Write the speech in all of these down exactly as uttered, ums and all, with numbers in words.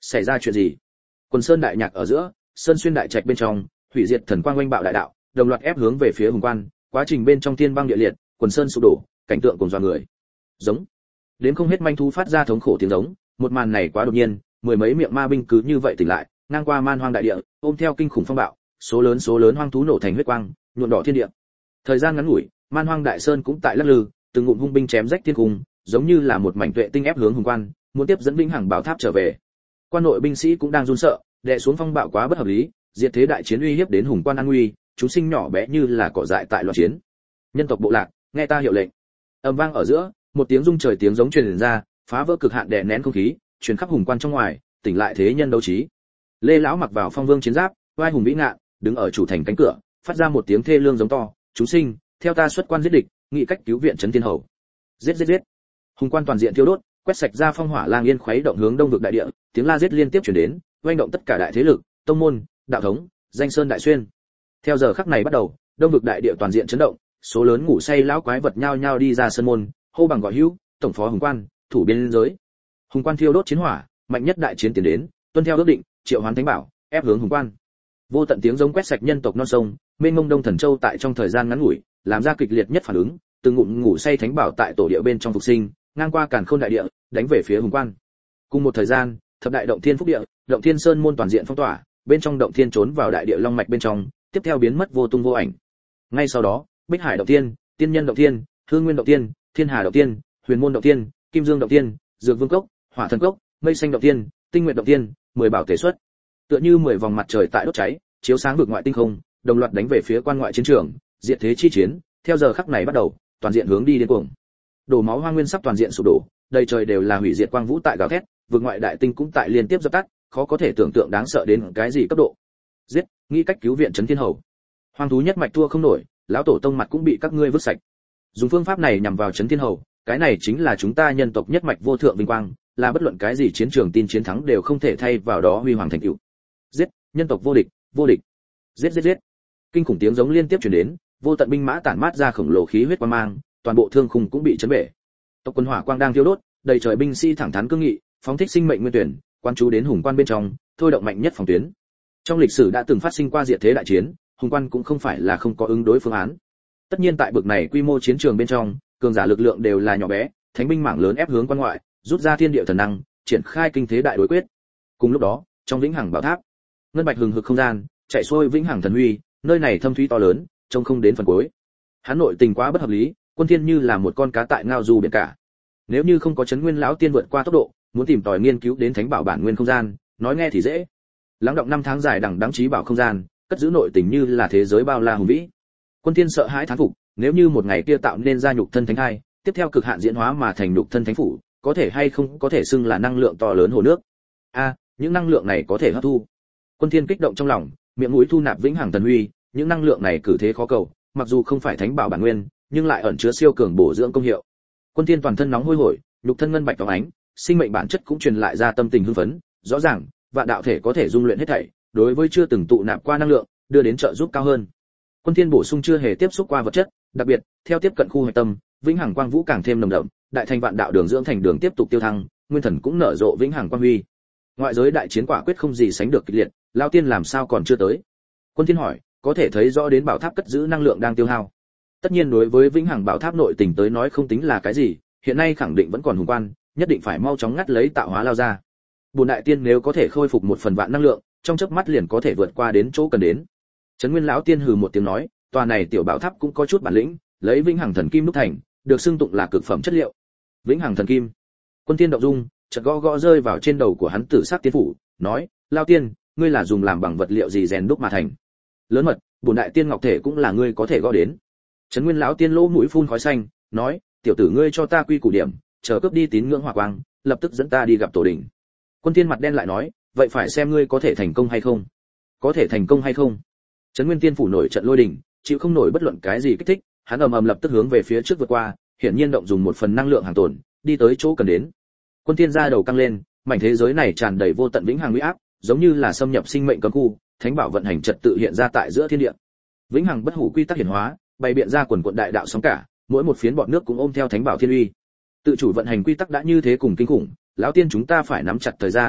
Xảy ra chuyện gì? Quần sơn đại nhạc ở giữa, sơn xuyên đại trạch bên trong, hủy diệt thần quang oanh bạo đại đạo, đồng loạt ép hướng về phía hùng quan, quá trình bên trong thiên băng địa liệt, quần sơn sụp đổ, cảnh tượng cùng dọa người. Giống. Đến không hết manh thú phát ra thống khổ tiếng giống, một màn này quá đột nhiên, mười mấy miệng ma binh cứ như vậy tỉnh lại, ngang qua man hoang đại địa, ôm theo kinh khủng phong bạo, số lớn số lớn hoang thú nổ thành huyết quang, nhuộm đỏ thiên địa. Thời gian ngắn ngủi, man hoang đại sơn cũng tại lắc lư, từng ngụm hung binh chém rách thiên cung, giống như là một mảnh tuệ tinh ép hướng hùng quan, muốn tiếp dẫn vĩnh hằng bảo tháp trở về. Quan nội binh sĩ cũng đang run sợ, đè xuống phong bạo quá bất hợp lý, diệt thế đại chiến uy hiếp đến hùng quan an nguy, chúng sinh nhỏ bé như là cỏ dại tại loạn chiến. Nhân tộc bộ lạc, nghe ta hiệu lệnh. Ầm vang ở giữa, một tiếng rung trời tiếng giống truyền ra, phá vỡ cực hạn đè nén không khí, truyền khắp hùng quan trong ngoài, tỉnh lại thế nhân đấu trí. Lê lão mặc vào phong vương chiến giáp, vai hùng vĩ ngạn, đứng ở chủ thành cánh cửa, phát ra một tiếng thê lương giống to, "Chúng sinh, theo ta xuất quan giết địch, nghị cách cứu viện trấn thiên hầu." Giết giết giết. Hùng quan toàn diện thiêu đốt, quét sạch ra phong hỏa lang yên khuấy động hướng đông vực đại địa, tiếng la giết liên tiếp truyền đến, oanh động tất cả đại thế lực, tông môn, đạo thống, danh sơn đại xuyên. Theo giờ khắc này bắt đầu, đông vực đại địa toàn diện chấn động, số lớn ngủ say lão quái vật nhao nhao đi ra sân môn, hô bằng gọi hữu, tổng phó hùng quan, thủ biên giới. Hùng quan thiêu đốt chiến hỏa, mạnh nhất đại chiến tiến đến, tuân theo ước định, triệu hoán thánh bảo, ép hướng hùng quan. Vô tận tiếng giống quét sạch nhân tộc non sông, mênh mông đông thần châu tại trong thời gian ngắn ngủi, làm ra kịch liệt nhất phản ứng, từng ngụm ngủ say thánh bảo tại tổ địa bên trong phục sinh, ngang qua càn khôn đại địa, đánh về phía hùng quan. Cùng một thời gian, thập đại động thiên phúc địa, động thiên sơn môn toàn diện phong tỏa, bên trong động thiên trốn vào đại địa long mạch bên trong, tiếp theo biến mất vô tung vô ảnh. Ngay sau đó, Bích Hải động thiên, Tiên Nhân động thiên, Hương Nguyên động thiên, Thiên Hà động thiên, Huyền Môn động thiên, Kim Dương động thiên, Dược Vương cốc, Hỏa Thần cốc, Mây Xanh động thiên, Tinh Nguyệt động thiên, mười bảo thể xuất. Tựa như mười vòng mặt trời tại đốt cháy, chiếu sáng vực ngoại tinh không, đồng loạt đánh về phía quan ngoại chiến trường, diệt thế chi chiến, theo giờ khắc này bắt đầu, toàn diện hướng đi điên cuồng. Đổ máu hoang nguyên sắp toàn diện sụp đổ, đầy trời đều là hủy diệt quang vũ tại gào thét, vực ngoại đại tinh cũng tại liên tiếp dập tắt, khó có thể tưởng tượng đáng sợ đến cái gì cấp độ. Giết, nghĩ cách cứu viện trấn thiên hầu. Hoang thú nhất mạch thua không nổi, lão tổ tông mặt cũng bị các ngươi vứt sạch. Dùng phương pháp này nhằm vào trấn thiên hầu, cái này chính là chúng ta nhân tộc nhất mạch vô thượng vinh quang, là bất luận cái gì chiến trường tin chiến thắng đều không thể thay vào đó huy hoàng thành tựu. Giết, nhân tộc vô địch, vô địch. Giết giết giết. Kinh khủng tiếng giống liên tiếp truyền đến, vô tận binh mã tản mát ra khổng lồ khí huyết quang mang, toàn bộ thương khung cũng bị chấn bể. Tộc quân hỏa quang đang thiêu đốt, đầy trời binh sĩ thẳng thắn cương nghị, phóng thích sinh mệnh nguyên tuyển, quan chú đến hùng quan bên trong, thôi động mạnh nhất phòng tuyến. Trong lịch sử đã từng phát sinh qua diệt thế đại chiến, hùng quan cũng không phải là không có ứng đối phương án. Tất nhiên tại bực này quy mô chiến trường bên trong, cường giả lực lượng đều là nhỏ bé, thánh binh mảng lớn ép hướng quan ngoại, rút ra thiên địa thần năng, triển khai kinh thế đại đối quyết. Cùng lúc đó, trong vĩnh hằng bảo tháp, ngân bạch hừng hực không gian, chạy xuôi vĩnh hằng thần huy, nơi này thâm thúy to lớn, trông không đến phần cuối. Hắn nội tình quá bất hợp lý, Quân Thiên như là một con cá tại ngao du biển cả. Nếu như không có chấn nguyên lão tiên vượt qua tốc độ, muốn tìm tòi nghiên cứu đến thánh bảo bản nguyên không gian, nói nghe thì dễ. Lắng động năm tháng dài đằng đẵng trí bảo không gian, cất giữ nội tình như là thế giới bao la hùng vĩ. Quân Thiên sợ hãi thán phục, nếu như một ngày kia tạo nên ra nhục thân thánh thai, tiếp theo cực hạn diễn hóa mà thành nhục thân thánh phủ, có thể hay không có thể xưng là năng lượng to lớn hồ nước. A, à, những năng lượng này có thể hấp thu. Quân Thiên kích động trong lòng, miệng mũi thu nạp vĩnh hằng thần huy, những năng lượng này cử thế khó cầu, mặc dù không phải thánh bảo bản nguyên, nhưng lại ẩn chứa siêu cường bổ dưỡng công hiệu. Quân Thiên toàn thân nóng hôi hổi, nhục thân ngân bạch phóng ánh, sinh mệnh bản chất cũng truyền lại ra tâm tình hưng phấn, rõ ràng, vạn đạo thể có thể dung luyện hết thảy, đối với chưa từng tụ nạp qua năng lượng, đưa đến trợ giúp cao hơn. Quân Thiên bổ sung chưa hề tiếp xúc qua vật chất, đặc biệt, theo tiếp cận khu hạch tâm, vĩnh hằng quang vũ càng thêm nồng đậm, đại thành vạn đạo đường dưỡng thành đường tiếp tục tiêu thăng, nguyên thần cũng nở rộ vĩnh hằng quang huy. Ngoại giới đại chiến quả quyết không gì sánh được kịch liệt, lão tiên làm sao còn chưa tới? Quân Thiên hỏi, có thể thấy rõ đến bảo tháp cất giữ năng lượng đang tiêu hao. Tất nhiên đối với vĩnh hằng bảo tháp nội tình tới nói không tính là cái gì, hiện nay khẳng định vẫn còn hùng quan, nhất định phải mau chóng ngắt lấy tạo hóa lao ra. Bổn đại tiên nếu có thể khôi phục một phần vạn năng lượng, trong chớp mắt liền có thể vượt qua đến chỗ cần đến. Trấn Nguyên lão tiên hừ một tiếng nói, tòa này tiểu bảo tháp cũng có chút bản lĩnh, lấy vĩnh hằng thần kim đúc thành, được xưng tụng là cực phẩm chất liệu. Vĩnh hằng thần kim. Quân Tiên động dung, chợt gõ gõ rơi vào trên đầu của hắn tử sắc tiên phủ, nói, lão tiên, ngươi là dùng làm bằng vật liệu gì rèn đúc mà thành? Lớn mật, bổn đại tiên ngọc thể cũng là ngươi có thể gõ đến. Trấn Nguyên lão tiên lỗ mũi phun khói xanh, nói, tiểu tử ngươi cho ta quy củ điểm, chờ cướp đi tín ngưỡng hỏa quang, lập tức dẫn ta đi gặp tổ đình. Quân Tiên mặt đen lại nói, vậy phải xem ngươi có thể thành công hay không. Có thể thành công hay không? Trấn Nguyên tiên phủ nổi trận lôi đình, chịu không nổi bất luận cái gì kích thích, hắn ầm ầm lập tức hướng về phía trước vượt qua, hiển nhiên động dùng một phần năng lượng hàng tồn, đi tới chỗ cần đến. Quân Tiên ra đầu căng lên, mảnh thế giới này tràn đầy vô tận vĩnh hằng uy áp, giống như là xâm nhập sinh mệnh cấm khu, thánh bảo vận hành trật tự hiện ra tại giữa thiên địa. Vĩnh hằng bất hủ quy tắc hiển hóa, bày biện ra quần quần đại đạo sóng cả, mỗi một phiến bọt nước cũng ôm theo thánh bảo thiên uy. Tự chủ vận hành quy tắc đã như thế cùng kinh khủng, lão tiên chúng ta phải nắm chặt thời gian,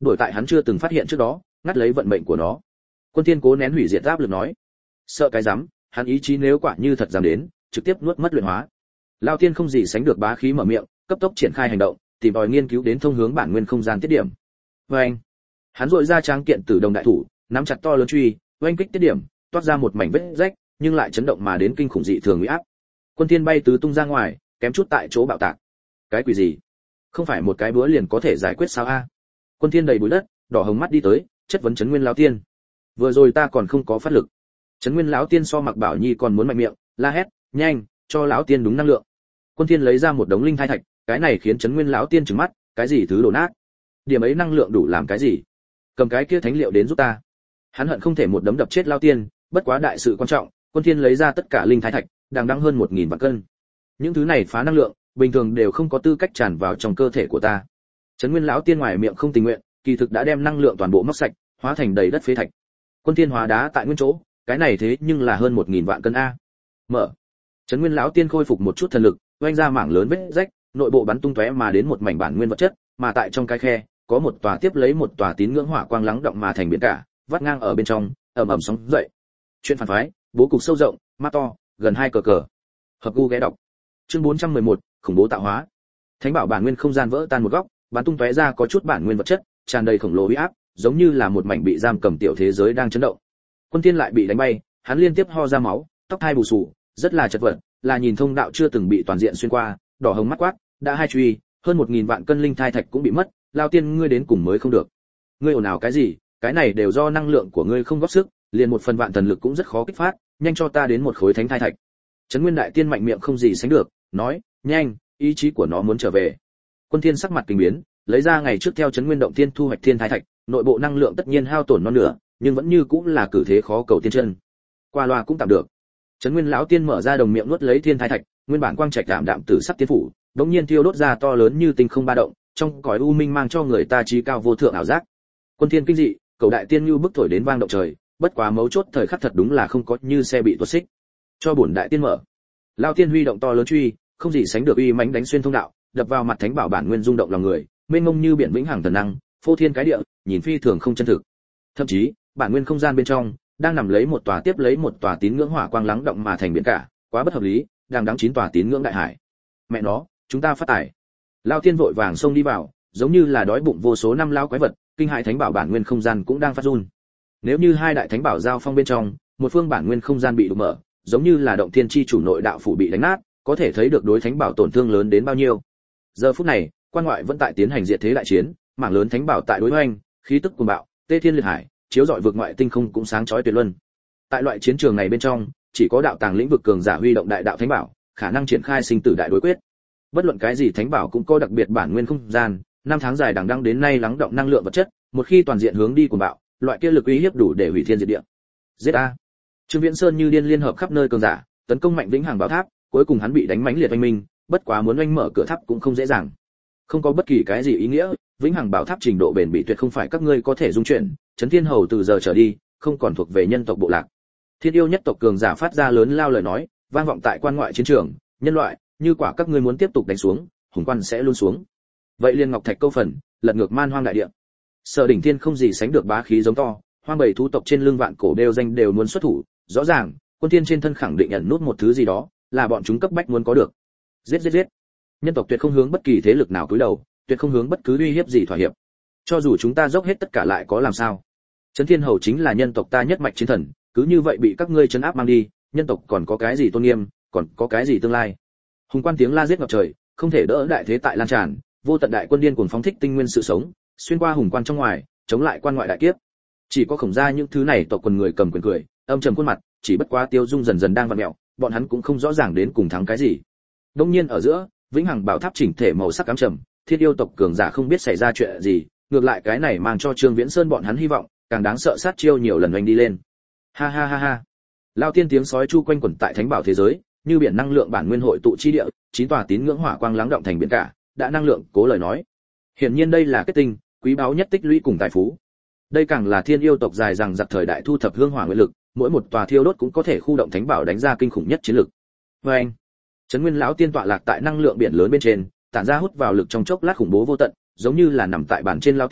đổi tại hắn chưa từng phát hiện trước đó, ngắt lấy vận mệnh của nó. Quân Thiên cố nén hủy diệt áp lực nói, sợ cái rắm, hắn ý chí nếu quả như thật dám đến, trực tiếp nuốt mất luyện hóa. Lão tiên không gì sánh được bá khí mở miệng, cấp tốc triển khai hành động, tìm tòi nghiên cứu đến thông hướng bản nguyên không gian tiết điểm. Và anh, hắn rọi ra tráng kiện tử đồng đại thủ, nắm chặt to lớn truy, oanh kích tiết điểm, toát ra một mảnh vết rách, nhưng lại chấn động mà đến kinh khủng dị thường uy áp. Quân Thiên bay tứ tung ra ngoài, kém chút tại chỗ bạo tạc. Cái quỷ gì? Không phải một cái búa liền có thể giải quyết sao a? Quân Thiên đầy bụi đất, đỏ hồng mắt đi tới, chất vấn Trấn Nguyên lão tiên. Vừa rồi ta còn không có phát lực. Trấn Nguyên lão tiên so Mặc Bảo Nhi còn muốn mạnh miệng, la hét, nhanh, cho lão tiên đúng năng lượng. Quân Thiên lấy ra một đống linh thai thạch, cái này khiến Trấn Nguyên lão tiên trừng mắt, cái gì thứ đổ nát? Điểm ấy năng lượng đủ làm cái gì? Cầm cái kia thánh liệu đến giúp ta. Hắn hận không thể một đấm đập chết lão tiên, bất quá đại sự quan trọng, Quân Thiên lấy ra tất cả linh thai thạch, đang đăng hơn một nghìn vạn cân. Những thứ này phá năng lượng, bình thường đều không có tư cách tràn vào trong cơ thể của ta. Trấn Nguyên lão tiên ngoài miệng không tình nguyện, kỳ thực đã đem năng lượng toàn bộ móc sạch, hóa thành đầy đất phế thạch. Quân Thiên hóa đá tại nguyên chỗ, cái này thế nhưng là hơn một nghìn vạn cân a. Mở. Trấn Nguyên lão tiên khôi phục một chút thần lực, oanh ra mảng lớn vết rách, nội bộ bắn tung tóe mà đến một mảnh bản nguyên vật chất, mà tại trong cái khe, có một tòa tiếp lấy một tòa tín ngưỡng hỏa quang lắng động mà thành biển cả, vắt ngang ở bên trong, ầm ầm sóng dậy. Chuyện phản phái, bố cục sâu rộng, mắt to, gần hai cờ cờ. Hợp gu ghé đọc. Chương bốn trăm mười một, khủng bố tạo hóa. Thánh bảo bản nguyên không gian vỡ tan một góc, bắn tung tóe ra có chút bản nguyên vật chất, tràn đầy khổng lồ uy áp, giống như là một mảnh bị giam cầm tiểu thế giới đang chấn động. Quân Thiên lại bị đánh bay, hắn liên tiếp ho ra máu, tóc hai bù xù, rất là chật vật, là nhìn thông đạo chưa từng bị toàn diện xuyên qua, đỏ hồng mắt quát, đã hai truy, hơn một nghìn vạn cân linh thai thạch cũng bị mất, lao tiên ngươi đến cùng mới không được. Ngươi ồn ào cái gì, cái này đều do năng lượng của ngươi không góp sức, liền một phần vạn thần lực cũng rất khó kích phát, nhanh cho ta đến một khối thánh thai thạch. Trấn Nguyên đại tiên mạnh miệng không gì sánh được, nói, nhanh, ý chí của nó muốn trở về. Quân Thiên sắc mặt kinh biến, lấy ra ngày trước theo Trấn Nguyên động tiên thu hoạch thiên thai thạch, nội bộ năng lượng tất nhiên hao tổn non nửa, nhưng vẫn như cũng là cử thế khó cầu tiên chân. Qua loa cũng tạm được. Trấn Nguyên lão tiên mở ra đồng miệng nuốt lấy thiên thai thạch, nguyên bản quang trạch đạm đạm tử sắc tiên phủ, đống nhiên thiêu đốt ra to lớn như tinh không ba động, trong cõi u minh mang cho người ta trí cao vô thượng ảo giác. Quân Thiên kinh dị, cầu đại tiên như bức thổi đến vang động trời, bất quá mấu chốt thời khắc thật đúng là không có như xe bị tuột xích. Cho bổn đại tiên mở. Lão tiên huy động to lớn truy, không gì sánh được uy mãnh đánh xuyên thông đạo, đập vào mặt thánh bảo bản nguyên rung động lòng người, mênh mông như biển vĩnh hằng thần năng, phô thiên cái địa, nhìn phi thường không chân thực. Thậm chí, bản nguyên không gian bên trong đang nằm lấy một tòa tiếp lấy một tòa tín ngưỡng hỏa quang lắng động mà thành biển cả, quá bất hợp lý, đang đáng chín tòa tín ngưỡng đại hải. Mẹ nó, chúng ta phát tải. Lão tiên vội vàng xông đi vào, giống như là đói bụng vô số năm lao quái vật, kinh hãi thánh bảo bản nguyên không gian cũng đang phát run. Nếu như hai đại thánh bảo giao phong bên trong, một phương bản nguyên không gian bị đụng mở, giống như là động thiên chi chủ nội đạo phủ bị đánh nát, có thể thấy được đối thánh bảo tổn thương lớn đến bao nhiêu. Giờ phút này, quan ngoại vẫn tại tiến hành diệt thế đại chiến, mảng lớn thánh bảo tại đối hoành, khí tức cuồng bạo, tê thiên liệt hải, chiếu rọi vực ngoại tinh không cũng sáng chói tuyệt luân. Tại loại chiến trường này bên trong, chỉ có đạo tàng lĩnh vực cường giả huy động đại đạo thánh bảo, khả năng triển khai sinh tử đại đối quyết. Bất luận cái gì thánh bảo cũng có đặc biệt bản nguyên không gian, năm tháng dài đằng đẵng đến nay lắng động năng lượng vật chất, một khi toàn diện hướng đi cuồng bạo, loại kia lực uy hiếp đủ để hủy thiên diệt địa. Giết a! Trương Viễn Sơn như điên liên hợp khắp nơi cường giả, tấn công mạnh vĩnh hằng bảo tháp, cuối cùng hắn bị đánh mãnh liệt oanh minh, bất quá muốn oanh mở cửa tháp cũng không dễ dàng. Không có bất kỳ cái gì ý nghĩa, vĩnh hằng bảo tháp trình độ bền bỉ tuyệt không phải các ngươi có thể dung chuyển, Trấn Thiên Hầu từ giờ trở đi, không còn thuộc về nhân tộc bộ lạc. Thiên yêu nhất tộc cường giả phát ra lớn lao lời nói, vang vọng tại quan ngoại chiến trường, nhân loại, như quả các ngươi muốn tiếp tục đánh xuống, hùng quan sẽ luôn xuống. Vậy liên ngọc thạch câu phần, lật ngược man hoang đại địa. Sở Đỉnh Thiên không gì sánh được bá khí giống to, hoang bầy thú tộc trên lưng vạn cổ đều danh đều muốn xuất thủ, rõ ràng, Quân Thiên trên thân khẳng định ẩn nút một thứ gì đó, là bọn chúng cấp bách muốn có được. Giết giết giết. Nhân tộc tuyệt không hướng bất kỳ thế lực nào cúi đầu, tuyệt không hướng bất cứ uy hiếp gì thỏa hiệp. Cho dù chúng ta dốc hết tất cả lại có làm sao? Trấn Thiên Hầu chính là nhân tộc ta nhất mạch chiến thần, cứ như vậy bị các ngươi trấn áp mang đi, nhân tộc còn có cái gì tôn nghiêm, còn có cái gì tương lai? Hùng quan tiếng la giết ngập trời, không thể đỡ đại thế tại lan tràn, vô tận đại quân điên cuồng phóng thích tinh nguyên sự sống, xuyên qua hùng quan trong ngoài, chống lại quan ngoại đại kiếp. Chỉ có Khổng gia những thứ này tộc quần người cầm quyền cười, âm trầm khuôn mặt, chỉ bất quá tiêu dung dần dần đang vặn mèo, bọn hắn cũng không rõ ràng đến cùng thắng cái gì. Đông nhiên ở giữa, vĩnh hằng bảo tháp chỉnh thể màu sắc ám trầm, thiên yêu tộc cường giả không biết xảy ra chuyện gì, ngược lại cái này mang cho Trương Viễn Sơn bọn hắn hy vọng, càng đáng sợ sát chiêu nhiều lần oanh đi lên. Ha ha ha ha. Lao tiên tiếng sói chu quanh quẩn tại thánh bảo thế giới, như biển năng lượng bản nguyên hội tụ chi địa, chín tòa tín ngưỡng hỏa quang lắng động thành biển cả, đã năng lượng cố lời nói. Hiển nhiên đây là kết tinh, quý báu nhất tích lũy cùng tài phú. Đây càng là thiên yêu tộc dài rằng giặc thời đại thu thập hương hỏa nguyện lực, mỗi một tòa thiêu đốt cũng có thể khu động thánh bảo đánh ra kinh khủng nhất chiến lực. Oeng. Trấn Nguyên lão tiên tọa lạc tại năng lượng biển lớn bên trên, tản ra hút vào lực trong chốc lát khủng bố vô tận, giống như là nằm tại bàn trên lão tiên,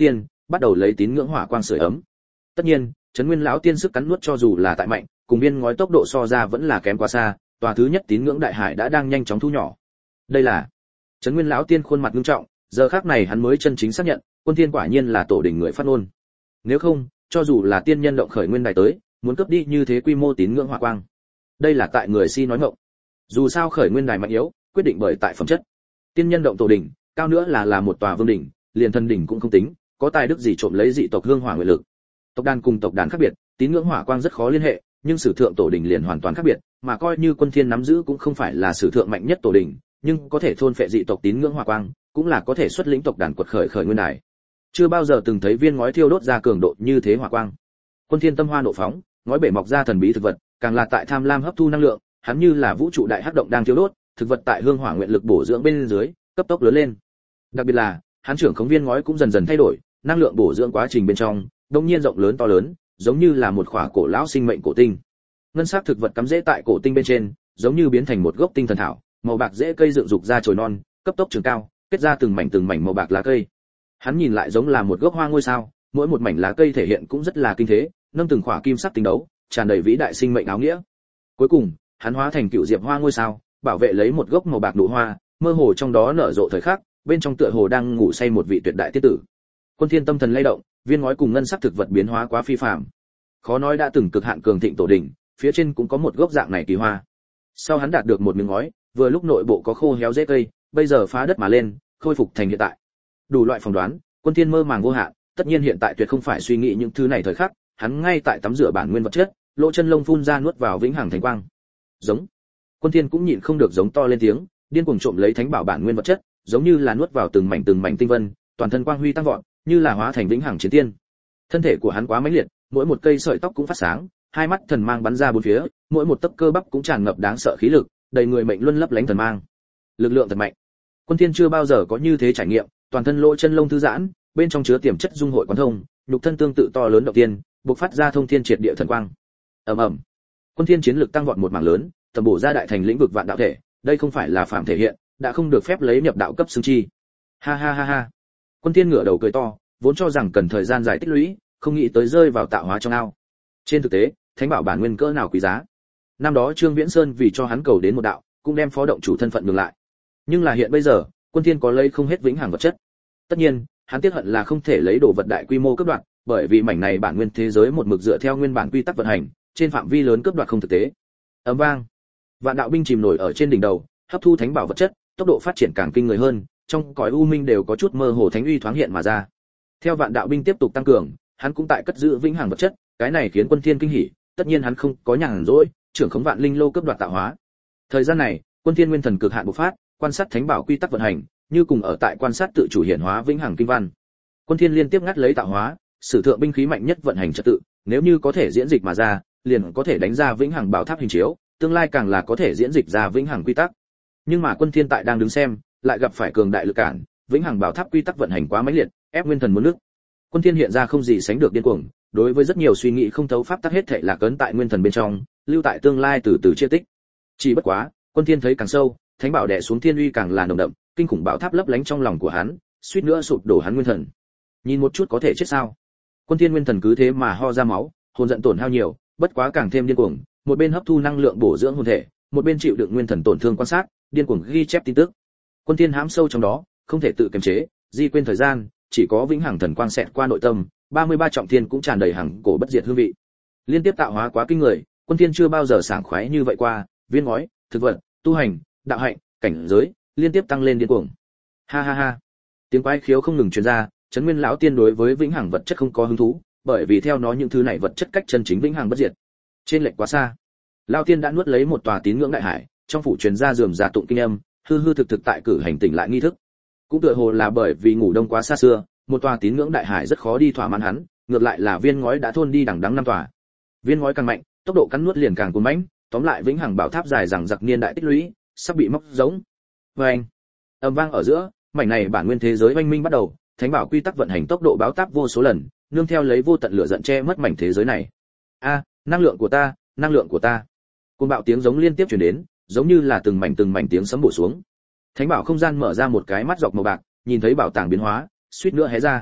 bắt đầu lấy tín ngưỡng hỏa quang sưởi ấm. Tất nhiên, Trấn Nguyên lão tiên sức cắn nuốt cho dù là tại mạnh, cùng viên ngói tốc độ so ra vẫn là kém quá xa, tòa thứ nhất tín ngưỡng đại hải đã đang nhanh chóng thu nhỏ. Đây là Trấn Nguyên lão tiên khuôn mặt nghiêm trọng, giờ khắc này hắn mới chân chính xác nhận, Quân Thiên quả nhiên là tổ đình người phát ngôn. Nếu không, cho dù là tiên nhân động khởi nguyên đài tới, muốn cướp đi như thế quy mô tín ngưỡng hỏa quang. Đây là tại người si nói ngọng. Dù sao khởi nguyên đài mạnh yếu, quyết định bởi tại phẩm chất. Tiên nhân động tổ đình, cao nữa là là một tòa vương đỉnh, liền thân đỉnh cũng không tính, có tài đức gì trộm lấy dị tộc hương hỏa nguyện lực. Tộc đàn cùng tộc đàn khác biệt, tín ngưỡng hỏa quang rất khó liên hệ, nhưng sử thượng tổ đình liền hoàn toàn khác biệt, mà coi như Quân Thiên nắm giữ cũng không phải là sử thượng mạnh nhất tổ đình, nhưng có thể thôn phệ dị tộc tín ngưỡng hỏa quang, cũng là có thể xuất lĩnh tộc đàn quật khởi khởi nguyên đài. Chưa bao giờ từng thấy viên ngói thiêu đốt ra cường độ như thế hỏa quang. Quân Thiên tâm hoa nộ phóng, ngói bể mọc ra thần bí thực vật, càng là tại tham lam hấp thu năng lượng, hắn như là vũ trụ đại hắc động đang thiêu đốt, thực vật tại hương hỏa nguyện lực bổ dưỡng bên dưới, cấp tốc lớn lên. Đặc biệt là, hắn trưởng khống viên ngói cũng dần dần thay đổi, năng lượng bổ dưỡng quá trình bên trong, đột nhiên rộng lớn to lớn, giống như là một khỏa cổ lão sinh mệnh cổ tinh. Ngân sắc thực vật cắm rễ tại cổ tinh bên trên, giống như biến thành một gốc tinh thần thảo, màu bạc rễ cây dựng dục ra chồi non, cấp tốc trưởng cao, kết ra từng mảnh từng mảnh màu bạc lá cây. Hắn nhìn lại giống là một gốc hoa ngôi sao, mỗi một mảnh lá cây thể hiện cũng rất là kinh thế, nâng từng khỏa kim sắc tinh đấu, tràn đầy vĩ đại sinh mệnh áo nghĩa. Cuối cùng, hắn hóa thành cựu diệp hoa ngôi sao, bảo vệ lấy một gốc màu bạc nụ hoa, mơ hồ trong đó nở rộ thời khắc, bên trong tựa hồ đang ngủ say một vị tuyệt đại tiết tử. Quân Thiên tâm thần lay động, viên ngói cùng ngân sắc thực vật biến hóa quá phi phàm. Khó nói đã từng cực hạn cường thịnh tổ đỉnh, phía trên cũng có một gốc dạng này kỳ hoa. Sau hắn đạt được một miếng ngói, vừa lúc nội bộ có khô héo rễ cây, bây giờ phá đất mà lên, khôi phục thành hiện tại. Đủ loại phỏng đoán, Quân Thiên mơ màng vô hạn, tất nhiên hiện tại tuyệt không phải suy nghĩ những thứ này thời khắc, hắn ngay tại tắm rửa bản nguyên vật chất, lỗ chân lông phun ra nuốt vào vĩnh hằng thánh quang. Giống. Quân Thiên cũng nhịn không được giống to lên tiếng, điên cuồng trộm lấy thánh bảo bản nguyên vật chất, giống như là nuốt vào từng mảnh từng mảnh tinh vân, toàn thân quang huy tăng vọt, như là hóa thành vĩnh hằng chiến tiên. Thân thể của hắn quá mãnh liệt, mỗi một cây sợi tóc cũng phát sáng, hai mắt thần mang bắn ra bốn phía, mỗi một tấc cơ bắp cũng tràn ngập đáng sợ khí lực, đầy người mệnh luân lấp lánh thần mang. Lực lượng thật mạnh. Quân Thiên chưa bao giờ có như thế trải nghiệm, toàn thân lỗ chân lông thư giãn, bên trong chứa tiềm chất dung hội quán thông, nhục thân tương tự to lớn đầu tiên, bộc phát ra thông thiên triệt địa thần quang. Ầm ầm. Quân Thiên chiến lực tăng vọt một mảng lớn, tầm bổ ra đại thành lĩnh vực vạn đạo thể, đây không phải là phạm thể hiện, đã không được phép lấy nhập đạo cấp xứng chi. Ha ha ha ha. Quân Thiên ngửa đầu cười to, vốn cho rằng cần thời gian dài tích lũy, không nghĩ tới rơi vào tạo hóa trong ao. Trên thực tế, thánh bảo bản nguyên cỡ nào quý giá. Năm đó Trương Viễn Sơn vì cho hắn cầu đến một đạo, cũng đem phó động chủ thân phận ngừng lại. Nhưng là hiện bây giờ, Quân Thiên có lấy không hết vĩnh hằng vật chất. Tất nhiên, hắn tiếc hận là không thể lấy đồ vật đại quy mô cướp đoạt, bởi vì mảnh này bản nguyên thế giới một mực dựa theo nguyên bản quy tắc vận hành, trên phạm vi lớn cướp đoạt không thực tế. Ầm vang, vạn đạo binh chìm nổi ở trên đỉnh đầu, hấp thu thánh bảo vật chất, tốc độ phát triển càng kinh người hơn, trong cõi u minh đều có chút mơ hồ thánh uy thoáng hiện mà ra. Theo vạn đạo binh tiếp tục tăng cường, hắn cũng tại cất giữ vĩnh hằng vật chất, cái này khiến Quân Thiên kinh hỉ, tất nhiên hắn không có nhàn rỗi, trưởng khống vạn linh lô cướp đoạt tạo hóa. Thời gian này, Quân Thiên nguyên thần cực hạn bộc phát, quan sát thánh bảo quy tắc vận hành, như cùng ở tại quan sát tự chủ hiển hóa vĩnh hằng kinh văn. Quân Thiên liên tiếp ngắt lấy tạo hóa, sử thượng binh khí mạnh nhất vận hành trật tự, nếu như có thể diễn dịch mà ra, liền có thể đánh ra vĩnh hằng bảo tháp hình chiếu, tương lai càng là có thể diễn dịch ra vĩnh hằng quy tắc. Nhưng mà Quân Thiên tại đang đứng xem, lại gặp phải cường đại lực cản, vĩnh hằng bảo tháp quy tắc vận hành quá mãnh liệt, ép nguyên thần muốn nước. Quân Thiên hiện ra không gì sánh được điên cuồng, đối với rất nhiều suy nghĩ không thấu pháp tắc hết thảy là cấn tại nguyên thần bên trong, lưu tại tương lai từ từ chia tích. Chỉ bất quá, Quân Thiên thấy càng sâu, thánh bảo đè xuống thiên uy càng là nồng đậm, kinh khủng bảo tháp lấp lánh trong lòng của hắn, suýt nữa sụp đổ hắn nguyên thần. Nhìn một chút có thể chết sao? Quân Thiên nguyên thần cứ thế mà ho ra máu, hồn giận tổn hao nhiều, bất quá càng thêm điên cuồng, một bên hấp thu năng lượng bổ dưỡng hồn thể, một bên chịu đựng nguyên thần tổn thương quan sát, điên cuồng ghi chép tin tức. Quân Thiên hãm sâu trong đó, không thể tự kiềm chế, di quên thời gian, chỉ có vĩnh hằng thần quang xẹt qua nội tâm, ba mươi ba trọng thiên cũng tràn đầy hằng cổ bất diệt hương vị. Liên tiếp tạo hóa quá kinh người, Quân Thiên chưa bao giờ sảng khoái như vậy qua, viên ngói, thực vật, tu hành, đạo hạnh, cảnh giới, liên tiếp tăng lên điên cuồng. Ha ha ha. Tiếng quái khiếu không ngừng truyền ra, Trấn Nguyên lão tiên đối với vĩnh hằng vật chất không có hứng thú, bởi vì theo nó những thứ này vật chất cách chân chính vĩnh hằng bất diệt. Trên lệch quá xa. Lão tiên đã nuốt lấy một tòa tín ngưỡng đại hải, trong phủ truyền ra rườm rà tụng kinh âm, hư hư thực thực tại cử hành tỉnh lại nghi thức. Cũng tựa hồ là bởi vì ngủ đông quá xa xưa, một tòa tín ngưỡng đại hải rất khó đi thỏa mãn hắn, ngược lại là viên ngói đã thôn đi đằng đẵng năm tòa. Viên ngói càng mạnh, tốc độ cắn nuốt liền càng cuốn mãnh, tóm lại vĩnh hằng bảo tháp dài rằng giặc niên đại tích lũy, sắp bị móc giống. Oeng! Âm vang ở giữa, mảnh này bản nguyên thế giới oanh minh bắt đầu, thánh bảo quy tắc vận hành tốc độ báo táp vô số lần, nương theo lấy vô tận lửa giận che mất mảnh thế giới này. A, năng lượng của ta, năng lượng của ta. Cuồng bạo tiếng giống liên tiếp truyền đến, giống như là từng mảnh từng mảnh tiếng sấm bổ xuống. Thánh bảo không gian mở ra một cái mắt dọc màu bạc, nhìn thấy bảo tàng biến hóa, suýt nữa hé ra.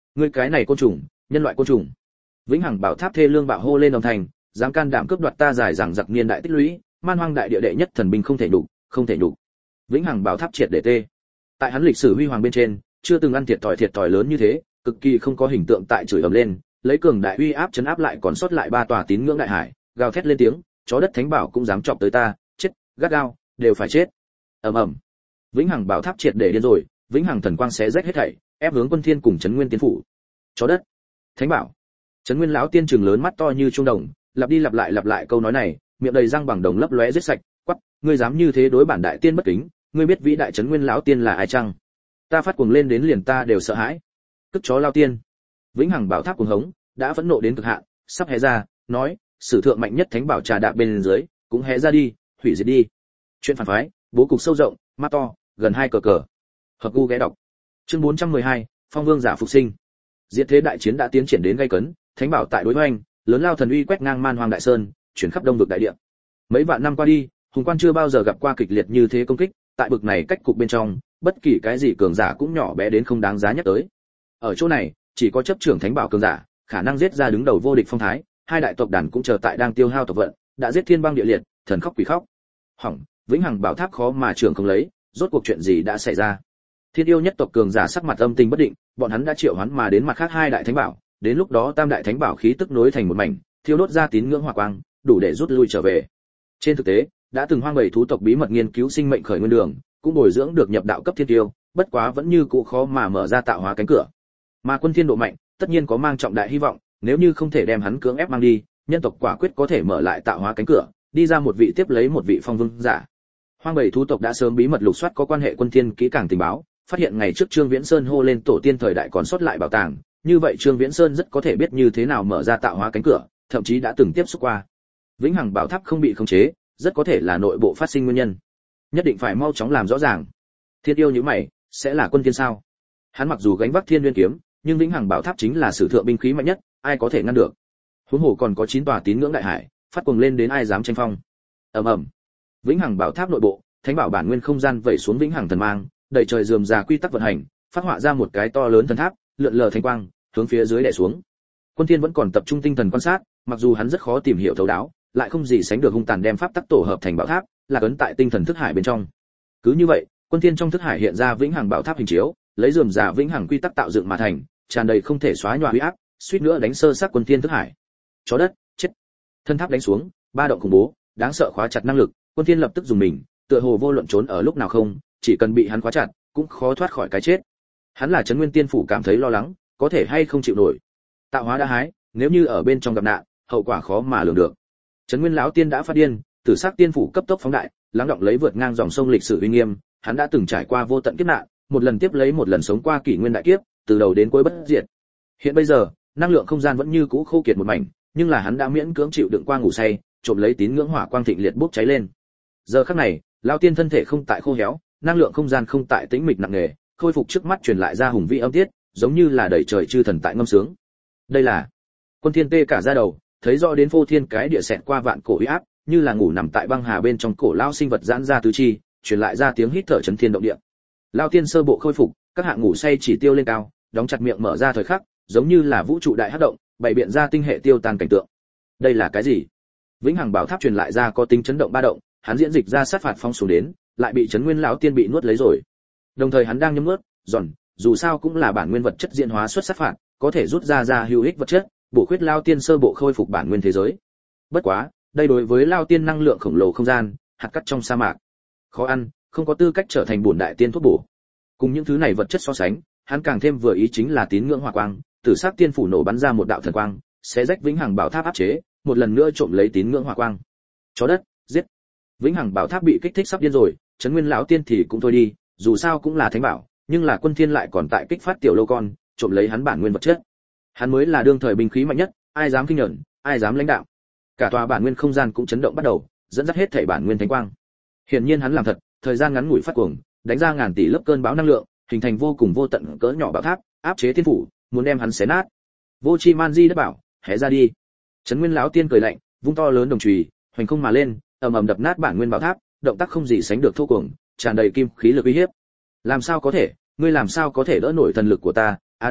Ngươi cái này côn trùng, nhân loại côn trùng. Vĩnh Hằng Bảo Tháp thê lương bạo hô lên đồng thành, dám can đảm cướp đoạt ta dài dằng dặc niên đại tích lũy, man hoang đại địa đệ nhất thần binh không thể nhục, không thể nhục. Vĩnh Hằng Bảo Tháp triệt để tê. Tại hắn lịch sử huy hoàng bên trên, chưa từng ăn thiệt thòi thiệt thòi lớn như thế, cực kỳ không có hình tượng tại chửi ầm lên, lấy cường đại uy áp chấn áp lại còn sót lại ba tòa tín ngưỡng đại hải, gào thét lên tiếng, chó đất thánh bảo cũng dám chọc tới ta, chết, gắt gao, đều phải chết. Ầm ầm. Vĩnh Hằng Bảo Tháp triệt để điên rồi, Vĩnh Hằng thần quang xé rách hết thảy, ép hướng Quân Thiên cùng Trấn Nguyên Tiên phủ. Chó đất, thánh bảo. Trấn Nguyên lão tiên trừng lớn mắt to như trung đồng, lặp đi lặp lại lặp lại câu nói này, miệng đầy răng bằng đồng lấp lóe giết sạch, quắc, ngươi dám như thế đối bản đại tiên bất kính, ngươi biết vĩ đại Trấn Nguyên lão tiên là ai chăng? Ta phát cuồng lên đến liền ta đều sợ hãi. Cất chó lao tiên. Vĩnh Hằng Bảo Tháp cuồng hống, đã phẫn nộ đến cực hạn, sắp hé ra, nói, sử thượng mạnh nhất thánh bảo trà đạp bên dưới, cũng hé ra đi, hủy diệt đi. Chuyện phản phái, bố cục sâu rộng, mắt to, gần hai cờ cờ. Hợp gu ghé đọc. Chương bốn trăm mười hai, Phong Vương giả phục sinh. Diệt thế đại chiến đã tiến triển đến gay cấn, thánh bảo tại đối hoành, lớn lao thần uy quét ngang man hoang đại sơn, chuyển khắp đông vực đại địa. Mấy vạn năm qua đi, hùng quan chưa bao giờ gặp qua kịch liệt như thế công kích, tại bực này cách cục bên trong, bất kỳ cái gì cường giả cũng nhỏ bé đến không đáng giá nhắc tới. Ở chỗ này, chỉ có chấp trưởng thánh bảo cường giả, khả năng giết ra đứng đầu vô địch phong thái, hai đại tộc đàn cũng chờ tại đang tiêu hao tộc vận, đã giết thiên băng địa liệt, thần khóc quỷ khóc. Hỏng, Vĩnh Hằng Bảo Tháp khó mà trưởng không lấy, rốt cuộc chuyện gì đã xảy ra? Thiên yêu nhất tộc cường giả sắc mặt âm tình bất định, bọn hắn đã triệu hoán mà đến mặt khác hai đại thánh bảo, đến lúc đó tam đại thánh bảo khí tức nối thành một mảnh, thiêu đốt ra tín ngưỡng hỏa quang, đủ để rút lui trở về. Trên thực tế, đã từng hoang bầy thú tộc bí mật nghiên cứu sinh mệnh khởi nguyên đường, cũng bồi dưỡng được nhập đạo cấp thiên tiêu, bất quá vẫn như cũ khó mà mở ra tạo hóa cánh cửa. Mà Quân Thiên độ mạnh, tất nhiên có mang trọng đại hy vọng, nếu như không thể đem hắn cưỡng ép mang đi, nhân tộc quả quyết có thể mở lại tạo hóa cánh cửa, đi ra một vị tiếp lấy một vị phong vương giả. Hoang bầy thú tộc đã sớm bí mật lục soát có quan hệ Quân Thiên kỹ càng tình báo, phát hiện ngày trước Trương Viễn Sơn hô lên tổ tiên thời đại còn sót lại bảo tàng, như vậy Trương Viễn Sơn rất có thể biết như thế nào mở ra tạo hóa cánh cửa, thậm chí đã từng tiếp xúc qua. Vĩnh Hằng Bảo Tháp không bị khống chế, rất có thể là nội bộ phát sinh nguyên nhân. Nhất định phải mau chóng làm rõ ràng. Thiên yêu như mày, sẽ là Quân Thiên sao? Hắn mặc dù gánh vác Thiên Nguyên kiếm, nhưng Vĩnh Hằng Bảo Tháp chính là sử thượng binh khí mạnh nhất, ai có thể ngăn được? Huống hồ còn có chín tòa tín ngưỡng đại hải, phát cuồng lên đến ai dám tranh phong. Ầm ầm. Vĩnh Hằng Bảo Tháp nội bộ, thánh bảo bản nguyên không gian vẩy xuống Vĩnh Hằng thần mang, đầy trời rườm rà quy tắc vận hành, phát họa ra một cái to lớn thần tháp, lượn lờ thanh quang, hướng phía dưới đè xuống. Quân Thiên vẫn còn tập trung tinh thần quan sát, mặc dù hắn rất khó tìm hiểu thấu đáo, lại không gì sánh được hung tàn đem pháp tắc tổ hợp thành bảo tháp, là ấn tại tinh thần thức hải bên trong. Cứ như vậy, Quân Thiên trong thức hải hiện ra Vĩnh Hằng Bảo Tháp hình chiếu, lấy rườm rà Vĩnh Hằng quy tắc tạo dựng mà thành, tràn đầy không thể xóa nhòa uy áp, suýt nữa đánh sơ xác Quân Thiên thức hải. Chó đất, chết. Thân tháp đánh xuống, ba động khủng bố, đáng sợ khóa chặt năng lực, Quân Thiên lập tức dùng mình, tựa hồ vô luận trốn ở lúc nào không, chỉ cần bị hắn khóa chặt, cũng khó thoát khỏi cái chết. Hắn là Trấn Nguyên Tiên phủ cảm thấy lo lắng, có thể hay không chịu nổi. Tạo hóa đã hái, nếu như ở bên trong gặp nạn, hậu quả khó mà lường được. Trấn Nguyên lão tiên đã phát điên, tử sắc tiên phủ cấp tốc phóng đại, lắng động lấy vượt ngang dòng sông lịch sử uy nghiêm, hắn đã từng trải qua vô tận kiếp nạn, một lần tiếp lấy một lần sống qua kỷ nguyên đại kiếp, từ đầu đến cuối bất diệt. Hiện bây giờ, năng lượng không gian vẫn như cũ khô kiệt một mảnh, nhưng là hắn đã miễn cưỡng chịu đựng qua ngủ say, trộm lấy tín ngưỡng hỏa quang thịnh liệt bốc cháy lên. Giờ khắc này, lão tiên thân thể không tại khô héo, năng lượng không gian không tại tĩnh mịch nặng nề, khôi phục trước mắt truyền lại ra hùng vĩ âm tiết, giống như là đẩy trời chư thần tại ngâm sướng. Đây là Quân Thiên tê cả da đầu, thấy rõ đến phô thiên cái địa xẹt qua vạn cổ uy áp, như là ngủ nằm tại băng hà bên trong cổ lao sinh vật giãn ra tứ chi, truyền lại ra tiếng hít thở chấn thiên động địa. Lao tiên sơ bộ khôi phục, các hạng ngủ say chỉ tiêu lên cao, đóng chặt miệng mở ra thời khắc, giống như là vũ trụ đại hắc động, bày biện ra tinh hệ tiêu tan cảnh tượng. Đây là cái gì? Vĩnh Hằng Bảo Tháp truyền lại ra có tính chấn động ba động, hắn diễn dịch ra sát phạt phong xuống đến, lại bị Trấn Nguyên lão tiên bị nuốt lấy rồi. Đồng thời hắn đang nhấm nuốt, giòn, dù sao cũng là bản nguyên vật chất diễn hóa xuất sát phạt, có thể rút ra ra hữu ích vật chất, bổ khuyết lao tiên sơ bộ khôi phục bản nguyên thế giới. Bất quá, đây đối với lao tiên năng lượng khổng lồ không gian, hạt cát trong sa mạc, khó ăn, không có tư cách trở thành bổn đại tiên thuốc bổ. Cùng những thứ này vật chất so sánh, hắn càng thêm vừa ý chính là tín ngưỡng hỏa quang, tử sắc tiên phủ nổ bắn ra một đạo thần quang, sẽ rách Vĩnh Hằng Bảo Tháp áp chế, một lần nữa trộm lấy tín ngưỡng hỏa quang. Chó đất, giết. Vĩnh Hằng Bảo Tháp bị kích thích sắp điên rồi, Trấn Nguyên lão tiên thì cũng thôi đi, dù sao cũng là thánh bảo, nhưng là Quân Thiên lại còn tại kích phát tiểu lô con, trộm lấy hắn bản nguyên vật chất. Hắn mới là đương thời binh khí mạnh nhất, ai dám kinh nhẫn, ai dám lãnh đạo. Cả tòa bản nguyên không gian cũng chấn động bắt đầu, dẫn dắt hết thảy bản nguyên thánh quang. Hiển nhiên hắn làm thật, thời gian ngắn ngủi phát cuồng, đánh ra ngàn tỷ lớp cơn bão năng lượng, hình thành vô cùng vô tận cỡ nhỏ bảo tháp, áp chế thiên phủ, muốn đem hắn xé nát. Vô Chi Man Di đất bảo, hé ra đi. Trấn Nguyên lão tiên cười lạnh, vung to lớn đồng chùy, hoành không mà lên, ầm ầm đập nát bản nguyên bảo tháp, động tác không gì sánh được thô cuồng, tràn đầy kim khí lực uy hiếp. Làm sao có thể, ngươi làm sao có thể đỡ nổi thần lực của ta? À đúng,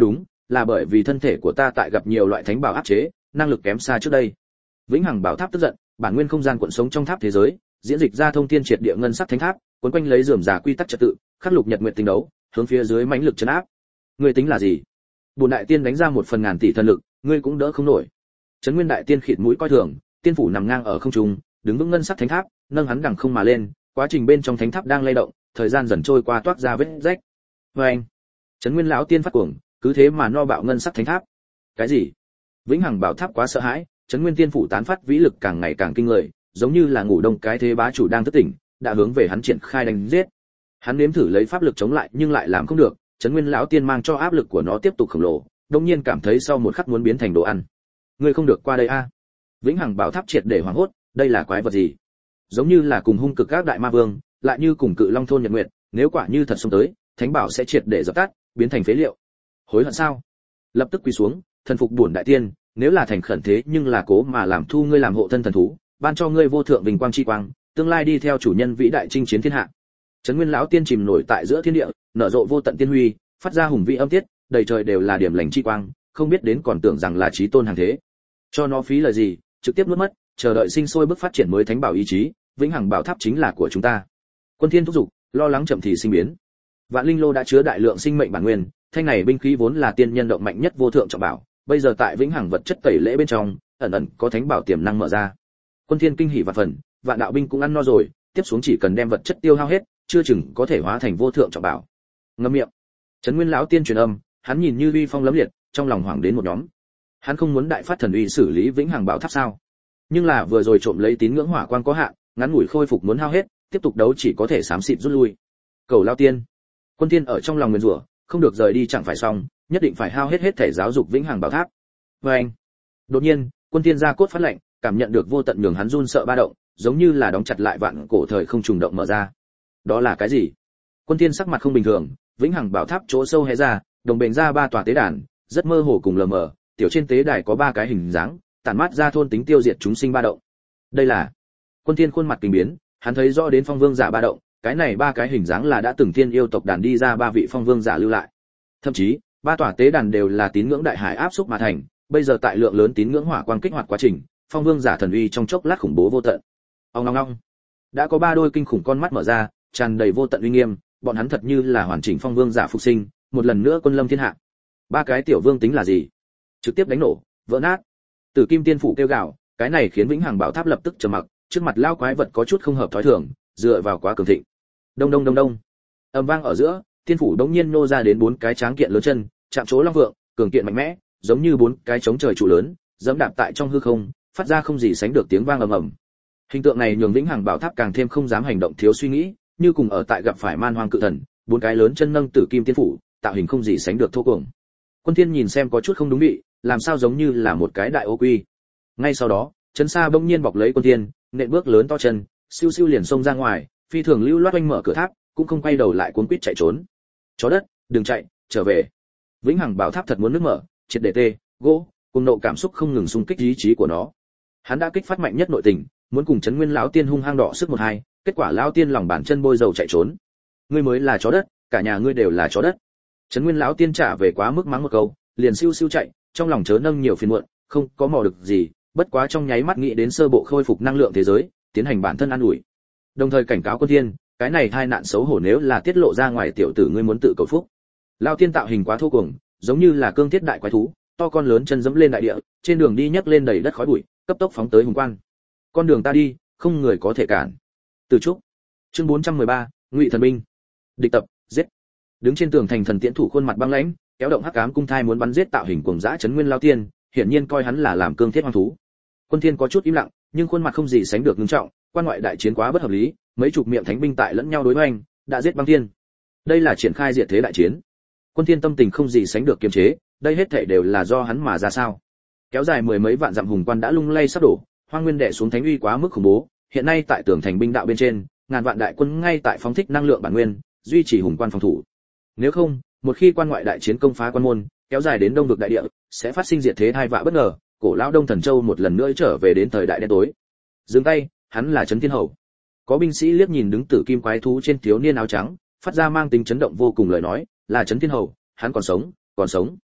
là bởi vì thân thể của ta tại gặp nhiều loại thánh bảo áp chế, năng lực kém xa trước đây. Vĩnh Hằng Bảo Tháp tức giận, bản nguyên không gian cuộn sống trong tháp thế giới, diễn dịch ra thông thiên triệt địa ngân sắc thánh tháp, cuốn quanh lấy rườm rà quy tắc trật tự, khắc lục nhật nguyệt tinh đấu, hướng phía dưới mãnh lực chấn áp. Ngươi tính là gì? Bổn đại tiên đánh ra một phần ngàn tỷ thần lực, ngươi cũng đỡ không nổi. Trấn Nguyên đại tiên khịt mũi coi thường, tiên phủ nằm ngang ở không trung, đứng vững ngân sắc thánh tháp, nâng hắn đằng không mà lên, quá trình bên trong thánh tháp đang lay động, thời gian dần trôi qua toát ra vết rách. Oeng! Trấn Nguyên lão tiên phát cuồng, cứ thế mà no bạo ngân sắc thánh tháp. Cái gì? Vĩnh Hằng Bảo Tháp quá sợ hãi, Trấn Nguyên tiên phủ tán phát vĩ lực càng ngày càng kinh người, giống như là ngủ đông cái thế bá chủ đang thức tỉnh, đã hướng về hắn triển khai đánh giết. Hắn nếm thử lấy pháp lực chống lại nhưng lại làm không được, Trấn Nguyên lão tiên mang cho áp lực của nó tiếp tục khổng lồ, đột nhiên cảm thấy sau một khắc muốn biến thành đồ ăn. Ngươi không được qua đây a. Vĩnh Hằng Bảo Tháp triệt để hoảng hốt, đây là quái vật gì? Giống như là cùng hung cực các đại ma vương, lại như cùng cự long thôn nhật nguyệt, nếu quả như thật xông tới, thánh bảo sẽ triệt để dập tắt, biến thành phế liệu. Hối hận sao? Lập tức quỳ xuống, thần phục bổn đại tiên, nếu là thành khẩn thế nhưng là cố mà làm thu ngươi làm hộ thân thần thú, ban cho ngươi vô thượng vinh quang chi quang, tương lai đi theo chủ nhân vĩ đại chinh chiến thiên hạ. Trấn Nguyên lão tiên chìm nổi tại giữa thiên địa, nở rộ vô tận tiên huy, phát ra hùng vĩ âm tiết, đầy trời đều là điểm lành chi quang, không biết đến còn tưởng rằng là chí tôn hàng thế. Cho nó phí lời gì, trực tiếp nuốt mất, chờ đợi sinh sôi bước phát triển mới thánh bảo ý chí, Vĩnh Hằng Bảo Tháp chính là của chúng ta. Quân Thiên thúc giục, lo lắng chậm thì sinh biến. Vạn Linh Lô đã chứa đại lượng sinh mệnh bản nguyên, thanh này binh khí vốn là tiên nhân động mạnh nhất vô thượng trọng bảo, bây giờ tại Vĩnh Hằng vật chất tẩy lễ bên trong, ẩn ẩn có thánh bảo tiềm năng mở ra. Quân Thiên kinh hỉ vạn phần, Vạn đạo binh cũng ăn no rồi, tiếp xuống chỉ cần đem vật chất tiêu hao hết, chưa chừng có thể hóa thành vô thượng trọng bảo. Ngậm miệng. Trấn Nguyên lão tiên truyền âm, hắn nhìn như uy phong lẫm liệt, trong lòng hoảng đến một nhóm. Hắn không muốn đại phát thần uy xử lý Vĩnh Hằng Bảo Tháp sao? Nhưng là vừa rồi trộm lấy tín ngưỡng hỏa quang có hạn, ngắn ngủi khôi phục muốn hao hết, tiếp tục đấu chỉ có thể xám xịt rút lui. Cầu lão tiên. Quân Thiên ở trong lòng nguyền rủa, không được rời đi chẳng phải xong, nhất định phải hao hết hết thể giáo dục Vĩnh Hằng Bảo Tháp. Và anh. Đột nhiên, Quân Thiên ra cốt phát lạnh, cảm nhận được vô tận nhường hắn run sợ ba động, giống như là đóng chặt lại vạn cổ thời không trùng động mở ra. Đó là cái gì? Quân Thiên sắc mặt không bình thường, Vĩnh Hằng Bảo Tháp chỗ sâu hé ra, đồng bền ra ba tòa tế đàn, rất mơ hồ cùng lờ mờ, tiểu trên tế đài có ba cái hình dáng, tản mát ra thôn tính tiêu diệt chúng sinh ba động. Đây là. Quân Thiên khuôn mặt kinh biến, hắn thấy rõ đến phong vương giả ba động, cái này ba cái hình dáng là đã từng thiên yêu tộc đàn đi ra ba vị phong vương giả lưu lại. Thậm chí, ba tòa tế đàn đều là tín ngưỡng đại hải áp xúc mà thành, bây giờ tại lượng lớn tín ngưỡng hỏa quang kích hoạt quá trình, phong vương giả thần uy trong chốc lát khủng bố vô tận. Ong ong ong. Đã có ba đôi kinh khủng con mắt mở ra, tràn đầy vô tận uy nghiêm, bọn hắn thật như là hoàn chỉnh phong vương giả phục sinh, một lần nữa quân lâm thiên hạ. Ba cái tiểu vương tính là gì? Trực tiếp đánh nổ, vỡ nát. Tử Kim Tiên phủ kêu gào, cái này khiến Vĩnh Hằng Bảo Tháp lập tức trầm mặc, trước mặt lao quái vật có chút không hợp thói thường, dựa vào quá cường thịnh. Đông đông đông đông. Ầm vang ở giữa, tiên phủ đống nhiên nô ra đến bốn cái tráng kiện lớn chân, chạm chỗ long vượng, cường kiện mạnh mẽ, giống như bốn cái chống trời trụ lớn, giẫm đạp tại trong hư không, phát ra không gì sánh được tiếng vang ầm ầm. Hình tượng này nhường Vĩnh Hằng Bảo Tháp càng thêm không dám hành động thiếu suy nghĩ, như cùng ở tại gặp phải man hoang cự thần, bốn cái lớn chân nâng Tử Kim Tiên phủ, tạo hình không gì sánh được thô cuồng. Quân Thiên nhìn xem có chút không đúng vị, làm sao giống như là một cái đại ô quy. Ngay sau đó, Trấn Sa bỗng nhiên bọc lấy Quân Thiên, nện bước lớn to chân, siêu siêu liền xông ra ngoài, phi thường lưu loát oanh mở cửa tháp, cũng không quay đầu lại cuốn quýt chạy trốn. Chó đất, đừng chạy, trở về. Vĩnh Hằng Bảo Tháp thật muốn nước mở, triệt để tê, gỗ, cùng nộ cảm xúc không ngừng xung kích ý chí của nó. Hắn đã kích phát mạnh nhất nội tình, muốn cùng Trấn Nguyên lão tiên hung hăng đọ sức một hai, kết quả lão tiên lòng bàn chân bôi dầu chạy trốn. Ngươi mới là chó đất, cả nhà ngươi đều là chó đất. Trấn Nguyên lão tiên trả về quá mức mắng một câu, liền siêu siêu chạy, trong lòng chớ nâng nhiều phiền muộn, không có mò được gì, bất quá trong nháy mắt nghĩ đến sơ bộ khôi phục năng lượng thế giới, tiến hành bản thân an ủi. Đồng thời cảnh cáo Quân Thiên, cái này tai nạn xấu hổ nếu là tiết lộ ra ngoài tiểu tử ngươi muốn tự cầu phúc. Lão tiên tạo hình quá thô cuồng, giống như là cương thiết đại quái thú, to con lớn chân dẫm lên đại địa, trên đường đi nhấc lên đầy đất khói bụi, cấp tốc phóng tới hùng quan. Con đường ta đi, không người có thể cản. Từ trúc. Chương bốn trăm mười ba, Ngụy thần binh. Địch tập, giết. Đứng trên tường thành thần tiễn thủ khuôn mặt băng lãnh, kéo động hắc ám cung thai muốn bắn giết tạo hình cuồng dã Trấn Nguyên lão tiên, hiển nhiên coi hắn là làm cương thiết hoang thú. Quân Thiên có chút im lặng, nhưng khuôn mặt không gì sánh được nghiêm trọng, quan ngoại đại chiến quá bất hợp lý, mấy chục miệng thánh binh tại lẫn nhau đối hoành, đã giết băng thiên. Đây là triển khai diệt thế đại chiến. Quân Thiên tâm tình không gì sánh được kiềm chế, đây hết thảy đều là do hắn mà ra sao? Kéo dài mười mấy vạn dặm hùng quan đã lung lay sắp đổ, hoang nguyên đè xuống thánh uy quá mức khủng bố, hiện nay tại tường thành binh đạo bên trên, ngàn vạn đại quân ngay tại phóng thích năng lượng bản nguyên, duy trì hùng quan phòng thủ. Nếu không, một khi quan ngoại đại chiến công phá quan môn, kéo dài đến đông vực đại địa, sẽ phát sinh diệt thế hai vạ bất ngờ, cổ lão Đông Thần Châu một lần nữa trở về đến thời đại đen tối. Dừng tay, hắn là Trấn Thiên Hầu. Có binh sĩ liếc nhìn đứng tử kim quái thú trên thiếu niên áo trắng, phát ra mang tính chấn động vô cùng lời nói, là Trấn Thiên Hầu, hắn còn sống, còn sống.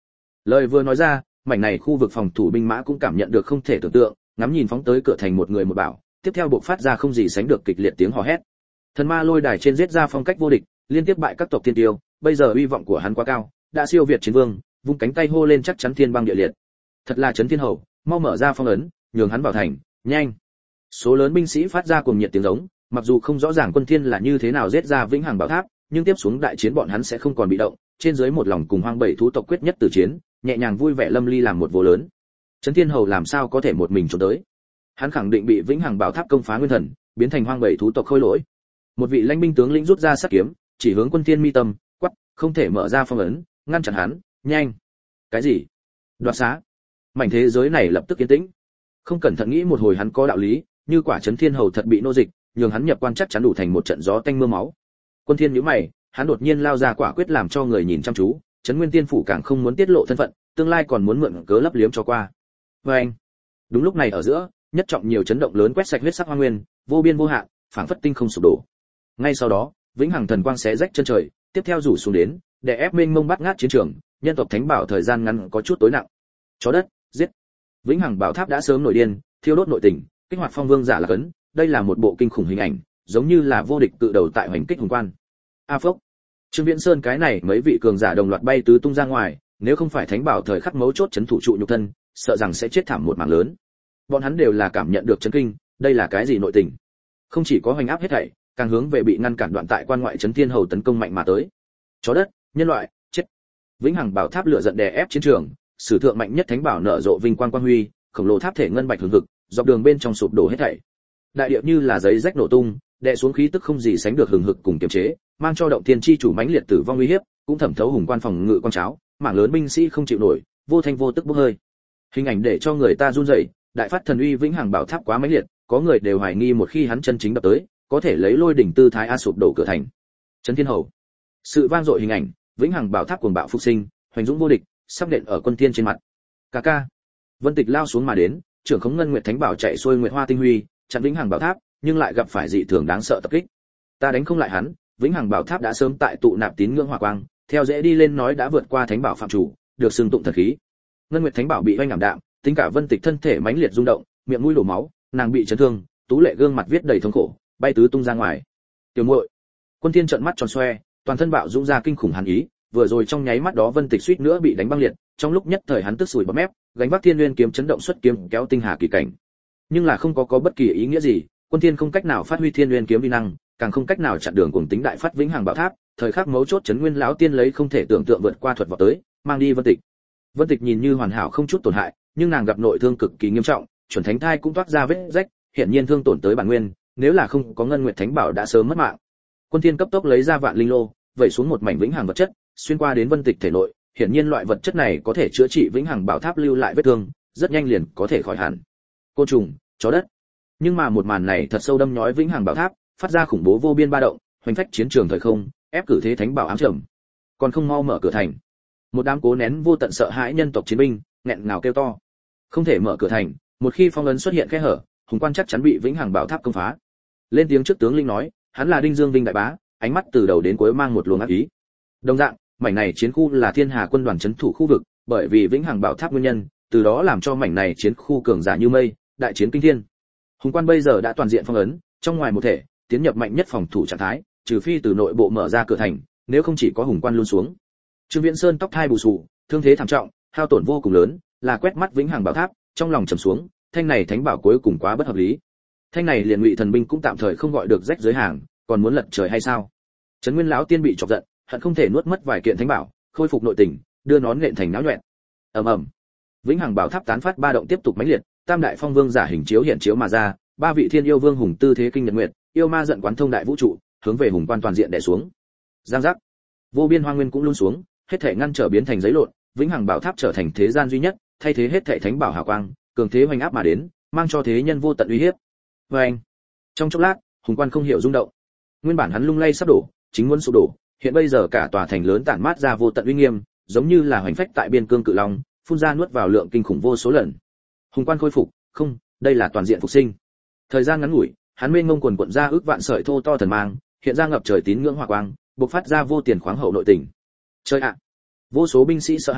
Lời vừa nói ra, mảnh này khu vực phòng thủ binh mã cũng cảm nhận được không thể tưởng tượng, ngắm nhìn phóng tới cửa thành một người một bảo, tiếp theo bộc phát ra không gì sánh được kịch liệt tiếng hò hét. Thần ma lôi đài trên giết ra phong cách vô địch, liên tiếp bại các tộc tiên tiêu, bây giờ uy vọng của hắn quá cao, đã siêu việt chiến vương, vung cánh tay hô lên chắc chắn thiên băng địa liệt. Thật là chấn thiên hầu, mau mở ra phong ấn, nhường hắn vào thành, nhanh. Số lớn binh sĩ phát ra cuồng nhiệt tiếng giống, mặc dù không rõ ràng quân thiên là như thế nào giết ra vĩnh hằng bảo tháp, nhưng tiếp xuống đại chiến bọn hắn sẽ không còn bị động, trên dưới một lòng cùng hoang bảy thú tộc quyết nhất tử chiến, nhẹ nhàng vui vẻ lâm ly làm một vô lớn. Chấn thiên hầu làm sao có thể một mình trốn tới? Hắn khẳng định bị vĩnh hằng bảo tháp công phá nguyên thần, biến thành hoang bảy thú tộc khôi lỗi. Một vị lãnh binh tướng lĩnh rút ra sát kiếm, chỉ hướng quân thiên mi tâm, quát, không thể mở ra phong ấn, ngăn chặn hắn, nhanh. Cái gì? Đoạt xá? Mảnh thế giới này lập tức yên tĩnh. Không cẩn thận nghĩ một hồi hắn có đạo lý, như quả chấn thiên hầu thật bị nô dịch, nhường hắn nhập quan chắc chắn đủ thành một trận gió tanh mưa máu. Quân thiên nhíu mày, hắn đột nhiên lao ra quả quyết làm cho người nhìn chăm chú, chấn nguyên tiên phủ càng không muốn tiết lộ thân phận, tương lai còn muốn mượn cớ lấp liếm cho qua. Và anh, đúng lúc này ở giữa, nhất trọng nhiều chấn động lớn quét sạch huyết sắc hoang nguyên, vô biên vô hạn, phảng phất tinh không sụp đổ. Ngay sau đó, vĩnh hằng thần quang xé rách chân trời, tiếp theo rủ xuống đến, để ép mênh mông bắt ngát chiến trường, nhân tộc thánh bảo thời gian ngắn có chút tối nặng. Chó đất, giết. Vĩnh hằng bảo tháp đã sớm nổi điên, thiêu đốt nội tình, kích hoạt phong vương giả là cấn, đây là một bộ kinh khủng hình ảnh, giống như là vô địch cự đầu tại hoành kích hùng quan. A phốc. Trương Viễn Sơn cái này mấy vị cường giả đồng loạt bay tứ tung ra ngoài, nếu không phải thánh bảo thời khắc mấu chốt chấn thủ trụ nhục thân, sợ rằng sẽ chết thảm một mảng lớn. Bọn hắn đều là cảm nhận được chấn kinh, đây là cái gì nội tình? Không chỉ có hoành áp hết thảy, càng hướng về bị ngăn cản đoạn tại quan ngoại chấn thiên hầu tấn công mạnh mà tới. Chó đất, nhân loại, chết. Vĩnh hằng bảo tháp lửa giận đè ép chiến trường, sử thượng mạnh nhất thánh bảo nở rộ vinh quang quang huy, khổng lồ tháp thể ngân bạch hừng hực, dọc đường bên trong sụp đổ hết thảy. Đại địa như là giấy rách nổ tung, đè xuống khí tức không gì sánh được hừng hực cùng kiềm chế, mang cho động thiên chi chủ mãnh liệt tử vong uy hiếp, cũng thẩm thấu hùng quan phòng ngự quan cháo, mảng lớn binh sĩ không chịu nổi, vô thanh vô tức bốc hơi. Hình ảnh để cho người ta run rẩy, đại phát thần uy vĩnh hằng bảo tháp quá mãnh liệt, có người đều hoài nghi một khi hắn chân chính đập tới, có thể lấy lôi đỉnh tư thái a sụp đổ cửa thành. Chấn thiên hầu. Sự vang dội hình ảnh, vĩnh hằng bảo tháp cuồng bạo phục sinh, hoành dũng vô địch, sắp nện ở quân thiên trên mặt. Ca ca. Vân Tịch lao xuống mà đến, trưởng khống ngân nguyệt thánh bảo chạy xuôi nguyệt hoa tinh huy, chặn vĩnh hằng bảo tháp, nhưng lại gặp phải dị thường đáng sợ tập kích. Ta đánh không lại hắn, vĩnh hằng bảo tháp đã sớm tại tụ nạp tín ngưỡng hỏa quang, theo dễ đi lên nói đã vượt qua thánh bảo phạm chủ, được xưng tụng thần khí. Ngân nguyệt thánh bảo bị oanh ảm đạm, tính cả Vân Tịch thân thể mãnh liệt rung động, miệng mũi đổ máu, nàng bị chấn thương, tú lệ gương mặt viết đầy thống khổ, bay tứ tung ra ngoài. Tiểu muội. Quân Thiên trợn mắt tròn xoe, toàn thân bạo dũng ra kinh khủng hàn ý, vừa rồi trong nháy mắt đó Vân Tịch suýt nữa bị đánh băng liệt, trong lúc nhất thời hắn tức sùi bọt mép, gánh vác Thiên Nguyên kiếm chấn động xuất kiếm kéo tinh hà kỳ cảnh. Nhưng là không có có bất kỳ ý nghĩa gì, Quân Thiên không cách nào phát huy Thiên Nguyên kiếm uy năng, càng không cách nào chặn đường cuồng tính đại phát vĩnh hằng bảo tháp, thời khắc mấu chốt chấn nguyên lão tiên lấy không thể tưởng tượng vượt qua thuật vọt tới, mang đi Vân Tịch. Vân Tịch nhìn như hoàn hảo không chút tổn hại, nhưng nàng gặp nội thương cực kỳ nghiêm trọng, chuẩn thánh thai cũng toát ra vết rách, hiển nhiên thương tổn tới bản nguyên, nếu là không có ngân nguyệt thánh bảo đã sớm mất mạng. Quân Thiên cấp tốc lấy ra vạn linh lô, vẩy xuống một mảnh vĩnh hằng vật chất, xuyên qua đến Vân Tịch thể nội, hiển nhiên loại vật chất này có thể chữa trị vĩnh hằng bảo tháp lưu lại vết thương, rất nhanh liền có thể khỏi hẳn. Côn trùng, chó đất. Nhưng mà một màn này thật sâu đâm nhói vĩnh hằng bảo tháp, phát ra khủng bố vô biên ba động, hoành phách chiến trường thời không, ép cử thế thánh bảo ám trầm. Còn không mau mở cửa thành. Một đám cố nén vô tận sợ hãi nhân tộc chiến binh, nghẹn ngào kêu to. Không thể mở cửa thành, một khi phong ấn xuất hiện kẽ hở, hùng quan chắc chắn bị vĩnh hằng bảo tháp công phá. Lên tiếng trước tướng linh nói, hắn là Đinh Dương Vinh đại bá, ánh mắt từ đầu đến cuối mang một luồng ác ý. Đồng dạng, mảnh này chiến khu là Thiên Hà quân đoàn trấn thủ khu vực, bởi vì vĩnh hằng bảo tháp nguyên nhân, từ đó làm cho mảnh này chiến khu cường giả như mây, đại chiến kinh thiên. Hùng quan bây giờ đã toàn diện phong ấn, trong ngoài một thể, tiến nhập mạnh nhất phòng thủ trạng thái, trừ phi từ nội bộ mở ra cửa thành, nếu không chỉ có hùng quan luôn xuống. Trương Viễn Sơn tóc thai bù xù, thương thế thảm trọng, hao tổn vô cùng lớn, là quét mắt vĩnh hằng bảo tháp, trong lòng trầm xuống, thanh này thánh bảo cuối cùng quá bất hợp lý. Thanh này liền ngụy thần binh cũng tạm thời không gọi được rách giới hàng, còn muốn lật trời hay sao? Trấn Nguyên lão tiên bị chọc giận, hận không thể nuốt mất vài kiện thánh bảo, khôi phục nội tình, đưa nón nện thành náo nhoẹn. Ầm ầm. Vĩnh hằng bảo tháp tán phát ba động tiếp tục mãnh liệt, tam đại phong vương giả hình chiếu hiện chiếu mà ra, ba vị thiên yêu vương hùng tư thế kinh nhật nguyệt, yêu ma giận quán thông đại vũ trụ, hướng về hùng quan toàn diện đè xuống. Giang giác. Vô biên hoang nguyên cũng luôn xuống, hết thể ngăn trở biến thành giấy lộn, vĩnh hằng bảo tháp trở thành thế gian duy nhất, thay thế hết thể thánh bảo hào quang, cường thế hoành áp mà đến, mang cho thế nhân vô tận uy hiếp. Oeng. Trong chốc lát, hùng quan không hiểu rung động. Nguyên bản hắn lung lay sắp đổ, chính muốn sụp đổ, hiện bây giờ cả tòa thành lớn tản mát ra vô tận uy nghiêm, giống như là hoành phách tại biên cương cự long, phun ra nuốt vào lượng kinh khủng vô số lần. Hùng quan khôi phục, không, đây là toàn diện phục sinh. Thời gian ngắn ngủi, hắn mênh mông quần quần ra ước vạn sợi thô to thần mang, hiện ra ngập trời tín ngưỡng hỏa quang, bộc phát ra vô tiền khoáng hậu nội tình. Trời ạ! Vô số binh sĩ sợ hãi,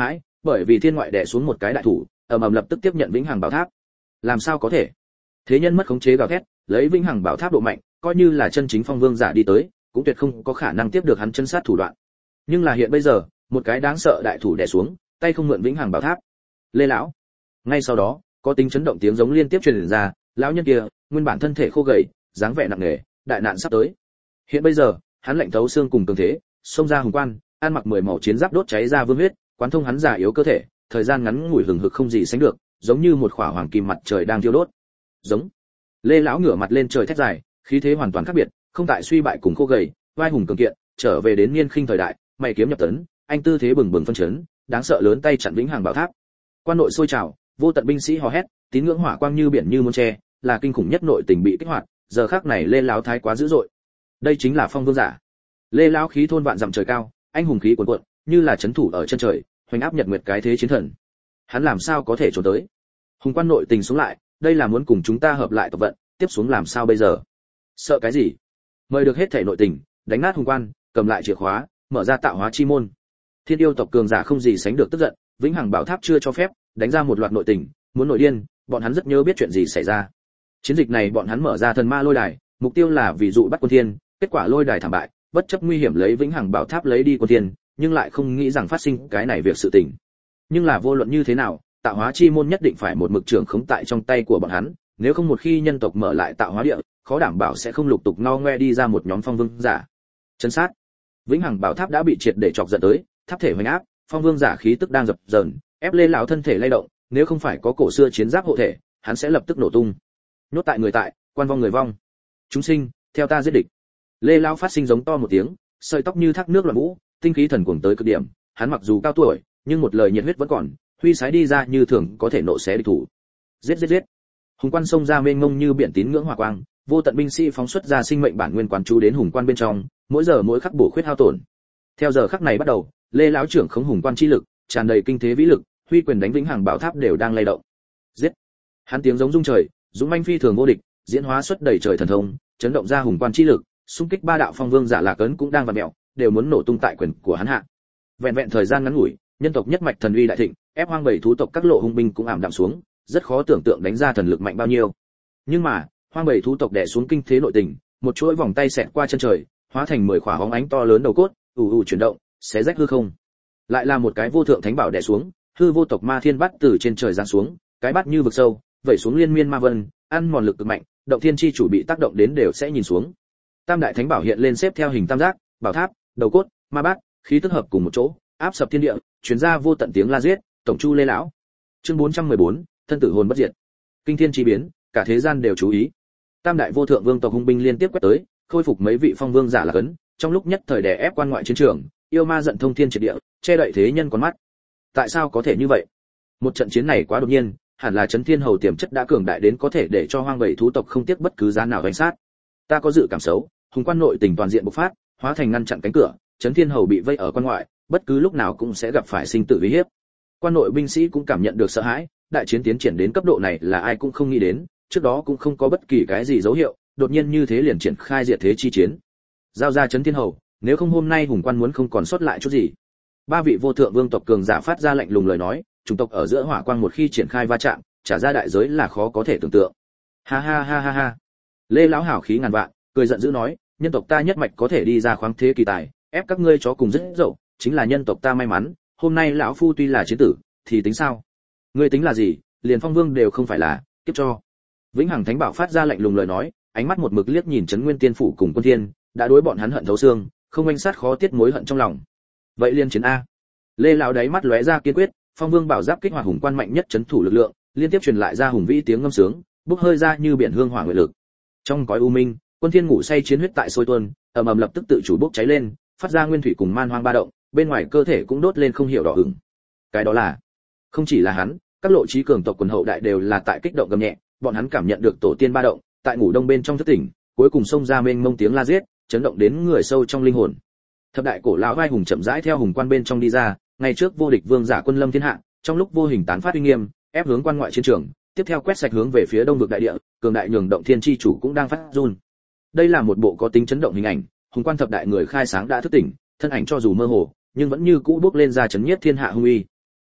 bởi vì thiên ngoại đè xuống một cái đại thủ, ầm ầm lập tức tiếp nhận vĩnh hằng bảo tháp. Làm sao có thể? Thế nhân mất khống chế gào thét, lấy vĩnh hằng bảo tháp độ mạnh, coi như là chân chính phong vương giả đi tới, cũng tuyệt không có khả năng tiếp được hắn chân sát thủ đoạn. Nhưng là hiện bây giờ, một cái đáng sợ đại thủ đè xuống, tay không mượn vĩnh hằng bảo tháp. Lê lão. Ngay sau đó, có tính chấn động tiếng giống liên tiếp truyền ra, lão nhân kia, nguyên bản thân thể khô gầy, dáng vẻ nặng nề, đại nạn sắp tới. Hiện bây giờ, hắn lạnh thấu xương cùng cường thế, xông ra hùng quan, ăn mặc mười màu chiến giáp đốt cháy ra vương huyết, quán thông hắn già yếu cơ thể, thời gian ngắn ngủi hừng hực không gì sánh được, giống như một khỏa hoàng kim mặt trời đang thiêu đốt. Giống. Lê lão ngửa mặt lên trời thét dài, khí thế hoàn toàn khác biệt, không tại suy bại cùng khô gầy, vai hùng cường kiện, trở về đến niên khinh thời đại, mày kiếm nhập tấn, anh tư thế bừng bừng phân chấn, đáng sợ lớn tay chặn vĩnh hằng bảo tháp. Quan nội sôi trào, vô tận binh sĩ hò hét, tín ngưỡng hỏa quang như biển như muốn che, là kinh khủng nhất nội tình bị kích hoạt, giờ khắc này Lê lão thái quá dữ dội. Đây chính là phong vương giả. Lê lão khí thôn vạn dặm trời cao, anh hùng khí cuồn cuộn, như là chấn thủ ở chân trời, hoành áp nhật nguyệt cái thế chiến thần. Hắn làm sao có thể trốn tới? Hùng quan nội tình xuống lại, đây là muốn cùng chúng ta hợp lại tộc vận, tiếp xuống làm sao bây giờ? Sợ cái gì? Mời được hết thể nội tình, đánh nát hùng quan, cầm lại chìa khóa, mở ra tạo hóa chi môn. Thiên yêu tộc cường giả không gì sánh được tức giận, vĩnh hằng bảo tháp chưa cho phép, đánh ra một loạt nội tình, muốn nội điên, bọn hắn rất nhớ biết chuyện gì xảy ra. Chiến dịch này bọn hắn mở ra thần ma lôi đài, mục tiêu là vì dụ bắt quân thiên, kết quả lôi đài thảm bại, bất chấp nguy hiểm lấy vĩnh hằng bảo tháp lấy đi quân thiên, nhưng lại không nghĩ rằng phát sinh cái này việc sự tình. Nhưng là vô luận như thế nào, tạo hóa chi môn nhất định phải một mực trưởng khống tại trong tay của bọn hắn, nếu không một khi nhân tộc mở lại tạo hóa địa, khó đảm bảo sẽ không lục tục no ngoe đi ra một nhóm phong vương giả. Chân sát. Vĩnh hằng bảo tháp đã bị triệt để chọc giận tới, tháp thể hoành áp, phong vương giả khí tức đang dập dờn, ép lên lão thân thể lay động, nếu không phải có cổ xưa chiến giáp hộ thể, hắn sẽ lập tức nổ tung. Nhốt tại người tại, quan vong người vong. Chúng sinh, theo ta giết địch. Lê lão phát sinh giống to một tiếng, sợi tóc như thác nước loạn vũ, tinh khí thần cuồng tới cực điểm, hắn mặc dù cao tuổi, nhưng một lời nhiệt huyết vẫn còn, huy sái đi ra như thường có thể nộ xé địch thủ. Giết giết giết. Hùng quan sông ra mênh mông như biển tín ngưỡng hỏa quang, vô tận binh sĩ phóng xuất ra sinh mệnh bản nguyên quán chú đến hùng quan bên trong, mỗi giờ mỗi khắc bổ khuyết hao tổn. Theo giờ khắc này bắt đầu, Lê lão trưởng khống hùng quan chi lực, tràn đầy kinh thế vĩ lực, huy quyền đánh vĩnh hằng bảo tháp đều đang lay động. Giết. Hắn tiếng giống rung trời, dũng manh phi thường vô địch, diễn hóa xuất đầy trời thần thông, chấn động ra hùng quan chi lực, xung kích ba đạo phong vương giả lạc ấn cũng đang vặn mèo, đều muốn nổ tung tại quyền của hắn hạ. Vẹn vẹn thời gian ngắn ngủi, nhân tộc nhất mạch thần uy đại thịnh, ép hoang bảy thú tộc các lộ hung binh cũng ảm đạm xuống, rất khó tưởng tượng đánh ra thần lực mạnh bao nhiêu. Nhưng mà, hoang bảy thú tộc đè xuống kinh thế nội tình, một chuỗi vòng tay xẹt qua chân trời, hóa thành mười khỏa hóng ánh to lớn đầu cốt, ù ù chuyển động, xé rách hư không. Lại là một cái vô thượng thánh bảo đè xuống, hư vô tộc ma thiên bát từ trên trời giáng xuống, cái bát như vực sâu, vẩy xuống liên miên ma vân, ăn mòn lực cực mạnh, động thiên chi chủ bị tác động đến đều sẽ nhìn xuống. Tam đại thánh bảo hiện lên xếp theo hình tam giác, bảo tháp, đầu cốt, ma bát, khí tức hợp cùng một chỗ, áp sập thiên địa, truyền ra vô tận tiếng la giết, tổng chu Lê lão. Chương bốn trăm mười bốn, thân tử hồn bất diệt. Kinh thiên chi biến, cả thế gian đều chú ý. Tam đại vô thượng vương tộc hung binh liên tiếp quét tới, khôi phục mấy vị phong vương giả là cấn, trong lúc nhất thời đè ép quan ngoại chiến trường, yêu ma giận thông thiên triệt địa, che đậy thế nhân con mắt. Tại sao có thể như vậy? Một trận chiến này quá đột nhiên, hẳn là chấn thiên hầu tiềm chất đã cường đại đến có thể để cho hoang bảy thú tộc không tiếc bất cứ giá nào đánh sát. Ta có dự cảm xấu, hùng quan nội tình toàn diện bộc phát, hóa thành ngăn chặn cánh cửa, chấn thiên hầu bị vây ở quan ngoại, bất cứ lúc nào cũng sẽ gặp phải sinh tử uy hiếp. Quan nội binh sĩ cũng cảm nhận được sợ hãi, đại chiến tiến triển đến cấp độ này là ai cũng không nghĩ đến, trước đó cũng không có bất kỳ cái gì dấu hiệu, đột nhiên như thế liền triển khai diệt thế chi chiến. Giao ra chấn thiên hầu, nếu không hôm nay hùng quan muốn không còn sót lại chút gì. Ba vị vô thượng vương tộc cường giả phát ra lạnh lùng lời nói, chủng tộc ở giữa hỏa quang một khi triển khai va chạm, trả ra đại giới là khó có thể tưởng tượng. Ha ha ha ha ha. Lê lão hảo khí ngàn vạn, cười giận dữ nói, nhân tộc ta nhất mạch có thể đi ra khoáng thế kỳ tài, ép các ngươi chó cùng rất dậu, chính là nhân tộc ta may mắn, hôm nay lão phu tuy là chiến tử, thì tính sao? Ngươi tính là gì, liền phong vương đều không phải là, kiếp cho. Vĩnh Hằng Thánh Bảo phát ra lạnh lùng lời nói, ánh mắt một mực liếc nhìn Trấn Nguyên Tiên phủ cùng Quân Thiên, đã đối bọn hắn hận thấu xương, không anh sát khó tiết mối hận trong lòng. Vậy liên chiến a. Lê lão đáy mắt lóe ra kiên quyết, Phong Vương bảo giáp kích hoạt hùng quan mạnh nhất trấn thủ lực lượng, liên tiếp truyền lại ra hùng vĩ tiếng ngâm sướng, bốc hơi ra như biển hương hỏa nguyệt lực. Trong cõi u minh, Quân Thiên ngủ say chiến huyết tại sôi tuôn, ầm ầm lập tức tự chủ bốc cháy lên, phát ra nguyên thủy cùng man hoang ba động, bên ngoài cơ thể cũng đốt lên không hiểu đỏ ửng. Cái đó là, không chỉ là hắn, các lộ trí cường tộc quần hậu đại đều là tại kích động gầm nhẹ, bọn hắn cảm nhận được tổ tiên ba động, tại ngủ đông bên trong thức tỉnh, cuối cùng xông ra mênh mông tiếng la giết, chấn động đến người sâu trong linh hồn. Thập đại cổ lão vai hùng chậm rãi theo hùng quan bên trong đi ra, ngày trước vô địch vương giả quân lâm thiên hạ, trong lúc vô hình tán phát uy nghiêm, ép hướng quan ngoại chiến trường, tiếp theo quét sạch hướng về phía đông vực đại địa, cường đại nhường động thiên chi chủ cũng đang phát run. Đây là một bộ có tính chấn động hình ảnh, hùng quan thập đại người khai sáng đã thức tỉnh, thân ảnh cho dù mơ hồ, nhưng vẫn như cũ bước lên ra chấn nhiếp thiên hạ hung uy.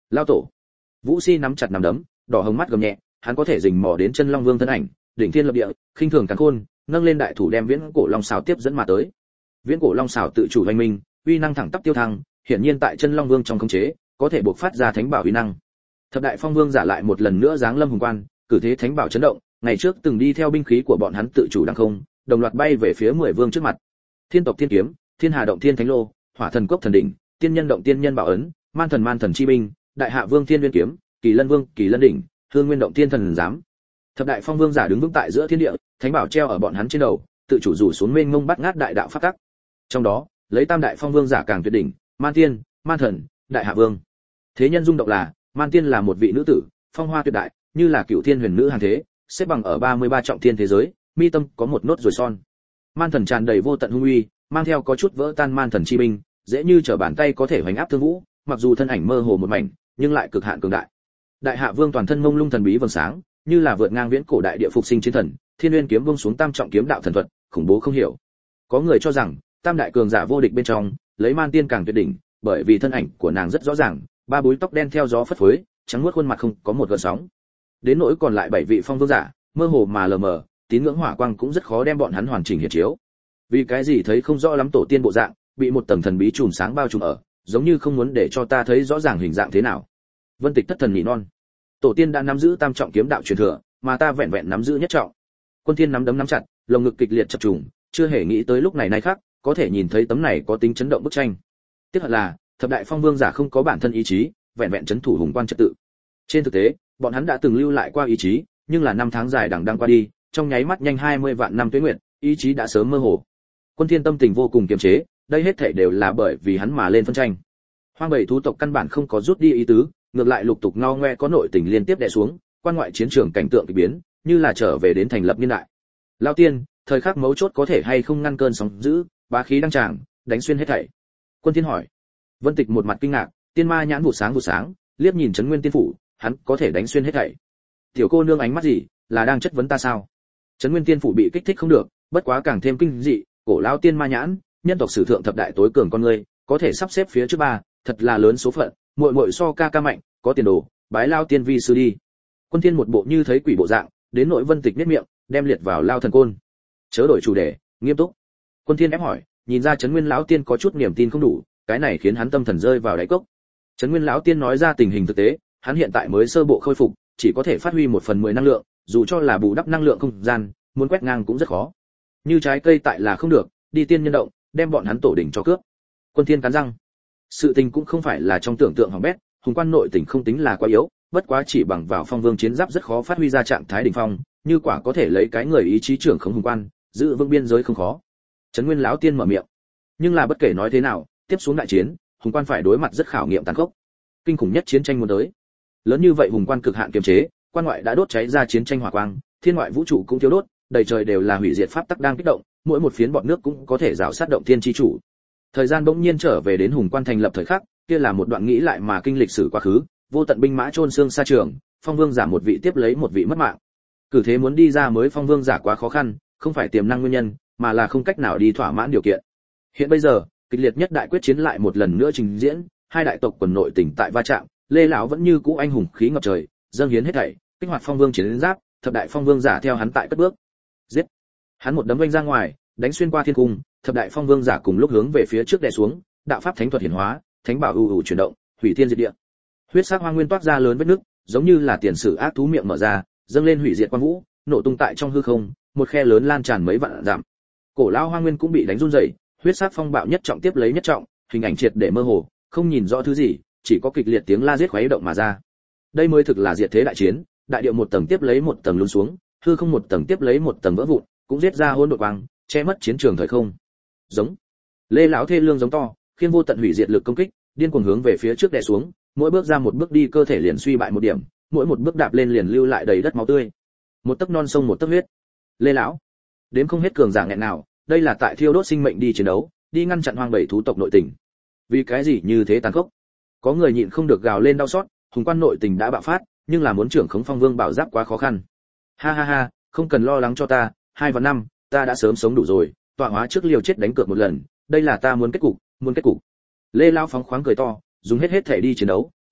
Lao tổ. Vũ Si nắm chặt nắm đấm, đỏ hồng mắt gầm nhẹ, hắn có thể rình mò đến chân Long Vương thân ảnh, đỉnh thiên lập địa, khinh thường càn khôn, nâng lên đại thủ đem viễn cổ long xào tiếp dẫn mà tới. Viễn cổ long xào tự chủ hoành minh, uy năng thẳng tắp tiêu thăng, hiển nhiên tại chân Long Vương trong khống chế, có thể bộc phát ra thánh bảo uy năng. Thập đại phong vương giả lại một lần nữa giáng lâm hùng quan, cử thế thánh bảo chấn động, ngày trước từng đi theo binh khí của bọn hắn tự chủ đăng không, đồng loạt bay về phía mười vương trước mặt. Thiên tộc thiên kiếm, thiên hà động thiên thánh lô, hỏa thần cốc thần đỉnh, tiên nhân động tiên nhân bảo ấn, man thần man thần chi binh, đại hạ vương thiên nguyên kiếm, kỳ lân vương kỳ lân đỉnh, hương nguyên động thiên thần giám. Thập đại phong vương giả đứng vững tại giữa thiên địa, thánh bảo treo ở bọn hắn trên đầu, tự chủ rủ xuống mênh mông bắt ngát đại đạo pháp tắc. Trong đó, lấy tam đại phong vương giả càng tuyệt đỉnh, man tiên, man thần, đại hạ vương. Thế nhân rung động là, man tiên là một vị nữ tử, phong hoa tuyệt đại, như là cựu thiên huyền nữ hàng thế, xếp bằng ở ba mươi ba trọng thiên thế giới, mi tâm có một nốt ruồi son. Man thần tràn đầy vô tận hung uy, mang theo có chút vỡ tan man thần chi binh, dễ như trở bàn tay có thể hoành áp thương vũ, mặc dù thân ảnh mơ hồ một mảnh, nhưng lại cực hạn cường đại. Đại hạ vương toàn thân mông lung thần bí vầng sáng, như là vượt ngang viễn cổ đại địa phục sinh chiến thần, thiên nguyên kiếm buông xuống tam trọng kiếm đạo thần thuật, khủng bố không hiểu. Có người cho rằng, tam đại cường giả vô địch bên trong, lấy man tiên càng tuyệt đỉnh, bởi vì thân ảnh của nàng rất rõ ràng, ba búi tóc đen theo gió phất phới, trắng muốt khuôn mặt không có một gợn sóng. Đến nỗi còn lại bảy vị phong vương giả, mơ hồ mà lờ mờ, tín ngưỡng hỏa quang cũng rất khó đem bọn hắn hoàn chỉnh hiện chiếu. Vì cái gì thấy không rõ lắm tổ tiên bộ dạng, bị một tầng thần bí chùm sáng bao trùm ở, giống như không muốn để cho ta thấy rõ ràng hình dạng thế nào. Vân Tịch thất thần nhị non. Tổ tiên đã nắm giữ tam trọng kiếm đạo truyền thừa, mà ta vẹn vẹn nắm giữ nhất trọng. Quân Thiên nắm đấm nắm chặt, lồng ngực kịch liệt chập trùng, chưa hề nghĩ tới lúc này nay khác, có thể nhìn thấy tấm này có tính chấn động bức tranh. Tiếc hận là, thập đại phong vương giả không có bản thân ý chí, vẹn vẹn chấn thủ hùng quan trật tự. Trên thực tế, bọn hắn đã từng lưu lại qua ý chí, nhưng là năm tháng dài đằng đẵng qua đi, trong nháy mắt nhanh hai mươi vạn năm tuế nguyệt, ý chí đã sớm mơ hồ. Quân Thiên tâm tình vô cùng kiềm chế, đây hết thảy đều là bởi vì hắn mà lên phân tranh. Hoang bảy thú tộc căn bản không có rút đi ý tứ, ngược lại lục tục ngao ngoe có nội tình liên tiếp đè xuống, quan ngoại chiến trường cảnh tượng kỳ biến, như là trở về đến thành lập niên đại. Lão tiên, thời khắc mấu chốt có thể hay không ngăn cơn sóng dữ, bá khí đăng tràng, đánh xuyên hết thảy. Quân Thiên hỏi. Vân Tịch một mặt kinh ngạc, tiên ma nhãn vụ sáng vụ sáng, liếc nhìn Trấn Nguyên tiên phủ, hắn có thể đánh xuyên hết thảy. Tiểu cô nương ánh mắt gì, là đang chất vấn ta sao? Trấn Nguyên tiên phủ bị kích thích không được, bất quá càng thêm kinh dị, cổ lão tiên ma nhãn, nhân tộc sử thượng thập đại tối cường con người, có thể sắp xếp phía trước ba, thật là lớn số phận, muội muội so ca ca mạnh, có tiền đồ, bái lao tiên vi sư đi. Quân Thiên một bộ như thấy quỷ bộ dạng, đến nội Vân Tịch nhếch miệng, đem liệt vào lao thần côn. Chớ đổi chủ đề, nghiêm túc. Quân Thiên ép hỏi, nhìn ra Trấn Nguyên lão tiên có chút niềm tin không đủ, cái này khiến hắn tâm thần rơi vào đáy cốc. Trấn Nguyên lão tiên nói ra tình hình thực tế, hắn hiện tại mới sơ bộ khôi phục, chỉ có thể phát huy một phần mười năng lượng, dù cho là bù đắp năng lượng không gian, muốn quét ngang cũng rất khó. Như trái cây tại là không được, đi tiên nhân động, đem bọn hắn tổ đỉnh cho cướp. Quân Thiên cắn răng. Sự tình cũng không phải là trong tưởng tượng hỏng bét, hùng quan nội tình không tính là quá yếu, bất quá chỉ bằng vào phong vương chiến giáp rất khó phát huy ra trạng thái đỉnh phong, như quả có thể lấy cái người ý chí trưởng khống hùng quan, giữ vững biên giới không khó. Trấn Nguyên lão tiên mở miệng. Nhưng là bất kể nói thế nào, tiếp xuống đại chiến, hùng quan phải đối mặt rất khảo nghiệm tàn khốc. Kinh khủng nhất chiến tranh muốn tới. Lớn như vậy hùng quan cực hạn kiềm chế, quan ngoại đã đốt cháy ra chiến tranh hỏa quang, thiên ngoại vũ trụ cũng thiếu đốt, đầy trời đều là hủy diệt pháp tắc đang kích động, mỗi một phiến bọt nước cũng có thể rào sát động thiên chi chủ. Thời gian bỗng nhiên trở về đến hùng quan thành lập thời khắc, kia là một đoạn nghĩ lại mà kinh lịch sử quá khứ, vô tận binh mã chôn xương xa trường, phong vương giả một vị tiếp lấy một vị mất mạng. Cử thế muốn đi ra mới phong vương giả quá khó khăn, không phải tiềm năng nguyên nhân, mà là không cách nào đi thỏa mãn điều kiện. Hiện bây giờ, kịch liệt nhất đại quyết chiến lại một lần nữa trình diễn, hai đại tộc quần nội tỉnh tại va chạm, Lê lão vẫn như cũ anh hùng khí ngập trời, dâng hiến hết thảy, kích hoạt phong vương chiến giáp, thập đại phong vương giả theo hắn tại cất bước. Giết! Hắn một đấm vung ra ngoài, đánh xuyên qua thiên cung, thập đại phong vương giả cùng lúc hướng về phía trước đè xuống, đạo pháp thánh thuật hiển hóa, thánh bảo ù ù chuyển động, hủy thiên diệt địa. Huyết sắc hoang nguyên toát ra lớn vết nứt, giống như là tiền sử ác thú miệng mở ra, dâng lên hủy diệt quang vũ, nổ tung tại trong hư không, một khe lớn lan tràn mấy vạn dặm. Cổ lão hoang nguyên cũng bị đánh run rẩy, huyết sắc phong bạo nhất trọng tiếp lấy nhất trọng, hình ảnh triệt để mơ hồ, không nhìn rõ thứ gì, chỉ có kịch liệt tiếng la giết khuấy động mà ra. Đây mới thực là diệt thế đại chiến, đại địa một tầng tiếp lấy một tầng lún xuống, hư không một tầng tiếp lấy một tầng vỡ vụn, cũng giết ra hỗn độn quang, che mất chiến trường thời không. Giống. Lê lão thê lương giống to, khiên vô tận hủy diệt lực công kích, điên cuồng hướng về phía trước đè xuống, mỗi bước ra một bước đi cơ thể liền suy bại một điểm, mỗi một bước đạp lên liền lưu lại đầy đất máu tươi. Một tấc non sông một tấc huyết. Lê lão, đến không hết cường giả nghẹn nào, đây là tại thiêu đốt sinh mệnh đi chiến đấu, đi ngăn chặn hoang bảy thú tộc nội tình. Vì cái gì như thế tàn khốc? Có người nhịn không được gào lên đau xót, hùng quan nội tình đã bạo phát, nhưng là muốn trưởng khống phong vương bảo giáp quá khó khăn. Ha ha ha, không cần lo lắng cho ta, hai và năm, ta đã sớm sống đủ rồi, tọa hóa trước liều chết đánh cược một lần, đây là ta muốn kết cục, muốn kết cục. Lê lão phóng khoáng cười to, dùng hết hết thể đi chiến đấu,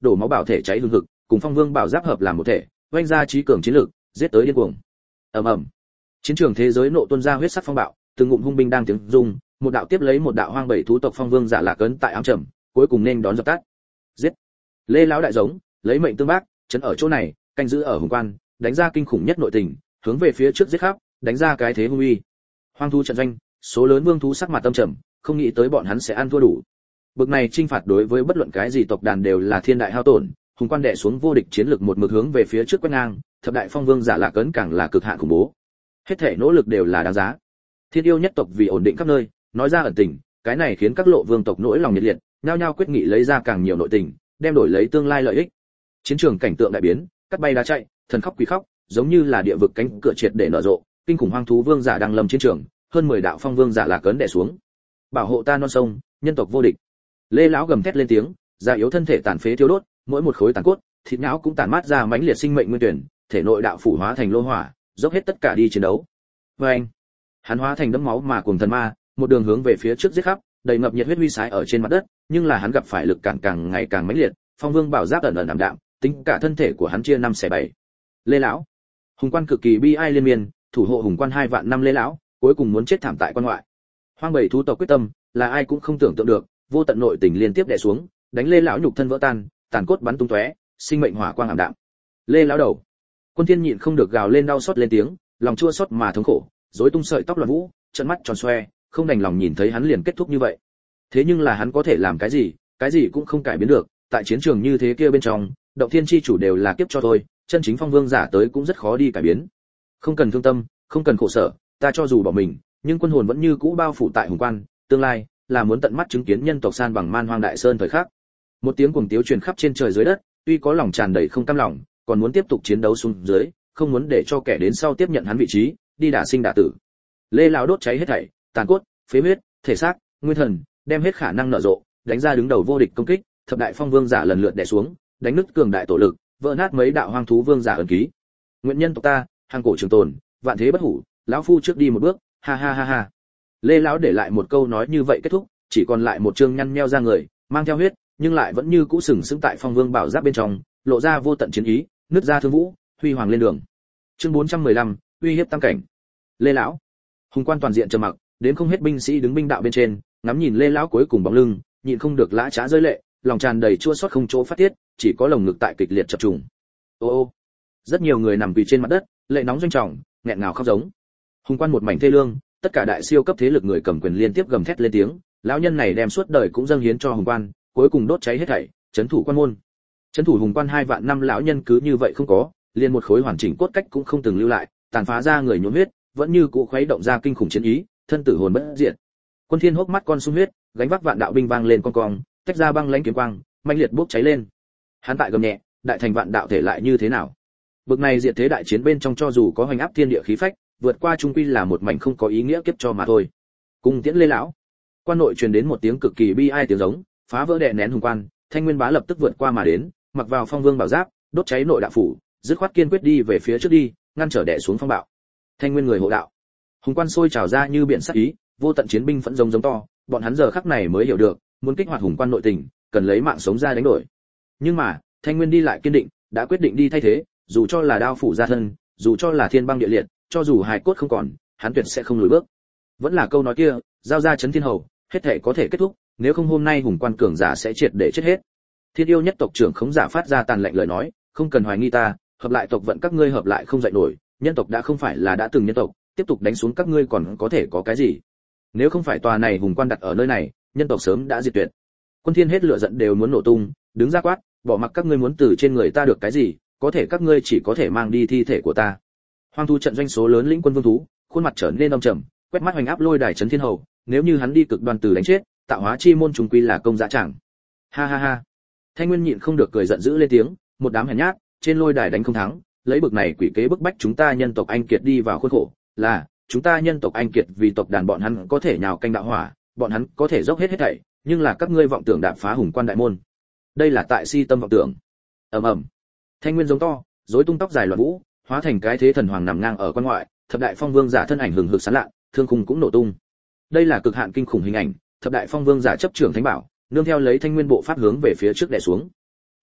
đổ máu bảo thể cháy hừng hực, cùng phong vương bảo giáp hợp làm một thể, oanh ra trí cường chiến lược, giết tới điên cuồng. Ầm ầm. Chiến trường thế giới nộ tuôn ra huyết sắc phong bạo, từng ngụm hung binh đang tiếng rung, một đạo tiếp lấy một đạo hoang bảy thú tộc phong vương giả lạc ấn tại ám trầm, cuối cùng nên đón dập tắt. Giết. Lê lão đại giống, lấy mệnh tương bác, trấn ở chỗ này, canh giữ ở hùng quan, đánh ra kinh khủng nhất nội tình, hướng về phía trước giết khắp, đánh ra cái thế hung uy. Hoang thú trận doanh, số lớn vương thú sắc mặt tâm trầm, không nghĩ tới bọn hắn sẽ ăn thua đủ. Bực này trinh phạt đối với bất luận cái gì tộc đàn đều là thiên đại hao tổn, hùng quan đè xuống vô địch chiến lực một mực hướng về phía trước quét ngang, thập đại phong vương giả lạc ấn càng là cực hạn khủng bố. Hết thể nỗ lực đều là đáng giá. Thiên yêu nhất tộc vì ổn định khắp nơi, nói ra ẩn tình, cái này khiến các lộ vương tộc nỗi lòng nhiệt liệt, nhao nhao quyết nghị lấy ra càng nhiều nội tình, đem đổi lấy tương lai lợi ích. Chiến trường cảnh tượng đại biến, cắt bay đá chạy, thần khóc quỷ khóc, giống như là địa vực cánh cửa triệt để nở rộ, kinh khủng hoang thú vương giả đang lâm chiến trường, hơn mười đạo phong vương giả lạc ấn đè xuống. Bảo hộ ta non sông, nhân tộc vô địch. Lê lão gầm thét lên tiếng, già yếu thân thể tàn phế thiêu đốt, mỗi một khối tàn cốt, thịt não cũng tàn mát ra mãnh liệt sinh mệnh nguyên tuyển, thể nội đạo phủ hóa thành lô hỏa, dốc hết tất cả đi chiến đấu. Và anh, hắn hóa thành đấm máu mà cuồng thần ma, một đường hướng về phía trước giết khắp, đầy ngập nhiệt huyết huy sái ở trên mặt đất, nhưng là hắn gặp phải lực cản càng ngày càng mãnh liệt, phong vương bảo giáp ẩn ẩn ảm đạm, tính cả thân thể của hắn chia năm xẻ bảy. Lê lão, hùng quan cực kỳ bi ai liên miên, thủ hộ hùng quan hai vạn năm Lê lão, cuối cùng muốn chết thảm tại quan ngoại. Hoang bảy thú tộc quyết tâm, là ai cũng không tưởng tượng được, vô tận nội tình liên tiếp đè xuống, đánh Lê lão nhục thân vỡ tan, tàn cốt bắn tung tóe, sinh mệnh hỏa quang ảm đạm. Lê lão đầu. Quân Thiên nhịn không được gào lên đau xót lên tiếng, lòng chua xót mà thống khổ, rối tung sợi tóc loạn vũ, trợn mắt tròn xoe, không đành lòng nhìn thấy hắn liền kết thúc như vậy. Thế nhưng là hắn có thể làm cái gì, cái gì cũng không cải biến được, tại chiến trường như thế kia bên trong, động thiên chi chủ đều là kiếp cho thôi, chân chính phong vương giả tới cũng rất khó đi cải biến. Không cần thương tâm, không cần khổ sở, ta cho dù bỏ mình, nhưng quân hồn vẫn như cũ bao phủ tại hùng quan, tương lai là muốn tận mắt chứng kiến nhân tộc san bằng man hoang đại sơn thời khắc. Một tiếng cuồng tiếu truyền khắp trên trời dưới đất, tuy có lòng tràn đầy không cam lòng, còn muốn tiếp tục chiến đấu xuống dưới, không muốn để cho kẻ đến sau tiếp nhận hắn vị trí, đi đả sinh đả tử. Lê lão đốt cháy hết thảy, tàn cốt, phế huyết, thể xác, nguyên thần, đem hết khả năng nở rộ, đánh ra đứng đầu vô địch công kích, thập đại phong vương giả lần lượt đè xuống, đánh nứt cường đại tổ lực, vỡ nát mấy đạo hoang thú vương giả ẩn ký. Nguyện nhân tộc ta, hàng cổ trường tồn, vạn thế bất hủ, lão phu trước đi một bước, ha ha ha ha. Lê lão để lại một câu nói như vậy kết thúc, chỉ còn lại một trương nhăn nheo ra người, mang theo huyết, nhưng lại vẫn như cũ sừng sững tại phong vương bảo giáp bên trong, lộ ra vô tận chiến ý, nứt ra thương vũ, huy hoàng lên đường. Chương bốn trăm mười lăm, uy hiếp tam cảnh. Lê lão. Hùng quan toàn diện trầm mặc, đến không hết binh sĩ đứng binh đạo bên trên, ngắm nhìn Lê lão cuối cùng bóng lưng, nhịn không được lã chã rơi lệ, lòng tràn đầy chua xót không chỗ phát tiết, chỉ có lồng ngực tại kịch liệt chập trùng. Ô ô. Rất nhiều người nằm quỳ trên mặt đất, lệ nóng doanh trọng, nghẹn ngào khóc giống. Hùng quan một mảnh thê lương, tất cả đại siêu cấp thế lực người cầm quyền liên tiếp gầm thét lên tiếng, lão nhân này đem suốt đời cũng dâng hiến cho hùng quan, cuối cùng đốt cháy hết thảy, trấn thủ quan môn. Trấn thủ hùng quan hai vạn năm lão nhân cứ như vậy không có, liền một khối hoàn chỉnh cốt cách cũng không từng lưu lại, tàn phá ra người nhuốm huyết, vẫn như cũ khuấy động ra kinh khủng chiến ý, thân tử hồn bất diệt. Quân Thiên hốc mắt con sung huyết, gánh vác vạn đạo binh vang lên con cong, tách ra băng lãnh kiếm quang, mãnh liệt bốc cháy lên. Hắn tại gầm nhẹ, đại thành vạn đạo thể lại như thế nào? Bực này diệt thế đại chiến bên trong cho dù có hoành áp thiên địa khí phách, vượt qua trung quy là một mảnh không có ý nghĩa kiếp cho mà thôi. Cùng tiễn Lê lão. Quan nội truyền đến một tiếng cực kỳ bi ai tiếng giống, phá vỡ đè nén hùng quan, Thanh Nguyên Bá lập tức vượt qua mà đến, mặc vào phong vương bảo giáp, đốt cháy nội đạo phủ, dứt khoát kiên quyết đi về phía trước đi, ngăn trở đè xuống phong bạo. Thanh Nguyên người hộ đạo. Hùng quan sôi trào ra như biển sát ý, vô tận chiến binh phẫn giống giống to, bọn hắn giờ khắc này mới hiểu được, muốn kích hoạt hùng quan nội tình, cần lấy mạng sống ra đánh đổi. Nhưng mà, Thanh Nguyên đi lại kiên định, đã quyết định đi thay thế, dù cho là đao phủ ra thân, dù cho là thiên băng địa liệt, cho dù hài cốt không còn, hắn tuyệt sẽ không lùi bước. Vẫn là câu nói kia, giao ra chấn thiên hầu, hết thể có thể kết thúc, nếu không hôm nay hùng quan cường giả sẽ triệt để chết hết. Thiên yêu nhất tộc trưởng khống giả phát ra tàn lệnh lời nói, không cần hoài nghi ta, hợp lại tộc vận các ngươi hợp lại không dậy nổi, nhân tộc đã không phải là đã từng nhân tộc, tiếp tục đánh xuống các ngươi còn có thể có cái gì? Nếu không phải tòa này hùng quan đặt ở nơi này, nhân tộc sớm đã diệt tuyệt. Quân Thiên hết lửa giận đều muốn nổ tung, đứng ra quát, bỏ mặc các ngươi muốn từ trên người ta được cái gì, có thể các ngươi chỉ có thể mang đi thi thể của ta. Hoang thú trận doanh số lớn lĩnh quân vương thú, khuôn mặt trở nên âm trầm, quét mắt hoành áp lôi đài chấn thiên hầu, nếu như hắn đi cực đoan từ đánh chết, tạo hóa chi môn trùng quy là công dã chẳng. Ha ha ha. Thanh Nguyên nhịn không được cười giận dữ lên tiếng, một đám hèn nhát, trên lôi đài đánh không thắng, lấy bực này quỷ kế bức bách chúng ta nhân tộc anh kiệt đi vào khuôn khổ, là chúng ta nhân tộc anh kiệt vì tộc đàn bọn hắn có thể nhào canh đạo hỏa, bọn hắn có thể dốc hết hết thảy, nhưng là các ngươi vọng tưởng đạp phá hùng quan đại môn. Đây là tại si tâm vọng tưởng. Ầm ầm. Thanh Nguyên giống to, rối tung tóc dài loạn vũ, hóa thành cái thế thần hoàng nằm ngang ở quan ngoại, thập đại phong vương giả thân ảnh hừng hực sáng lạ, thương khung cũng nổ tung. Đây là cực hạn kinh khủng hình ảnh, thập đại phong vương giả chấp trưởng thánh bảo, nương theo lấy Thanh Nguyên bộ pháp hướng về phía trước đè xuống.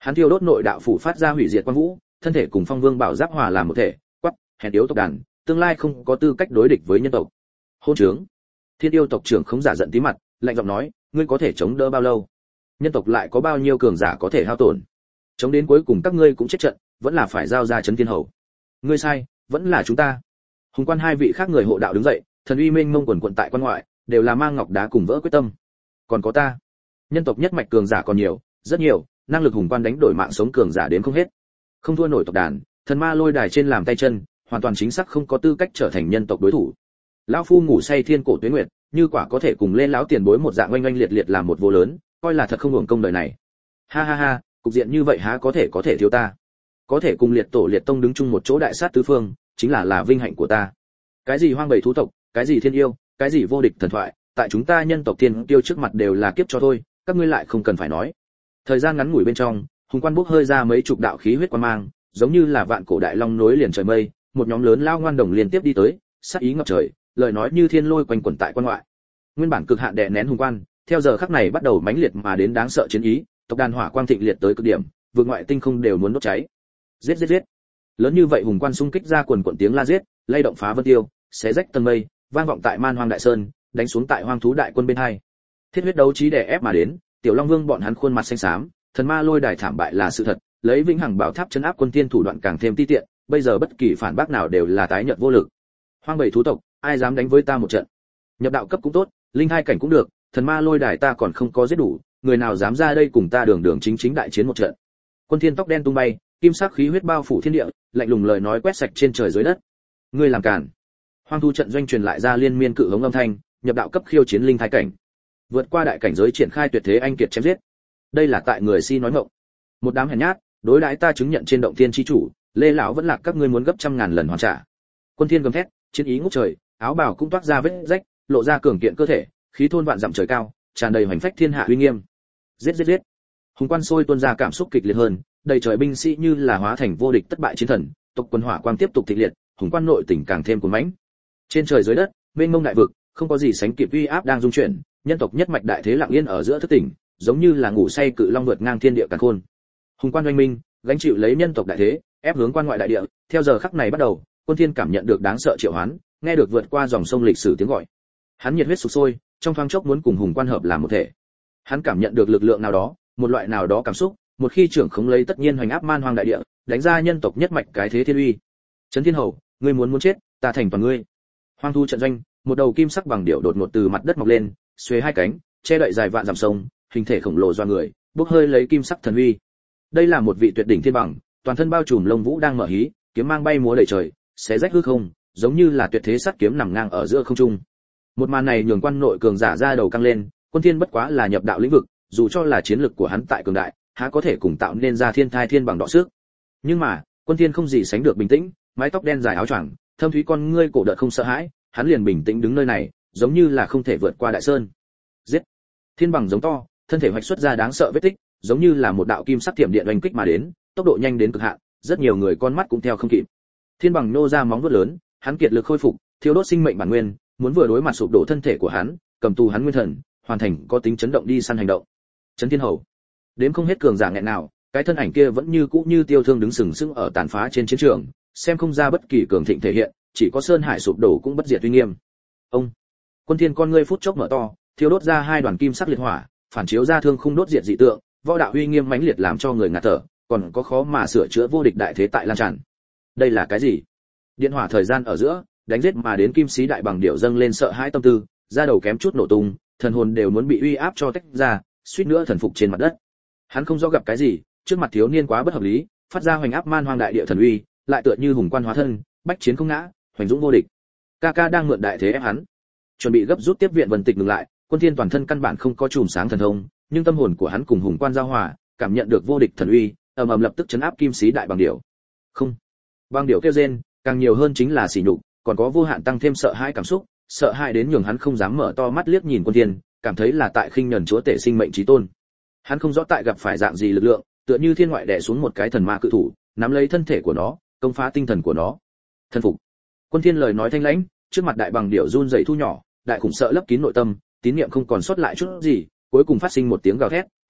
Hắn thiêu đốt nội đạo phủ phát ra hủy diệt quang vũ, thân thể cùng Phong Vương bảo giáp hòa làm một thể, quắc, hèn yếu tộc đàn, tương lai không có tư cách đối địch với nhân tộc. Hôn trướng. Thiên yêu tộc trưởng không giả giận tí mặt, lạnh giọng nói, ngươi có thể chống đỡ bao lâu? Nhân tộc lại có bao nhiêu cường giả có thể hao tổn? Chống đến cuối cùng các ngươi cũng chết trận, vẫn là phải giao ra Chấn Thiên Hầu. Ngươi sai, vẫn là chúng ta. Hùng quan hai vị khác người hộ đạo đứng dậy, thần uy mênh mông quần quần tại quan ngoại, đều là mang ngọc đá cùng vỡ quyết tâm. Còn có ta. Nhân tộc nhất mạch cường giả còn nhiều, rất nhiều, năng lực hùng quan đánh đổi mạng sống cường giả đến không hết. Không thua nổi tộc đàn, thần ma lôi đài trên làm tay chân, hoàn toàn chính xác không có tư cách trở thành nhân tộc đối thủ. Lão phu ngủ say thiên cổ tuyết nguyệt, như quả có thể cùng lên lão tiền bối một dạng oanh oanh liệt liệt làm một vô lớn, coi là thật không hưởng công đời này. Ha ha ha, cục diện như vậy há có thể có thể thiếu ta. Có thể cùng liệt tổ liệt tông đứng chung một chỗ đại sát tứ phương, chính là là vinh hạnh của ta. Cái gì hoang bầy thú tộc, cái gì thiên yêu, cái gì vô địch thần thoại, tại chúng ta nhân tộc tiên tiêu trước mặt đều là kiếp cho thôi, các ngươi lại không cần phải nói. Thời gian ngắn ngủi bên trong, hùng quan bốc hơi ra mấy chục đạo khí huyết quang mang, giống như là vạn cổ đại long nối liền trời mây, một nhóm lớn lao ngoan đồng liên tiếp đi tới, sát ý ngập trời, lời nói như thiên lôi quanh quẩn tại quan ngoại. Nguyên bản cực hạn đè nén hùng quan, theo giờ khắc này bắt đầu mãnh liệt mà đến đáng sợ chiến ý, tộc đàn hỏa quang thịnh liệt tới cực điểm, vượt ngoại tinh không đều muốn đốt cháy. Giết giết giết. Lớn như vậy hùng quan xung kích ra quần quần tiếng la giết, lay động phá vân tiêu, xé rách tầng mây, vang vọng tại Man Hoang Đại Sơn, đánh xuống tại Hoang thú đại quân bên hai. Thiết huyết đấu trí đè ép mà đến, Tiểu Long Vương bọn hắn khuôn mặt xanh xám, thần ma lôi đài thảm bại là sự thật, lấy vĩnh hằng bảo tháp trấn áp quân tiên thủ đoạn càng thêm ti tiện, bây giờ bất kỳ phản bác nào đều là tái nhợt vô lực. Hoang bầy thú tộc, ai dám đánh với ta một trận? Nhập đạo cấp cũng tốt, linh hai cảnh cũng được, thần ma lôi đài ta còn không có giết đủ, người nào dám ra đây cùng ta đường đường chính chính đại chiến một trận? Quân thiên tóc đen tung bay, kim sắc khí huyết bao phủ thiên địa, lạnh lùng lời nói quét sạch trên trời dưới đất. Ngươi làm cản. Hoang thu trận doanh truyền lại ra liên miên cự hống âm thanh, nhập đạo cấp khiêu chiến linh thái cảnh. Vượt qua đại cảnh giới triển khai tuyệt thế anh kiệt chém giết. Đây là tại người si nói ngọng. Một đám hèn nhát, đối đãi ta chứng nhận trên động thiên chi chủ, Lê lão vẫn là các ngươi muốn gấp trăm ngàn lần hoàn trả. Quân thiên gầm thét, chiến ý ngút trời, áo bào cũng toát ra vết rách, lộ ra cường kiện cơ thể, khí thôn vạn dặm trời cao, tràn đầy hoành phách thiên hạ uy nghiêm. Giết giết giết. Hùng quan sôi tuôn ra cảm xúc kịch liệt hơn, đầy trời binh sĩ như là hóa thành vô địch thất bại chiến thần, tộc quân hỏa quang tiếp tục thịnh liệt, hùng quan nội tỉnh càng thêm cuồng mãnh. Trên trời dưới đất, mênh mông đại vực, không có gì sánh kịp uy áp đang dung chuyển, nhân tộc nhất mạch đại thế lặng yên ở giữa thức tỉnh, giống như là ngủ say cự long vượt ngang thiên địa càn khôn. Hùng quan oanh minh, gánh chịu lấy nhân tộc đại thế, ép hướng quan ngoại đại địa, theo giờ khắc này bắt đầu, Quân Thiên cảm nhận được đáng sợ triệu hoán, nghe được vượt qua dòng sông lịch sử tiếng gọi. Hắn nhiệt huyết sục sôi, trong thoáng chốc muốn cùng hùng quan hợp làm một thể. Hắn cảm nhận được lực lượng nào đó, một loại nào đó cảm xúc, một khi trưởng khống lấy tất nhiên hoành áp Man Hoang đại địa, đánh ra nhân tộc nhất mạch cái thế thiên uy. Trấn Thiên Hầu, ngươi muốn muốn chết, ta thành toàn ngươi. Hoang thu trận doanh, một đầu kim sắc bằng điểu đột ngột từ mặt đất mọc lên, xuề hai cánh, che đậy dài vạn dặm sông, hình thể khổng lồ doa người, bốc hơi lấy kim sắc thần uy. Đây là một vị tuyệt đỉnh thiên bằng, toàn thân bao trùm lông vũ đang mở hí, kiếm mang bay múa đầy trời, xé rách hư không, giống như là tuyệt thế sắt kiếm nằm ngang ở giữa không trung. Một màn này nhường quan nội cường giả ra đầu căng lên, Quân Thiên bất quá là nhập đạo lĩnh vực, dù cho là chiến lực của hắn tại cường đại, há có thể cùng tạo nên ra thiên thai thiên bằng đọ sức. Nhưng mà, Quân Thiên không gì sánh được bình tĩnh, mái tóc đen dài áo choàng, thâm thúy con ngươi cổ đợt không sợ hãi, hắn liền bình tĩnh đứng nơi này, giống như là không thể vượt qua đại sơn. Giết! Thiên bằng giống to, thân thể hoạch xuất ra đáng sợ vết tích, giống như là một đạo kim sắc tiệm điện oanh kích mà đến, tốc độ nhanh đến cực hạn, rất nhiều người con mắt cũng theo không kịp. Thiên bằng nô ra móng vuốt lớn, hắn kiệt lực khôi phục, thiêu đốt sinh mệnh bản nguyên, muốn vừa đối mặt sụp đổ thân thể của hắn, cầm tù hắn nguyên thần, hoàn thành có tính chấn động đi săn hành động. Trấn Thiên Hầu, đến không hết cường giả nghẹn nào, cái thân ảnh kia vẫn như cũ như tiêu thương đứng sừng sững ở tàn phá trên chiến trường, xem không ra bất kỳ cường thịnh thể hiện, chỉ có sơn hải sụp đổ cũng bất diệt uy nghiêm. Ông, Quân Thiên con ngươi phút chốc mở to, thiêu đốt ra hai đoàn kim sắc liệt hỏa, phản chiếu ra thương khung đốt diệt dị tượng, võ đạo uy nghiêm mãnh liệt làm cho người ngạt thở, còn có khó mà sửa chữa vô địch đại thế tại lan tràn. Đây là cái gì? Điện hỏa thời gian ở giữa, đánh giết mà đến kim sĩ đại bằng điểu dâng lên sợ hãi tâm tư, da đầu kém chút nổ tung, thần hồn đều muốn bị uy áp cho tách ra, suýt nữa thần phục trên mặt đất. Hắn không rõ gặp cái gì, trước mặt thiếu niên quá bất hợp lý, phát ra hoành áp Man Hoang đại địa thần uy, lại tựa như hùng quan hóa thân, bách chiến không ngã, hoành dũng vô địch. Kaka đang mượn đại thế ép hắn, chuẩn bị gấp rút tiếp viện Vân Tịch ngừng lại, Quân Thiên toàn thân căn bản không có chùm sáng thần thông, nhưng tâm hồn của hắn cùng hùng quan giao hòa, cảm nhận được vô địch thần uy, ầm ầm lập tức chấn áp kim sĩ đại bằng điểu. Không, bằng điểu kêu rên, càng nhiều hơn chính là sỉ nhục, còn có vô hạn tăng thêm sợ hãi cảm xúc, sợ hãi đến nhường hắn không dám mở to mắt liếc nhìn Quân Thiên, cảm thấy là tại khinh nhẫn chúa tể sinh mệnh chí tôn. Hắn không rõ tại gặp phải dạng gì lực lượng, tựa như thiên ngoại đè xuống một cái thần ma cự thủ, nắm lấy thân thể của nó, công phá tinh thần của nó. Thân phục. Quân Thiên lời nói thanh lãnh, trước mặt đại bằng điểu run rẩy thu nhỏ, đại khủng sợ lấp kín nội tâm, tín niệm không còn sót lại chút gì, cuối cùng phát sinh một tiếng gào thét,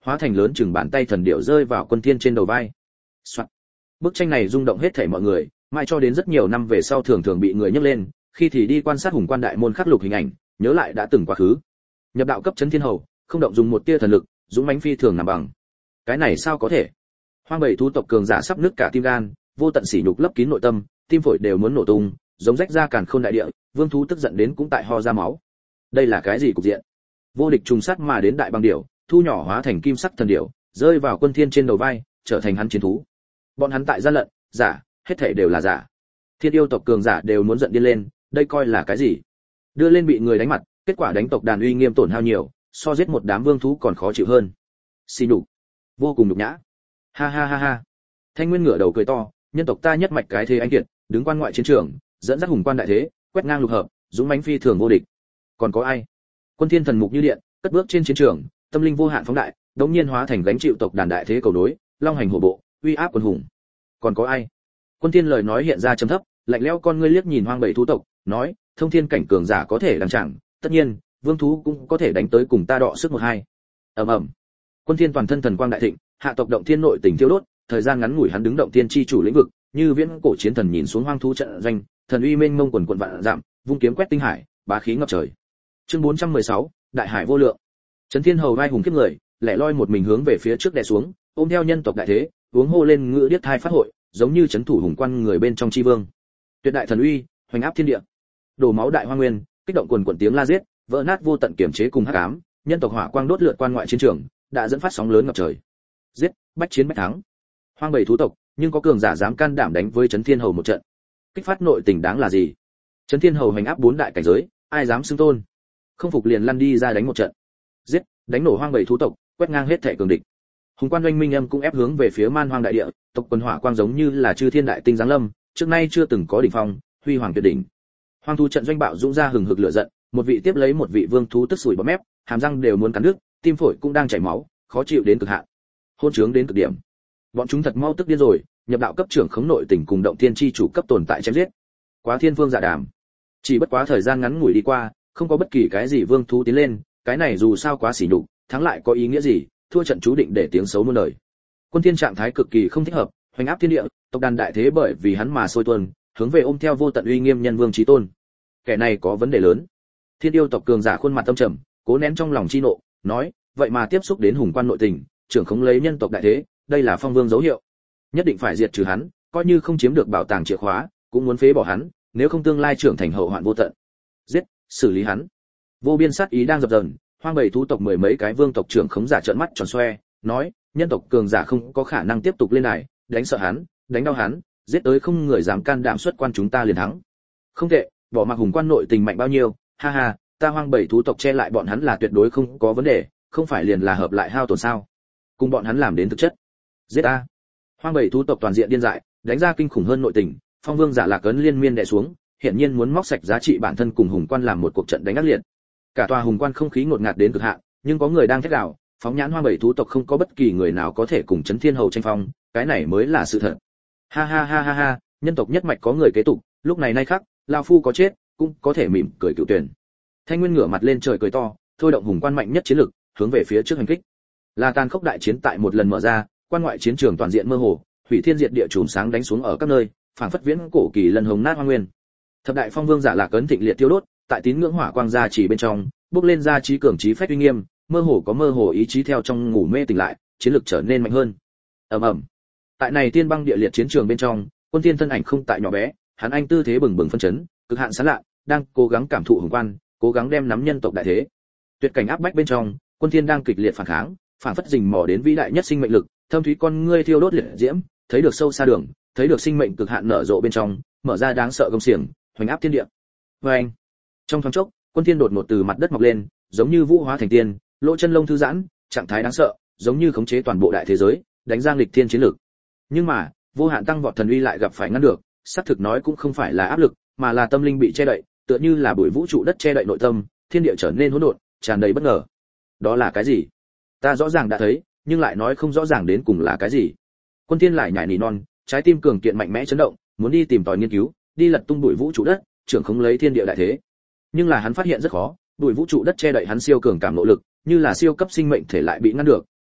hóa thành lớn chừng bàn tay thần điểu rơi vào Quân Thiên trên đầu vai. Soạn. Bức tranh này rung động hết thảy mọi người, mãi cho đến rất nhiều năm về sau thường thường bị người nhắc lên, khi thì đi quan sát hùng quan đại môn khắc lục hình ảnh, nhớ lại đã từng quá khứ. Nhập đạo cấp chấn thiên hầu, không động dùng một tia thần lực, dũng mãnh phi thường làm bằng. Cái này sao có thể? Hoang bảy thú tộc cường giả sắp nứt cả tim gan, vô tận sỉ nhục lấp kín nội tâm, tim phổi đều muốn nổ tung, giống rách ra càn khôn đại địa, vương thú tức giận đến cũng tại ho ra máu. Đây là cái gì cục diện? Vô địch trùng sát mà đến đại băng điểu, thu nhỏ hóa thành kim sắc thần điểu, rơi vào Quân Thiên trên đầu vai, trở thành hắn chiến thú. Bọn hắn tại gian lận, giả, hết thảy đều là giả. Thiên yêu tộc cường giả đều muốn giận điên lên, đây coi là cái gì? Đưa lên bị người đánh mặt, kết quả đánh tộc đàn uy nghiêm tổn hao nhiều, so giết một đám vương thú còn khó chịu hơn. Xỉ nhục, vô cùng nhục nhã. Ha ha ha ha. Thanh Nguyên ngửa đầu cười to, nhân tộc ta nhất mạch cái thế anh kiệt, đứng quan ngoại chiến trường, dẫn dắt hùng quan đại thế, quét ngang lục hợp, dũng mãnh phi thường vô địch. Còn có ai? Quân Thiên thần mục như điện, cất bước trên chiến trường, tâm linh vô hạn phóng đại, đống nhiên hóa thành gánh chịu tộc đàn đại thế cầu đối, long hành hổ bộ, uy áp quần hùng. Còn có ai? Quân Thiên lời nói hiện ra trầm thấp, lạnh lẽo con ngươi liếc nhìn hoang bảy thú tộc, nói, thông thiên cảnh cường giả có thể đằng chẳng, tất nhiên, vương thú cũng có thể đánh tới cùng ta đọ sức một hai. Ầm ầm. Quân Thiên toàn thân thần quang đại thịnh, hạ tộc động thiên nội tình thiêu đốt, thời gian ngắn ngủi hắn đứng động thiên chi chủ lĩnh vực, như viễn cổ chiến thần nhìn xuống hoang thú trận doanh, thần uy mênh mông quần quần vạn dặm, vung kiếm quét tinh hải, bá khí ngập trời. Chương bốn trăm mười sáu, đại hải vô lượng. Trấn Thiên hầu vai hùng kiếp người, lẻ loi một mình hướng về phía trước đè xuống, ôm theo nhân tộc đại thế, uống hô lên ngựa điếc thai phát hội, giống như chấn thủ hùng quan người bên trong chi vương. Tuyệt đại thần uy, hoành áp thiên địa. Đổ máu đại hoang nguyên, kích động quần quần tiếng la giết, vỡ nát vô tận kiểm chế cùng hắc ám, nhân tộc hỏa quang đốt lượt quan ngoại chiến trường, đã dẫn phát sóng lớn ngập trời. Giết, bách chiến bách thắng. Hoang bảy thú tộc, nhưng có cường giả dám can đảm đánh với Trấn Thiên hầu một trận. Kích phát nội tình đáng là gì? Trấn Thiên hầu hành áp bốn đại cảnh giới, ai dám xưng tôn? Không phục liền lăn đi ra đánh một trận. Giết, đánh nổ hoang bảy thú tộc, quét ngang hết thảy cường địch. Hùng quan doanh minh âm cũng ép hướng về phía man hoang đại địa, tộc quân hỏa quang giống như là chư thiên đại tinh giáng lâm, trước nay chưa từng có đỉnh phong, huy hoàng tuyệt đỉnh. Hoang thú trận doanh bạo dũng ra hừng hực lửa giận, một vị tiếp lấy một vị vương thú tức sủi bọt mép, hàm răng đều muốn cắn đứt, tim phổi cũng đang chảy máu, khó chịu đến cực hạn. Hôn trướng đến cực điểm. Bọn chúng thật mau tức điên rồi, nhập đạo cấp trưởng khống nội tình cùng động thiên chi chủ cấp tồn tại chém giết. Quá thiên vương dạ đàm. Chỉ bất quá thời gian ngắn ngủi đi qua, không có bất kỳ cái gì vương thú tiến lên, cái này dù sao quá xỉ nhục, thắng lại có ý nghĩa gì, thua trận chú định để tiếng xấu muôn đời. Quân Thiên trạng thái cực kỳ không thích hợp, hoành áp thiên địa, tộc đàn đại thế bởi vì hắn mà sôi tuôn, hướng về ôm theo vô tận uy nghiêm nhân vương chí tôn. Kẻ này có vấn đề lớn. Thiên yêu tộc cường giả khuôn mặt tâm trầm, cố nén trong lòng chi nộ, nói, vậy mà tiếp xúc đến hùng quan nội tình, trưởng khống lấy nhân tộc đại thế, đây là phong vương dấu hiệu. Nhất định phải diệt trừ hắn, coi như không chiếm được bảo tàng chìa khóa, cũng muốn phế bỏ hắn, nếu không tương lai trưởng thành hậu hoạn vô tận. Giết, xử lý hắn. Vô biên sát ý đang dập dờn, hoang bảy thú tộc mười mấy cái vương tộc trưởng khống giả trợn mắt tròn xoe, nói, nhân tộc cường giả không có khả năng tiếp tục lên đài, đánh sợ hắn, đánh đau hắn, giết tới không người dám can đảm xuất quan chúng ta liền thắng. Không tệ, bỏ mặc hùng quan nội tình mạnh bao nhiêu, ha ha, ta hoang bảy thú tộc che lại bọn hắn là tuyệt đối không có vấn đề, không phải liền là hợp lại hao tổn sao? Cùng bọn hắn làm đến thực chất. Giết a. Hoang bảy thú tộc toàn diện điên dại, đánh ra kinh khủng hơn nội tình, phong vương giả lạc ấn liên miên đè xuống, hiển nhiên muốn móc sạch giá trị bản thân cùng hùng quan làm một cuộc trận đánh ác liệt. Cả tòa hùng quan không khí ngột ngạt đến cực hạn, nhưng có người đang thét gào, phóng nhãn hoang bảy thú tộc không có bất kỳ người nào có thể cùng Trấn Thiên hầu tranh phong, cái này mới là sự thật. Ha ha ha ha ha, nhân tộc nhất mạch có người kế tục, lúc này nay khắc, lão phu có chết, cũng có thể mỉm cười cựu tuyển. Thanh Nguyên ngửa mặt lên trời cười to, thôi động hùng quan mạnh nhất chiến lực, hướng về phía trước hành kích. Là tàn khốc đại chiến tại một lần mở ra, quan ngoại chiến trường toàn diện mơ hồ, hủy thiên diệt địa chùm sáng đánh xuống ở các nơi, phảng phất viễn cổ kỳ lần hồng nát hoang nguyên. Thập đại phong vương giả lạc ấn thịnh liệt tiêu đốt, tại tín ngưỡng hỏa quang gia chỉ bên trong, bước lên ra trí cường trí phách uy nghiêm, mơ hồ có mơ hồ ý chí theo trong ngủ mê tỉnh lại, chiến lực trở nên mạnh hơn. Ầm ầm. Tại này tiên băng địa liệt chiến trường bên trong, Quân Thiên thân ảnh không tại nhỏ bé, hắn anh tư thế bừng bừng phân chấn, cực hạn sáng lạ, đang cố gắng cảm thụ hùng quan, cố gắng đem nắm nhân tộc đại thế. Tuyệt cảnh áp bách bên trong, Quân Thiên đang kịch liệt phản kháng, phản phất rình mò đến vĩ đại nhất sinh mệnh lực, thâm thúy con ngươi thiêu đốt liệt diễm, thấy được sâu xa đường, thấy được sinh mệnh cực hạn nở rộ bên trong, mở ra đáng sợ gông xiềng, hoành áp thiên địa. Oeng! Trong thoáng chốc, Quân Thiên đột ngột từ mặt đất mọc lên, giống như vũ hóa thành tiên, lỗ chân lông thư giãn, trạng thái đáng sợ, giống như khống chế toàn bộ đại thế giới, đánh giang lịch thiên chiến lực. Nhưng mà, vô hạn tăng vọt thần uy lại gặp phải ngăn được, xác thực nói cũng không phải là áp lực, mà là tâm linh bị che đậy, tựa như là bụi vũ trụ đất che đậy nội tâm, thiên địa trở nên hỗn độn, tràn đầy bất ngờ. Đó là cái gì? Ta rõ ràng đã thấy, nhưng lại nói không rõ ràng đến cùng là cái gì. Quân Thiên lại nhảy nỉ non, trái tim cường kiện mạnh mẽ chấn động, muốn đi tìm tòi nghiên cứu, đi lật tung bụi vũ trụ đất, trưởng khống lấy thiên địa đại thế. Nhưng là hắn phát hiện rất khó, bụi vũ trụ đất che đậy hắn siêu cường cảm ngộ lực, như là siêu cấp sinh mệnh thể lại bị ngăn được,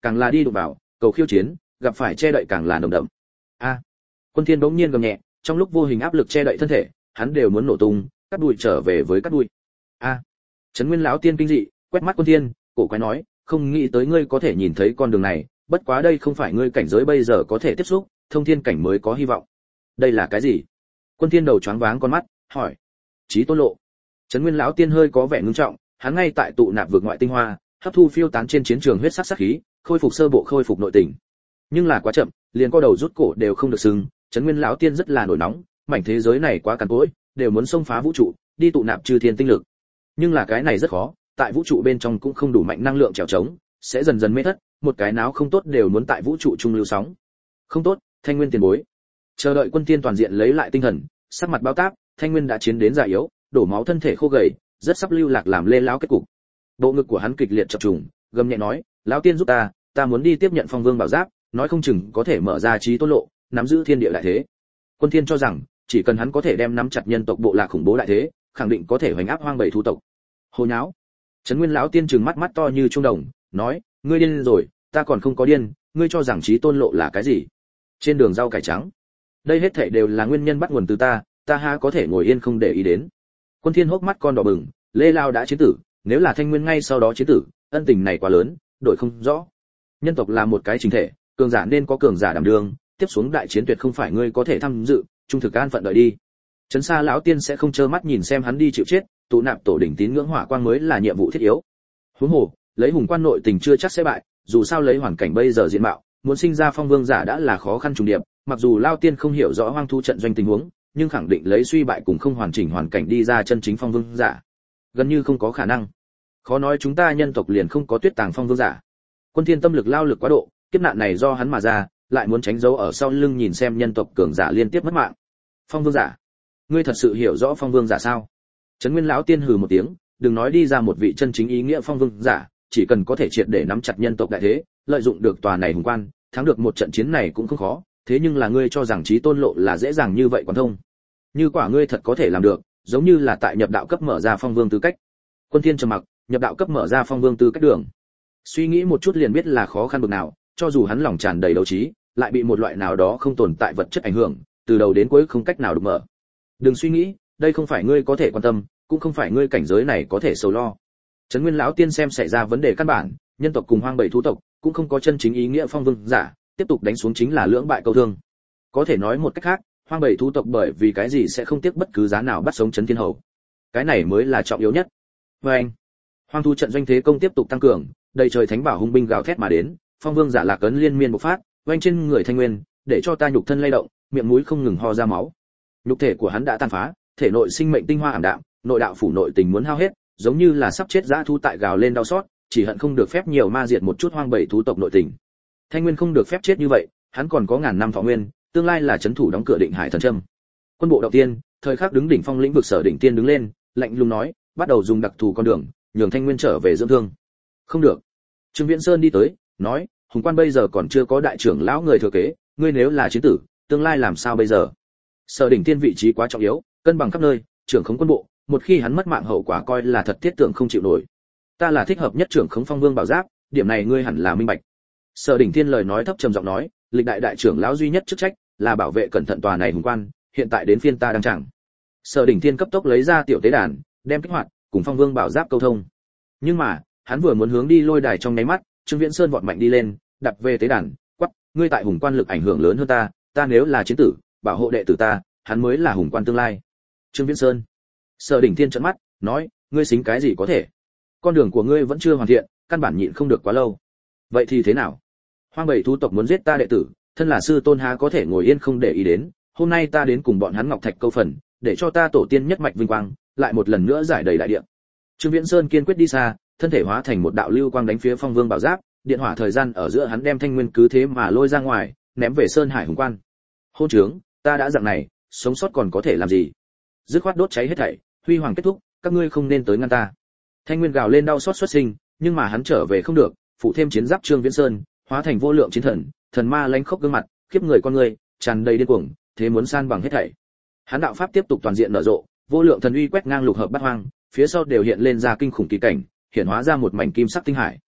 càng là đi đụng vào, cầu khiêu chiến, gặp phải che đậy càng là nồng đậm. A! Quân Thiên bỗng nhiên gầm nhẹ, trong lúc vô hình áp lực che đậy thân thể, hắn đều muốn nổ tung, cắt đuôi trở về với cắt đuôi. A! Trấn Nguyên lão tiên kinh dị, quét mắt Quân Thiên, cổ quái nói, không nghĩ tới ngươi có thể nhìn thấy con đường này, bất quá đây không phải ngươi cảnh giới bây giờ có thể tiếp xúc, thông thiên cảnh mới có hy vọng. Đây là cái gì? Quân Thiên đầu choáng váng con mắt, hỏi. Chí tôn lộ. Trấn Nguyên lão tiên hơi có vẻ ngưng trọng, hắn ngay tại tụ nạp vượt ngoại tinh hoa, hấp thu phiêu tán trên chiến trường huyết sắc sát khí, khôi phục sơ bộ khôi phục nội tình. Nhưng là quá chậm, liền co đầu rút cổ đều không được sừng, Trấn Nguyên lão tiên rất là nổi nóng, mảnh thế giới này quá cằn cỗi, đều muốn xông phá vũ trụ, đi tụ nạp chư thiên tinh lực. Nhưng là cái này rất khó, tại vũ trụ bên trong cũng không đủ mạnh năng lượng trèo trống, sẽ dần dần mê thất, một cái náo không tốt đều muốn tại vũ trụ trung lưu sóng. Không tốt, Thanh Nguyên tiền bối. Chờ đợi Quân Tiên toàn diện lấy lại tinh thần, sắc mặt bao táp, Thanh Nguyên đã chiến đến già yếu, đổ máu thân thể khô gầy, rất sắp lưu lạc làm lê lão kết cục. Bộ ngực của hắn kịch liệt chập trùng, gầm nhẹ nói, lão tiên giúp ta, ta muốn đi tiếp nhận Phong Vương bảo giáp, nói không chừng có thể mở ra chí tôn lộ, nắm giữ thiên địa đại thế. Quân Thiên cho rằng, chỉ cần hắn có thể đem nắm chặt nhân tộc bộ lạc khủng bố đại thế, khẳng định có thể hoành áp hoang bầy thú tộc. Hồ nháo. Trấn Nguyên lão tiên trừng mắt mắt to như trung đồng, nói, ngươi điên rồi, ta còn không có điên, ngươi cho rằng chí tôn lộ là cái gì? Trên đường rau cải trắng. Đây hết thảy đều là nguyên nhân bắt nguồn từ ta, ta há có thể ngồi yên không để ý đến. Quân Thiên hốc mắt con đỏ bừng, Lê Lao đã chiến tử, nếu là Thanh Nguyên ngay sau đó chiến tử, ân tình này quá lớn, đổi không rõ. Nhân tộc là một cái chính thể, cường giả nên có cường giả đảm đương, tiếp xuống đại chiến tuyệt không phải ngươi có thể tham dự, trung thực an phận đợi đi. Trấn Sa lão tiên sẽ không trơ mắt nhìn xem hắn đi chịu chết, tụ nạp tổ đỉnh tín ngưỡng hỏa quang mới là nhiệm vụ thiết yếu. Huống hồ, lấy hùng quan nội tình chưa chắc sẽ bại, dù sao lấy hoàn cảnh bây giờ diện mạo, muốn sinh ra phong vương giả đã là khó khăn trùng điệp, mặc dù Lao tiên không hiểu rõ hoang thu trận doanh tình huống, nhưng khẳng định lấy suy bại cùng không hoàn chỉnh hoàn cảnh đi ra chân chính phong vương giả, gần như không có khả năng. Khó nói chúng ta nhân tộc liền không có tuyết tàng phong vương giả. Quân Thiên tâm lực lao lực quá độ, kiếp nạn này do hắn mà ra, lại muốn tránh giấu ở sau lưng nhìn xem nhân tộc cường giả liên tiếp mất mạng. Phong vương giả, ngươi thật sự hiểu rõ phong vương giả sao? Trấn Nguyên lão tiên hừ một tiếng, đừng nói đi ra một vị chân chính ý nghĩa phong vương giả, chỉ cần có thể triệt để nắm chặt nhân tộc đại thế, lợi dụng được tòa này hùng quan, thắng được một trận chiến này cũng không khó, thế nhưng là ngươi cho rằng chí tôn lộ là dễ dàng như vậy quán thông? Như quả ngươi thật có thể làm được, giống như là tại nhập đạo cấp mở ra phong vương tư cách. Quân Thiên trầm mặc, nhập đạo cấp mở ra phong vương tư cách đường. Suy nghĩ một chút liền biết là khó khăn bực nào, cho dù hắn lòng tràn đầy đấu trí, lại bị một loại nào đó không tồn tại vật chất ảnh hưởng, từ đầu đến cuối không cách nào đụng mở. Đừng suy nghĩ, đây không phải ngươi có thể quan tâm, cũng không phải ngươi cảnh giới này có thể sầu lo. Trấn Nguyên lão tiên xem xảy ra vấn đề căn bản, nhân tộc cùng hoang bầy thú tộc cũng không có chân chính ý nghĩa phong vương giả, tiếp tục đánh xuống chính là lưỡng bại câu thương. Có thể nói một cách khác, hoang bầy thú tộc bởi vì cái gì sẽ không tiếc bất cứ giá nào bắt sống Trấn Thiên Hầu. Cái này mới là trọng yếu nhất. Và anh, hoang thu trận doanh thế công tiếp tục tăng cường, đầy trời thánh bảo hung binh gào thét mà đến, phong vương giả lạc ấn liên miên bộc phát, oanh trên người Thanh Nguyên, để cho ta nhục thân lay động, miệng mũi không ngừng ho ra máu. Nhục thể của hắn đã tàn phá, thể nội sinh mệnh tinh hoa ảm đạm, nội đạo phủ nội tình muốn hao hết, giống như là sắp chết dã thú tại gào lên đau xót, chỉ hận không được phép nhiều ma diệt một chút hoang bầy thú tộc nội tình. Thanh Nguyên không được phép chết như vậy, hắn còn có ngàn năm thọ nguyên, tương lai là chấn thủ đóng cửa Định Hải thần châm. Quân bộ đầu tiên, thời khắc đứng đỉnh phong lĩnh vực Sở Đỉnh Tiên đứng lên, lạnh lùng nói, bắt đầu dùng đặc thù con đường, nhường Thanh Nguyên trở về dưỡng thương. Không được. Trương Viễn Sơn đi tới, nói, hùng quan bây giờ còn chưa có đại trưởng lão người thừa kế, ngươi nếu là chiến tử, tương lai làm sao bây giờ? Sở Đỉnh Tiên vị trí quá trọng yếu, cân bằng khắp nơi, trưởng khống quân bộ, một khi hắn mất mạng hậu quả coi là thật thiết tưởng không chịu nổi. Ta là thích hợp nhất trưởng khống phong vương bảo giáp, điểm này ngươi hẳn là minh bạch. Sở Đỉnh Tiên lời nói thấp trầm giọng nói, lịch đại đại trưởng lão duy nhất chức trách là bảo vệ cẩn thận tòa này hùng quan, hiện tại đến phiên ta đang chẳng. Sở Đỉnh Tiên cấp tốc lấy ra tiểu tế đàn, đem kích hoạt, cùng phong vương bảo giáp câu thông. Nhưng mà, hắn vừa muốn hướng đi lôi đài trong nháy mắt, Trương Viễn Sơn vọt mạnh đi lên, đập về tế đàn, quát, ngươi tại hùng quan lực ảnh hưởng lớn hơn ta, ta nếu là chiến tử, bảo hộ đệ tử ta, hắn mới là hùng quan tương lai. Trương Viễn Sơn. Sở Đỉnh Thiên trợn mắt, nói, ngươi xính cái gì có thể? Con đường của ngươi vẫn chưa hoàn thiện, căn bản nhịn không được quá lâu. Vậy thì thế nào? Hoang bầy thú tộc muốn giết ta đệ tử, thân là sư tôn há có thể ngồi yên không để ý đến, hôm nay ta đến cùng bọn hắn ngọc thạch câu phần, để cho ta tổ tiên nhất mạch vinh quang, lại một lần nữa giải đầy đại địa. Trương Viễn Sơn kiên quyết đi xa, thân thể hóa thành một đạo lưu quang đánh phía phong vương bảo giáp, điện hỏa thời gian ở giữa hắn đem Thanh Nguyên cứ thế mà lôi ra ngoài, ném về Sơn Hải hùng quan. Hôn trướng, ta đã dạng này, sống sót còn có thể làm gì? Dứt khoát đốt cháy hết thảy, huy hoàng kết thúc, các ngươi không nên tới ngăn ta. Thanh Nguyên gào lên đau xót xuất sinh, nhưng mà hắn trở về không được, phụ thêm chiến giáp Trương Viễn Sơn, hóa thành vô lượng chiến thần, thần ma lánh khốc gương mặt, khiếp người con người, tràn đầy điên cuồng, thế muốn san bằng hết thảy. Hắn đạo pháp tiếp tục toàn diện nở rộ, vô lượng thần uy quét ngang lục hợp bát hoang, phía sau đều hiện lên ra kinh khủng kỳ cảnh, hiện hóa ra một mảnh kim sắc tinh hải.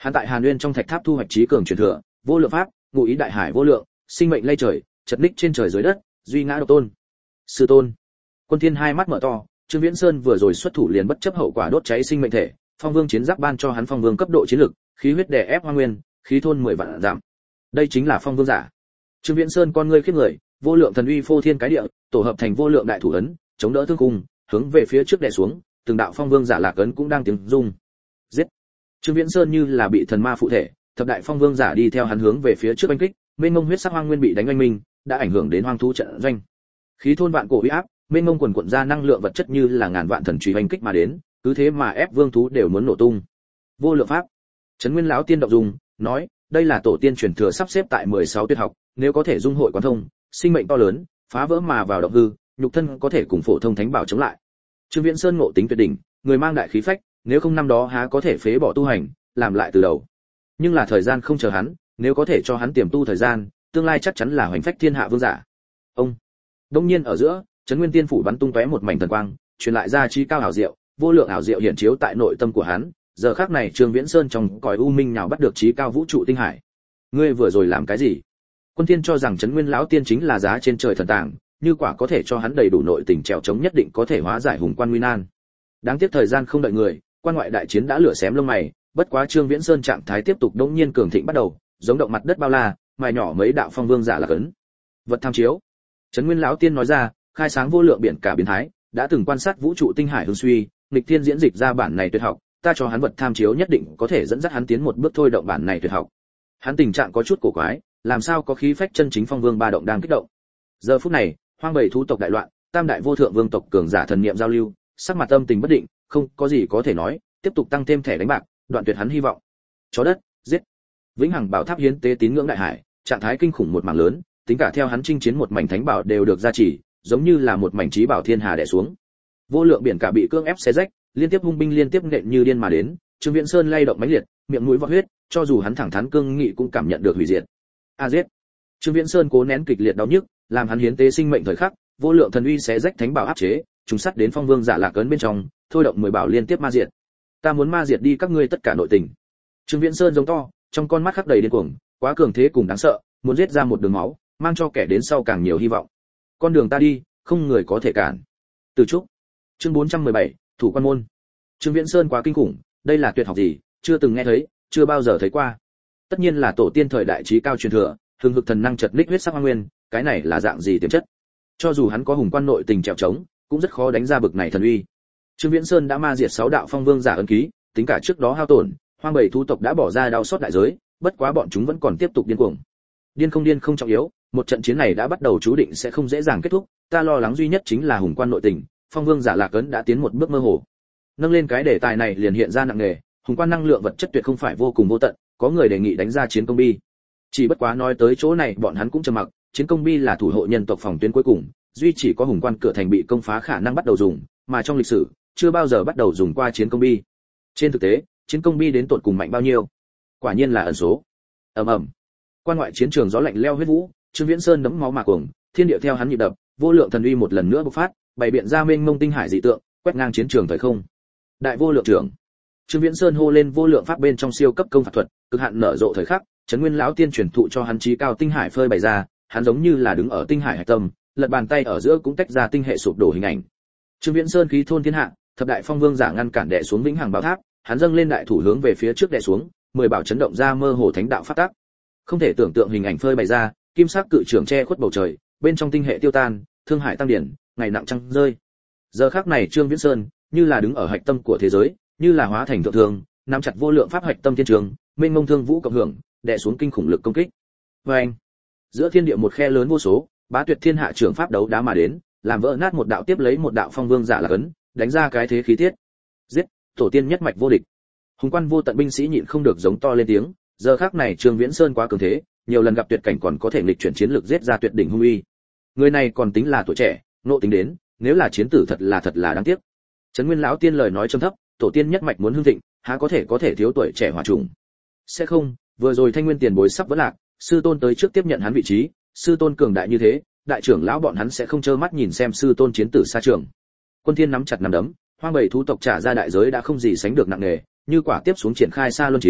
Hắn tại Hàn Nguyên trong thạch tháp thu hoạch trí cường truyền thừa, vô lượng pháp, ngụ ý đại hải vô lượng, sinh mệnh lay trời, chật ních trên trời dưới đất, duy ngã độc tôn. Sư tôn. Quân Thiên hai mắt mở to, Trương Viễn Sơn vừa rồi xuất thủ liền bất chấp hậu quả đốt cháy sinh mệnh thể, Phong Vương chiến giáp ban cho hắn Phong Vương cấp độ chiến lực, khí huyết đè ép Hoang Nguyên, khí thôn mười vạn giảm. Đây chính là Phong Vương giả. Trương Viễn Sơn con ngươi khiếp người, vô lượng thần uy phô thiên cái địa, tổ hợp thành vô lượng đại thủ ấn, chống đỡ thương cung, hướng về phía trước đè xuống, từng đạo Phong Vương giả lạc ấn cũng đang tiếng rung. Giết. Trương Viễn Sơn như là bị thần ma phụ thể, thập đại Phong Vương giả đi theo hắn hướng về phía trước đánh kích, mênh mông huyết sắc Hoang Nguyên bị đánh oanh minh, đã ảnh hưởng đến hoang thú trận doanh. Khí thôn vạn cổ uy áp, mênh mông quần quần ra năng lượng vật chất như là ngàn vạn thần chùy hoành kích mà đến, cứ thế mà ép vương thú đều muốn nổ tung. Vô lượng pháp. Trấn Nguyên lão tiên động dùng, nói, đây là tổ tiên truyền thừa sắp xếp tại mười sáu tuyệt học, nếu có thể dung hội quán thông, sinh mệnh to lớn, phá vỡ mà vào động hư, nhục thân có thể cùng phổ thông thánh bảo chống lại. Trương Viễn Sơn ngộ tính tuyệt đỉnh, người mang đại khí phách, nếu không năm đó há có thể phế bỏ tu hành, làm lại từ đầu. Nhưng là thời gian không chờ hắn, nếu có thể cho hắn tiềm tu thời gian, tương lai chắc chắn là hoành phách thiên hạ vương giả. Ông. Đông nhiên ở giữa, Trấn Nguyên Tiên phủ bắn tung tóe một mảnh thần quang, truyền lại ra trí cao ảo diệu, vô lượng ảo diệu hiển chiếu tại nội tâm của hắn. Giờ khắc này Trương Viễn Sơn trong cõi u minh nào bắt được trí cao vũ trụ tinh hải. Ngươi vừa rồi làm cái gì? Quân Thiên cho rằng Trấn Nguyên lão tiên chính là giá trên trời thần tàng, như quả có thể cho hắn đầy đủ nội tình trèo chống nhất định có thể hóa giải hùng quan nguy nan. Đáng tiếc thời gian không đợi người, quan ngoại đại chiến đã lửa xém lông mày, bất quá Trương Viễn Sơn trạng thái tiếp tục đống nhiên cường thịnh bắt đầu, giống động mặt đất bao la, mài nhỏ mấy đạo phong vương giả là cấn. Vật tham chiếu. Trấn Nguyên lão tiên nói ra, khai sáng vô lượng biển cả biến thái, đã từng quan sát vũ trụ tinh hải hưng suy, nghịch thiên diễn dịch ra bản này tuyệt học, ta cho hắn vật tham chiếu nhất định có thể dẫn dắt hắn tiến một bước thôi động bản này tuyệt học. Hắn tình trạng có chút cổ quái, làm sao có khí phách chân chính phong vương ba động đang kích động. Giờ phút này, hoang bầy thú tộc đại loạn, tam đại vô thượng vương tộc cường giả thần niệm giao lưu, sắc mặt âm tình bất định, không có gì có thể nói, tiếp tục tăng thêm thẻ đánh bạc, đoạn tuyệt hắn hy vọng. Chó đất, giết. Vĩnh Hằng Bảo Tháp hiến tế tín ngưỡng đại hải, trạng thái kinh khủng một mảng lớn, tính cả theo hắn chinh chiến một mảnh thánh bảo đều được gia trì, giống như là một mảnh trí bảo thiên hà đè xuống. Vô lượng biển cả bị cưỡng ép xé rách, liên tiếp hung binh liên tiếp nện như điên mà đến, Trương Viễn Sơn lay động mãnh liệt, miệng mũi vọt huyết, cho dù hắn thẳng thắn cương nghị cũng cảm nhận được hủy diệt. A giết. Trương Viễn Sơn cố nén kịch liệt đau nhức, làm hắn hiến tế sinh mệnh thời khắc, vô lượng thần uy xé rách thánh bảo áp chế, trùng sắt đến phong vương giả lạc ấn bên trong, thôi động mười bảo liên tiếp ma diệt. Ta muốn ma diệt đi các ngươi tất cả nội tình. Trương Viễn Sơn giống to, trong con mắt khắc đầy điên cuồng, quá cường thế cùng đáng sợ, muốn giết ra một đường máu, mang cho kẻ đến sau càng nhiều hy vọng. Con đường ta đi, không người có thể cản. Từ trúc. Chương bốn trăm mười bảy, thủ quan môn. Trương Viễn Sơn quá kinh khủng, đây là tuyệt học gì, chưa từng nghe thấy, chưa bao giờ thấy qua. Tất nhiên là tổ tiên thời đại trí cao truyền thừa, hưng hực thần năng chật ních huyết sắc hoang nguyên, cái này là dạng gì tiềm chất? Cho dù hắn có hùng quan nội tình trèo trống, cũng rất khó đánh ra bực này thần uy. Trương Viễn Sơn đã ma diệt sáu đạo phong vương giả ấn ký, tính cả trước đó hao tổn, hoang bầy thú tộc đã bỏ ra đau sót đại giới, bất quá bọn chúng vẫn còn tiếp tục điên cuồng. Điên không điên không trọng yếu, một trận chiến này đã bắt đầu chú định sẽ không dễ dàng kết thúc, ta lo lắng duy nhất chính là hùng quan nội tình, phong vương giả lạc ấn đã tiến một bước mơ hồ. Nâng lên cái đề tài này liền hiện ra nặng nề, hùng quan năng lượng vật chất tuyệt không phải vô cùng vô tận, có người đề nghị đánh ra chiến công bi. Chỉ bất quá nói tới chỗ này bọn hắn cũng trầm mặc, chiến công bi là thủ hộ nhân tộc phòng tuyến cuối cùng, duy chỉ có hùng quan cửa thành bị công phá khả năng bắt đầu dùng, mà trong lịch sử chưa bao giờ bắt đầu dùng qua chiến công bi. Trên thực tế, chiến công bi đến tột cùng mạnh bao nhiêu? Quả nhiên là ẩn số. Ầm ầm. Quan ngoại chiến trường gió lạnh leo huyết vũ, Trương Viễn Sơn đấm máu mà cuồng, thiên địa theo hắn nhịp đập, vô lượng thần uy một lần nữa bộc phát, bày biện ra mênh mông tinh hải dị tượng, quét ngang chiến trường thời không. Đại vô lượng trưởng. Trương Viễn Sơn hô lên vô lượng pháp bên trong siêu cấp công phạt thuật, cực hạn nở rộ thời khắc, Trấn Nguyên lão tiên truyền thụ cho hắn trí cao tinh hải phơi bày ra, hắn giống như là đứng ở tinh hải hải tâm, lật bàn tay ở giữa cũng tách ra tinh hệ sụp đổ hình ảnh. Trương Viễn Sơn khí thôn thiên hạ, thập đại phong vương giả ngăn cản đè xuống Vĩnh Hằng Bảo Tháp, hắn dâng lên đại thủ hướng về phía trước đè xuống, mười bảo chấn động ra mơ hồ thánh đạo pháp tắc. Không thể tưởng tượng hình ảnh phơi bày ra, kim sắc cự trường che khuất bầu trời, bên trong tinh hệ tiêu tan, thương hải tăng điển, ngày nặng trăng rơi. Giờ khắc này Trương Viễn Sơn như là đứng ở hạch tâm của thế giới, như là hóa thành thượng thương, nắm chặt vô lượng pháp hạch tâm thiên trường, mênh mông thương vũ cộng hưởng, đè xuống kinh khủng lực công kích. Và anh, giữa thiên địa một khe lớn vô số, bá tuyệt thiên hạ trưởng pháp đấu đá mà đến, làm vỡ nát một đạo tiếp lấy một đạo phong vương giả là cấn, đánh ra cái thế khí tiết. Giết, tổ tiên nhất mạch vô địch. Hùng quan vô tận binh sĩ nhịn không được giống to lên tiếng, giờ khắc này Trương Viễn Sơn quá cường thế, nhiều lần gặp tuyệt cảnh còn có thể nghịch chuyển chiến lược giết ra tuyệt đỉnh hung uy. Người này còn tính là tuổi trẻ, nộ tính đến, nếu là chiến tử thật là thật là đáng tiếc. Trấn Nguyên lão tiên lời nói trầm thấp, tổ tiên nhất mạch muốn hưng thịnh, há có thể có thể thiếu tuổi trẻ hòa trùng. Sẽ không, vừa rồi Thanh Nguyên tiền bối sắp vỡ lạc, sư tôn tới trước tiếp nhận hắn vị trí, sư tôn cường đại như thế, đại trưởng lão bọn hắn sẽ không trơ mắt nhìn xem sư tôn chiến tử xa trường. Quân Thiên nắm chặt nắm đấm, hoang bầy thú tộc trả ra đại giới đã không gì sánh được nặng nề, như quả tiếp xuống triển khai xa luân chiến,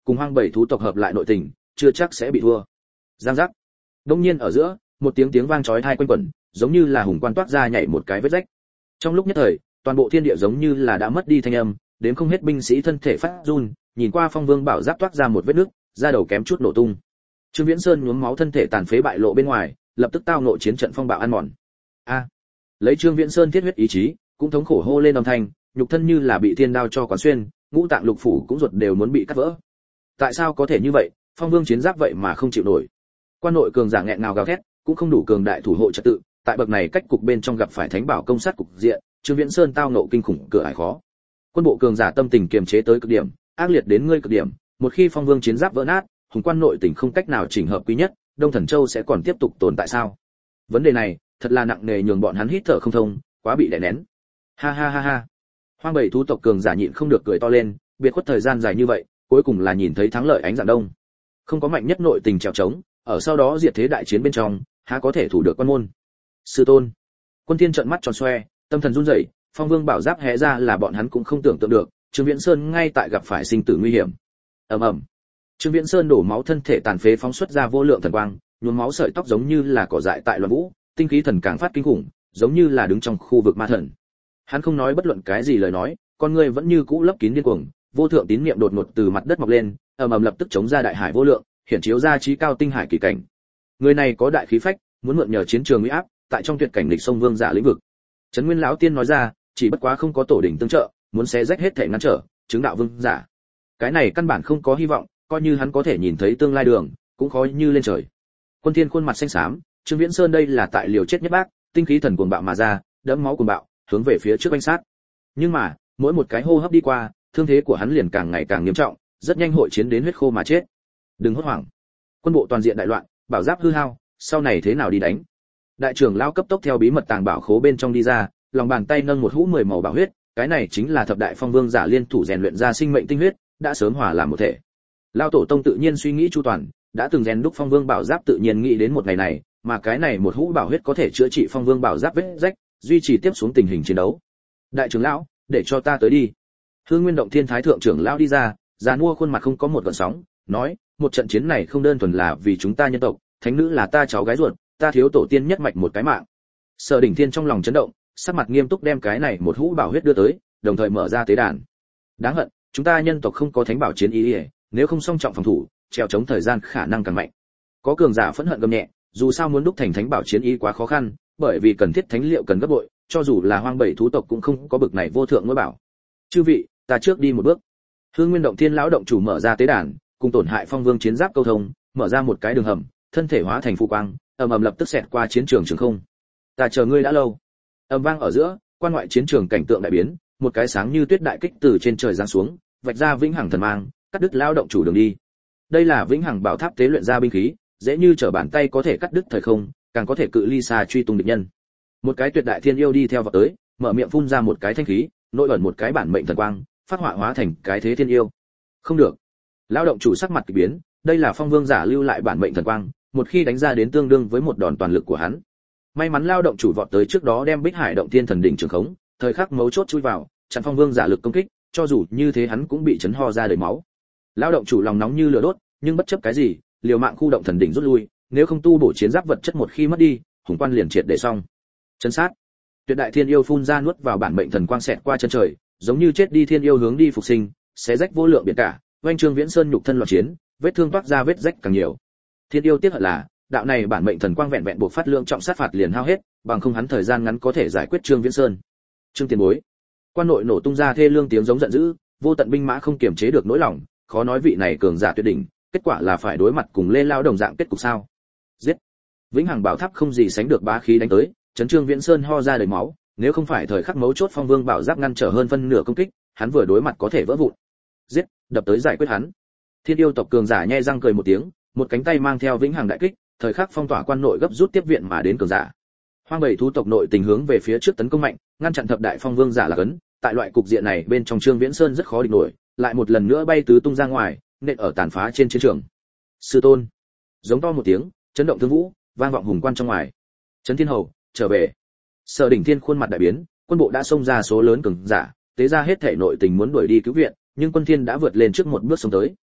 cùng hoang bảy thú tộc hợp lại nội tình, chưa chắc sẽ bị thua. Giang giác. Đông nhiên ở giữa, một tiếng tiếng vang chói tai quanh quẩn, giống như là hùng quan toát ra nhảy một cái vết rách. Trong lúc nhất thời, toàn bộ thiên địa giống như là đã mất đi thanh âm, đến không hết binh sĩ thân thể phát run, nhìn qua Phong Vương bảo giáp toát ra một vết nứt, da đầu kém chút nổ tung. Trương Viễn Sơn nhuốm máu thân thể tàn phế bại lộ bên ngoài, lập tức tao ngộ chiến trận phong bạo ăn mòn. A! Lấy Trương Viễn Sơn thiết huyết ý chí, cũng thống khổ hô lên âm thanh, nhục thân như là bị thiên đao cho quán xuyên, ngũ tạng lục phủ cũng ruột đều muốn bị cắt vỡ. Tại sao có thể như vậy, Phong Vương chiến giáp vậy mà không chịu nổi. Quan nội cường giả nghẹn ngào gào thét, cũng không đủ cường đại thủ hộ trật tự, tại bậc này cách cục bên trong gặp phải thánh bảo công sát cục diện, Trương Viễn Sơn tao ngộ kinh khủng cửa ải khó. Quân bộ cường giả tâm tình kiềm chế tới cực điểm, ác liệt đến ngươi cực điểm, một khi Phong Vương chiến giáp vỡ nát, hùng quan nội tình không cách nào chỉnh hợp quý nhất, Đông Thần Châu sẽ còn tiếp tục tồn tại sao? Vấn đề này, thật là nặng nề nhường bọn hắn hít thở không thông, quá bị đè nén. Ha ha ha ha. Hoang bảy thú tộc cường giả nhịn không được cười to lên, biệt khuất thời gian dài như vậy, cuối cùng là nhìn thấy thắng lợi ánh dạng đông. Không có mạnh nhất nội tình trèo trống, ở sau đó diệt thế đại chiến bên trong, há có thể thủ được quan môn. Sư tôn. Quân Thiên trợn mắt tròn xoe, tâm thần run rẩy, Phong Vương bảo giáp hé ra là bọn hắn cũng không tưởng tượng được, Trương Viễn Sơn ngay tại gặp phải sinh tử nguy hiểm. Ầm ầm. Trương Viễn Sơn đổ máu thân thể tàn phế phóng xuất ra vô lượng thần quang, nhuốm máu sợi tóc giống như là cỏ dại tại loạn vũ, tinh khí thần càng phát kinh khủng, giống như là đứng trong khu vực ma thần. Hắn không nói bất luận cái gì lời nói, con người vẫn như cũ lấp kín điên cuồng, vô thượng tín niệm đột ngột từ mặt đất mọc lên, ầm ầm lập tức chống ra đại hải vô lượng, hiển chiếu ra trí cao tinh hải kỳ cảnh. Người này có đại khí phách, muốn mượn nhờ chiến trường uy áp, tại trong tuyệt cảnh lịch sông vương giả lĩnh vực. Trấn Nguyên lão tiên nói ra, chỉ bất quá không có tổ đỉnh tương trợ, muốn xé rách hết thể ngăn trở, chứng đạo vương giả. Cái này căn bản không có hy vọng, coi như hắn có thể nhìn thấy tương lai đường, cũng khó như lên trời. Quân Thiên khuôn mặt xanh xám, Trương Viễn Sơn đây là tại liều chết nhất bác, tinh khí thần cuồng bạo mà ra, đẫm máu cuồng bạo, hướng về phía trước quanh sát. Nhưng mà, mỗi một cái hô hấp đi qua, thương thế của hắn liền càng ngày càng nghiêm trọng, rất nhanh hội chiến đến huyết khô mà chết. Đừng hốt hoảng. Quân bộ toàn diện đại loạn, bảo giáp hư hao, sau này thế nào đi đánh? Đại trưởng lão cấp tốc theo bí mật tàng bảo khố bên trong đi ra, lòng bàn tay nâng một hũ mười màu bảo huyết, cái này chính là thập đại phong vương giả liên thủ rèn luyện ra sinh mệnh tinh huyết, đã sớm hòa làm một thể. Lão tổ tông tự nhiên suy nghĩ chu toàn, đã từng rèn đúc phong vương bảo giáp tự nhiên nghĩ đến một ngày này, mà cái này một hũ bảo huyết có thể chữa trị phong vương bảo giáp vết rách, duy trì tiếp xuống tình hình chiến đấu. Đại trưởng lão, để cho ta tới đi. Hương Nguyên Động Thiên Thái thượng trưởng lão đi ra, già nua khuôn mặt không có một gợn sóng, nói, một trận chiến này không đơn thuần là vì chúng ta nhân tộc, thánh nữ là ta cháu gái ruột, ta thiếu tổ tiên nhất mạch một cái mạng. Sở Đỉnh Thiên trong lòng chấn động, sắc mặt nghiêm túc đem cái này một hũ bảo huyết đưa tới, đồng thời mở ra tế đàn. Đáng hận, chúng ta nhân tộc không có thánh bảo chiến ý, nếu không song trọng phòng thủ, treo chống thời gian khả năng càng mạnh. Có cường giả phẫn hận gầm nhẹ, dù sao muốn đúc thành thánh bảo chiến ý quá khó khăn, bởi vì cần thiết thánh liệu cần gấp bội, cho dù là hoang bảy thú tộc cũng không có bực này vô thượng ngôi bảo. Chư vị, ta trước đi một bước. Hương Nguyên Động Thiên lão động chủ mở ra tế đàn, cùng tổn hại phong vương chiến giáp câu thông, mở ra một cái đường hầm, thân thể hóa thành phù quang, ầm ầm lập tức xẹt qua chiến trường trường không. Ta chờ ngươi đã lâu. Ầm vang ở giữa, quan ngoại chiến trường cảnh tượng đại biến, một cái sáng như tuyết đại kích từ trên trời giáng xuống, vạch ra vĩnh hằng thần mang, cắt đứt lão động chủ đường đi. Đây là vĩnh hằng bảo tháp tế luyện ra binh khí, dễ như trở bàn tay có thể cắt đứt thời không, càng có thể cự ly xa truy tung địch nhân. Một cái tuyệt đại thiên yêu đi theo vào tới, mở miệng phun ra một cái thanh khí, nội ẩn một cái bản mệnh thần quang, phát họa hóa thành cái thế thiên yêu. Không được. Lão động chủ sắc mặt kỳ biến, đây là phong vương giả lưu lại bản mệnh thần quang, một khi đánh ra đến tương đương với một đòn toàn lực của hắn. May mắn lao động chủ vọt tới trước đó đem Bích Hải Động Thiên Thần đỉnh trường khống, thời khắc mấu chốt chui vào, chặn phong vương giả lực công kích, cho dù như thế hắn cũng bị chấn ho ra đầy máu. Lao động chủ lòng nóng như lửa đốt, nhưng bất chấp cái gì, liều mạng khu động thần đỉnh rút lui, nếu không tu bổ chiến giáp vật chất một khi mất đi, hùng quan liền triệt để xong. Chân sát. Tuyệt đại thiên yêu phun ra nuốt vào bản mệnh thần quang xẹt qua chân trời, giống như chết đi thiên yêu hướng đi phục sinh, xé rách vô lượng biển cả, oanh Trương Viễn Sơn nhục thân loạn chiến, vết thương toát ra vết rách càng nhiều. Thiên yêu tiếc hận là, đạo này bản mệnh thần quang vẹn vẹn buộc phát lượng trọng sát phạt liền hao hết, bằng không hắn thời gian ngắn có thể giải quyết Trương Viễn Sơn. Trương Tiền Bối. Quan nội nổ tung ra thê lương tiếng giống giận dữ, vô tận binh mã không kiềm chế được nỗi lòng, khó nói vị này cường giả tuyệt đỉnh, kết quả là phải đối mặt cùng Lê Lao đồng dạng kết cục sao? Giết. Vĩnh Hằng Bảo Tháp không gì sánh được bá khí đánh tới, chấn Trương Viễn Sơn ho ra đầy máu, nếu không phải thời khắc mấu chốt Phong Vương Bảo Giáp ngăn trở hơn phân nửa công kích, hắn vừa đối mặt có thể vỡ vụn. Giết, đập tới giải quyết hắn. Thiên yêu tộc cường giả nhe răng cười một tiếng, một cánh tay mang theo Vĩnh Hằng đại kích, thời khắc phong tỏa quan nội gấp rút tiếp viện mà đến cường giả. Hoang bảy thú tộc nội tình hướng về phía trước tấn công mạnh, ngăn chặn thập đại Phong Vương giả là cấn, tại loại cục diện này bên trong Trương Viễn Sơn rất khó địch nổi, lại một lần nữa bay tứ tung ra ngoài, nện ở tàn phá trên chiến trường. Sư tôn. Giống to một tiếng, chấn động thương vũ, vang vọng hùng quan trong ngoài. Trấn Thiên Hầu, trở về. Sở Đỉnh Thiên khuôn mặt đại biến, quân bộ đã xông ra số lớn cường giả, tế ra hết thể nội tình muốn đuổi đi cứu viện, nhưng Quân Thiên đã vượt lên trước một bước xông tới.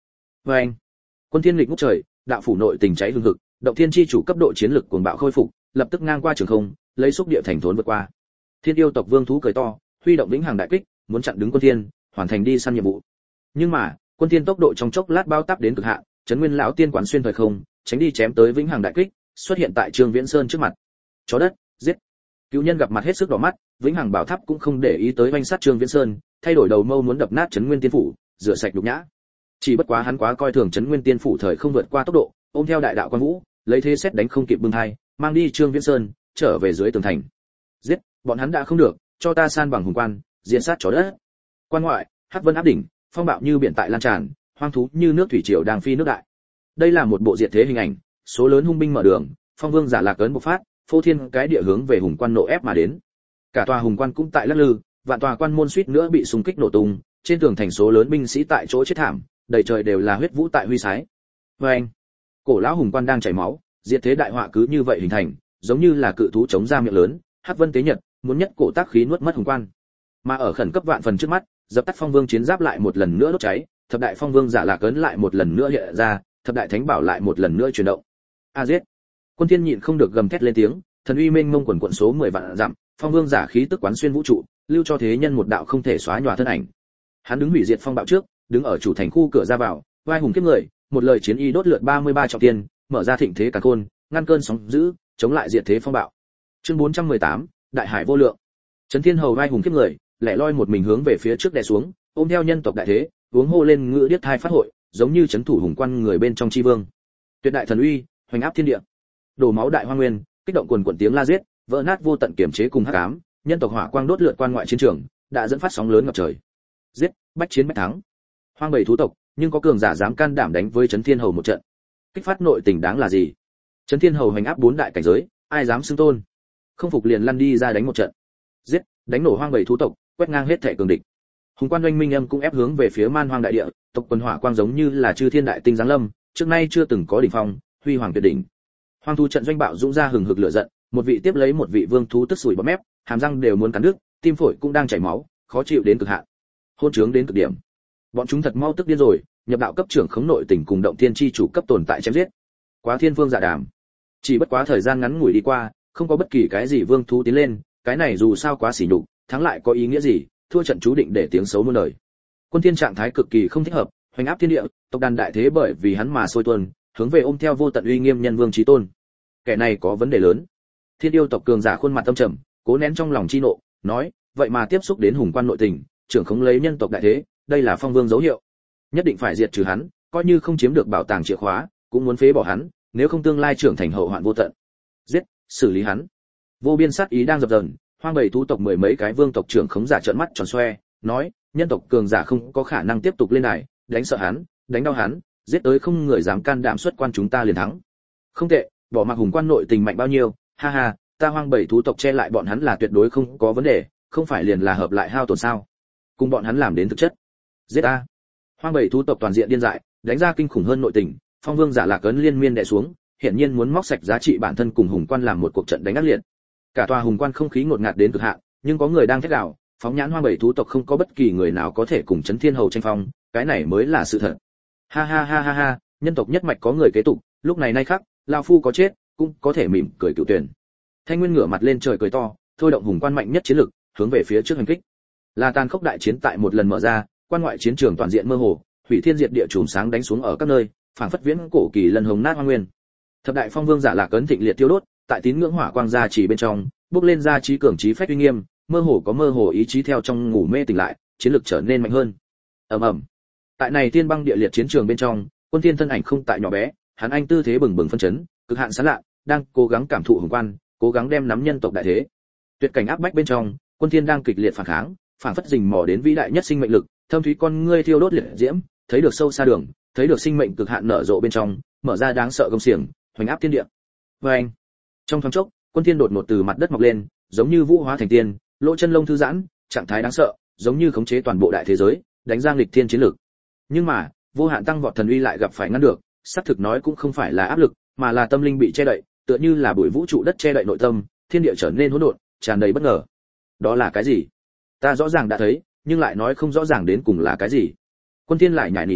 Và anh, quân thiên lịch ngút trời, đạo phủ nội tình cháy hừng hực, động thiên chi chủ cấp độ chiến lực cuồng bạo khôi phục, lập tức ngang qua trường không, lấy xúc địa thành thốn vượt qua. Thiên yêu tộc vương thú cười to, huy động vĩnh hằng đại kích, muốn chặn đứng quân thiên, hoàn thành đi săn nhiệm vụ. Nhưng mà, quân thiên tốc độ trong chốc lát bao táp đến cực hạn, chấn nguyên lão tiên quán xuyên thời không, tránh đi chém tới vĩnh hằng đại kích, xuất hiện tại Trương Viễn Sơn trước mặt. Chó đất, giết. Cửu nhân gặp mặt hết sức đỏ mắt, vĩnh hằng bảo tháp cũng không để ý tới oanh sát Trương Viễn Sơn, thay đổi đầu mâu muốn đập nát chấn nguyên tiên phủ, rửa sạch nhục nhã. Chỉ bất quá hắn quá coi thường chấn nguyên tiên phủ thời không vượt qua tốc độ, ôm theo đại đạo quan vũ, lấy thế xét đánh không kịp bưng hai, mang đi Trương Viễn Sơn, trở về dưới tường thành. Giết, bọn hắn đã không được, cho ta san bằng hùng quan, diện sát chó đất. Quan ngoại, hắc vân áp đỉnh, phong bạo như biển tại lan tràn, hoang thú như nước thủy triều đang phi nước đại. Đây là một bộ diệt thế hình ảnh, số lớn hung binh mở đường, phong vương giả lạc ấn bộc phát, phô thiên cái địa hướng về hùng quan nộ ép mà đến. Cả tòa hùng quan cũng tại lắc lư, vạn tòa quan môn suýt nữa bị xung kích nổ tung, trên tường thành số lớn binh sĩ tại chỗ chết thảm, đầy trời đều là huyết vũ tại huy sái. Và anh, cổ lão hùng quan đang chảy máu, diệt thế đại họa cứ như vậy hình thành, giống như là cự thú chống ra miệng lớn, hắc vân tế nhật, muốn nhất cổ tác khí nuốt mất hùng quan. Mà ở khẩn cấp vạn phần trước mắt, dập tắt phong vương chiến giáp lại một lần nữa đốt cháy, thập đại phong vương giả lạc ấn lại một lần nữa hiện ra, thập đại thánh bảo lại một lần nữa chuyển động. A giết! Quân thiên nhịn không được gầm thét lên tiếng, thần uy mênh mông quần quận số mười vạn dặm, phong vương giả khí tức quán xuyên vũ trụ, lưu cho thế nhân một đạo không thể xóa nhòa thân ảnh. Hắn đứng hủy diệt phong bạo trước, đứng ở chủ thành khu cửa ra vào, vai hùng kiếp người, một lời chiến y đốt lượt ba mươi ba trọng tiên, mở ra thịnh thế càn khôn, ngăn cơn sóng dữ, chống lại diệt thế phong bạo. Chương bốn trăm mười tám, đại hải vô lượng. Trấn Thiên Hầu vai hùng kiếp người, lẻ loi một mình hướng về phía trước đè xuống, ôm theo nhân tộc đại thế, uống hô lên ngựa điếc thai phát hội, giống như chấn thủ hùng quan người bên trong chi vương. Tuyệt đại thần uy, hoành áp thiên địa. Đổ máu đại hoang nguyên, kích động quần quần tiếng la giết, vỡ nát vô tận kiểm chế cùng hắc ám, nhân tộc hỏa quang đốt lượt quan ngoại chiến trường, đã dẫn phát sóng lớn ngập trời. Giết, bách chiến bách thắng. Hoang bầy thú tộc, nhưng có cường giả dám can đảm đánh với Trấn Thiên Hầu một trận. Kích phát nội tình đáng là gì? Trấn Thiên Hầu hoành áp bốn đại cảnh giới, ai dám xưng tôn? Không phục liền lăn đi ra đánh một trận. Giết, đánh nổ hoang bầy thú tộc, quét ngang hết thể cường địch. Hùng quan oanh minh âm cũng ép hướng về phía man hoang đại địa, tộc quần hỏa quang giống như là chư thiên đại tinh giáng lâm, trước nay chưa từng có đỉnh phong, huy hoàng tuyệt đỉnh. Hoang thú trận doanh bạo dũng ra hừng hực lửa giận, một vị tiếp lấy một vị vương thú tức sủi bọt mép, hàm răng đều muốn cắn đứt, tim phổi cũng đang chảy máu, khó chịu đến cực hạn. Hôn trướng đến cực điểm. Bọn chúng thật mau tức điên rồi, nhập đạo cấp trưởng khống nội tình cùng động thiên chi chủ cấp tồn tại chém giết. Quá thiên vương dạ đàm. Chỉ bất quá thời gian ngắn ngủi đi qua, không có bất kỳ cái gì vương thú tiến lên, cái này dù sao quá xỉ nhục, thắng lại có ý nghĩa gì, thua trận chú định để tiếng xấu muôn đời. Quân thiên trạng thái cực kỳ không thích hợp, hoành áp thiên địa, tộc đàn đại thế bởi vì hắn mà sôi tuôn, hướng về ôm theo vô tận uy nghiêm nhân vương chí tôn. Kẻ này có vấn đề lớn. Thiên yêu tộc cường giả khuôn mặt tâm trầm, cố nén trong lòng chi nộ, nói, vậy mà tiếp xúc đến hùng quan nội tình, trưởng khống lấy nhân tộc đại thế, đây là phong vương dấu hiệu. Nhất định phải diệt trừ hắn, coi như không chiếm được bảo tàng chìa khóa, cũng muốn phế bỏ hắn, nếu không tương lai trưởng thành hậu hoạn vô tận. Giết, xử lý hắn. Vô biên sát ý đang dập dờn, hoang bầy thú tộc mười mấy cái vương tộc trưởng khống giả trợn mắt tròn xoe, nói, nhân tộc cường giả không có khả năng tiếp tục lên đài, đánh sợ hắn, đánh đau hắn, giết tới không người dám can đảm xuất quan chúng ta liền thắng. Không tệ, bỏ mặc hùng quan nội tình mạnh bao nhiêu, ha ha, ta hoang bầy thú tộc che lại bọn hắn là tuyệt đối không có vấn đề, không phải liền là hợp lại hao tổn sao? Cùng bọn hắn làm đến thực chất. Giết ta. Hoang bầy thú tộc toàn diện điên dại, đánh ra kinh khủng hơn nội tình, phong vương giả lạc ấn liên miên đè xuống, hiển nhiên muốn móc sạch giá trị bản thân cùng hùng quan làm một cuộc trận đánh ác liệt. Cả tòa hùng quan không khí ngột ngạt đến cực hạn, nhưng có người đang thét gào, phóng nhãn hoang bầy thú tộc không có bất kỳ người nào có thể cùng Trấn Thiên Hầu tranh phong, cái này mới là sự thật. Ha ha ha ha ha, nhân tộc nhất mạch có người kế tục, lúc này nay khắc, lão phu có chết, cũng có thể mỉm cười cựu tuyển. Thanh Nguyên ngửa mặt lên trời cười to, thôi động hùng quan mạnh nhất chiến lực, hướng về phía trước hành kích. Là tàn khốc đại chiến tại một lần mở ra, quan ngoại chiến trường toàn diện mơ hồ, hủy thiên diệt địa chùm sáng đánh xuống ở các nơi, phảng phất viễn cổ kỳ lần hồng nát hoang nguyên. Thập đại phong vương giả lạc ấn thịnh liệt tiêu đốt, tại tín ngưỡng hỏa quang gia chỉ bên trong, bước lên ra trí cường trí phách uy nghiêm, mơ hồ có mơ hồ ý chí theo trong ngủ mê tỉnh lại, chiến lực trở nên mạnh hơn. Ầm ầm. Tại này thiên băng địa liệt chiến trường bên trong, Quân Thiên thân ảnh không tại nhỏ bé, hắn anh tư thế bừng bừng phân chấn, cực hạn sáng lạ, đang cố gắng cảm thụ hùng quan, cố gắng đem nắm nhân tộc đại thế. Tuyệt cảnh áp bách bên trong, Quân Thiên đang kịch liệt phản kháng, phản phất rình mò đến vĩ đại nhất sinh mệnh lực, thâm thúy con ngươi thiêu đốt liệt diễm, thấy được sâu xa đường, thấy được sinh mệnh cực hạn nở rộ bên trong, mở ra đáng sợ công xiềng, hoành áp thiên địa. Oeng. Trong thoáng chốc, Quân Thiên đột ngột từ mặt đất mọc lên, giống như vũ hóa thành tiên, lỗ chân lông thư giãn, trạng thái đáng sợ, giống như khống chế toàn bộ đại thế giới, đánh ra nghịch thiên chiến lực. Nhưng mà, vô hạn tăng vọt thần uy lại gặp phải ngăn được, xác thực nói cũng không phải là áp lực, mà là tâm linh bị che đậy, tựa như là bụi vũ trụ đất che đậy nội tâm, thiên địa trở nên hỗn độn, tràn đầy bất ngờ. Đó là cái gì? Ta rõ ràng đã thấy, nhưng lại nói không rõ ràng đến cùng là cái gì. Quân Thiên lại nhảy nỉ non,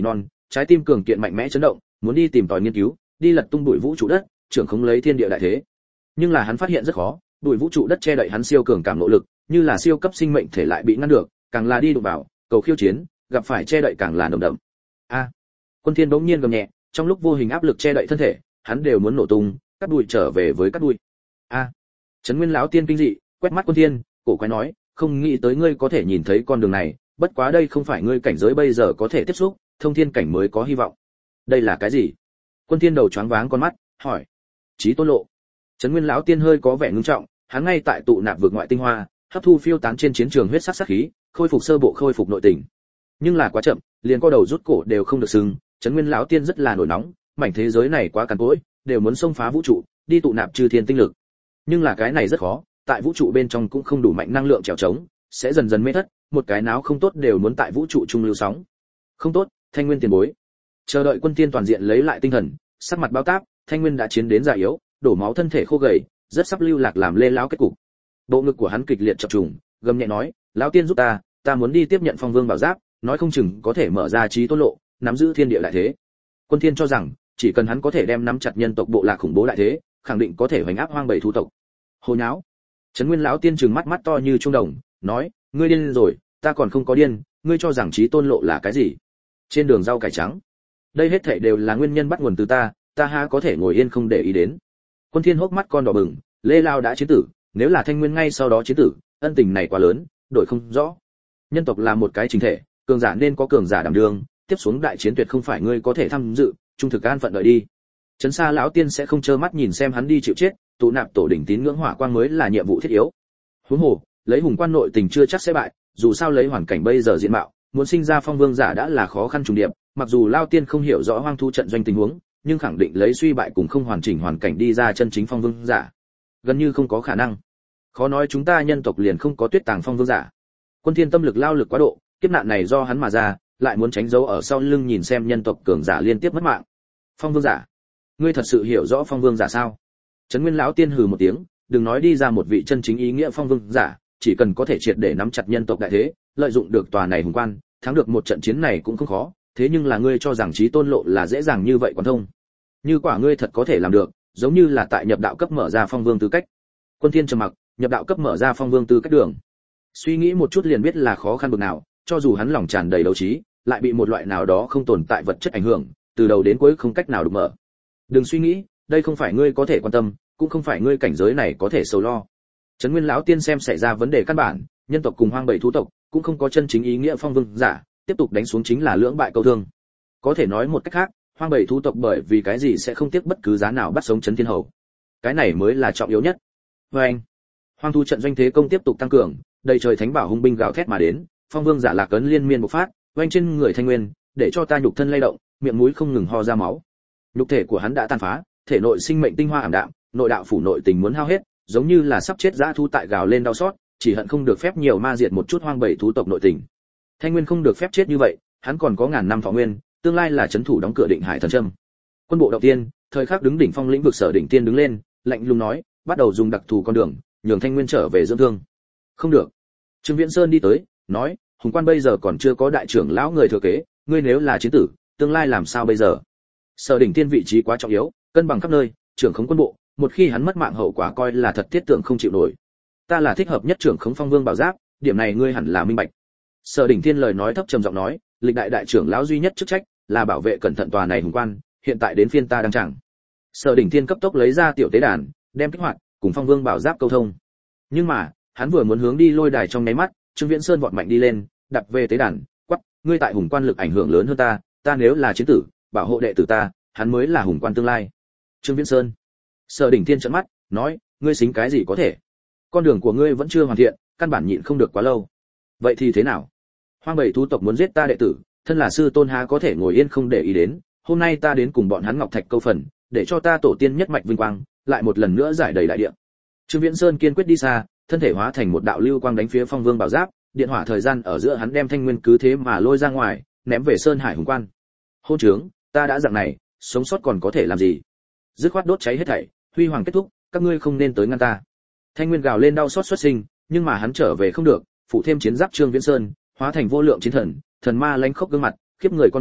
trái tim cường kiện mạnh mẽ chấn động, muốn đi tìm tòi nghiên cứu, đi lật tung bụi vũ trụ đất, trưởng khống lấy thiên địa đại thế. Nhưng là hắn phát hiện rất khó, bụi vũ trụ đất che đậy hắn siêu cường cảm nộ lực, như là siêu cấp sinh mệnh thể lại bị ngăn được, càng là đi đụng vào, cầu khiêu chiến, gặp phải che đậy càng là nồng đậm. A! Quân Thiên bỗng nhiên gầm nhẹ, trong lúc vô hình áp lực che đậy thân thể, hắn đều muốn nổ tung, cắt đuôi trở về với cắt đuôi. A! Trấn Nguyên lão tiên kinh dị, quét mắt Quân Thiên, cổ quái nói, không nghĩ tới ngươi có thể nhìn thấy con đường này, bất quá đây không phải ngươi cảnh giới bây giờ có thể tiếp xúc, thông thiên cảnh mới có hy vọng. Đây là cái gì? Quân Thiên đầu choáng váng con mắt, hỏi. Chí tôn lộ. Trấn Nguyên lão tiên hơi có vẻ ngưng trọng, hắn ngay tại tụ nạp vượt ngoại tinh hoa, hấp thu phiêu tán trên chiến trường huyết sắc sát khí, khôi phục sơ bộ khôi phục nội tình. Nhưng là quá chậm, liền co đầu rút cổ đều không được sừng, Trấn Nguyên lão tiên rất là nổi nóng, mảnh thế giới này quá cằn cỗi, đều muốn xông phá vũ trụ, đi tụ nạp chư thiên tinh lực. Nhưng là cái này rất khó, tại vũ trụ bên trong cũng không đủ mạnh năng lượng trèo trống, sẽ dần dần mê thất, một cái náo không tốt đều muốn tại vũ trụ trung lưu sóng. Không tốt, Thanh Nguyên tiền bối. Chờ đợi Quân Thiên toàn diện lấy lại tinh thần, sắc mặt báo táp, Thanh Nguyên đã chiến đến già yếu, đổ máu thân thể khô gầy, rất sắp lưu lạc làm lê lão kết cục. Bộ ngực của hắn kịch liệt chập trùng, gầm nhẹ nói, lão tiên giúp ta, ta muốn đi tiếp nhận Phong Vương bảo giáp, nói không chừng có thể mở ra chí tôn lộ, nắm giữ thiên địa đại thế. Quân Thiên cho rằng, chỉ cần hắn có thể đem nắm chặt nhân tộc bộ lạc khủng bố đại thế, khẳng định có thể hoành áp hoang bầy thú tộc. Hồ nháo. Trấn Nguyên lão tiên trừng mắt mắt to như trung đồng, nói, ngươi điên rồi, ta còn không có điên, ngươi cho rằng chí tôn lộ là cái gì? Trên đường rau cải trắng. Đây hết thảy đều là nguyên nhân bắt nguồn từ ta, ta ha có thể ngồi yên không để ý đến. Quân Thiên hốc mắt con đỏ bừng, Lê Lao đã chiến tử, nếu là Thanh Nguyên ngay sau đó chiến tử, ân tình này quá lớn, đổi không rõ. Nhân tộc là một cái chính thể, cường giả nên có cường giả đảm đương, tiếp xuống đại chiến tuyệt không phải ngươi có thể tham dự, trung thực an phận đợi đi. Trấn Sa lão tiên sẽ không trơ mắt nhìn xem hắn đi chịu chết, tụ nạp tổ đỉnh tín ngưỡng hỏa quang mới là nhiệm vụ thiết yếu. Huống hồ, lấy hùng quan nội tình chưa chắc sẽ bại, dù sao lấy hoàn cảnh bây giờ diện mạo, muốn sinh ra phong vương giả đã là khó khăn trùng điệp, mặc dù Lao tiên không hiểu rõ hoang thú trận doanh tình huống, nhưng khẳng định lấy suy bại cùng không hoàn chỉnh hoàn cảnh đi ra chân chính phong vương giả, gần như không có khả năng. Khó nói chúng ta nhân tộc liền không có tuyết tàng phong vương giả. Quân Thiên tâm lực lao lực quá độ, kiếp nạn này do hắn mà ra, lại muốn tránh giấu ở sau lưng nhìn xem nhân tộc cường giả liên tiếp mất mạng. Phong vương giả, ngươi thật sự hiểu rõ phong vương giả sao? Trấn Nguyên lão tiên hừ một tiếng, đừng nói đi ra một vị chân chính ý nghĩa phong vương giả, chỉ cần có thể triệt để nắm chặt nhân tộc đại thế, lợi dụng được tòa này hùng quan, thắng được một trận chiến này cũng không khó, thế nhưng là ngươi cho rằng chí tôn lộ là dễ dàng như vậy còn thông? Như quả ngươi thật có thể làm được, giống như là tại nhập đạo cấp mở ra phong vương tư cách. Quân Thiên trầm mặc, nhập đạo cấp mở ra phong vương tư cách đường. Suy nghĩ một chút liền biết là khó khăn bực nào, cho dù hắn lòng tràn đầy đấu trí, lại bị một loại nào đó không tồn tại vật chất ảnh hưởng, từ đầu đến cuối không cách nào đụng mở. Đừng suy nghĩ, đây không phải ngươi có thể quan tâm, cũng không phải ngươi cảnh giới này có thể sầu lo. Trấn Nguyên lão tiên xem xảy ra vấn đề căn bản, nhân tộc cùng hoang bầy thú tộc cũng không có chân chính ý nghĩa phong vương giả, tiếp tục đánh xuống chính là lưỡng bại câu thương. Có thể nói một cách khác, hoang bầy thú tộc bởi vì cái gì sẽ không tiếc bất cứ giá nào bắt sống Trấn Thiên Hầu. Cái này mới là trọng yếu nhất. Và anh, hoang thú trận doanh thế công tiếp tục tăng cường, đầy trời thánh bảo hung binh gào thét mà đến, phong vương giả lạc cấn liên miên bộc phát, oanh trên người Thanh Nguyên, để cho ta nhục thân lay động, miệng mũi không ngừng ho ra máu. Nhục thể của hắn đã tàn phá, thể nội sinh mệnh tinh hoa ảm đạm, nội đạo phủ nội tình muốn hao hết, giống như là sắp chết dã thu tại gào lên đau xót, chỉ hận không được phép nhiều ma diệt một chút hoang bầy thú tộc nội tình. Thanh Nguyên không được phép chết như vậy, hắn còn có ngàn năm thọ nguyên, tương lai là trấn thủ đóng cửa Định Hải thần trâm. Quân bộ động tiên, thời khắc đứng đỉnh phong lĩnh vực Sở Đỉnh Tiên đứng lên, lạnh lùng nói, bắt đầu dùng đặc thù con đường, nhường Thanh Nguyên trở về dưỡng thương. Không được. Trương Viễn Sơn đi tới, nói, hùng quan bây giờ còn chưa có đại trưởng lão người thừa kế, ngươi nếu là chiến tử, tương lai làm sao bây giờ? Sở Đỉnh Tiên vị trí quá trọng yếu, cân bằng khắp nơi, trưởng khống quân bộ, một khi hắn mất mạng hậu quả coi là thật thiết tượng không chịu nổi. Ta là thích hợp nhất trưởng khống phong vương bảo giáp, điểm này ngươi hẳn là minh bạch. Sở Đỉnh Tiên lời nói thấp trầm giọng nói, lịch đại đại trưởng lão duy nhất chức trách là bảo vệ cẩn thận tòa này hùng quan, hiện tại đến phiên ta đang chẳng. Sở Đỉnh Tiên cấp tốc lấy ra tiểu tế đàn, đem kích hoạt, cùng phong vương bảo giáp câu thông. Nhưng mà, hắn vừa muốn hướng đi lôi đài trong nháy mắt, Trương Viễn Sơn vọt mạnh đi lên, đập về tế đàn, quát, ngươi tại hùng quan lực ảnh hưởng lớn hơn ta, ta nếu là chiến tử, bảo hộ đệ tử ta, hắn mới là hùng quan tương lai. Trương Viễn Sơn. Sở Đỉnh Thiên trợn mắt, nói, ngươi xính cái gì có thể? Con đường của ngươi vẫn chưa hoàn thiện, căn bản nhịn không được quá lâu. Vậy thì thế nào? Hoang bầy thú tộc muốn giết ta đệ tử, thân là sư tôn há có thể ngồi yên không để ý đến, hôm nay ta đến cùng bọn hắn ngọc thạch câu phần, để cho ta tổ tiên nhất mạch vinh quang, lại một lần nữa giải đầy đại địa. Trương Viễn Sơn kiên quyết đi xa, thân thể hóa thành một đạo lưu quang đánh phía phong vương bảo giáp, điện hỏa thời gian ở giữa hắn đem Thanh Nguyên cứ thế mà lôi ra ngoài, ném về Sơn Hải hùng quan. Hôn trướng, ta đã dạng này, sống sót còn có thể làm gì? Dứt khoát đốt cháy hết thảy, huy hoàng kết thúc, các ngươi không nên tới ngăn ta. Thanh Nguyên gào lên đau xót xuất sinh, nhưng mà hắn trở về không được, phụ thêm chiến giáp Trương Viễn Sơn, hóa thành vô lượng chiến thần, thần ma lánh khốc gương mặt, khiếp người con người,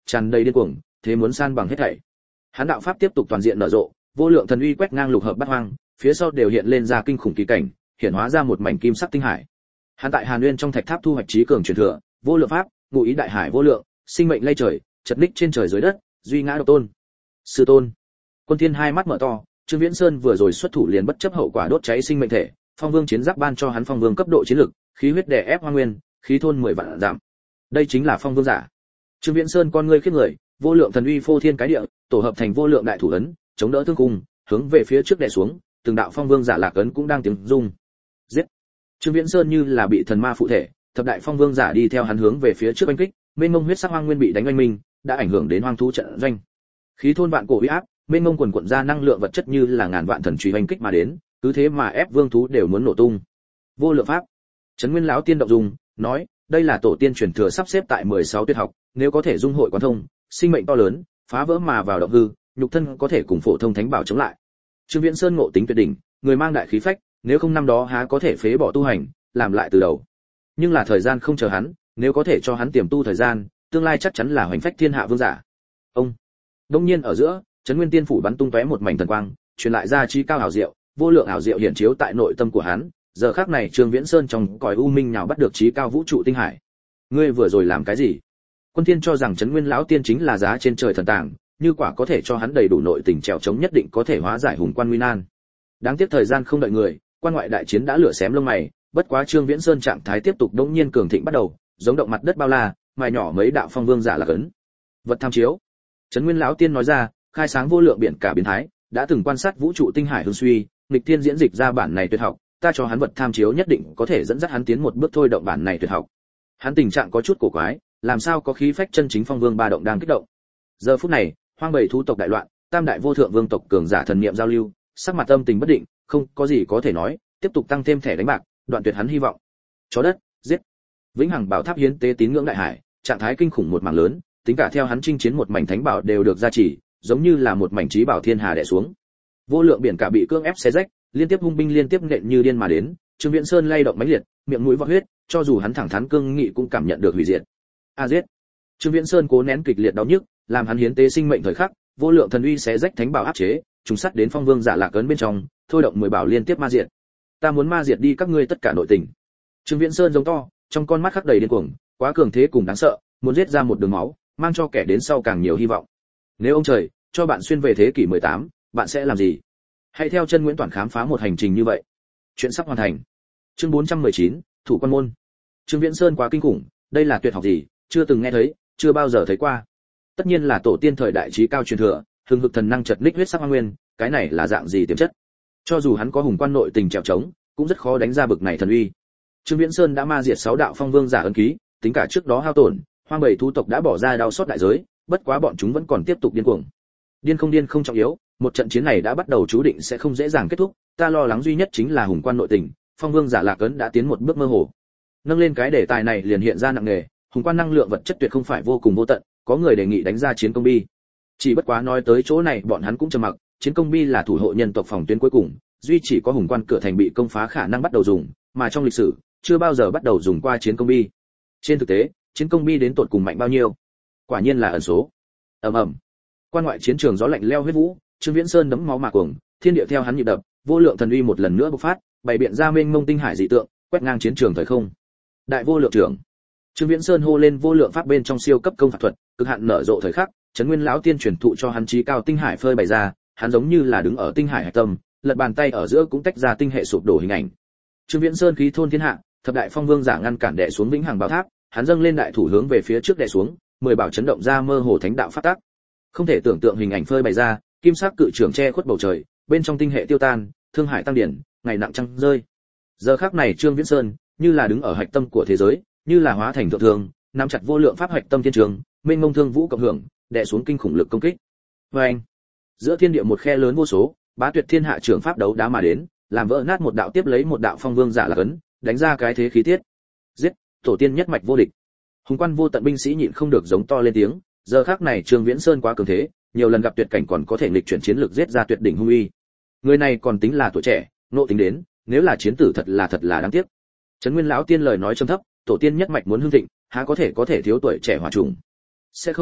tràn đầy điên cuồng, thế muốn san bằng hết thảy. Hắn đạo pháp tiếp tục toàn diện nở rộ, vô lượng thần uy quét ngang lục hợp bát hoang, phía sau đều hiện lên ra kinh khủng kỳ cảnh, hiện hóa ra một mảnh kim sắc tinh hải. Hắn tại Hàn Nguyên trong thạch tháp thu hoạch trí cường truyền thừa, vô lượng pháp, ngụ ý đại hải vô lượng, sinh mệnh lay trời, chật ních trên trời dưới đất, duy ngã độc tôn. Sư tôn. Quân Thiên hai mắt mở to, Trương Viễn Sơn vừa rồi xuất thủ liền bất chấp hậu quả đốt cháy sinh mệnh thể, Phong Vương chiến giáp ban cho hắn Phong Vương cấp độ chiến lực, khí huyết đè ép hoang nguyên, khí thôn mười vạn giảm. Đây chính là Phong Vương giả. Trương Viễn Sơn con ngươi khiếp người, vô lượng thần uy phô thiên cái địa, tổ hợp thành vô lượng đại thủ ấn, chống đỡ thương cung, hướng về phía trước đè xuống, từng đạo Phong Vương giả lạc ấn cũng đang tiếng rung. Giết. Trương Viễn Sơn như là bị thần ma phụ thể, thập đại Phong Vương giả đi theo hắn hướng về phía trước đánh kích, mênh mông huyết sắc hoang nguyên bị đánh oanh minh, đã ảnh hưởng đến hoang thú trận doanh. Khí thôn vạn cổ uy áp, mênh mông quần quần ra năng lượng vật chất như là ngàn vạn thần truy oanh kích mà đến, cứ thế mà ép vương thú đều muốn nổ tung. Vô lượng pháp. Trấn Nguyên lão tiên động dung, nói, đây là tổ tiên truyền thừa sắp xếp tại mười sáu tuyệt học, nếu có thể dung hội quán thông, sinh mệnh to lớn, phá vỡ mà vào động hư, nhục thân có thể cùng phổ thông thánh bảo chống lại. Trương Viễn Sơn ngộ tính tuyệt đỉnh, người mang đại khí phách, nếu không năm đó há có thể phế bỏ tu hành, làm lại từ đầu. Nhưng là thời gian không chờ hắn, nếu có thể cho hắn tiềm tu thời gian, tương lai chắc chắn là hoành phách thiên hạ vương giả. Ông. Đông nhiên ở giữa, Trấn Nguyên Tiên phủ bắn tung tóe một mảnh thần quang, truyền lại ra chi cao ảo diệu, vô lượng ảo diệu hiển chiếu tại nội tâm của hắn. Giờ khắc này Trương Viễn Sơn trong cõi u minh nào bắt được chí cao vũ trụ tinh hải. Ngươi vừa rồi làm cái gì? Quân Thiên cho rằng Trấn Nguyên lão tiên chính là giá trên trời thần tàng, như quả có thể cho hắn đầy đủ nội tình trèo chống nhất định có thể hóa giải hùng quan nguy nan. Đáng tiếc thời gian không đợi người, quan ngoại đại chiến đã lửa xém lông mày, bất quá Trương Viễn Sơn trạng thái tiếp tục đống nhiên cường thịnh bắt đầu, giống động mặt đất bao la, mài nhỏ mấy đạo phong vương giả là cấn. Vật tham chiếu. Trấn Nguyên lão tiên nói ra, khai sáng vô lượng biển cả biến thái, đã từng quan sát vũ trụ tinh hải hưng suy, nghịch thiên diễn dịch ra bản này tuyệt học, ta cho hắn vật tham chiếu nhất định có thể dẫn dắt hắn tiến một bước thôi động bản này tuyệt học. Hắn tình trạng có chút cổ quái, làm sao có khí phách chân chính phong vương ba động đang kích động. Giờ phút này, hoang bầy thú tộc đại loạn, tam đại vô thượng vương tộc cường giả thần niệm giao lưu, sắc mặt âm tình bất định, không có gì có thể nói, tiếp tục tăng thêm thẻ đánh bạc, đoạn tuyệt hắn hy vọng. Chó đất, giết. Vĩnh hằng bảo tháp hiến tế tín ngưỡng đại hải, trạng thái kinh khủng một mảng lớn, tính cả theo hắn chinh chiến một mảnh thánh bảo đều được gia trì, giống như là một mảnh trí bảo thiên hà đè xuống. Vô lượng biển cả bị cưỡng ép xé rách, liên tiếp hung binh liên tiếp nện như điên mà đến, Trương Viễn Sơn lay động mãnh liệt, miệng mũi vọt huyết, cho dù hắn thẳng thắn cương nghị cũng cảm nhận được hủy diệt. A giết. Trương Viễn Sơn cố nén kịch liệt đau nhức, làm hắn hiến tế sinh mệnh thời khắc, vô lượng thần uy xé rách thánh bảo áp chế, trùng sắt đến phong vương giả lạc ấn bên trong, thôi động mười bảo liên tiếp ma diệt. Ta muốn ma diệt đi các ngươi tất cả nội tình. Trương Viễn Sơn giống to, trong con mắt khắc đầy điên cuồng, quá cường thế cùng đáng sợ, muốn giết ra một đường máu, mang cho kẻ đến sau càng nhiều hy vọng. Nếu ông trời cho bạn xuyên về thế kỷ mười tám, bạn sẽ làm gì? Hãy theo chân Nguyễn Toản khám phá một hành trình như vậy. Chuyện sắp hoàn thành. Chương bốn trăm mười chín, Thủ quan môn. Trương Viễn Sơn quá kinh khủng, đây là tuyệt học gì, chưa từng nghe thấy, chưa bao giờ thấy qua. Tất nhiên là tổ tiên thời đại trí cao truyền thừa, hưng hực thần năng chật ních huyết sắc hoang nguyên, cái này là dạng gì tiềm chất? Cho dù hắn có hùng quan nội tình trèo trống, cũng rất khó đánh ra bực này thần uy. Trương Viễn Sơn đã ma diệt sáu đạo phong vương giả ấn ký, tính cả trước đó hao tổn, hoang bầy thú tộc đã bỏ ra đau xót đại giới, bất quá bọn chúng vẫn còn tiếp tục điên cuồng. Điên không điên không trọng yếu, một trận chiến này đã bắt đầu chú định sẽ không dễ dàng kết thúc, ta lo lắng duy nhất chính là hùng quan nội tình, phong vương giả lạc ấn đã tiến một bước mơ hồ. Nâng lên cái đề tài này liền hiện ra nặng nề, hùng quan năng lượng vật chất tuyệt không phải vô cùng vô tận, có người đề nghị đánh ra chiến công bi. Chỉ bất quá nói tới chỗ này bọn hắn cũng trầm mặc, chiến công bi là thủ hộ nhân tộc phòng tuyến cuối cùng, duy chỉ có hùng quan cửa thành bị công phá khả năng bắt đầu dùng, mà trong lịch sử chưa bao giờ bắt đầu dùng qua chiến công bi. Trên thực tế, chiến công bi đến tột cùng mạnh bao nhiêu? Quả nhiên là ẩn số. Ầm ầm. Quan ngoại chiến trường gió lạnh leo huyết vũ, Trương Viễn Sơn đấm máu mà cuồng, thiên địa theo hắn nhịp đập, vô lượng thần uy một lần nữa bộc phát, bày biện ra mênh mông tinh hải dị tượng, quét ngang chiến trường thời không. Đại vô lượng trưởng. Trương Viễn Sơn hô lên vô lượng pháp bên trong siêu cấp công phạt thuật, cực hạn nở rộ thời khắc, Trấn Nguyên lão tiên truyền thụ cho hắn trí cao tinh hải phơi bày ra, hắn giống như là đứng ở tinh hải hạch tâm, lật bàn tay ở giữa cũng tách ra tinh hệ sụp đổ hình ảnh. Trương Viễn Sơn khí thôn thiên hạ, thập đại phong vương giả ngăn cản đè xuống vĩnh hằng bảo tháp, hắn dâng lên đại thủ hướng về phía trước đè xuống, mười bảo chấn động ra mơ hồ thánh đạo phát tác. Không thể tưởng tượng hình ảnh phơi bày ra, kim sắc cự trường che khuất bầu trời, bên trong tinh hệ tiêu tan, thương hải tăng điển, ngày nặng trăng rơi. Giờ khắc này Trương Viễn Sơn như là đứng ở hạch tâm của thế giới, như là hóa thành thượng thương, nắm chặt vô lượng pháp hạch tâm thiên trường, mênh mông thương vũ cộng hưởng, đè xuống kinh khủng lực công kích. Oeng! Giữa thiên địa một khe lớn vô số, bá tuyệt thiên hạ trưởng pháp đấu đá mà đến, làm vỡ nát một đạo tiếp lấy một đạo phong vương giả là cấn, đánh ra cái thế khí tiết. Giết, tổ tiên nhất mạch vô địch. Hùng quan vô tận binh sĩ nhịn không được giống to lên tiếng, giờ khắc này Trương Viễn Sơn quá cường thế, nhiều lần gặp tuyệt cảnh còn có thể nghịch chuyển chiến lược giết ra tuyệt đỉnh hung uy. Người này còn tính là tuổi trẻ, nộ tính đến, nếu là chiến tử thật là thật là đáng tiếc. Trấn Nguyên lão tiên lời nói trầm thấp, tổ tiên nhất mạch muốn hưng thịnh, há có thể có thể thiếu tuổi trẻ hỏa trùng. Sẽ không,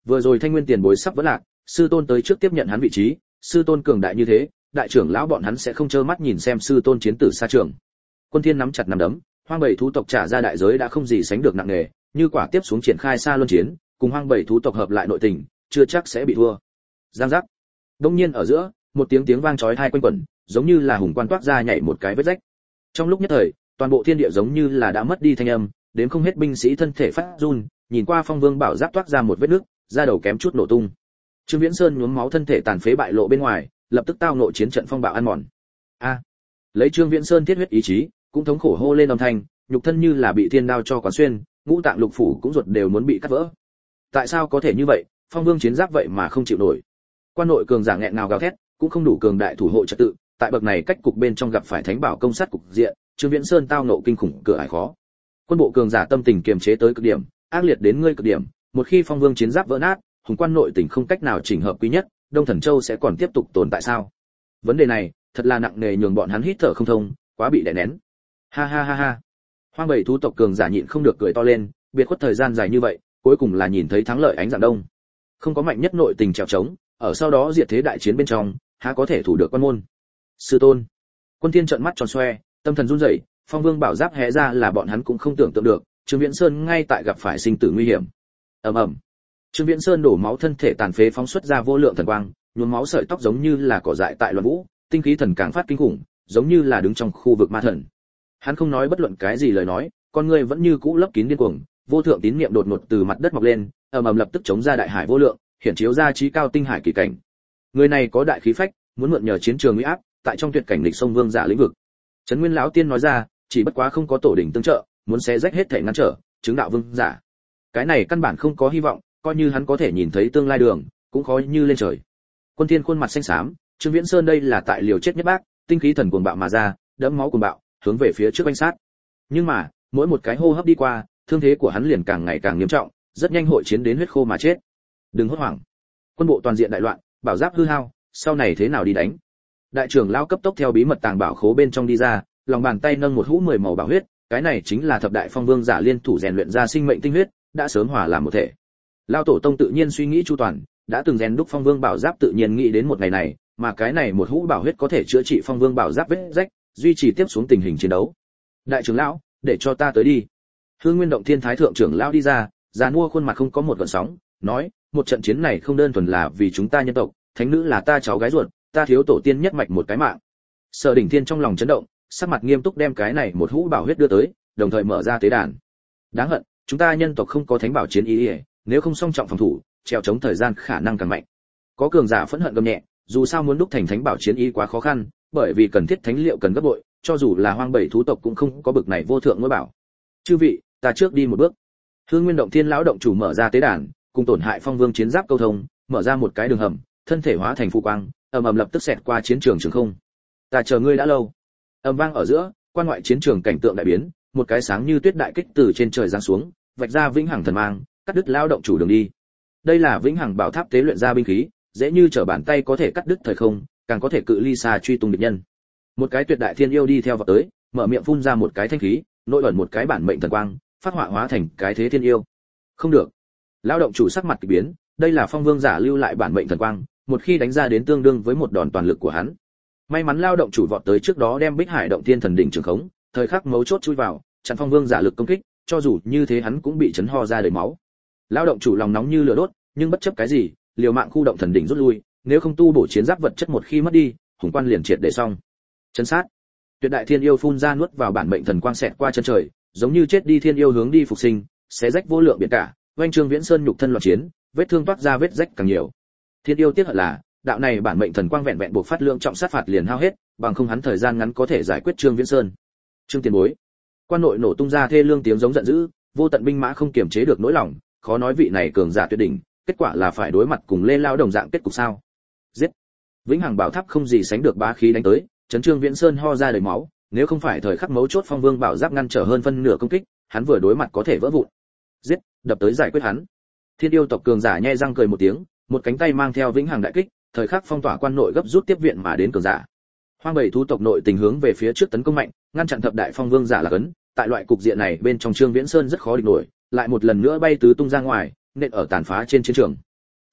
vừa rồi Thanh Nguyên tiền bối sắp vỡ lạc, sư tôn tới trước tiếp nhận hắn vị trí, sư tôn cường đại như thế, đại trưởng lão bọn hắn sẽ không trơ mắt nhìn xem sư tôn chiến tử xa trường. Quân Thiên nắm chặt nắm đấm, hoang bảy thú tộc trả ra đại giới đã không gì sánh được nặng nề, như quả tiếp xuống triển khai xa luân chiến, cùng hoang bảy thú tộc hợp lại nội tình, chưa chắc sẽ bị thua. Giang giác. Đông nhiên ở giữa, một tiếng tiếng vang chói tai quanh quẩn, giống như là hùng quan toát ra nhảy một cái vết rách. Trong lúc nhất thời, toàn bộ thiên địa giống như là đã mất đi thanh âm, đến không hết binh sĩ thân thể phát run, nhìn qua Phong Vương bảo giáp toát ra một vết nứt, da đầu kém chút nổ tung. Trương Viễn Sơn nhuốm máu thân thể tàn phế bại lộ bên ngoài, lập tức tao ngộ chiến trận phong bạo ăn mòn. A! Lấy Trương Viễn Sơn thiết huyết ý chí, cũng thống khổ hô lên âm thanh, nhục thân như là bị thiên đao cho quán xuyên, ngũ tạng lục phủ cũng ruột đều muốn bị cắt vỡ. Tại sao có thể như vậy, Phong Vương chiến giáp vậy mà không chịu nổi. Quan nội cường giả nghẹn ngào gào thét, cũng không đủ cường đại thủ hộ trật tự, tại bậc này cách cục bên trong gặp phải thánh bảo công sát cục diện, Trương Viễn Sơn tao ngộ kinh khủng cửa ải khó. Quân bộ cường giả tâm tình kiềm chế tới cực điểm, ác liệt đến ngươi cực điểm, một khi Phong Vương chiến giáp vỡ nát, hùng quan nội tình không cách nào chỉnh hợp quý nhất, Đông Thần Châu sẽ còn tiếp tục tồn tại sao? Vấn đề này, thật là nặng nề nhường bọn hắn hít thở không thông, quá bị đè nén. Ha ha ha ha. Hoang bảy thú tộc cường giả nhịn không được cười to lên, biệt khuất thời gian dài như vậy, cuối cùng là nhìn thấy thắng lợi ánh dạng đông. Không có mạnh nhất nội tình trèo trống, ở sau đó diệt thế đại chiến bên trong, há có thể thủ được quan môn. Sư tôn. Quân Thiên trợn mắt tròn xoe, tâm thần run rẩy, Phong Vương bảo giáp hé ra là bọn hắn cũng không tưởng tượng được, Trương Viễn Sơn ngay tại gặp phải sinh tử nguy hiểm. Ầm ầm. Trương Viễn Sơn đổ máu thân thể tàn phế phóng xuất ra vô lượng thần quang, nhuốm máu sợi tóc giống như là cỏ dại tại loạn vũ, tinh khí thần càng phát kinh khủng, giống như là đứng trong khu vực ma thần. Hắn không nói bất luận cái gì lời nói, con người vẫn như cũ lấp kín điên cuồng, vô thượng tín niệm đột ngột từ mặt đất mọc lên, ầm ầm lập tức chống ra đại hải vô lượng, hiển chiếu ra trí cao tinh hải kỳ cảnh. Người này có đại khí phách, muốn mượn nhờ chiến trường uy áp, tại trong tuyệt cảnh lịch sông vương giả lĩnh vực. Trấn Nguyên lão tiên nói ra, chỉ bất quá không có tổ đỉnh tương trợ, muốn xé rách hết thể ngăn trở, chứng đạo vương giả. Cái này căn bản không có hy vọng, coi như hắn có thể nhìn thấy tương lai đường, cũng khó như lên trời. Quân Thiên khuôn mặt xanh xám, Trương Viễn Sơn đây là tại liều chết nhất bác, tinh khí thần cuồng bạo mà ra, đẫm máu cuồng bạo, hướng về phía trước anh sát. Nhưng mà, mỗi một cái hô hấp đi qua, thương thế của hắn liền càng ngày càng nghiêm trọng, rất nhanh hội chiến đến huyết khô mà chết. Đừng hốt hoảng. Quân bộ toàn diện đại loạn, bảo giáp hư hao, sau này thế nào đi đánh? Đại trưởng lão cấp tốc theo bí mật tàng bảo khố bên trong đi ra, lòng bàn tay nâng một hũ mười màu bảo huyết, cái này chính là thập đại phong vương giả liên thủ rèn luyện ra sinh mệnh tinh huyết, đã sớm hòa làm một thể. Lão tổ tông tự nhiên suy nghĩ chu toàn, đã từng rèn đúc phong vương bảo giáp tự nhiên nghĩ đến một ngày này, mà cái này một hũ bảo huyết có thể chữa trị phong vương bảo giáp vết rách, duy trì tiếp xuống tình hình chiến đấu. Đại trưởng lão, để cho ta tới đi. Hương Nguyên Động Thiên Thái thượng trưởng lão đi ra, già nua khuôn mặt không có một gợn sóng, nói, một trận chiến này không đơn thuần là vì chúng ta nhân tộc, thánh nữ là ta cháu gái ruột, ta thiếu tổ tiên nhất mạch một cái mạng. Sở Đỉnh Thiên trong lòng chấn động, sắc mặt nghiêm túc đem cái này một hũ bảo huyết đưa tới, đồng thời mở ra tế đàn. Đáng hận, chúng ta nhân tộc không có thánh bảo chiến ý, nếu không song trọng phòng thủ, treo chống thời gian khả năng càng mạnh. Có cường giả phẫn hận gầm nhẹ, dù sao muốn đúc thành thánh bảo chiến ý quá khó khăn, bởi vì cần thiết thánh liệu cần gấp bội, cho dù là hoang bảy thú tộc cũng không có bực này vô thượng ngôi bảo. Chư vị, ta trước đi một bước. Hương Nguyên Động Thiên lão động chủ mở ra tế đàn, cùng tổn hại phong vương chiến giáp câu thông, mở ra một cái đường hầm, thân thể hóa thành phù quang, ầm ầm lập tức xẹt qua chiến trường trường không. Ta chờ ngươi đã lâu. Ầm vang ở giữa, quan ngoại chiến trường cảnh tượng đại biến, một cái sáng như tuyết đại kích từ trên trời giáng xuống, vạch ra vĩnh hằng thần mang, cắt đứt lão động chủ đường đi. Đây là vĩnh hằng bảo tháp tế luyện ra binh khí, dễ như trở bàn tay có thể cắt đứt thời không, càng có thể cự ly xa truy tung địch nhân. Một cái tuyệt đại thiên yêu đi theo vào tới, mở miệng phun ra một cái thanh khí, nội ẩn một cái bản mệnh thần quang, phát họa hóa thành cái thế thiên yêu. Không được. Lão động chủ sắc mặt kỳ biến, đây là phong vương giả lưu lại bản mệnh thần quang, một khi đánh ra đến tương đương với một đòn toàn lực của hắn. May mắn lao động chủ vọt tới trước đó đem Bích Hải động thiên thần đỉnh trường khống, thời khắc mấu chốt chui vào, chặn phong vương giả lực công kích, cho dù như thế hắn cũng bị chấn ho ra đầy máu. Lao động chủ lòng nóng như lửa đốt, nhưng bất chấp cái gì, liều mạng khu động thần đỉnh rút lui, nếu không tu bổ chiến giáp vật chất một khi mất đi, hùng quan liền triệt để xong. Chấn sát. Tuyệt đại thiên yêu phun ra nuốt vào bản mệnh thần quang xẹt qua chân trời, giống như chết đi thiên yêu hướng đi phục sinh, xé rách vô lượng biển cả, oanh Trương Viễn Sơn nhục thân loạn chiến, vết thương toát ra vết rách càng nhiều. Thiên yêu tiếc hận là, đạo này bản mệnh thần quang vẹn vẹn buộc phát lượng trọng sát phạt liền hao hết, bằng không hắn thời gian ngắn có thể giải quyết Trương Viễn Sơn. Trương tiền bối. Quan nội nổ tung ra thê lương tiếng giống giận dữ, vô tận binh mã không kiềm chế được nỗi lòng, khó nói vị này cường giả tuyệt đỉnh, kết quả là phải đối mặt cùng Lê Lao đồng dạng kết cục sao? Giết. Vĩnh Hằng Bảo Tháp không gì sánh được bá khí đánh tới, chấn Trương Viễn Sơn ho ra đầy máu, nếu không phải thời khắc mấu chốt Phong Vương Bảo Giáp ngăn trở hơn phân nửa công kích, hắn vừa đối mặt có thể vỡ vụn. Giết, đập tới giải quyết hắn. Thiên yêu tộc cường giả nhe răng cười một tiếng, một cánh tay mang theo Vĩnh Hằng đại kích, thời khắc phong tỏa quan nội gấp rút tiếp viện mà đến cường giả. Hoang bảy thú tộc nội tình hướng về phía trước tấn công mạnh, ngăn chặn thập đại phong vương giả là cấn, tại loại cục diện này bên trong Trương Viễn Sơn rất khó địch nổi, lại một lần nữa bay tứ tung ra ngoài, nện ở tàn phá trên chiến trường.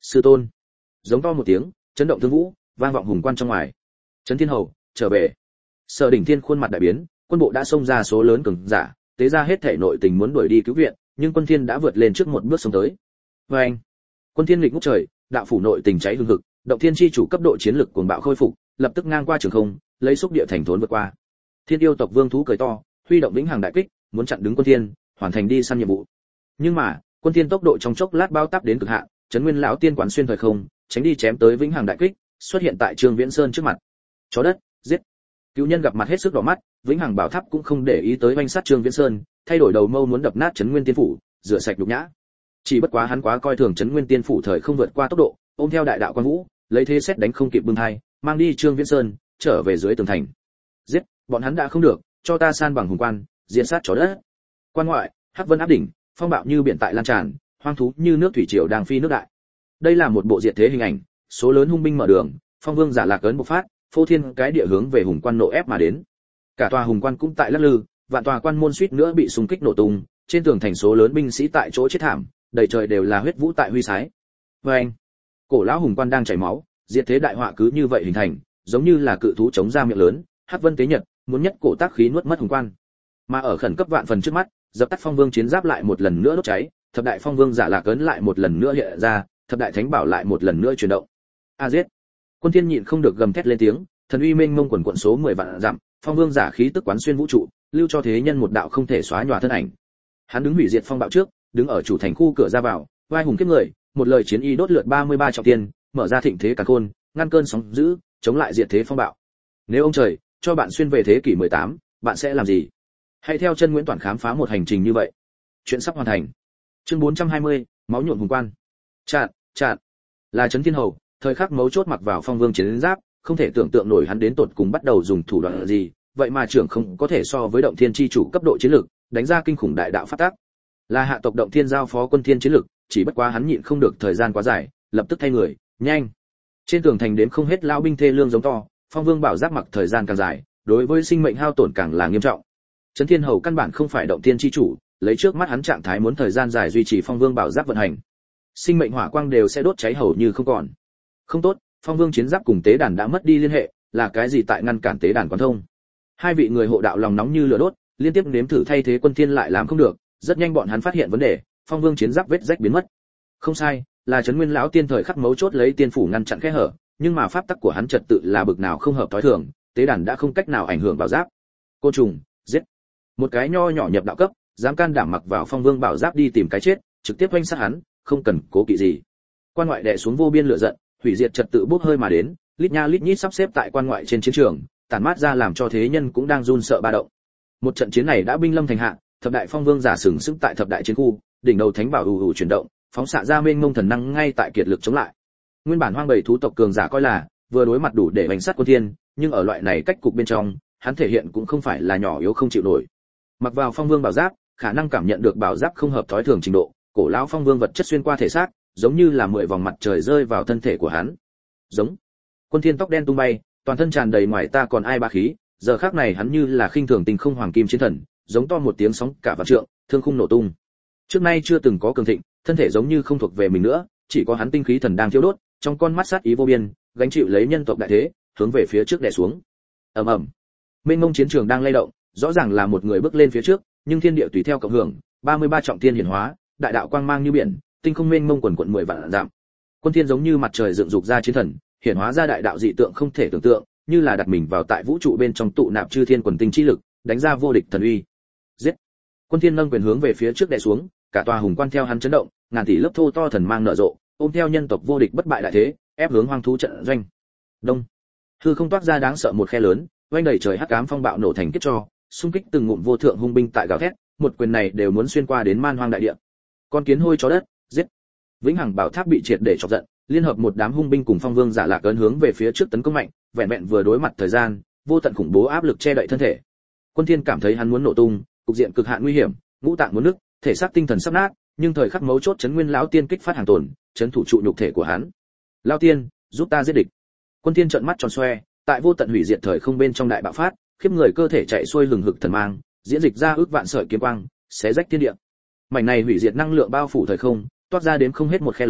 Sư tôn. Giống to một tiếng, chấn động thương vũ, vang vọng hùng quan trong ngoài. Trấn Thiên Hầu, trở về. Sở Đỉnh Thiên khuôn mặt đại biến, quân bộ đã xông ra số lớn cường giả, tế ra hết thể nội tình muốn đuổi đi cứu viện, nhưng Quân Thiên đã vượt lên trước một bước xông tới. Oeng! Quân Thiên nghịch ngút trời, đạo phủ nội tình cháy hừng hực, động thiên chi chủ cấp độ chiến lực cuồng bạo khôi phục, lập tức ngang qua trường không, lấy xúc địa thành thốn vượt qua. Thiên yêu tộc vương thú cười to, huy động vĩnh hằng đại kích, muốn chặn đứng Quân Thiên, hoàn thành đi săn nhiệm vụ. Nhưng mà, Quân Thiên tốc độ trong chốc lát bao táp đến cực hạn, Trấn Nguyên lão tiên quán xuyên thời không, tránh đi chém tới vĩnh hằng đại kích, xuất hiện tại Trương Viễn Sơn trước mặt. Chó đất, giết. Cửu nhân gặp mặt hết sức đỏ mắt, vĩnh hằng bảo tháp cũng không để ý tới oanh sát Trương Viễn Sơn, thay đổi đầu mâu muốn đập nát Trấn Nguyên Tiên phủ, rửa sạch nhục nhã. Chỉ bất quá hắn quá coi thường Trấn Nguyên Tiên phủ thời không vượt qua tốc độ, ôm theo đại đạo quan vũ, lấy thế xét đánh không kịp bưng hai, mang đi Trương Viễn Sơn, trở về dưới tường thành. Giết, bọn hắn đã không được, cho ta san bằng hùng quan, diện sát chó đất. Quan ngoại, Hắc Vân áp đỉnh, phong bạo như biển tại lan tràn, hoang thú như nước thủy triều đang phi nước đại. Đây là một bộ diệt thế hình ảnh, số lớn hung binh mở đường, phong vương giả lạc ấn bộc phát, phô thiên cái địa hướng về hùng quan nộ ép mà đến. Cả tòa hùng quan cũng tại lắc lư, vạn tòa quan môn suýt nữa bị xung kích nổ tung, trên tường thành số lớn binh sĩ tại chỗ chết thảm, đầy trời đều là huyết vũ tại huy sái. Oeng! Cổ lão hùng quan đang chảy máu, diệt thế đại họa cứ như vậy hình thành, giống như là cự thú chống ra miệng lớn, Hắc Vân tế nhật, muốn nhất cổ tác khí nuốt mất hùng quan. Mà ở khẩn cấp vạn phần trước mắt, dập tắt phong vương chiến giáp lại một lần nữa đốt cháy, thập đại phong vương giả lạc ấn lại một lần nữa hiện ra, thập đại thánh bảo lại một lần nữa chuyển động. A giết! Quân Thiên nhịn không được gầm thét lên tiếng, thần uy mênh mông quần quần số mười vạn dặm, phong vương giả khí tức quán xuyên vũ trụ, lưu cho thế nhân một đạo không thể xóa nhòa thân ảnh. Hắn đứng hủy diệt phong bạo trước, đứng ở chủ thành khu cửa ra vào, vai hùng kiếp người, một lời chiến y đốt lượt ba mươi ba trọng thiên, mở ra thịnh thế cả khôn, ngăn cơn sóng dữ, chống lại diệt thế phong bạo. Nếu ông trời cho bạn xuyên về thế kỷ mười tám, bạn sẽ làm gì? Hãy theo chân Nguyễn Toản khám phá một hành trình như vậy. Chuyện sắp hoàn thành. Chương bốn trăm hai mươi, máu nhuộm hùng quan. Chặn, chặn. Là Trấn Thiên Hầu, thời khắc mấu chốt mặc vào phong vương chiến giáp, không thể tưởng tượng nổi hắn đến tột cùng bắt đầu dùng thủ đoạn gì, vậy mà trưởng không có thể so với động thiên chi chủ cấp độ chiến lược, đánh ra kinh khủng đại đạo phát tác. Là hạ tộc động thiên giao phó quân thiên chiến lược, chỉ bất quá hắn nhịn không được thời gian quá dài, lập tức thay người, nhanh. Trên tường thành đến không hết lão binh thê lương giống to, phong vương bảo giáp mặc thời gian càng dài, đối với sinh mệnh hao tổn càng là nghiêm trọng. Trấn Thiên Hầu căn bản không phải động thiên chi chủ, lấy trước mắt hắn trạng thái muốn thời gian dài duy trì phong vương bảo giáp vận hành, sinh mệnh hỏa quang đều sẽ đốt cháy hầu như không còn. Không tốt, phong vương chiến giáp cùng tế đàn đã mất đi liên hệ, là cái gì tại ngăn cản tế đàn quán thông? Hai vị người hộ đạo lòng nóng như lửa đốt, liên tiếp nếm thử thay thế quân thiên lại làm không được, rất nhanh bọn hắn phát hiện vấn đề, phong vương chiến giáp vết rách biến mất. Không sai, là Trấn Nguyên lão tiên thời khắc mấu chốt lấy tiên phủ ngăn chặn kẽ hở, nhưng mà pháp tắc của hắn trật tự là bực nào không hợp tối thường, tế đàn đã không cách nào ảnh hưởng bảo giáp. Côn trùng, giết. Một cái nho nhỏ nhập đạo cấp, dám can đảm mặc vào phong vương bảo giáp đi tìm cái chết, trực tiếp oanh sát hắn, không cần cố kỵ gì. Quan ngoại đè xuống vô biên lửa giận, hủy diệt trật tự bốc hơi mà đến, lít nha lít nhít sắp xếp tại quan ngoại trên chiến trường, tản mát ra làm cho thế nhân cũng đang run sợ ba động. Một trận chiến này đã binh lâm thành hạ, thập đại phong vương giả sừng sững tại thập đại chiến khu, đỉnh đầu thánh bảo ù ù chuyển động, phóng xạ ra mênh mông thần năng ngay tại kiệt lực chống lại. Nguyên bản hoang bầy thú tộc cường giả coi là vừa đối mặt đủ để đánh sát quân thiên, nhưng ở loại này cách cục bên trong, hắn thể hiện cũng không phải là nhỏ yếu không chịu nổi. Mặc vào phong vương bảo giáp, khả năng cảm nhận được bảo giáp không hợp thói thường trình độ, cổ lão phong vương vật chất xuyên qua thể xác, giống như là mười vòng mặt trời rơi vào thân thể của hắn. Giống. Quân thiên tóc đen tung bay, toàn thân tràn đầy ngoài ta còn ai ba khí, giờ khắc này hắn như là khinh thường tình không hoàng kim chiến thần, giống to một tiếng sóng cả vạn trượng, thương khung nổ tung. Trước nay chưa từng có cường thịnh, thân thể giống như không thuộc về mình nữa, chỉ có hắn tinh khí thần đang thiêu đốt, trong con mắt sát ý vô biên, gánh chịu lấy nhân tộc đại thế, hướng về phía trước đè xuống. Ầm ầm. Mênh mông chiến trường đang lay động, rõ ràng là một người bước lên phía trước, nhưng thiên địa tùy theo cộng hưởng, ba mươi ba trọng thiên hiển hóa, đại đạo quang mang như biển, tinh không mênh mông quần quần mười vạn dặm. Quân thiên giống như mặt trời dựng dục ra chiến thần, hiển hóa ra đại đạo dị tượng không thể tưởng tượng, như là đặt mình vào tại vũ trụ bên trong tụ nạp chư thiên quần tinh chi lực, đánh ra vô địch thần uy. Giết! Quân thiên nâng quyền hướng về phía trước đè xuống, cả tòa hùng quan theo hắn chấn động, ngàn tỷ lớp thô to thần mang nở rộ, ôm theo nhân tộc vô địch bất bại đại thế, ép hướng hoang thú trận doanh. Đông! Hư không toát ra đáng sợ một khe lớn, vang đầy trời hắc ám phong bạo nổ thành kiếp cho, xung kích từng ngụm vô thượng hung binh tại gào thét, một quyền này đều muốn xuyên qua đến man hoang đại địa. Con kiến hôi chó đất, giết! Vĩnh hằng bảo tháp bị triệt để chọc giận, liên hợp một đám hung binh cùng phong vương giả lạc ấn hướng về phía trước tấn công mạnh, vẹn vẹn vừa đối mặt thời gian, vô tận khủng bố áp lực che đậy thân thể. Quân thiên cảm thấy hắn muốn nổ tung, cục diện cực hạn nguy hiểm, ngũ tạng muốn nứt, thể xác tinh thần sắp nát, nhưng thời khắc mấu chốt Trấn Nguyên lão tiên kích phát hàng tồn, trấn thủ trụ nhục thể của hắn. Lão tiên, giúp ta giết địch. Quân thiên trợn mắt tròn xoe, tại vô tận hủy diệt thời không bên trong đại bạo phát, khiếp người cơ thể chạy xuôi hừng hực thần mang, diễn dịch ra ước vạn sợi kiếm quang, xé rách thiên địa. Mảnh này hủy diệt năng lượng bao phủ thời không, toát ra đến không hết một khe lớn,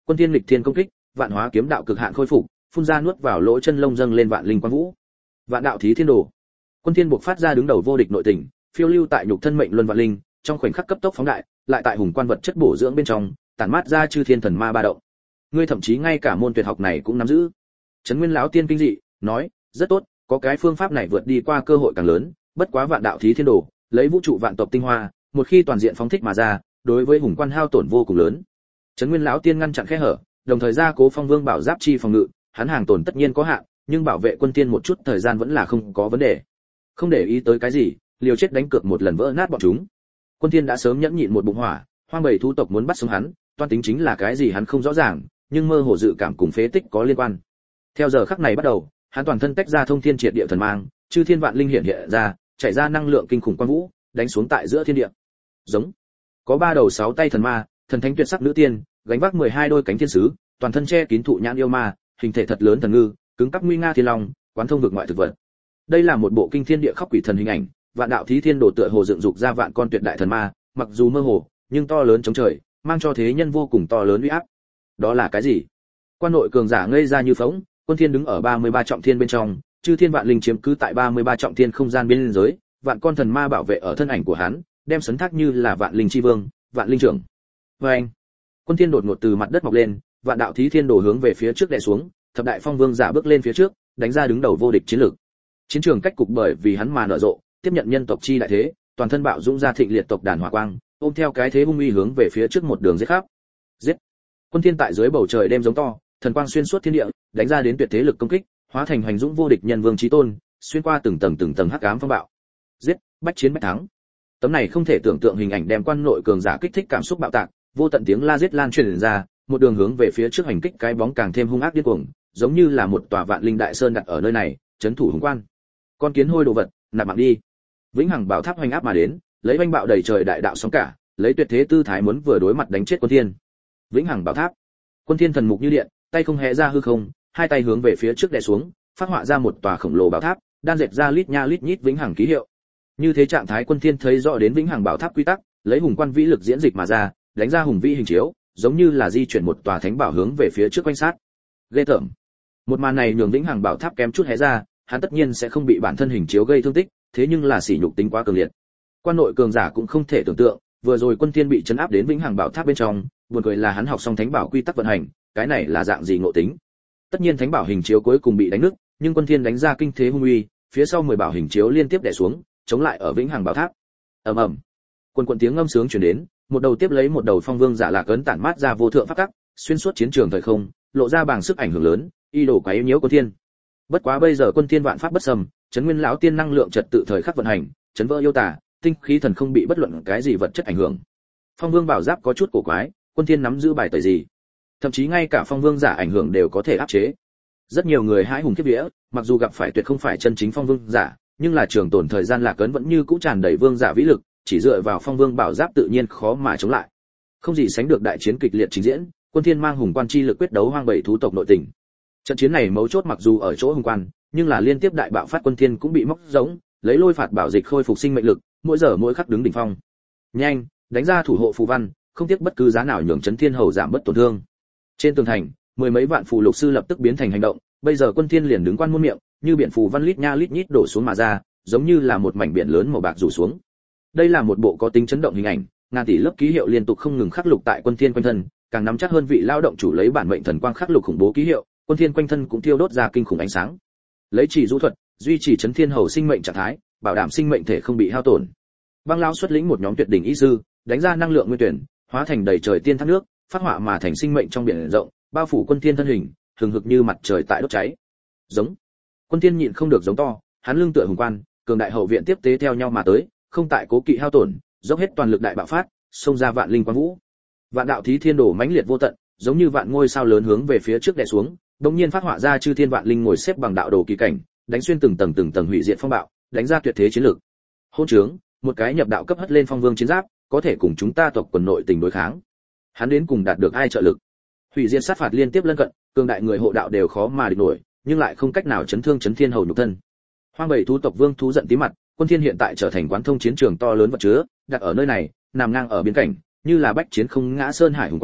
Quân thiên lịch thiên công kích, vạn hóa kiếm đạo cực hạn khôi phục, phun ra nuốt vào lỗ chân lông dâng lên vạn linh quang vũ. Vạn đạo thí thiên đồ. Quân thiên buộc phát ra đứng đầu vô địch nội tình, phiêu lưu tại nhục thân mệnh luân vạn linh, trong khoảnh khắc cấp tốc phóng đại, lại tại hùng quan vật chất bổ dưỡng bên trong, tản mát ra chư thiên thần ma ba động. Ngươi thậm chí ngay cả môn tuyệt học này cũng nắm giữ. Trấn Nguyên lão tiên kinh dị, nói, rất tốt, có cái phương pháp này vượt đi qua cơ hội càng lớn, bất quá vạn đạo thí thiên đồ, lấy vũ trụ vạn tộc tinh hoa, một khi toàn diện phóng thích mà ra, đối với hùng quan hao tổn vô cùng lớn. Trấn Nguyên lão tiên ngăn chặn khe hở, đồng thời gia cố Phong Vương bảo giáp chi phòng ngự, hắn hàng tổn tất nhiên có hạn, nhưng bảo vệ quân tiên một chút thời gian vẫn là không có vấn đề. Không để ý tới cái gì, liều chết đánh cược một lần vỡ nát bọn chúng. Quân tiên đã sớm nhẫn nhịn một bụng hỏa, hoang bầy thú tộc muốn bắt sống hắn, toan tính chính là cái gì hắn không rõ ràng, nhưng mơ hồ dự cảm cùng phế tích có liên quan. Theo giờ khắc này bắt đầu, hắn toàn thân tách ra thông thiên triệt địa thần mang, chư thiên vạn linh hiện hiện ra, chảy ra năng lượng kinh khủng quang vũ, đánh xuống tại giữa thiên địa. Giống. Có ba đầu sáu tay thần ma, thần thánh tuyệt sắc nữ tiên, gánh vác mười hai đôi cánh thiên sứ, toàn thân che kín thụ nhãn yêu ma, hình thể thật lớn thần ngư, cứng cắp nguy nga thiên long, quán thông vực ngoại thực vật. Đây là một bộ kinh thiên địa khóc quỷ thần hình ảnh, vạn đạo thí thiên đồ tựa hồ dựng dục ra vạn con tuyệt đại thần ma, mặc dù mơ hồ, nhưng to lớn chống trời, mang cho thế nhân vô cùng to lớn uy áp. Đó là cái gì? Quan nội cường giả ngây ra như phỗng, Quân Thiên đứng ở ba mươi ba trọng thiên bên trong, chư thiên vạn linh chiếm cứ tại ba mươi ba trọng thiên không gian biên giới, vạn con thần ma bảo vệ ở thân ảnh của hắn, đem sấn thác như là vạn linh chi vương, vạn linh trưởng. Và anh, Quân Thiên đột ngột từ mặt đất mọc lên, vạn đạo thí thiên đồ hướng về phía trước đè xuống, thập đại phong vương giả bước lên phía trước, đánh ra đứng đầu vô địch chiến lược. Chiến trường cách cục bởi vì hắn mà nở rộ, tiếp nhận nhân tộc chi đại thế, toàn thân bạo dũng ra thịnh liệt tộc đàn hỏa quang, ôm theo cái thế hung uy hướng về phía trước một đường giết khắp. Giết! Quân Thiên tại dưới bầu trời đêm giống to, thần quang xuyên suốt thiên địa, đánh ra đến tuyệt thế lực công kích, hóa thành hoành dũng vô địch nhân vương chí tôn, xuyên qua từng tầng từng tầng hắc ám phong bạo. Giết, bách chiến bách thắng. Tấm này không thể tưởng tượng hình ảnh đem quan nội cường giả kích thích cảm xúc bạo tạc, vô tận tiếng la giết lan truyền ra, một đường hướng về phía trước hành kích cái bóng càng thêm hung ác điên cuồng, giống như là một tòa vạn linh đại sơn đặt ở nơi này, trấn thủ hùng quan. Con kiến hôi đồ vật, nạp mạng đi. Vĩnh hằng bảo tháp hoành áp mà đến, lấy oanh bạo đầy trời đại đạo sóng cả, lấy tuyệt thế tư thái muốn vừa đối mặt đánh chết Quân Thiên. Vĩnh hằng bảo tháp. Quân Thiên thần mục như điện, tay không hé ra hư không, hai tay hướng về phía trước đè xuống, phát họa ra một tòa khổng lồ bảo tháp, đan dệt ra lít nha lít nhít vĩnh hằng ký hiệu. Như thế trạng thái Quân Thiên thấy rõ đến vĩnh hằng bảo tháp quy tắc, lấy hùng quan vĩ lực diễn dịch mà ra, đánh ra hùng vĩ hình chiếu, giống như là di chuyển một tòa thánh bảo hướng về phía trước quanh sát. Ghê tởm. Một màn này nhường vĩnh hằng bảo tháp kém chút hé ra, hắn tất nhiên sẽ không bị bản thân hình chiếu gây thương tích, thế nhưng là sỉ nhục tính quá cường liệt. Quan nội cường giả cũng không thể tưởng tượng, vừa rồi Quân Thiên bị chấn áp đến vĩnh hằng bảo tháp bên trong, buồn cười là hắn học xong thánh bảo quy tắc vận hành, cái này là dạng gì ngộ tính. Tất nhiên thánh bảo hình chiếu cuối cùng bị đánh nứt, nhưng Quân Thiên đánh ra kinh thế hung uy, phía sau mười bảo hình chiếu liên tiếp đè xuống, chống lại ở vĩnh hằng bảo tháp. Ầm ầm. Quần quần tiếng ngâm sướng truyền đến, một đầu tiếp lấy một đầu phong vương giả lạc ấn tản mát ra vô thượng pháp tắc, xuyên suốt chiến trường thời không, lộ ra bàng sức ảnh hưởng lớn, y đồ quấy nhiễu Quân Thiên. Bất quá bây giờ Quân Thiên vạn pháp bất xâm, Trấn Nguyên lão tiên năng lượng trật tự thời khắc vận hành, chấn vỡ yêu tà, tinh khí thần không bị bất luận cái gì vật chất ảnh hưởng. Phong Vương bảo giáp có chút cổ quái, Quân Thiên nắm giữ bài tẩy gì? Thậm chí ngay cả phong vương giả ảnh hưởng đều có thể áp chế. Rất nhiều người hãi hùng kiếp vía, mặc dù gặp phải tuyệt không phải chân chính phong vương giả, nhưng là trường tồn thời gian lạc ấn vẫn như cũ tràn đầy vương giả vĩ lực, chỉ dựa vào phong vương bảo giáp tự nhiên khó mà chống lại. Không gì sánh được đại chiến kịch liệt trình diễn, Quân Thiên mang hùng quan chi lực quyết đấu hoang bầy thú tộc nội tình. Trận chiến này mấu chốt mặc dù ở chỗ hùng quan, nhưng là liên tiếp đại bạo phát Quân Thiên cũng bị móc giống, lấy lôi phạt bảo dịch khôi phục sinh mệnh lực, mỗi giờ mỗi khắc đứng đỉnh phong. Nhanh, đánh ra thủ hộ phù văn, không tiếc bất cứ giá nào nhường Chấn Thiên Hầu giảm bất tổn thương. Trên tường thành, mười mấy vạn phù lục sư lập tức biến thành hành động, bây giờ Quân Thiên liền đứng quan môn miệng, như biển phù văn lít nha lít nhít đổ xuống mà ra, giống như là một mảnh biển lớn màu bạc rủ xuống. Đây là một bộ có tính chấn động hình ảnh, ngàn tỷ lớp ký hiệu liên tục không ngừng khắc lục tại Quân Thiên quanh thân, càng nắm chắc hơn vị lao động chủ lấy bản mệnh thần quang khắc lục khủng bố ký hiệu, Quân Thiên quanh thân cũng thiêu đốt ra kinh khủng ánh sáng. Lấy chỉ du thuật, duy trì Chấn Thiên Hầu sinh mệnh trạng thái, bảo đảm sinh mệnh thể không bị hao tổn. Băng lão xuất lĩnh một nhóm tuyệt đỉnh y sư, đánh ra năng lượng nguyên tuyển, hóa thành đầy trời tiên thác nước, phát họa mà thành sinh mệnh trong biển rộng, bao phủ Quân Thiên thân hình, hừng hực như mặt trời tại đốt cháy. Giống. Quân Thiên nhịn không được giống to, hắn lưng tựa hùng quan, cường đại hậu viện tiếp tế theo nhau mà tới, không tại cố kỵ hao tổn, dốc hết toàn lực đại bạo phát, xông ra vạn linh quang vũ. Vạn đạo thí thiên đổ mãnh liệt vô tận, giống như vạn ngôi sao lớn hướng về phía trước đè xuống, đột nhiên phát họa ra chư thiên vạn linh ngồi xếp bằng đạo đồ kỳ cảnh, đánh xuyên từng tầng từng tầng hủy diệt phong bạo, đánh ra tuyệt thế chiến lược. Hôn trướng, một cái nhập đạo cấp hất lên phong vương chiến giáp, có thể cùng chúng ta tộc quần nội tình đối kháng. Hắn đến cùng đạt được ai trợ lực? Hủy diệt sát phạt liên tiếp lân cận, cường đại người hộ đạo đều khó mà địch nổi, nhưng lại không cách nào chấn thương Chấn Thiên Hầu nhục thân. Hoang bầy thú tộc vương thú giận tí mặt, Quân Thiên hiện tại trở thành quán thông chiến trường to lớn vật chứa, đặt ở nơi này, nằm ngang ở biên cảnh, như là bách chiến không ngã sơn hải hùng quan,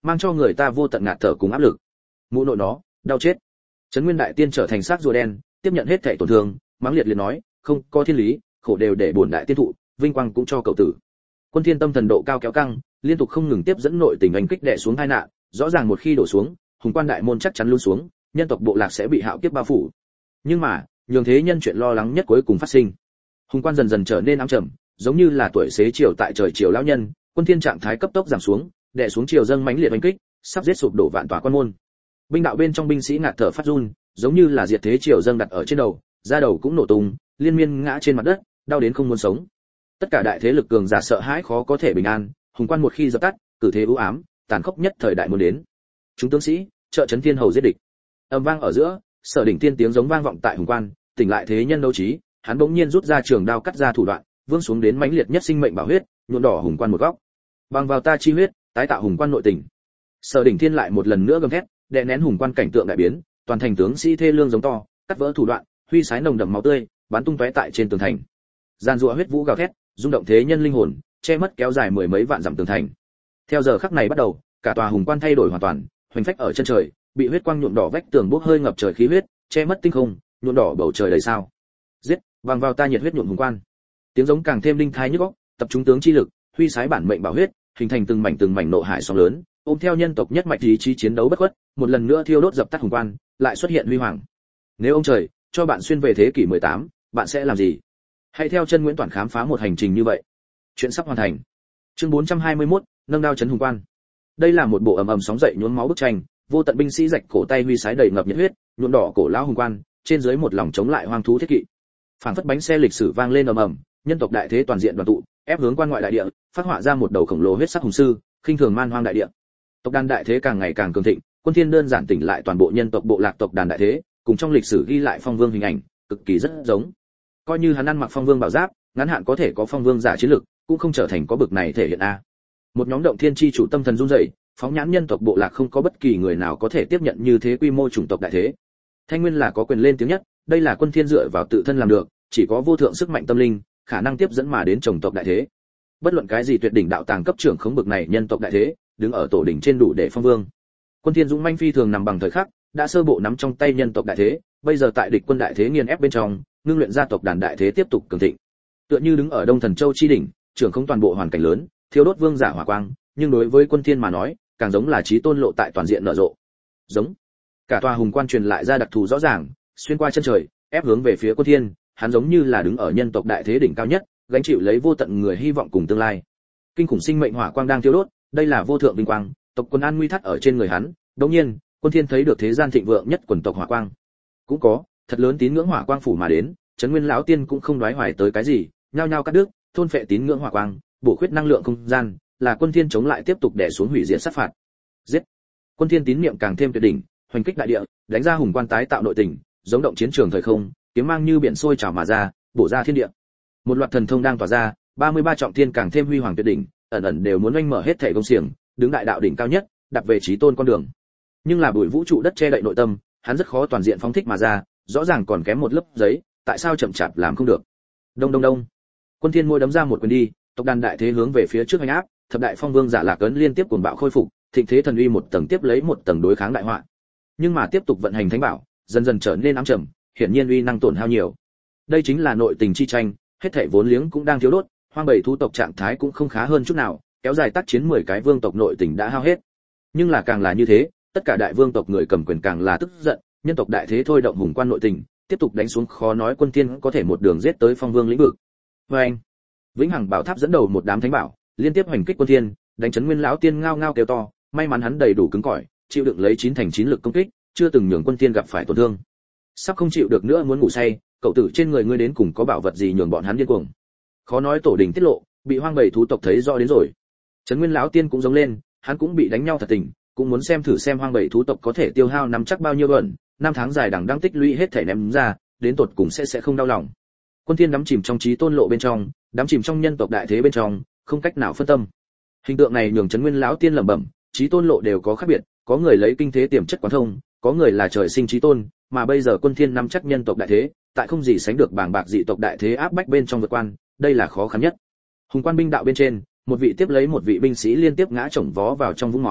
mang cho người ta vô tận ngạt thở cùng áp lực. Mụ nội nó, đau chết. Trấn Nguyên đại tiên trở thành xác rùa đen, tiếp nhận hết thảy tổn thương, mắng liệt liệt nói, không có thiên lý, khổ đều để bổn đại tiên thụ, vinh quang cũng cho cậu tử. Quân Thiên tâm thần độ cao kéo căng, liên tục không ngừng tiếp dẫn nội tình anh kích đè xuống hai nạn, rõ ràng một khi đổ xuống, hùng quan đại môn chắc chắn luôn xuống, nhân tộc bộ lạc sẽ bị hạo kiếp bao phủ. Nhưng mà, nhường thế nhân chuyện lo lắng nhất cuối cùng phát sinh. Hùng quan dần dần trở nên ám trầm, giống như là tuổi xế chiều tại trời chiều lão nhân, Quân Thiên trạng thái cấp tốc giảm xuống, đè xuống chiều dâng mãnh liệt đánh kích, sắp giết sụp đổ vạn tòa quan môn. Binh đạo bên trong binh sĩ ngạt thở phát run, giống như là diệt thế chiều dâng đặt ở trên đầu, da đầu cũng nổ tung, liên miên ngã trên mặt đất, đau đến không muốn sống. Tất cả đại thế lực cường giả sợ hãi khó có thể bình an, hùng quan một khi dập tắt, cử thế u ám, tàn khốc nhất thời đại muốn đến. Chúng tướng sĩ, trợ trấn thiên hầu giết địch. Âm vang ở giữa, Sở Đỉnh Tiên tiếng giống vang vọng tại hùng quan, tỉnh lại thế nhân đấu trí, hắn bỗng nhiên rút ra trường đao cắt ra thủ đoạn, vương xuống đến mãnh liệt nhất sinh mệnh bảo huyết, nhuộm đỏ hùng quan một góc. Bằng vào ta chi huyết, tái tạo hùng quan nội tình. Sở Đỉnh Thiên lại một lần nữa gầm thét, đè nén hùng quan cảnh tượng đại biến, toàn thành tướng sĩ thê lương giống to, cắt vỡ thủ đoạn, huy sái nồng đậm máu tươi, bắn tung tóe tại trên tường thành. Gian rủa huyết vũ gào thét, rung động thế nhân linh hồn, che mất kéo dài mười mấy vạn dặm tường thành. Theo giờ khắc này bắt đầu, cả tòa hùng quan thay đổi hoàn toàn, hoành phách ở chân trời, bị huyết quang nhuộm đỏ vách tường bốc hơi ngập trời khí huyết, che mất tinh không, nhuộm đỏ bầu trời đầy sao. Giết, bằng vào ta nhiệt huyết nhuộm hùng quan. Tiếng giống càng thêm linh thái nhức óc, tập trung tướng chi lực, huy sái bản mệnh bảo huyết, hình thành từng mảnh từng mảnh nộ hải sóng lớn, ôm theo nhân tộc nhất mạch ý chí chiến đấu bất khuất, một lần nữa thiêu đốt dập tắt hùng quan, lại xuất hiện huy hoàng. Nếu ông trời cho bạn xuyên về thế kỷ mười tám, bạn sẽ làm gì? Hãy theo chân Nguyễn Toản khám phá một hành trình như vậy. Chuyện sắp hoàn thành. Chương bốn trăm hai mươi mốt, nâng đao chấn hùng quan. Đây là một bộ ầm ầm sóng dậy nhuốm máu bức tranh, vô tận binh sĩ rạch cổ tay huy sái đầy ngập nhiệt huyết, nhuộm đỏ cổ lão hùng quan, trên dưới một lòng chống lại hoang thú thiết kỵ. Phản phất bánh xe lịch sử vang lên ầm ầm, nhân tộc đại thế toàn diện đoàn tụ, ép hướng quan ngoại đại địa, phát họa ra một đầu khổng lồ huyết sắc hùng sư, khinh thường man hoang đại địa. Tộc đàn đại thế càng ngày càng cường thịnh, Quân Thiên đơn giản tỉnh lại toàn bộ nhân tộc bộ lạc tộc đàn đại thế, cùng trong lịch sử ghi lại phong vương hình ảnh, cực kỳ rất giống. Coi như hắn ăn mặc phong vương bảo giáp, ngắn hạn có thể có phong vương giả chiến lực, cũng không trở thành có bực này thể hiện a. Một nhóm động thiên chi chủ tâm thần run rẩy, phóng nhãn nhân tộc bộ lạc không có bất kỳ người nào có thể tiếp nhận như thế quy mô chủng tộc đại thế. Thanh Nguyên là có quyền lên tiếng nhất, đây là Quân Thiên dựa vào tự thân làm được, chỉ có vô thượng sức mạnh tâm linh, khả năng tiếp dẫn mà đến chủng tộc đại thế. Bất luận cái gì tuyệt đỉnh đạo tàng cấp trưởng không bực này nhân tộc đại thế, đứng ở tổ đỉnh trên đủ để phong vương. Quân Thiên dũng manh phi thường nằm bằng thời khắc, đã sơ bộ nắm trong tay nhân tộc đại thế, bây giờ tại địch quân đại thế nghiền ép bên trong, ngưng luyện gia tộc đàn đại thế tiếp tục cường thịnh. Tựa như đứng ở Đông Thần Châu chi đỉnh, trưởng không toàn bộ hoàn cảnh lớn, thiếu đốt vương giả hỏa quang, nhưng đối với Quân Thiên mà nói, càng giống là chí tôn lộ tại toàn diện nở rộ. Giống. Cả tòa hùng quan truyền lại ra đặc thù rõ ràng, xuyên qua chân trời, ép hướng về phía Quân Thiên, hắn giống như là đứng ở nhân tộc đại thế đỉnh cao nhất, gánh chịu lấy vô tận người hy vọng cùng tương lai. Kinh khủng sinh mệnh hỏa quang đang thiêu đốt, đây là vô thượng vinh quang, tộc quân an nguy thắt ở trên người hắn. Đương nhiên, Quân Thiên thấy được thế gian thịnh vượng nhất quần tộc hỏa quang. Cũng có, thật lớn tín ngưỡng hỏa quang phủ mà đến, Trấn Nguyên lão tiên cũng không đoái hoài tới cái gì, nhao nhao cắt đứt, thôn phệ tín ngưỡng hỏa quang, bổ khuyết năng lượng không gian, là Quân Thiên chống lại tiếp tục đè xuống hủy diệt sát phạt. Giết. Quân Thiên tín niệm càng thêm tuyệt đỉnh, hoành kích đại địa, đánh ra hùng quan tái tạo nội tình, giống động chiến trường thời không, kiếm mang như biển sôi trào mà ra, bổ ra thiên địa. Một loạt thần thông đang tỏa ra, ba mươi ba trọng thiên càng thêm huy hoàng tuyệt đỉnh, ẩn ẩn đều muốn oanh mở hết thể công xiềng, đứng đại đạo đỉnh cao nhất, đặt về chí tôn con đường. Nhưng là bụi vũ trụ đất che đậy nội tâm, hắn rất khó toàn diện phóng thích mà ra, rõ ràng còn kém một lớp giấy, tại sao chậm chạp làm không được? Đông đông đông. Quân Thiên môi đấm ra một quyền đi, tộc đàn đại thế hướng về phía trước hành áp, thập đại phong vương giả lạc ấn liên tiếp cuồng bạo khôi phục, thịnh thế thần uy một tầng tiếp lấy một tầng đối kháng đại họa. Nhưng mà tiếp tục vận hành thánh bảo, dần dần trở nên ám trầm, hiển nhiên uy năng tổn hao nhiều. Đây chính là nội tình chi tranh, hết thảy vốn liếng cũng đang thiếu đốt, hoang bầy thú tộc trạng thái cũng không khá hơn chút nào, kéo dài tác chiến mười cái vương tộc nội tình đã hao hết. Nhưng là càng là như thế, tất cả đại vương tộc người cầm quyền càng là tức giận, nhân tộc đại thế thôi động hùng quan nội tình, tiếp tục đánh xuống khó nói Quân Thiên có thể một đường giết tới phong vương lĩnh vực. Và anh, Vĩnh Hằng Bảo Tháp dẫn đầu một đám thánh bảo, liên tiếp hoành kích Quân Thiên, đánh Trấn Nguyên lão tiên ngao ngao kêu to, may mắn hắn đầy đủ cứng cỏi, chịu đựng lấy chín thành chín lực công kích, chưa từng nhường Quân Thiên gặp phải tổn thương. Sắp không chịu được nữa muốn ngủ say, cậu tử trên người ngươi đến cùng có bảo vật gì nhường bọn hắn điên cuồng. Khó nói tổ đình tiết lộ, bị hoang bầy thú tộc thấy rõ đến rồi. Trấn Nguyên lão tiên cũng giống lên, hắn cũng bị đánh nhau thật tình, cũng muốn xem thử xem hoang bầy thú tộc có thể tiêu hao năm chắc bao nhiêu ẩn, năm tháng dài đằng đang tích lũy hết thể ném ra, đến tột cùng sẽ sẽ không đau lòng. Quân Thiên đắm chìm trong trí tôn lộ bên trong, đắm chìm trong nhân tộc đại thế bên trong, không cách nào phân tâm. Hình tượng này nhường Trấn Nguyên lão tiên lẩm bẩm, trí tôn lộ đều có khác biệt, có người lấy kinh thế tiềm chất quán thông, có người là trời sinh trí tôn, mà bây giờ Quân Thiên nắm chắc nhân tộc đại thế, tại không gì sánh được bàng bạc dị tộc đại thế áp bách bên trong vượt quan, đây là khó khăn nhất. Hùng quan binh đạo bên trên, một vị tiếp lấy một vị binh sĩ liên tiếp ngã chồng vó vào trong vũng máu,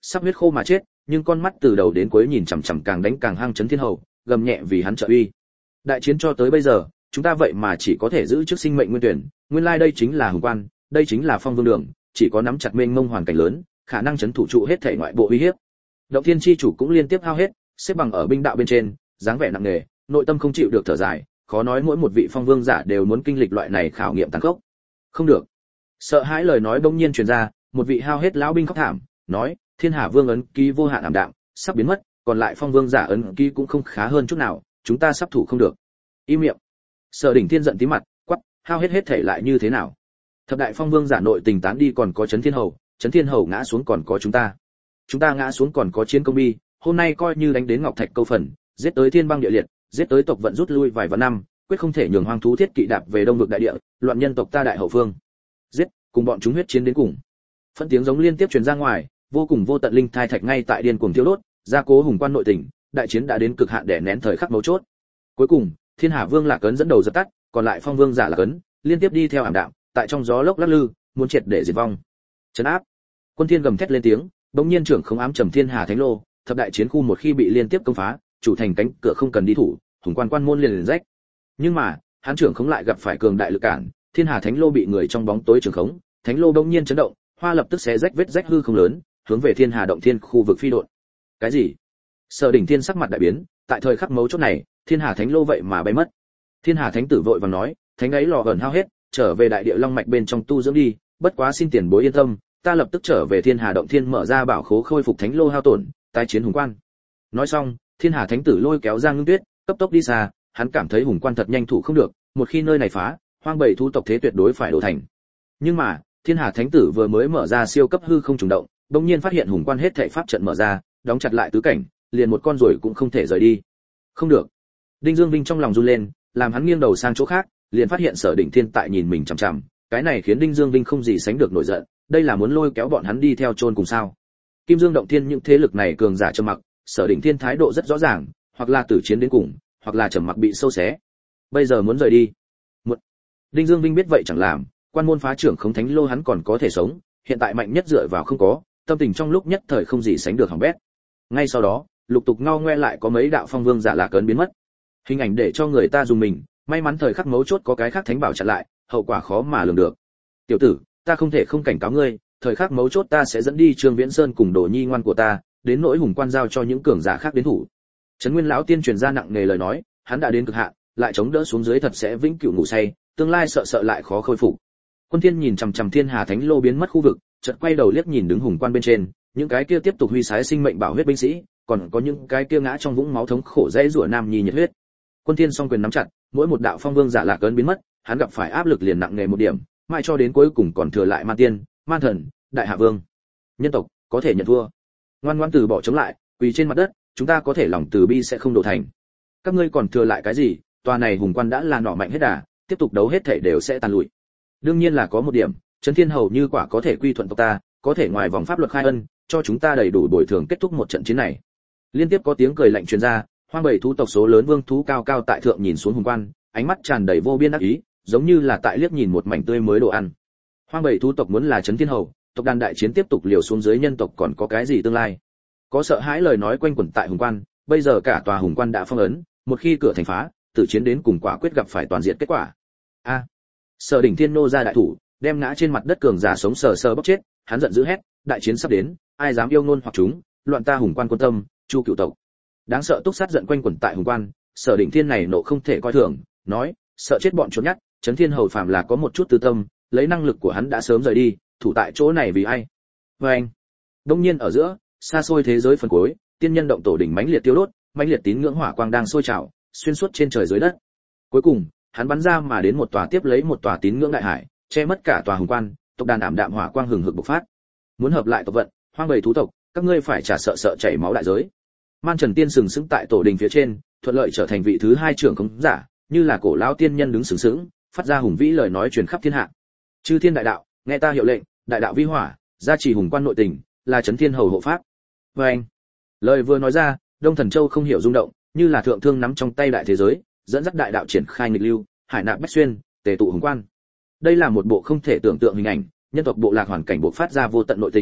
sắp huyết khô mà chết, nhưng con mắt từ đầu đến cuối nhìn chằm chằm càng đánh càng hăng Chấn Thiên Hầu, gầm nhẹ vì hắn trợ uy. Đại chiến cho tới bây giờ, chúng ta vậy mà chỉ có thể giữ trước sinh mệnh nguyên tuyển, nguyên lai đây chính là hùng quan, đây chính là phong vương đường, chỉ có nắm chặt mênh mông hoàn cảnh lớn, khả năng chấn thủ trụ hết thể ngoại bộ uy hiếp. Động Thiên chi chủ cũng liên tiếp hao hết, xếp bằng ở binh đạo bên trên, dáng vẻ nặng nề, nội tâm không chịu được thở dài, khó nói mỗi một vị phong vương giả đều muốn kinh lịch loại này khảo nghiệm tàn khốc. Không được. Sợ hãi lời nói bỗng nhiên truyền ra, một vị hao hết lão binh khóc thảm, nói: Thiên Hà Vương ấn ký vô hạn ảm đạm, sắp biến mất, còn lại phong vương giả ấn ký cũng không khá hơn chút nào, chúng ta sắp thủ không được. Im miệng. Sở Đỉnh Thiên giận tí mặt, quát: hao hết hết thể lại như thế nào? Thập đại phong vương giả nội tình tán đi còn có Chấn Thiên Hầu, Chấn Thiên Hầu ngã xuống còn có chúng ta. Chúng ta ngã xuống còn có Chiến Công Bi, hôm nay coi như đánh đến Ngọc Thạch câu phần, giết tới thiên băng địa liệt, giết tới tộc vận rút lui vài vạn năm, quyết không thể nhường hoang thú thiết kỵ đạp về đông vực đại địa, loạn nhân tộc ta đại hậu phương. Giết, cùng bọn chúng huyết chiến đến cùng. Phân tiếng giống liên tiếp truyền ra ngoài, vô cùng vô tận linh thai thạch ngay tại điên cuồng thiêu đốt, gia cố hùng quan nội tình, đại chiến đã đến cực hạn để nén thời khắc mấu chốt. Cuối cùng, Thiên Hà Vương Lạc Cấn dẫn đầu dập tắt, còn lại phong vương giả Lạc Cấn liên tiếp đi theo ảm đạm, tại trong gió lốc lắc lư, muốn triệt để diệt vong. Trấn áp. Quân Thiên gầm thét lên tiếng, bỗng nhiên trưởng không ám trầm Thiên Hà Thánh Lô, thập đại chiến khu một khi bị liên tiếp công phá, chủ thành cánh cửa không cần đi thủ, hùng quan quan môn liền liền rách. Nhưng mà, hắn trưởng không lại gặp phải cường đại lực cản, Thiên Hà Thánh Lô bị người trong bóng tối trưởng khống, Thánh Lô bỗng nhiên chấn động, hoa lập tức xé rách vết rách hư không lớn, hướng về Thiên Hà động thiên khu vực phi độn. Cái gì? Sở Đỉnh Thiên sắc mặt đại biến, tại thời khắc mấu chốt này, Thiên Hà Thánh Lô vậy mà bay mất. Thiên Hà Thánh tử vội vàng nói, thánh ấy lò ẩn hao hết, trở về đại địa long mạch bên trong tu dưỡng đi, bất quá xin tiền bối yên tâm, ta lập tức trở về Thiên Hà động thiên mở ra bảo khố khôi phục Thánh Lô hao tổn, tái chiến hùng quan. Nói xong, Thiên Hà Thánh tử lôi kéo Giang Ngưng Tuyết, cấp tốc đi xa, hắn cảm thấy hùng quan thật nhanh thủ không được, một khi nơi này phá, hoang bầy thú tộc thế tuyệt đối phải đổ thành. Nhưng mà, Thiên Hà Thánh tử vừa mới mở ra siêu cấp hư không trùng động, bỗng nhiên phát hiện hùng quan hết thảy pháp trận mở ra, đóng chặt lại tứ cảnh, liền một con rồi cũng không thể rời đi. Không được. Đinh Dương Vinh trong lòng run lên, làm hắn nghiêng đầu sang chỗ khác, liền phát hiện Sở Đỉnh Thiên tại nhìn mình chằm chằm, cái này khiến Đinh Dương Vinh không gì sánh được nổi giận, đây là muốn lôi kéo bọn hắn đi theo chôn cùng sao? Kim Dương động thiên những thế lực này cường giả trầm mặc, Sở Đỉnh Thiên thái độ rất rõ ràng, hoặc là tử chiến đến cùng, hoặc là trầm mặc bị sâu xé. Bây giờ muốn rời đi. Một. Đinh Dương Vinh biết vậy chẳng làm, quan môn phá trưởng khống thánh lô hắn còn có thể sống, hiện tại mạnh nhất dựa vào không có, tâm tình trong lúc nhất thời không gì sánh được hỏng bét. Ngay sau đó, lục tục ngao ngoe lại có mấy đạo phong vương giả Lạc Cấn biến mất. Hình ảnh để cho người ta dùng mình, may mắn thời khắc mấu chốt có cái khác thánh bảo chặn lại, hậu quả khó mà lường được. Tiểu tử, ta không thể không cảnh cáo ngươi, thời khắc mấu chốt ta sẽ dẫn đi Trương Viễn Sơn cùng Đồ Nhi ngoan của ta, đến nỗi hùng quan giao cho những cường giả khác đến thủ. Trấn Nguyên lão tiên truyền ra nặng nề lời nói, hắn đã đến cực hạn, lại chống đỡ xuống dưới thật sẽ vĩnh cửu ngủ say, tương lai sợ sợ lại khó khôi phục. Quân Thiên nhìn chằm chằm Thiên Hà Thánh Lô biến mất khu vực, chợt quay đầu liếc nhìn đứng hùng quan bên trên, những cái kia tiếp tục huy sái sinh mệnh bảo huyết binh sĩ, còn có những cái kia ngã trong vũng máu thống khổ dãy rủa nam nhi nhiệt huyết. Quân Thiên song quyền nắm chặt, mỗi một đạo phong vương giả Lạc Cấn biến mất, hắn gặp phải áp lực liền nặng nề một điểm, mãi cho đến cuối cùng còn thừa lại Man Tiên, Man Thần, Đại Hạ Vương. Nhân tộc có thể nhận thua, ngoan ngoãn từ bỏ chống lại, quỳ trên mặt đất, chúng ta có thể lòng từ bi sẽ không đổ thành. Các ngươi còn thừa lại cái gì? Tòa này hùng quan đã là nỏ mạnh hết đà, tiếp tục đấu hết thể đều sẽ tàn lụi. Đương nhiên là có một điểm, Trấn Thiên Hầu như quả có thể quy thuận tộc ta, có thể ngoài vòng pháp luật khai ân, cho chúng ta đầy đủ bồi thường kết thúc một trận chiến này. Liên tiếp có tiếng cười lạnh truyền ra, hoang bầy thú tộc số lớn vương thú cao cao tại thượng nhìn xuống hùng quan, ánh mắt tràn đầy vô biên ác ý, giống như là tại liếc nhìn một mảnh tươi mới đồ ăn. Hoang bầy thú tộc muốn là Trấn Thiên Hầu, tộc đàn đại chiến tiếp tục liều xuống dưới nhân tộc còn có cái gì tương lai? Có sợ hãi lời nói quanh quẩn tại hùng quan, bây giờ cả tòa hùng quan đã phong ấn, một khi cửa thành phá, tử chiến đến cùng quả quyết gặp phải toàn diện kết quả. A. Sở Đỉnh Thiên nô ra đại thủ, đem ngã trên mặt đất cường giả sống sờ sờ bóc chết, hắn giận dữ hét, đại chiến sắp đến, ai dám yêu ngôn hoặc chúng, loạn ta hùng quan quân tâm, Chu Cửu tộc. Đáng sợ túc sát giận quanh quẩn tại hùng quan, Sở Đỉnh Thiên này nộ không thể coi thường, nói, sợ chết bọn chốn nhát, Trấn Thiên Hầu phàm là có một chút tư tâm, lấy năng lực của hắn đã sớm rời đi, thủ tại chỗ này vì ai? Và anh. Đông nhiên ở giữa, xa xôi thế giới phần cuối, tiên nhân động tổ đỉnh mãnh liệt tiêu đốt, mãnh liệt tín ngưỡng hỏa quang đang sôi trào, xuyên suốt trên trời dưới đất. Cuối cùng, hắn bắn ra mà đến một tòa tiếp lấy một tòa tín ngưỡng đại hải, che mất cả tòa hùng quan, tộc đàn ảm đạm hỏa quang hừng hực bộc phát. Muốn hợp lại tộc vận, hoang bầy thú tộc, các ngươi phải trả sợ sợ chảy máu đại giới. Man Trần Tiên sừng sững tại tổ đình phía trên, thuận lợi trở thành vị thứ hai trưởng khống giả, như là cổ lão tiên nhân đứng sừng sững, phát ra hùng vĩ lời nói truyền khắp thiên hạ. Chư thiên đại đạo, nghe ta hiệu lệnh, đại đạo vi hỏa, gia trì hùng quan nội tình, là Trấn Thiên Hầu hộ pháp. Và anh, lời vừa nói ra, Đông Thần Châu không hiểu rung động, như là thượng thương nắm trong tay đại thế giới, dẫn dắt đại đạo triển khai nghịch lưu, hải nạp bách xuyên, tề tụ hùng quan. Đây là một bộ không thể tưởng tượng hình ảnh, nhân tộc bộ lạc hoàn cảnh bộc phát ra vô tận nội tình,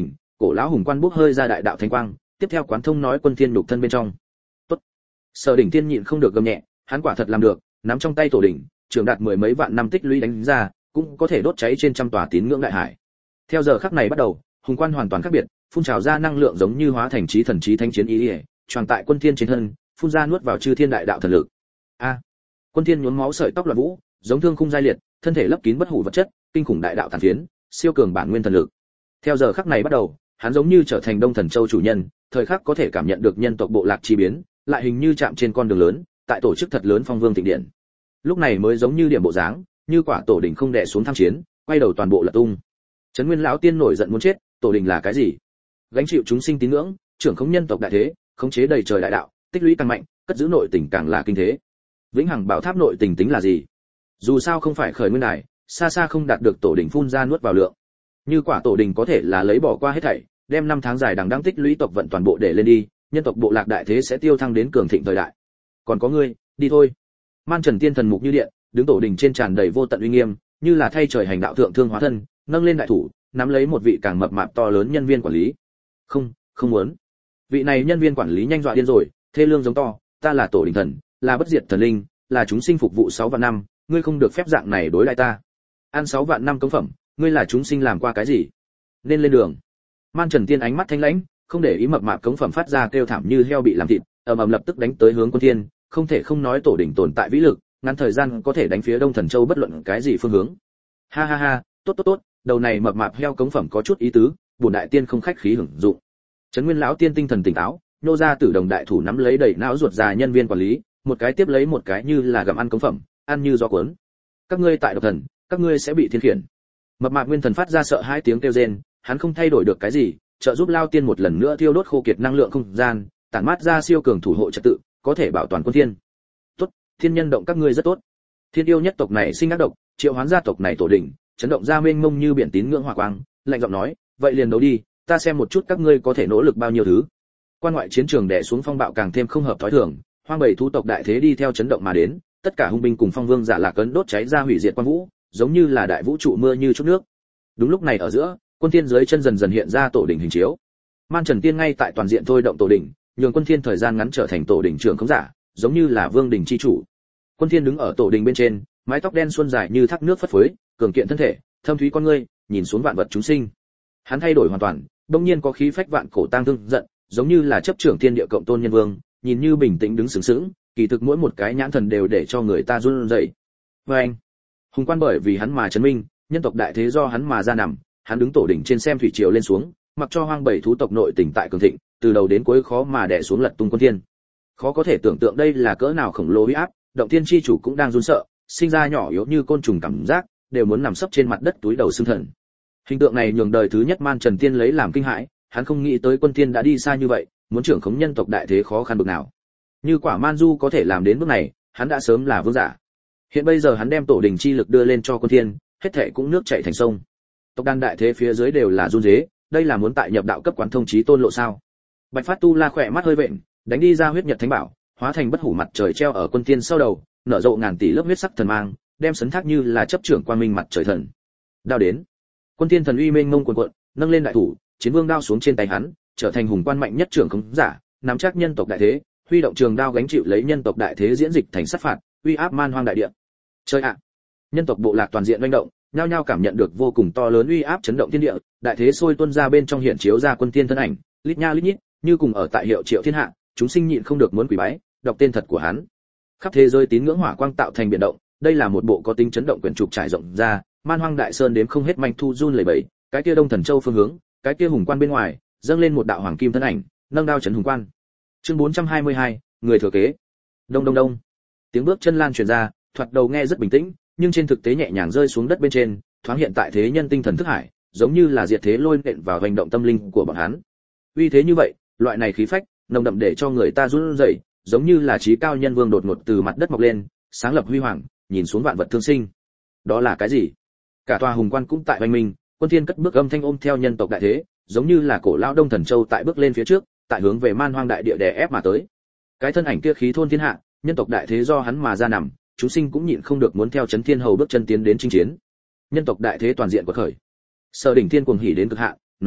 cổ lão hùng quan bốc hơi ra đại đạo thánh quang, tiếp theo quán thông nói quân thiên nhục thân bên trong. Tốt. Sở Đỉnh Thiên nhịn không được gầm nhẹ, hắn quả thật làm được, nắm trong tay tổ đỉnh, trường đạt mười mấy vạn năm tích lũy đánh ra, cũng có thể đốt cháy trên trăm tòa tín ngưỡng đại hải. Theo giờ khắc này bắt đầu, hùng quan hoàn toàn khác biệt, phun trào ra năng lượng giống như hóa thành chí thần chí thánh chiến ý, ý tròn tại quân thiên trên thân, phun ra nuốt vào chư thiên đại đạo thần lực. A. Quân thiên nhuốm máu sợi tóc loạn vũ, giống thương khung giai liệt, thân thể lấp kín bất hủ vật chất, kinh khủng đại đạo tàn phiến, siêu cường bản nguyên thần lực. Theo giờ khắc này bắt đầu, hắn giống như trở thành Đông Thần Châu chủ nhân, thời khắc có thể cảm nhận được nhân tộc bộ lạc chi biến, lại hình như chạm trên con đường lớn, tại tổ chức thật lớn phong vương thịnh điện. Lúc này mới giống như điểm bộ dáng, như quả tổ đỉnh không đè xuống tham chiến, quay đầu toàn bộ lật tung. Trấn Nguyên lão tiên nổi giận muốn chết, tổ đỉnh là cái gì? Gánh chịu chúng sinh tín ngưỡng, trưởng khống nhân tộc đại thế, khống chế đầy trời đại đạo, tích lũy càng mạnh, cất giữ nội tình càng là kinh thế. Vĩnh hằng bảo tháp nội tình tính là gì? Dù sao không phải khởi nguyên đài, xa xa không đạt được tổ đỉnh phun ra nuốt vào lượng. Như quả tổ đỉnh có thể là lấy bỏ qua hết thảy, đem năm tháng dài đằng đẵng tích lũy tộc vận toàn bộ để lên đi, nhân tộc bộ lạc đại thế sẽ tiêu thăng đến cường thịnh thời đại. Còn có ngươi, đi thôi. Man Trần Tiên thần mục như điện, đứng tổ đỉnh trên tràn đầy vô tận uy nghiêm, như là thay trời hành đạo thượng thương hóa thân, nâng lên đại thủ, nắm lấy một vị càng mập mạp to lớn nhân viên quản lý. Không, không muốn. Vị này nhân viên quản lý nhanh dọa điên rồi, thê lương giống to, ta là tổ đỉnh thần, là bất diệt thần linh, là chúng sinh phục vụ sáu vạn năm, ngươi không được phép dạng này đối lại ta. Ăn sáu vạn năm cống phẩm, ngươi là chúng sinh làm qua cái gì? Nên lên đường. Man Trần Tiên ánh mắt thanh lãnh, không để ý mập mạp cống phẩm phát ra kêu thảm như heo bị làm thịt, ầm ầm lập tức đánh tới hướng Quân Thiên, không thể không nói tổ đỉnh tồn tại vĩ lực, ngắn thời gian có thể đánh phía Đông Thần Châu bất luận cái gì phương hướng. Ha ha ha, tốt tốt tốt, đầu này mập mạp heo cống phẩm có chút ý tứ, bổn đại tiên không khách khí hưởng dụng. Trấn Nguyên lão tiên tinh thần tỉnh táo, nô ra tử đồng đại thủ nắm lấy đẩy não ruột già nhân viên quản lý, một cái tiếp lấy một cái như là gặm ăn cống phẩm, ăn như gió cuốn. Các ngươi tại độc thần, các ngươi sẽ bị thiên khiển. Mập mạp nguyên thần phát ra sợ hai tiếng kêu rên, hắn không thay đổi được cái gì, trợ giúp lao tiên một lần nữa thiêu đốt khô kiệt năng lượng không gian, tản mát ra siêu cường thủ hộ trật tự, có thể bảo toàn quân thiên. Tốt, thiên nhân động các ngươi rất tốt. Thiên yêu nhất tộc này sinh ác độc, triệu hoán gia tộc này tổ đỉnh, chấn động ra mênh mông như biển tín ngưỡng hỏa quang, lạnh giọng nói, vậy liền đấu đi, ta xem một chút các ngươi có thể nỗ lực bao nhiêu thứ. Quan ngoại chiến trường đè xuống phong bạo càng thêm không hợp thói thường, hoang bầy thú tộc đại thế đi theo chấn động mà đến, tất cả hung binh cùng phong vương giả lạc cấn đốt cháy ra hủy diệt quang vũ, giống như là đại vũ trụ mưa như chút nước. Đúng lúc này ở giữa, quân thiên dưới chân dần dần hiện ra tổ đỉnh hình chiếu. Man Trần Tiên ngay tại toàn diện thôi động tổ đỉnh, nhường quân thiên thời gian ngắn trở thành tổ đỉnh trưởng khống giả, giống như là vương đỉnh chi chủ. Quân thiên đứng ở tổ đỉnh bên trên, mái tóc đen xuân dài như thác nước phất phới, cường kiện thân thể, thâm thúy con ngươi, nhìn xuống vạn vật chúng sinh. Hắn thay đổi hoàn toàn, đương nhiên có khí phách vạn cổ tang thương giận, giống như là chấp trưởng thiên địa cộng tôn nhân vương, nhìn như bình tĩnh đứng sướng sướng, kỳ thực mỗi một cái nhãn thần đều để cho người ta run rẩy. Và anh, hùng quan bởi vì hắn mà chấn minh, nhân tộc đại thế do hắn mà ra nằm, hắn đứng tổ đỉnh trên xem thủy triều lên xuống, mặc cho hoang bầy thú tộc nội tỉnh tại cường thịnh, từ đầu đến cuối khó mà đè xuống lật tung quân thiên. Khó có thể tưởng tượng đây là cỡ nào khổng lồ uy áp, động thiên chi chủ cũng đang run sợ, sinh ra nhỏ yếu như côn trùng cảm giác, đều muốn nằm sấp trên mặt đất túi đầu xương thần. Hình tượng này nhường đời thứ nhất Man Trần Tiên lấy làm kinh hãi, hắn không nghĩ tới quân thiên đã đi xa như vậy, muốn trưởng khống nhân tộc đại thế khó khăn bực nào. Như quả Man Du có thể làm đến bước này, hắn đã sớm là vương giả. Hiện bây giờ hắn đem tổ đình chi lực đưa lên cho quân thiên, hết thảy cũng nước chảy thành sông. Tộc đàn đại thế phía dưới đều là run rế, đây là muốn tại nhập đạo cấp quán thông chí tôn lộ sao? Bạch Phát Tu La khỏe mắt hơi vện, đánh đi ra huyết nhật thánh bảo, hóa thành bất hủ mặt trời treo ở quân thiên sau đầu, nở rộ ngàn tỷ lớp huyết sắc thần mang, đem sấn thác như là chấp trưởng quang minh mặt trời thần. Đao đến. Quân thiên thần uy mênh mông cuồn cuộn, nâng lên đại thủ, chiến vương đao xuống trên tay hắn, trở thành hùng quan mạnh nhất trưởng khống giả, nắm chắc nhân tộc đại thế, huy động trường đao gánh chịu lấy nhân tộc đại thế diễn dịch thành sát phạt, uy áp man hoang đại địa. Chơi ạ. Nhân tộc bộ lạc toàn diện manh động, nhao nhao cảm nhận được vô cùng to lớn uy áp chấn động thiên địa, đại thế sôi tuôn ra bên trong hiện chiếu ra quân thiên thân ảnh, lít nha lít nhít, như cùng ở tại hiệu triệu thiên hạ, chúng sinh nhịn không được muốn quỳ bái, đọc tên thật của hắn. Khắp thế giới tín ngưỡng hỏa quang tạo thành biển động, đây là một bộ có tính chấn động quyển trục trải rộng ra, man hoang đại sơn đếm không hết manh thu run lẩy bẩy, cái kia Đông Thần Châu phương hướng, cái kia hùng quan bên ngoài, dâng lên một đạo hoàng kim thân ảnh, nâng đao chấn hùng quan. Chương bốn trăm hai mươi hai, người thừa kế. Đông đông đông. Tiếng bước chân lan truyền ra, thoạt đầu nghe rất bình tĩnh, nhưng trên thực tế nhẹ nhàng rơi xuống đất bên trên, thoáng hiện tại thế nhân tinh thần thức hải, giống như là diệt thế lôi nện vào hành động tâm linh của bọn hắn. Uy thế như vậy, loại này khí phách, nồng đậm để cho người ta run rẩy, giống như là chí cao nhân vương đột ngột từ mặt đất mọc lên, sáng lập huy hoàng, nhìn xuống vạn vật thương sinh. Đó là cái gì? Cả tòa hùng quan cũng tại hoành minh, quân thiên cất bước âm thanh ôm theo nhân tộc đại thế, giống như là cổ lão Đông Thần Châu tại bước lên phía trước, tại hướng về man hoang đại địa đè ép mà tới. Cái thân ảnh kia khí thôn thiên hạ, nhân tộc đại thế do hắn mà ra nằm, chúng sinh cũng nhịn không được muốn theo chấn thiên hầu bước chân tiến đến chinh chiến. Nhân tộc đại thế toàn diện quật khởi. Sở Đỉnh Thiên cuồng hỉ đến cực hạn, nói: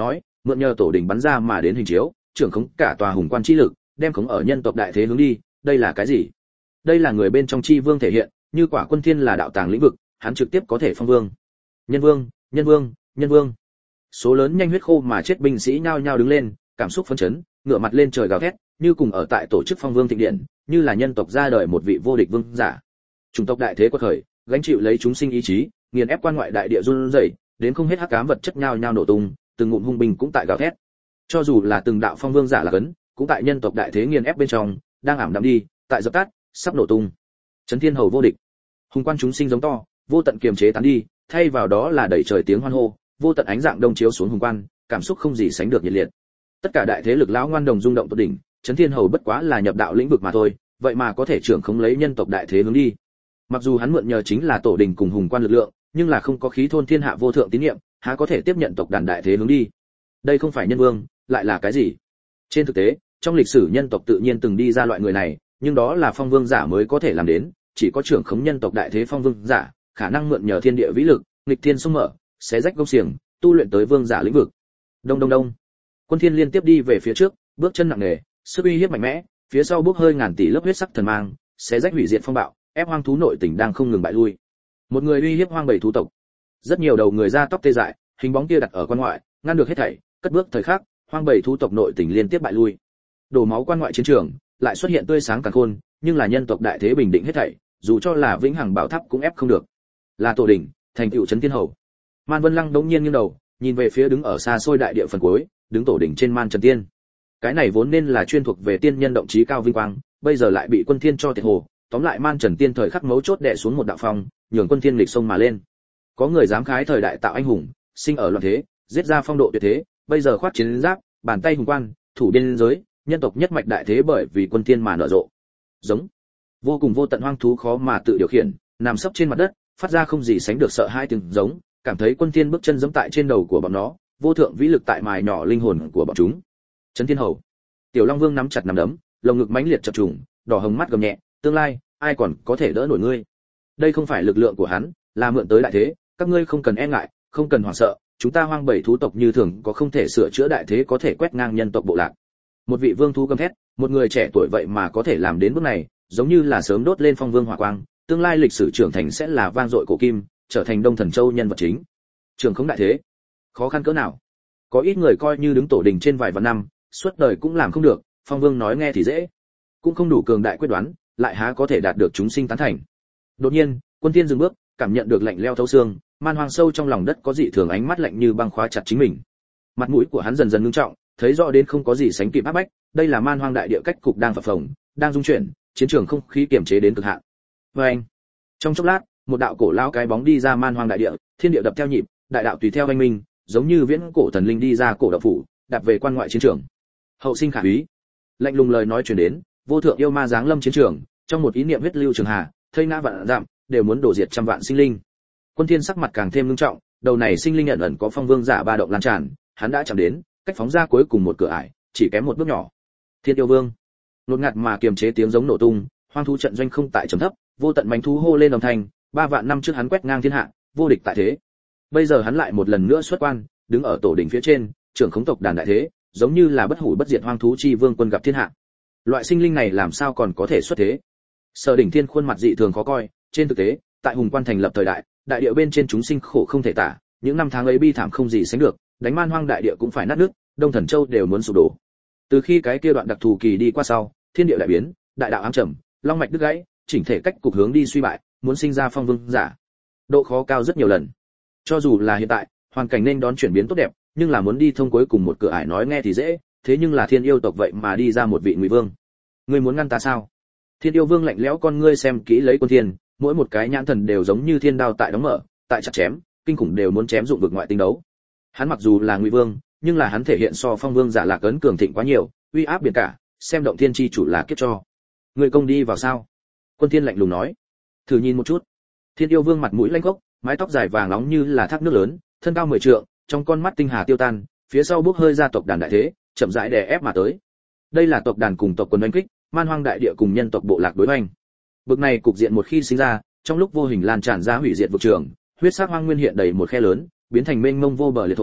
mượn nhờ tổ đình bắn ra mà đến hình chiếu, trưởng khống cả tòa hùng quan chi lực, đem khống ở nhân tộc đại thế hướng đi, đây là cái gì? Đây là người bên trong chi vương thể hiện, như quả Quân Thiên là đạo tàng lĩnh vực, hắn trực tiếp có thể phong vương. Nhân vương, nhân vương, nhân vương. Số lớn nhanh huyết khô mà chết binh sĩ nhao nhao đứng lên, cảm xúc phấn chấn, ngửa mặt lên trời gào thét, như cùng ở tại tổ chức phong vương thịnh điện, như là nhân tộc ra đời một vị vô địch vương giả. Chủng tộc đại thế quật khởi, gánh chịu lấy chúng sinh ý chí, nghiền ép quan ngoại đại địa run rẩy, đến không hết hắc ám vật chất nhao nhao nổ tung, từng ngụm hung binh cũng tại gào thét. Cho dù là từng đạo phong vương giả là cấn, cũng tại nhân tộc đại thế nghiền ép bên trong, đang ảm đạm đi, tại dập tắt, sắp nổ tung. Chấn thiên hầu vô địch. Hùng quan chúng sinh giống to, vô tận kiềm chế tán đi, thay vào đó là đẩy trời tiếng hoan hô, vô tận ánh dạng đông chiếu xuống hùng quan, cảm xúc không gì sánh được nhiệt liệt. Tất cả đại thế lực lão ngoan đồng rung động tột đỉnh, chấn thiên hầu bất quá là nhập đạo lĩnh vực mà thôi, vậy mà có thể trưởng khống lấy nhân tộc đại thế hướng đi. Mặc dù hắn mượn nhờ chính là tổ đình cùng hùng quan lực lượng, nhưng là không có khí thôn thiên hạ vô thượng tín niệm, há có thể tiếp nhận tộc đàn đại thế hướng đi. Đây không phải nhân vương, lại là cái gì? Trên thực tế, trong lịch sử nhân tộc tự nhiên từng đi ra loại người này, nhưng đó là phong vương giả mới có thể làm đến, chỉ có trưởng khống nhân tộc đại thế phong vương giả, khả năng mượn nhờ thiên địa vĩ lực, nghịch thiên xung mở, xé rách gông xiềng, tu luyện tới vương giả lĩnh vực. Đông đông đông. Quân Thiên liên tiếp đi về phía trước, bước chân nặng nề, sức uy hiếp mạnh mẽ, phía sau bước hơi ngàn tỷ lớp huyết sắc thần mang, xé rách hủy diệt phong bạo, ép hoang thú nội tỉnh đang không ngừng bại lui. Một người uy hiếp hoang bầy thú tộc. Rất nhiều đầu người da tóc tê dại, hình bóng kia đặt ở quan ngoại, ngăn được hết thảy, cất bước thời khắc, hoang bầy thú tộc nội tỉnh liên tiếp bại lui. Đổ máu quan ngoại chiến trường, lại xuất hiện tươi sáng càng khôn, nhưng là nhân tộc đại thế bình định hết thảy, dù cho là vĩnh hằng bảo tháp cũng ép không được. Là tổ đỉnh, thành tựu chấn thiên hầu. Man Vân Lăng đống nhiên nghiêng đầu, nhìn về phía đứng ở xa xôi đại địa phần cuối, đứng tổ đỉnh trên Man Trần Tiên. Cái này vốn nên là chuyên thuộc về tiên nhân động chí cao vinh quang, bây giờ lại bị Quân Thiên cho tiệt hồ, tóm lại Man Trần Tiên thời khắc mấu chốt đè xuống một đạo phong, nhường Quân Thiên lịch sông mà lên. Có người dám khái thời đại tạo anh hùng, sinh ở loạn thế, giết ra phong độ tuyệt thế, bây giờ khoác chiến giáp, bàn tay hùng quan, thủ biên giới, nhân tộc nhất mạch đại thế bởi vì Quân Thiên mà nở rộ. Giống vô cùng vô tận hoang thú khó mà tự điều khiển, nằm sấp trên mặt đất, phát ra không gì sánh được sợ hãi tiếng giống, cảm thấy Quân Thiên bước chân giẫm tại trên đầu của bọn nó, vô thượng vĩ lực tại mài nhỏ linh hồn của bọn chúng. Chấn Thiên Hầu. Tiểu Long Vương nắm chặt nắm đấm, lồng ngực mãnh liệt chập trùng, đỏ hồng mắt gầm nhẹ, tương lai, ai còn có thể đỡ nổi ngươi? Đây không phải lực lượng của hắn, là mượn tới đại thế, các ngươi không cần e ngại, không cần hoảng sợ, chúng ta hoang bầy thú tộc như thường có không thể sửa chữa đại thế có thể quét ngang nhân tộc bộ lạc. Một vị vương thú gầm thét, một người trẻ tuổi vậy mà có thể làm đến bước này, giống như là sớm đốt lên phong vương hỏa quang, tương lai lịch sử trưởng thành sẽ là vang dội cổ kim, trở thành Đông Thần Châu nhân vật chính. Trường không đại thế, khó khăn cỡ nào? Có ít người coi như đứng tổ đình trên vài vạn năm, suốt đời cũng làm không được, phong vương nói nghe thì dễ, cũng không đủ cường đại quyết đoán, lại há có thể đạt được chúng sinh tán thành. Đột nhiên, Quân Thiên dừng bước, cảm nhận được lạnh lẽo thấu xương, man hoang sâu trong lòng đất có dị thường ánh mắt lạnh như băng khóa chặt chính mình. Mặt mũi của hắn dần dần ngưng trọng, thấy rõ đến không có gì sánh kịp áp bách, đây là man hoang đại địa cách cục đang phập phồng, đang dung chuyển, chiến trường không khí kiềm chế đến cực hạn. Oeng! Trong chốc lát, một đạo cổ lao cái bóng đi ra man hoang đại địa, thiên địa đập theo nhịp, đại đạo tùy theo anh minh, giống như viễn cổ thần linh đi ra cổ đạo phủ, đạp về quan ngoại chiến trường. Hậu sinh khả úy. Lạnh lùng lời nói truyền đến, vô thượng yêu ma giáng lâm chiến trường, trong một ý niệm huyết lưu trường hà, thây ngã vạn dặm, đều muốn đổ diệt trăm vạn sinh linh. Quân Thiên sắc mặt càng thêm nghiêm trọng, đầu này sinh linh nhận ẩn có phong vương giả ba động lan tràn, hắn đã chạm đến, cách phóng ra cuối cùng một cửa ải, chỉ kém một bước nhỏ. Thiên yêu vương. Nột ngạt mà kiềm chế tiếng giống nổ tung, hoang thú trận doanh không tại trầm thấp, vô tận manh thú hô lên đồng thanh, ba vạn năm trước hắn quét ngang thiên hạ, vô địch tại thế. Bây giờ hắn lại một lần nữa xuất quan, đứng ở tổ đỉnh phía trên, trưởng khống tộc đàn đại thế, giống như là bất hủ bất diệt hoang thú chi vương quân gặp thiên hạ. Loại sinh linh này làm sao còn có thể xuất thế? Sở Đỉnh Thiên khuôn mặt dị thường khó coi, trên thực tế, tại hùng quan thành lập thời đại, đại địa bên trên chúng sinh khổ không thể tả, những năm tháng ấy bi thảm không gì sánh được, đánh man hoang đại địa cũng phải nát nước, Đông Thần Châu đều muốn sụp đổ. Từ khi cái kia đoạn đặc thù kỳ đi qua sau, thiên địa đại biến, đại đạo ám trầm, long mạch đứt gãy, chỉnh thể cách cục hướng đi suy bại, muốn sinh ra phong vương giả, độ khó cao rất nhiều lần. Cho dù là hiện tại, hoàn cảnh nên đón chuyển biến tốt đẹp, nhưng là muốn đi thông cuối cùng một cửa ải nói nghe thì dễ, thế nhưng là thiên yêu tộc vậy mà đi ra một vị ngụy vương. Ngươi muốn ngăn ta sao? Thiên yêu vương lạnh lẽo con ngươi xem kỹ lấy Quân Thiên, mỗi một cái nhãn thần đều giống như thiên đao tại đóng mở, tại chặt chém, kinh khủng đều muốn chém dụng vực ngoại tinh đấu. Hắn mặc dù là ngụy vương, nhưng là hắn thể hiện so phong vương giả lạc ấn cường thịnh quá nhiều, uy áp biển cả, xem động thiên chi chủ là kiếp cho. Ngươi công đi vào sao? Quân Thiên lạnh lùng nói. Thử nhìn một chút. Thiên yêu vương mặt mũi lanh gốc, mái tóc dài vàng nóng như là thác nước lớn, thân cao mười trượng, trong con mắt tinh hà tiêu tan, phía sau bước hơi ra tộc đàn đại thế, chậm rãi đè ép mà tới. Đây là tộc đàn cùng tộc quân đánh kích, man hoang đại địa cùng nhân tộc bộ lạc đối hoành. Bực này cục diện một khi sinh ra, trong lúc vô hình lan tràn ra hủy diệt vực trường, huyết sắc hoang nguyên hiện đầy một khe lớn, biến thành mênh mông vô bờ liệt thổ,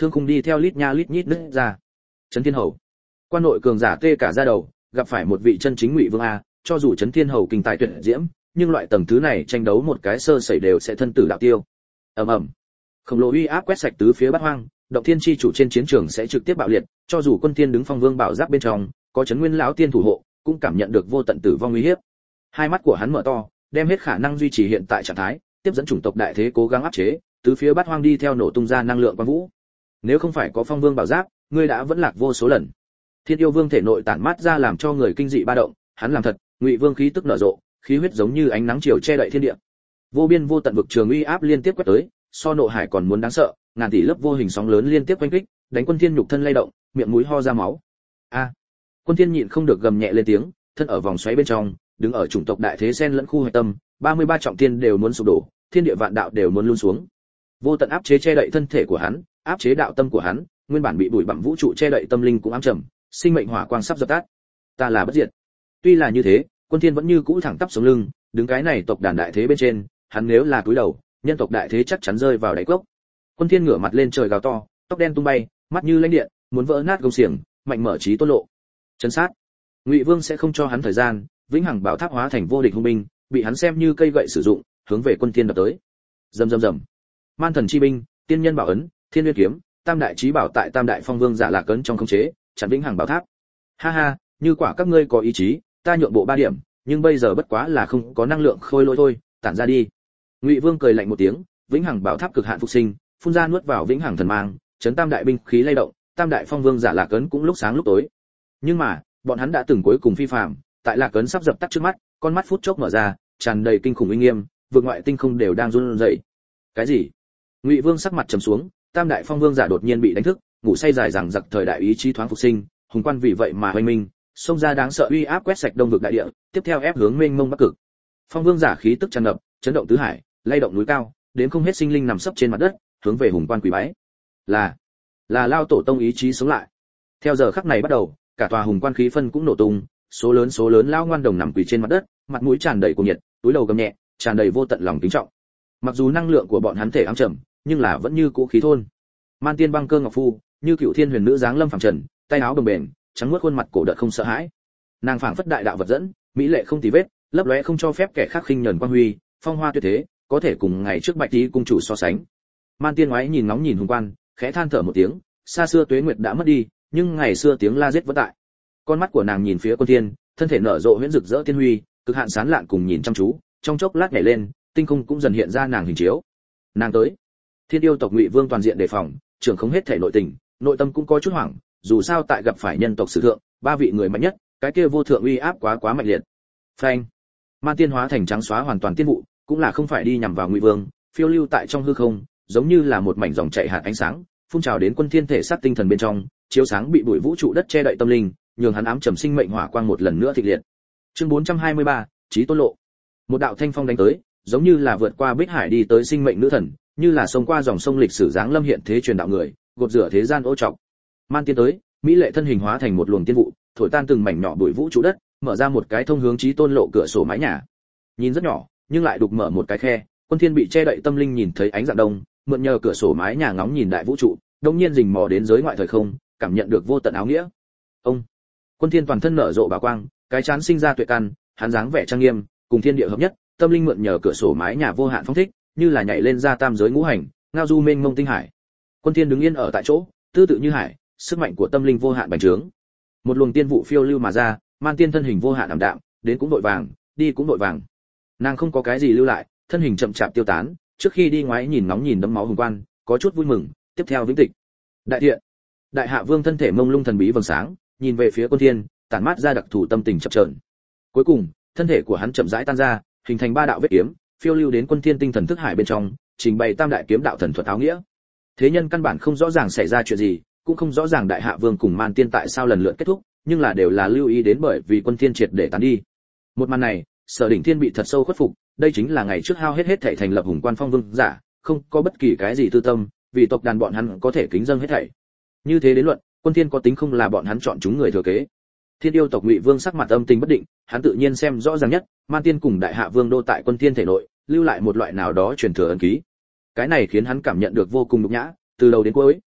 thương khung đi theo lít nha lít nhít nứt ra. Trấn Thiên Hầu, quan nội cường giả tê cả da đầu, gặp phải một vị chân chính Ngụy Vương a, cho dù Trấn Thiên Hầu kinh tài tuyệt diễm, nhưng loại tầng thứ này tranh đấu một cái sơ sẩy đều sẽ thân tử đạo tiêu. Ầm ầm. Khổng lồ uy áp quét sạch tứ phía bát hoang, động thiên chi chủ trên chiến trường sẽ trực tiếp bạo liệt, cho dù quân tiên đứng phong vương bảo giáp bên trong, có Trấn Nguyên lão tiên thủ hộ, cũng cảm nhận được vô tận tử vong uy hiếp. Hai mắt của hắn mở to, đem hết khả năng duy trì hiện tại trạng thái, tiếp dẫn chủng tộc đại thế cố gắng áp chế, tứ phía bát hoang đi theo nổ tung ra năng lượng quang vũ. Nếu không phải có phong vương bảo giáp, ngươi đã vẫn lạc vô số lần. Thiên yêu vương thể nội tản mát ra làm cho người kinh dị ba động, hắn làm thật, Ngụy Vương khí tức nở rộ, khí huyết giống như ánh nắng chiều che đậy thiên địa. Vô biên vô tận vực trường uy áp liên tiếp quét tới, so nộ hải còn muốn đáng sợ, ngàn tỷ lớp vô hình sóng lớn liên tiếp quanh kích, đánh Quân Thiên nhục thân lay động, miệng mũi ho ra máu. A! Quân Thiên nhịn không được gầm nhẹ lên tiếng, thân ở vòng xoáy bên trong, đứng ở chủng tộc đại thế sen lẫn khu hải tâm, ba mươi ba trọng thiên đều muốn sụp đổ, thiên địa vạn đạo đều muốn luôn xuống. Vô tận áp chế che đậy thân thể của hắn, áp chế đạo tâm của hắn, nguyên bản bị bụi bặm vũ trụ che đậy tâm linh cũng ám trầm, sinh mệnh hỏa quang sắp dập tắt. Ta là bất diệt. Tuy là như thế, Quân Thiên vẫn như cũ thẳng tắp sống lưng, đứng cái này tộc đàn đại thế bên trên, hắn nếu là cúi đầu, nhân tộc đại thế chắc chắn rơi vào đáy cốc. Quân Thiên ngửa mặt lên trời gào to, tóc đen tung bay, mắt như lãnh điện, muốn vỡ nát gông xiềng, mạnh mở chí tôn lộ. Chấn sát. Ngụy Vương sẽ không cho hắn thời gian, vĩnh hằng bảo tháp hóa thành vô địch hung binh, bị hắn xem như cây gậy sử dụng, hướng về Quân Thiên đập tới. Rầm rầm rầm. Man thần chi binh, tiên nhân bảo ấn, thiên nguyên kiếm, tam đại chí bảo tại tam đại phong vương giả lạc cấn trong khống chế, chặn vĩnh hằng bảo tháp. Ha ha, như quả các ngươi có ý chí, ta nhượng bộ ba điểm, nhưng bây giờ bất quá là không có năng lượng khôi lỗi thôi, tản ra đi. Ngụy Vương cười lạnh một tiếng, vĩnh hằng bảo tháp cực hạn phục sinh, phun ra nuốt vào vĩnh hằng thần mang, chấn tam đại binh khí lay động, tam đại phong vương giả lạc cấn cũng lúc sáng lúc tối. Nhưng mà, bọn hắn đã từng cuối cùng phi phàm, tại lạc cấn sắp dập tắt trước mắt, con mắt phút chốc mở ra, tràn đầy kinh khủng uy nghiêm, vượt ngoại tinh không đều đang run rẩy. Cái gì? Ngụy Vương sắc mặt trầm xuống, tam đại phong vương giả đột nhiên bị đánh thức, ngủ say dài dằng dặc thời đại ý chí thoáng phục sinh, hùng quan vì vậy mà hoành minh, xông ra đáng sợ uy áp quét sạch đông vực đại địa, tiếp theo ép hướng mênh mông bắc cực. Phong vương giả khí tức tràn ngập, chấn động tứ hải, lay động núi cao, đến không hết sinh linh nằm sấp trên mặt đất, hướng về hùng quan quỳ bái. Là, là lao tổ tông ý chí sống lại. Theo giờ khắc này bắt đầu, cả tòa hùng quan khí phân cũng nổ tung, số lớn số lớn lao ngoan đồng nằm quỳ trên mặt đất, mặt mũi tràn đầy cuồng nhiệt, túi đầu gầm nhẹ, tràn đầy vô tận lòng kính trọng. Mặc dù năng lượng của bọn hắn thể ám trầm, nhưng là vẫn như cũ khí thôn. Man tiên băng cơ ngọc phu, như cựu thiên huyền nữ dáng lâm phẳng trần, tay áo bồng bềnh, trắng muốt khuôn mặt cổ đợt không sợ hãi. Nàng phảng phất đại đạo vật dẫn, mỹ lệ không tì vết, lấp lóe không cho phép kẻ khác khinh nhẫn quang huy, phong hoa tuyệt thế, có thể cùng ngày trước Bạch Tí cung chủ so sánh. Man tiên ngoái nhìn ngóng nhìn hùng quan, khẽ than thở một tiếng, xa xưa tuế nguyệt đã mất đi, nhưng ngày xưa tiếng la giết vẫn tại. Con mắt của nàng nhìn phía Quân Thiên, thân thể nở rộ huyễn rực rỡ tiên huy, cực hạn sáng lạn cùng nhìn chăm chú, trong chốc lát nhảy lên, tinh không cũng dần hiện ra nàng hình chiếu. Nàng tới. Thiên yêu tộc Ngụy Vương toàn diện đề phòng, trưởng không hết thể nội tình, nội tâm cũng có chút hoảng, dù sao tại gặp phải nhân tộc sử thượng, ba vị người mạnh nhất, cái kia vô thượng uy áp quá quá mạnh liệt. Phanh. Man tiên hóa thành trắng xóa hoàn toàn tiên vụ, cũng là không phải đi nhằm vào Ngụy Vương, phiêu lưu tại trong hư không, giống như là một mảnh dòng chảy hạt ánh sáng, phun trào đến Quân Thiên thể xác tinh thần bên trong, chiếu sáng bị bụi vũ trụ đất che đậy tâm linh, nhường hắn ám trầm sinh mệnh hỏa quang một lần nữa thịnh liệt. Chương bốn trăm hai mươi ba, Chí Tôn Lộ. Một đạo thanh phong đánh tới, giống như là vượt qua bích hải đi tới sinh mệnh nữ thần, như là xông qua dòng sông lịch sử dáng lâm hiện thế truyền đạo người, gột rửa thế gian ô trọc. Man tiên tới, mỹ lệ thân hình hóa thành một luồng tiên vụ, thổi tan từng mảnh nhỏ bụi vũ trụ đất, mở ra một cái thông hướng Chí Tôn Lộ cửa sổ mái nhà. Nhìn rất nhỏ, nhưng lại đục mở một cái khe, Quân Thiên bị che đậy tâm linh nhìn thấy ánh dạng đông, mượn nhờ cửa sổ mái nhà ngóng nhìn đại vũ trụ, đột nhiên rình mò đến giới ngoại thời không, cảm nhận được vô tận áo nghĩa. Ông, Quân Thiên toàn thân nở rộ bảo quang, cái chán sinh ra tuệ căn, hắn dáng vẻ trang nghiêm, cùng thiên địa hợp nhất, tâm linh mượn nhờ cửa sổ mái nhà vô hạn phóng thích, như là nhảy lên ra tam giới ngũ hành, ngao du mênh mông tinh hải. Quân Thiên đứng yên ở tại chỗ, tư tự như hải, sức mạnh của tâm linh vô hạn bành trướng. Một luồng tiên vụ phiêu lưu mà ra, Man tiên thân hình vô hạn ảm đạm, đến cũng vội vàng, đi cũng vội vàng. Nàng không có cái gì lưu lại, thân hình chậm chạp tiêu tán, trước khi đi ngoái nhìn nóng nhìn đấm máu hùng quan, có chút vui mừng, tiếp theo vĩnh tịch. Đại điện. Đại Hạ Vương thân thể mông lung thần bí vầng sáng, nhìn về phía Quân Thiên, tản mát ra đặc thù tâm tình chập chờn. Cuối cùng, thân thể của hắn chậm rãi tan ra, hình thành ba đạo vết kiếm, phiêu lưu đến Quân Thiên tinh thần thức hải bên trong, trình bày tam đại kiếm đạo thần thuật áo nghĩa. Thế nhân căn bản không rõ ràng xảy ra chuyện gì, cũng không rõ ràng Đại Hạ Vương cùng Man tiên tại sao lần lượt kết thúc, nhưng là đều là lưu ý đến bởi vì Quân Thiên triệt để tán đi. Một màn này, Sở Đỉnh Thiên bị thật sâu khuất phục, đây chính là ngày trước hao hết hết thảy thành lập hùng quan phong vương giả, không có bất kỳ cái gì tư tâm, vì tộc đàn bọn hắn có thể kính dâng hết thảy. Như thế đến luận, Quân Thiên có tính không là bọn hắn chọn chúng người thừa kế. Thiên yêu tộc Ngụy Vương sắc mặt âm tình bất định, hắn tự nhiên xem rõ ràng nhất, Man tiên cùng Đại Hạ Vương đô tại Quân Thiên thể nội, lưu lại một loại nào đó truyền thừa ấn ký. Cái này khiến hắn cảm nhận được vô cùng nhục nhã, từ đầu đến cuối,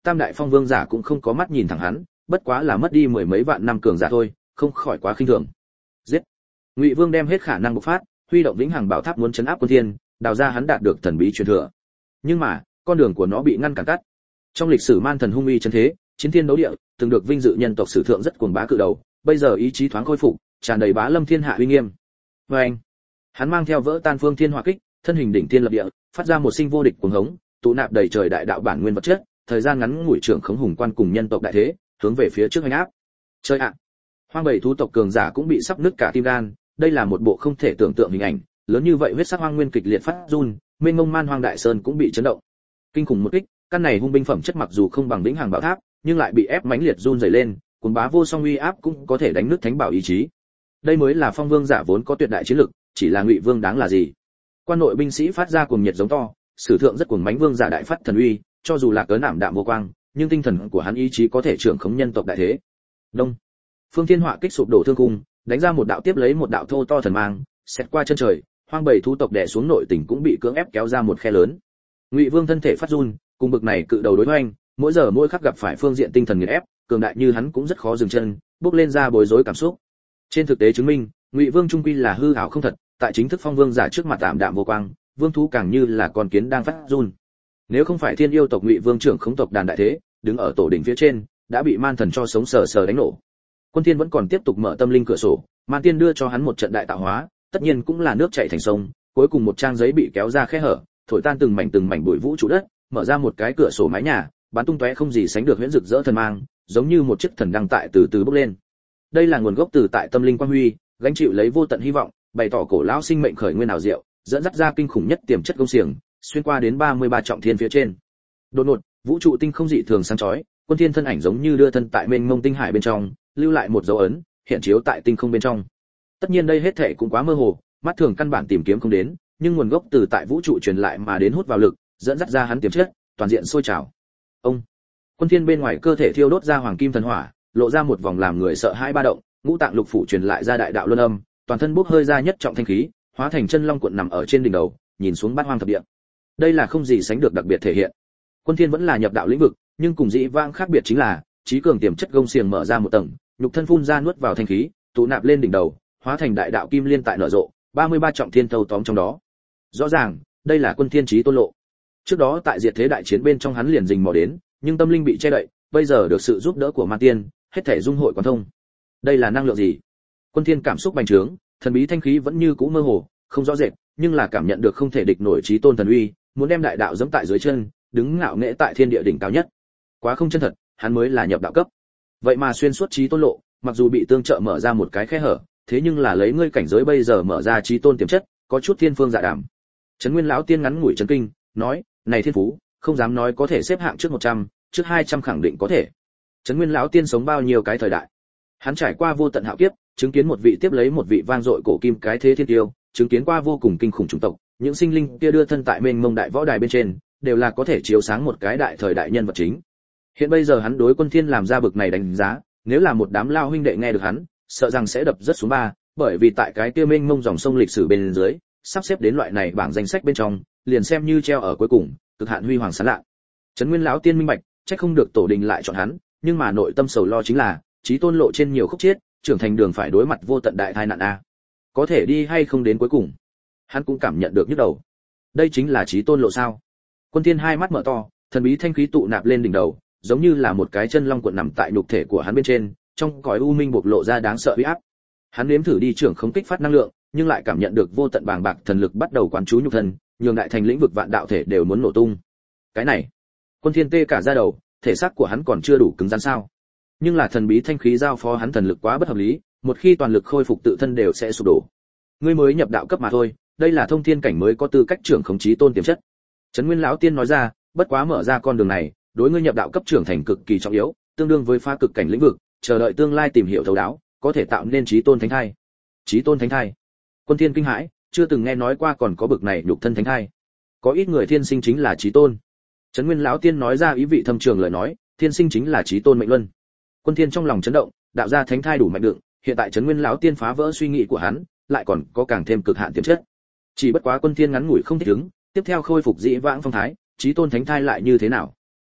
tam đại phong vương giả cũng không có mắt nhìn thẳng hắn, bất quá là mất đi mười mấy vạn năm cường giả thôi, không khỏi quá khinh thường. Giết! Ngụy Vương đem hết khả năng bộc phát, huy động vĩnh hằng bảo tháp muốn chấn áp Quân Thiên, đào ra hắn đạt được thần bí truyền thừa. Nhưng mà, con đường của nó bị ngăn cản cắt. Trong lịch sử man thần hung uy chấn thế, chiến thiên đấu địa, từng được vinh dự nhân tộc sử thượng rất cuồng bá cự đầu, bây giờ ý chí thoáng khôi phục, tràn đầy bá lâm thiên hạ uy nghiêm. Và anh, hắn mang theo vỡ tan phương thiên hỏa kích, thân hình đỉnh thiên lập địa, phát ra một sinh vô địch cuồng hống, tụ nạp đầy trời đại đạo bản nguyên vật chất, thời gian ngắn ngủi trưởng khống hùng quan cùng nhân tộc đại thế, hướng về phía trước hành áp. Chơi ạ! Hoang bảy thú tộc cường giả cũng bị sắp nứt cả tim gan, đây là một bộ không thể tưởng tượng hình ảnh, lớn như vậy huyết sắc hoang nguyên kịch liệt phát run, mênh mông man hoang đại sơn cũng bị chấn động. Kinh khủng một kích, căn này hung binh phẩm chất mặc dù không bằng vĩnh hằng bảo tháp, nhưng lại bị ép mãnh liệt run rẩy lên, cuốn bá vô song uy áp cũng có thể đánh nứt thánh bảo ý chí. Đây mới là phong vương giả vốn có tuyệt đại chiến lực, chỉ là Ngụy Vương đáng là gì? Quan nội binh sĩ phát ra cuồng nhiệt giống to, sử thượng rất cuồng mãnh vương giả đại phát thần uy, cho dù là cớ nạm đạm vô quang, nhưng tinh thần của hắn ý chí có thể trưởng khống nhân tộc đại thế. Đông, phương thiên họa kích sụp đổ thương cung, đánh ra một đạo tiếp lấy một đạo thô to thần mang, xét qua chân trời, hoang bảy thú tộc đè xuống nội tỉnh cũng bị cưỡng ép kéo ra một khe lớn. Ngụy Vương thân thể phát run, cùng bực này cự đầu đối hoành, mỗi giờ mỗi khắc gặp phải phương diện tinh thần nghiền ép, cường đại như hắn cũng rất khó dừng chân, bước lên ra bối rối cảm xúc. Trên thực tế chứng minh, Ngụy Vương trung quy là hư ảo không thật, tại chính thức phong vương giả trước mặt tạm đạm vô quang, vương thú càng như là con kiến đang phát run. Nếu không phải thiên yêu tộc Ngụy Vương trưởng khống tộc đàn đại thế, đứng ở tổ đỉnh phía trên, đã bị man thần cho sống sờ sờ đánh nổ. Quân Thiên vẫn còn tiếp tục mở tâm linh cửa sổ, man tiên đưa cho hắn một trận đại tạo hóa, tất nhiên cũng là nước chảy thành sông, cuối cùng một trang giấy bị kéo ra khe hở, thổi tan từng mảnh từng mảnh bụi vũ trụ đất, mở ra một cái cửa sổ mái nhà, bắn tung tóe không gì sánh được huyễn rực rỡ thần mang, giống như một chiếc thần đang tại từ từ bốc lên. Đây là nguồn gốc từ tại tâm linh quang huy, gánh chịu lấy vô tận hy vọng, bày tỏ cổ lão sinh mệnh khởi nguyên ảo diệu, dẫn dắt ra kinh khủng nhất tiềm chất công xiềng, xuyên qua đến ba mươi ba trọng thiên phía trên. Đột ngột, vũ trụ tinh không dị thường sáng chói, Quân Thiên thân ảnh giống như đưa thân tại mênh mông tinh hải bên trong, lưu lại một dấu ấn, hiện chiếu tại tinh không bên trong. Tất nhiên đây hết thảy cũng quá mơ hồ, mắt thường căn bản tìm kiếm không đến, nhưng nguồn gốc từ tại vũ trụ truyền lại mà đến hút vào lực, dẫn dắt ra hắn tiềm chất, toàn diện sôi trào. Ông, Quân Thiên bên ngoài cơ thể thiêu đốt ra hoàng kim thần hỏa, lộ ra một vòng làm người sợ hãi ba động, ngũ tạng lục phủ truyền lại ra đại đạo luân âm, toàn thân bốc hơi ra nhất trọng thanh khí, hóa thành chân long cuộn nằm ở trên đỉnh đầu, nhìn xuống bát hoang thập địa. Đây là không gì sánh được đặc biệt thể hiện. Quân Thiên vẫn là nhập đạo lĩnh vực, nhưng cùng dĩ vãng khác biệt chính là, trí cường tiềm chất gông xiềng mở ra một tầng, nhục thân phun ra nuốt vào thanh khí, tụ nạp lên đỉnh đầu, hóa thành đại đạo kim liên tại nở rộ, ba mươi ba trọng thiên thâu tóm trong đó. Rõ ràng, đây là Quân Thiên chí tôn lộ. Trước đó tại diệt thế đại chiến bên trong hắn liền rình mò đến, nhưng tâm linh bị che đậy, bây giờ được sự giúp đỡ của Ma Tiên, hết thể dung hội quan thông. Đây là năng lượng gì? Quân Thiên cảm xúc bành trướng, thần bí thanh khí vẫn như cũ mơ hồ, không rõ rệt, nhưng là cảm nhận được không thể địch nổi chí tôn thần uy, muốn đem đại đạo giẫm tại dưới chân, đứng ngạo nghễ tại thiên địa đỉnh cao nhất. Quá không chân thật, hắn mới là nhập đạo cấp. Vậy mà xuyên suốt chí tôn lộ, mặc dù bị tương trợ mở ra một cái khe hở, thế nhưng là lấy ngươi cảnh giới bây giờ mở ra chí tôn tiềm chất, có chút thiên phương dạ đàm. Trấn Nguyên lão tiên ngắn ngủi chấn kinh, nói, này thiên phú, không dám nói có thể xếp hạng trước một trăm, trước hai trăm khẳng định có thể. Trấn Nguyên lão tiên sống bao nhiêu cái thời đại. Hắn trải qua vô tận hạo kiếp, chứng kiến một vị tiếp lấy một vị vang dội cổ kim cái thế thiên tiêu, chứng kiến qua vô cùng kinh khủng chủng tộc, những sinh linh kia đưa thân tại mênh mông đại võ đài bên trên, đều là có thể chiếu sáng một cái đại thời đại nhân vật chính. Hiện bây giờ hắn đối Quân Thiên làm ra bực này đánh giá, nếu là một đám lao huynh đệ nghe được hắn, sợ rằng sẽ đập rất xuống ba, bởi vì tại cái kia mênh mông dòng sông lịch sử bên dưới, sắp xếp đến loại này bảng danh sách bên trong, liền xem như treo ở cuối cùng, cực hạn huy hoàng sáng lạ. Trấn Nguyên lão tiên minh bạch, chắc không được tổ đình lại chọn hắn, nhưng mà nội tâm sầu lo chính là, chí tôn lộ trên nhiều khúc chết, trưởng thành đường phải đối mặt vô tận đại tai nạn a. Có thể đi hay không đến cuối cùng? Hắn cũng cảm nhận được nhức đầu. Đây chính là chí tôn lộ sao? Quân Thiên hai mắt mở to, thần bí thanh khí tụ nạp lên đỉnh đầu, giống như là một cái chân long cuộn nằm tại nhục thể của hắn bên trên, trong cõi u minh bộc lộ ra đáng sợ uy áp. Hắn nếm thử đi trưởng không kích phát năng lượng, nhưng lại cảm nhận được vô tận bàng bạc thần lực bắt đầu quán chú nhục thân, nhường đại thành lĩnh vực vạn đạo thể đều muốn nổ tung. Cái này, Quân Thiên tê cả da đầu, thể xác của hắn còn chưa đủ cứng rắn sao? Nhưng là thần bí thanh khí giao phó hắn thần lực quá bất hợp lý, một khi toàn lực khôi phục tự thân đều sẽ sụp đổ. Ngươi mới nhập đạo cấp mà thôi, đây là thông thiên cảnh mới có tư cách trưởng khống chí tôn tiềm chất. Trấn Nguyên lão tiên nói ra, bất quá mở ra con đường này, đối ngươi nhập đạo cấp trưởng thành cực kỳ trọng yếu, tương đương với phá cực cảnh lĩnh vực, chờ đợi tương lai tìm hiểu thấu đáo, có thể tạo nên chí tôn thánh thai. Chí tôn thánh thai? Quân Thiên kinh hãi, chưa từng nghe nói qua còn có bực này nhục thân thánh thai. Có ít người thiên sinh chính là chí tôn. Trấn Nguyên lão tiên nói ra ý vị thâm trường lời nói, thiên sinh chính là chí tôn mệnh luân. Quân Thiên trong lòng chấn động, đạo ra thánh thai đủ mạnh đựng, hiện tại Trấn Nguyên lão tiên phá vỡ suy nghĩ của hắn, lại còn có càng thêm cực hạn tiềm chất. Chỉ bất quá Quân Thiên ngắn ngủi không thích ứng, tiếp theo khôi phục dĩ vãng phong thái, chí tôn thánh thai lại như thế nào?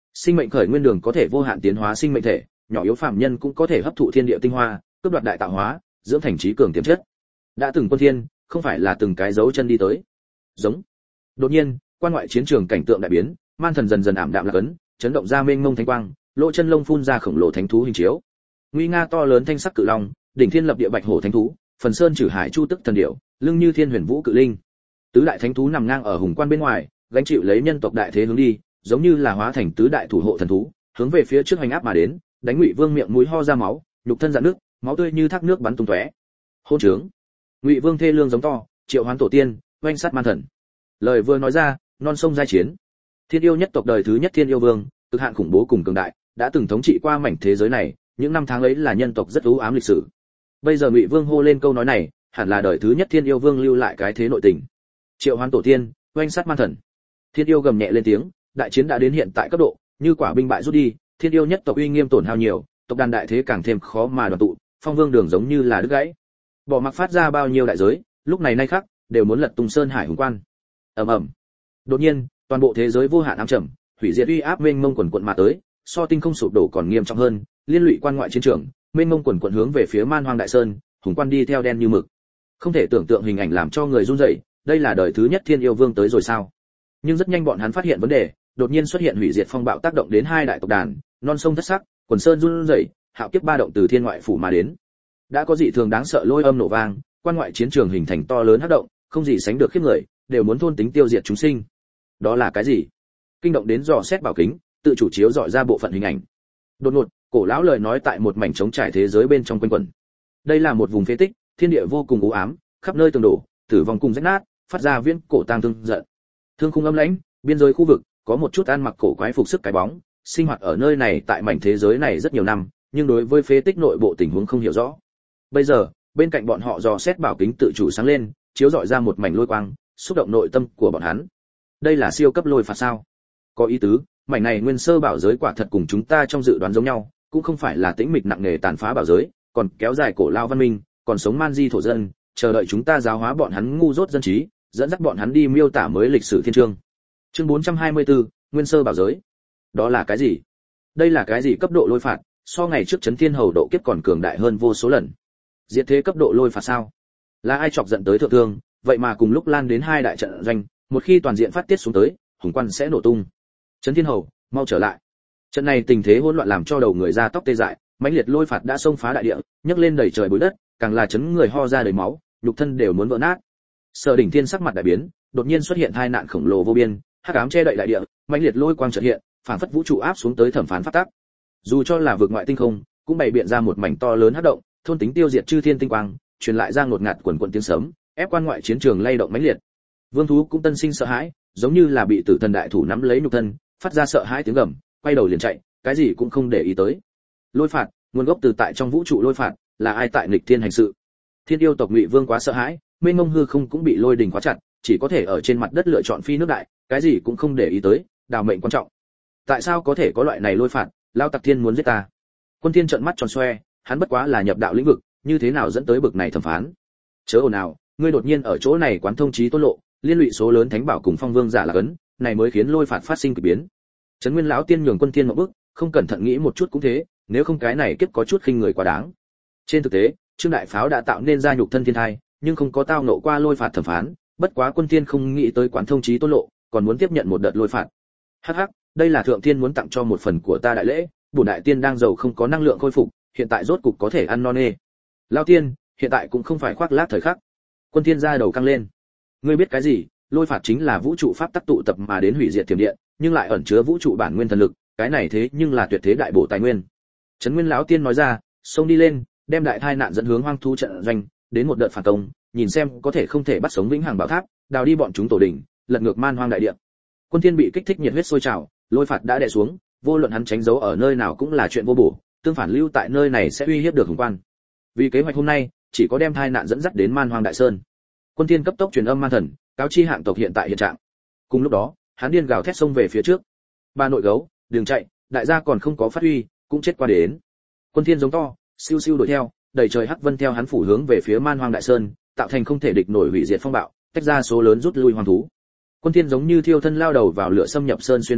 Sinh mệnh khởi nguyên đường có thể vô hạn tiến hóa sinh mệnh thể, nhỏ yếu phàm nhân cũng có thể hấp thụ thiên địa tinh hoa, cướp đoạt đại tạo hóa, dưỡng thành trí cường tiềm chất. Đã từng quân thiên, không phải là từng cái dấu chân đi tới. Giống. Đột nhiên, quan ngoại chiến trường cảnh tượng đại biến, man thần dần dần ảm đạm lạc ấn, chấn động ra mênh mông thánh quang, lỗ chân lông phun ra khổng lồ thánh thú hình chiếu. Nguy nga to lớn thanh sắc cự long, đỉnh thiên lập địa bạch hổ thánh thú, phần sơn trừ hải chu tức thần điểu, lưng như thiên huyền vũ cự linh. Tứ đại thánh thú nằm ngang ở hùng quan bên ngoài, gánh chịu lấy nhân tộc đại thế hướng đi, giống như là hóa thành tứ đại thủ hộ thần thú, hướng về phía trước hành áp mà đến, đánh Ngụy Vương miệng mũi ho ra máu, nhục thân rạn nước, máu tươi như thác nước bắn tung tóe. Hôn trướng. Ngụy Vương thê lương giống to, triệu hoán tổ tiên, oanh sát man thần. Lời vừa nói ra, non sông giai chiến. Thiên yêu nhất tộc đời thứ nhất Thiên yêu vương, cực hạn khủng bố cùng cường đại, đã từng thống trị qua mảnh thế giới này, những năm tháng ấy là nhân tộc rất u ám lịch sử. Bây giờ Ngụy Vương hô lên câu nói này, hẳn là đời thứ nhất Thiên yêu vương lưu lại cái thế nội tình. Triệu hoán tổ tiên, oanh sát man thần. Thiên yêu gầm nhẹ lên tiếng, đại chiến đã đến hiện tại cấp độ, như quả binh bại rút đi, Thiên yêu nhất tộc uy nghiêm tổn hao nhiều, tộc đàn đại thế càng thêm khó mà đoàn tụ, phong vương đường giống như là đứt gãy. Bỏ mặc phát ra bao nhiêu đại giới, lúc này nay khắc, đều muốn lật tung sơn hải hùng quan. Ầm ầm. Đột nhiên, toàn bộ thế giới vô hạn ám trầm, hủy diệt uy áp mênh mông quần quần mà tới, so tinh không sụp đổ còn nghiêm trọng hơn, liên lụy quan ngoại chiến trường, mênh mông quần quần hướng về phía Man Hoang Đại Sơn, hùng quan đi theo đen như mực. Không thể tưởng tượng hình ảnh làm cho người run rẩy, đây là đời thứ nhất Thiên yêu vương tới rồi sao? Nhưng rất nhanh bọn hắn phát hiện vấn đề, đột nhiên xuất hiện hủy diệt phong bạo tác động đến hai đại tộc đàn, non sông thất sắc, quần sơn run rẩy, hạo kiếp ba động từ thiên ngoại phủ mà đến. Đã có dị thường đáng sợ lôi âm nổ vang, quan ngoại chiến trường hình thành to lớn hắc động, không gì sánh được khiếp người, đều muốn thôn tính tiêu diệt chúng sinh. Đó là cái gì? Kinh động đến dò xét bảo kính, tự chủ chiếu dọi ra bộ phận hình ảnh. Đột ngột, cổ lão lời nói tại một mảnh trống trải thế giới bên trong quanh quẩn. Đây là một vùng phế tích, thiên địa vô cùng u ám, khắp nơi tường đổ, tử vong cùng rách nát, phát ra viễn cổ tang thương giận. Thương khung âm lãnh, biên giới khu vực, có một chút ăn mặc cổ quái phục sức cái bóng, sinh hoạt ở nơi này tại mảnh thế giới này rất nhiều năm, nhưng đối với phế tích nội bộ tình huống không hiểu rõ. Bây giờ, bên cạnh bọn họ dò xét bảo kính tự chủ sáng lên, chiếu rọi ra một mảnh lôi quang, xúc động nội tâm của bọn hắn. Đây là siêu cấp lôi phạt sao? Có ý tứ, mảnh này nguyên sơ bảo giới quả thật cùng chúng ta trong dự đoán giống nhau, cũng không phải là tĩnh mịch nặng nề tàn phá bảo giới, còn kéo dài cổ lao văn minh, còn sống man di thổ dân, chờ đợi chúng ta giáo hóa bọn hắn ngu dốt dân trí, dẫn dắt bọn hắn đi miêu tả mới lịch sử thiên chương. Chương bốn trăm hai mươi tư, nguyên sơ bảo giới. Đó là cái gì? Đây là cái gì cấp độ lôi phạt, so ngày trước chấn thiên hầu độ kiếp còn cường đại hơn vô số lần. Diệt thế cấp độ lôi phạt sao? Là ai chọc giận tới thượng thương, vậy mà cùng lúc lan đến hai đại trận doanh, một khi toàn diện phát tiết xuống tới, hùng quan sẽ nổ tung. Chấn thiên hầu, mau trở lại. Trận này tình thế hỗn loạn làm cho đầu người ra tóc tê dại, mãnh liệt lôi phạt đã xông phá đại địa, nhấc lên đầy trời bụi đất, càng là chấn người ho ra đầy máu, nhục thân đều muốn vỡ nát. Sở Đỉnh Thiên sắc mặt đại biến, đột nhiên xuất hiện tai nạn khổng lồ vô biên, hắc ám che đậy đại địa, mãnh liệt lôi quang chợt hiện, phản phất vũ trụ áp xuống tới thẩm phán pháp tắc. Dù cho là vượt ngoại tinh không, cũng bày biện ra một mảnh to lớn hắc động, thôn tính tiêu diệt chư thiên tinh quang, truyền lại ra ngột ngạt quần quần tiếng sấm, ép quan ngoại chiến trường lay động mãnh liệt. Vương thú cũng tân sinh sợ hãi, giống như là bị tử thần đại thủ nắm lấy nhục thân, phát ra sợ hãi tiếng gầm, quay đầu liền chạy, cái gì cũng không để ý tới. Lôi phạt, nguồn gốc từ tại trong vũ trụ lôi phạt, là ai tại nghịch thiên hành sự? Thiên yêu tộc Ngụy Vương quá sợ hãi, mênh mông hư không cũng bị lôi đình khóa chặt, chỉ có thể ở trên mặt đất lựa chọn phi nước đại, cái gì cũng không để ý tới, đào mệnh quan trọng. Tại sao có thể có loại này lôi phạt, lao tặc thiên muốn giết ta? Quân Thiên trợn mắt tròn xoe, hắn bất quá là nhập đạo lĩnh vực, như thế nào dẫn tới bực này thẩm phán? Chớ ồn nào, ngươi đột nhiên ở chỗ này quán thông chí tôn lộ, liên lụy số lớn thánh bảo cùng phong vương giả là cấn, này mới khiến lôi phạt phát sinh kỳ biến. Trấn Nguyên lão tiên nhường Quân Thiên một bước, không cẩn thận nghĩ một chút cũng thế, nếu không cái này kiếp có chút khinh người quá đáng. Trên thực tế, Trương Đại Pháo đã tạo nên ra nhục thân thiên thai, nhưng không có tao nộ qua lôi phạt thẩm phán, bất quá Quân Thiên không nghĩ tới quán thông chí tôn lộ, còn muốn tiếp nhận một đợt lôi phạt. Hắc hắc, đây là thượng thiên muốn tặng cho một phần của ta đại lễ, bổn đại tiên đang giàu không có năng lượng khôi phục, hiện tại rốt cục có thể ăn no nê. Lão tiên, hiện tại cũng không phải khoác lác thời khắc. Quân Thiên ra đầu căng lên. Ngươi biết cái gì? Lôi phạt chính là vũ trụ pháp tắc tụ tập mà đến hủy diệt tiềm điện, nhưng lại ẩn chứa vũ trụ bản nguyên thần lực, cái này thế nhưng là tuyệt thế đại bổ tài nguyên. Trấn Nguyên lão tiên nói ra, xông đi lên, đem đại thai nạn dẫn hướng hoang thú trận doanh, đến một đợt phản công, nhìn xem có thể không thể bắt sống vĩnh hằng bảo tháp, đào đi bọn chúng tổ đỉnh, lật ngược man hoang đại địa. Quân Thiên bị kích thích nhiệt huyết sôi trào, lôi phạt đã đè xuống, vô luận hắn tránh giấu ở nơi nào cũng là chuyện vô bổ, tương phản lưu tại nơi này sẽ uy hiếp được hùng quan. Vì kế hoạch hôm nay, chỉ có đem thai nạn dẫn dắt đến man hoang đại sơn. Quân Thiên cấp tốc truyền âm man thần, cáo chi hạng tộc hiện tại hiện trạng. Cùng lúc đó, hắn điên gào thét xông về phía trước. Ba nội gấu, đừng chạy, đại gia còn không có phát huy, cũng chết qua đến. Quân Thiên giống to, siêu siêu đuổi theo, đầy trời hắc vân theo hắn phủ hướng về phía man hoang đại sơn, tạo thành không thể địch nổi hủy diệt phong bạo, tách ra số lớn rút lui hoang thú. Quân Thiên giống như thiêu thân lao đầu vào lửa xâm nhập sơn xuyên đại trạch,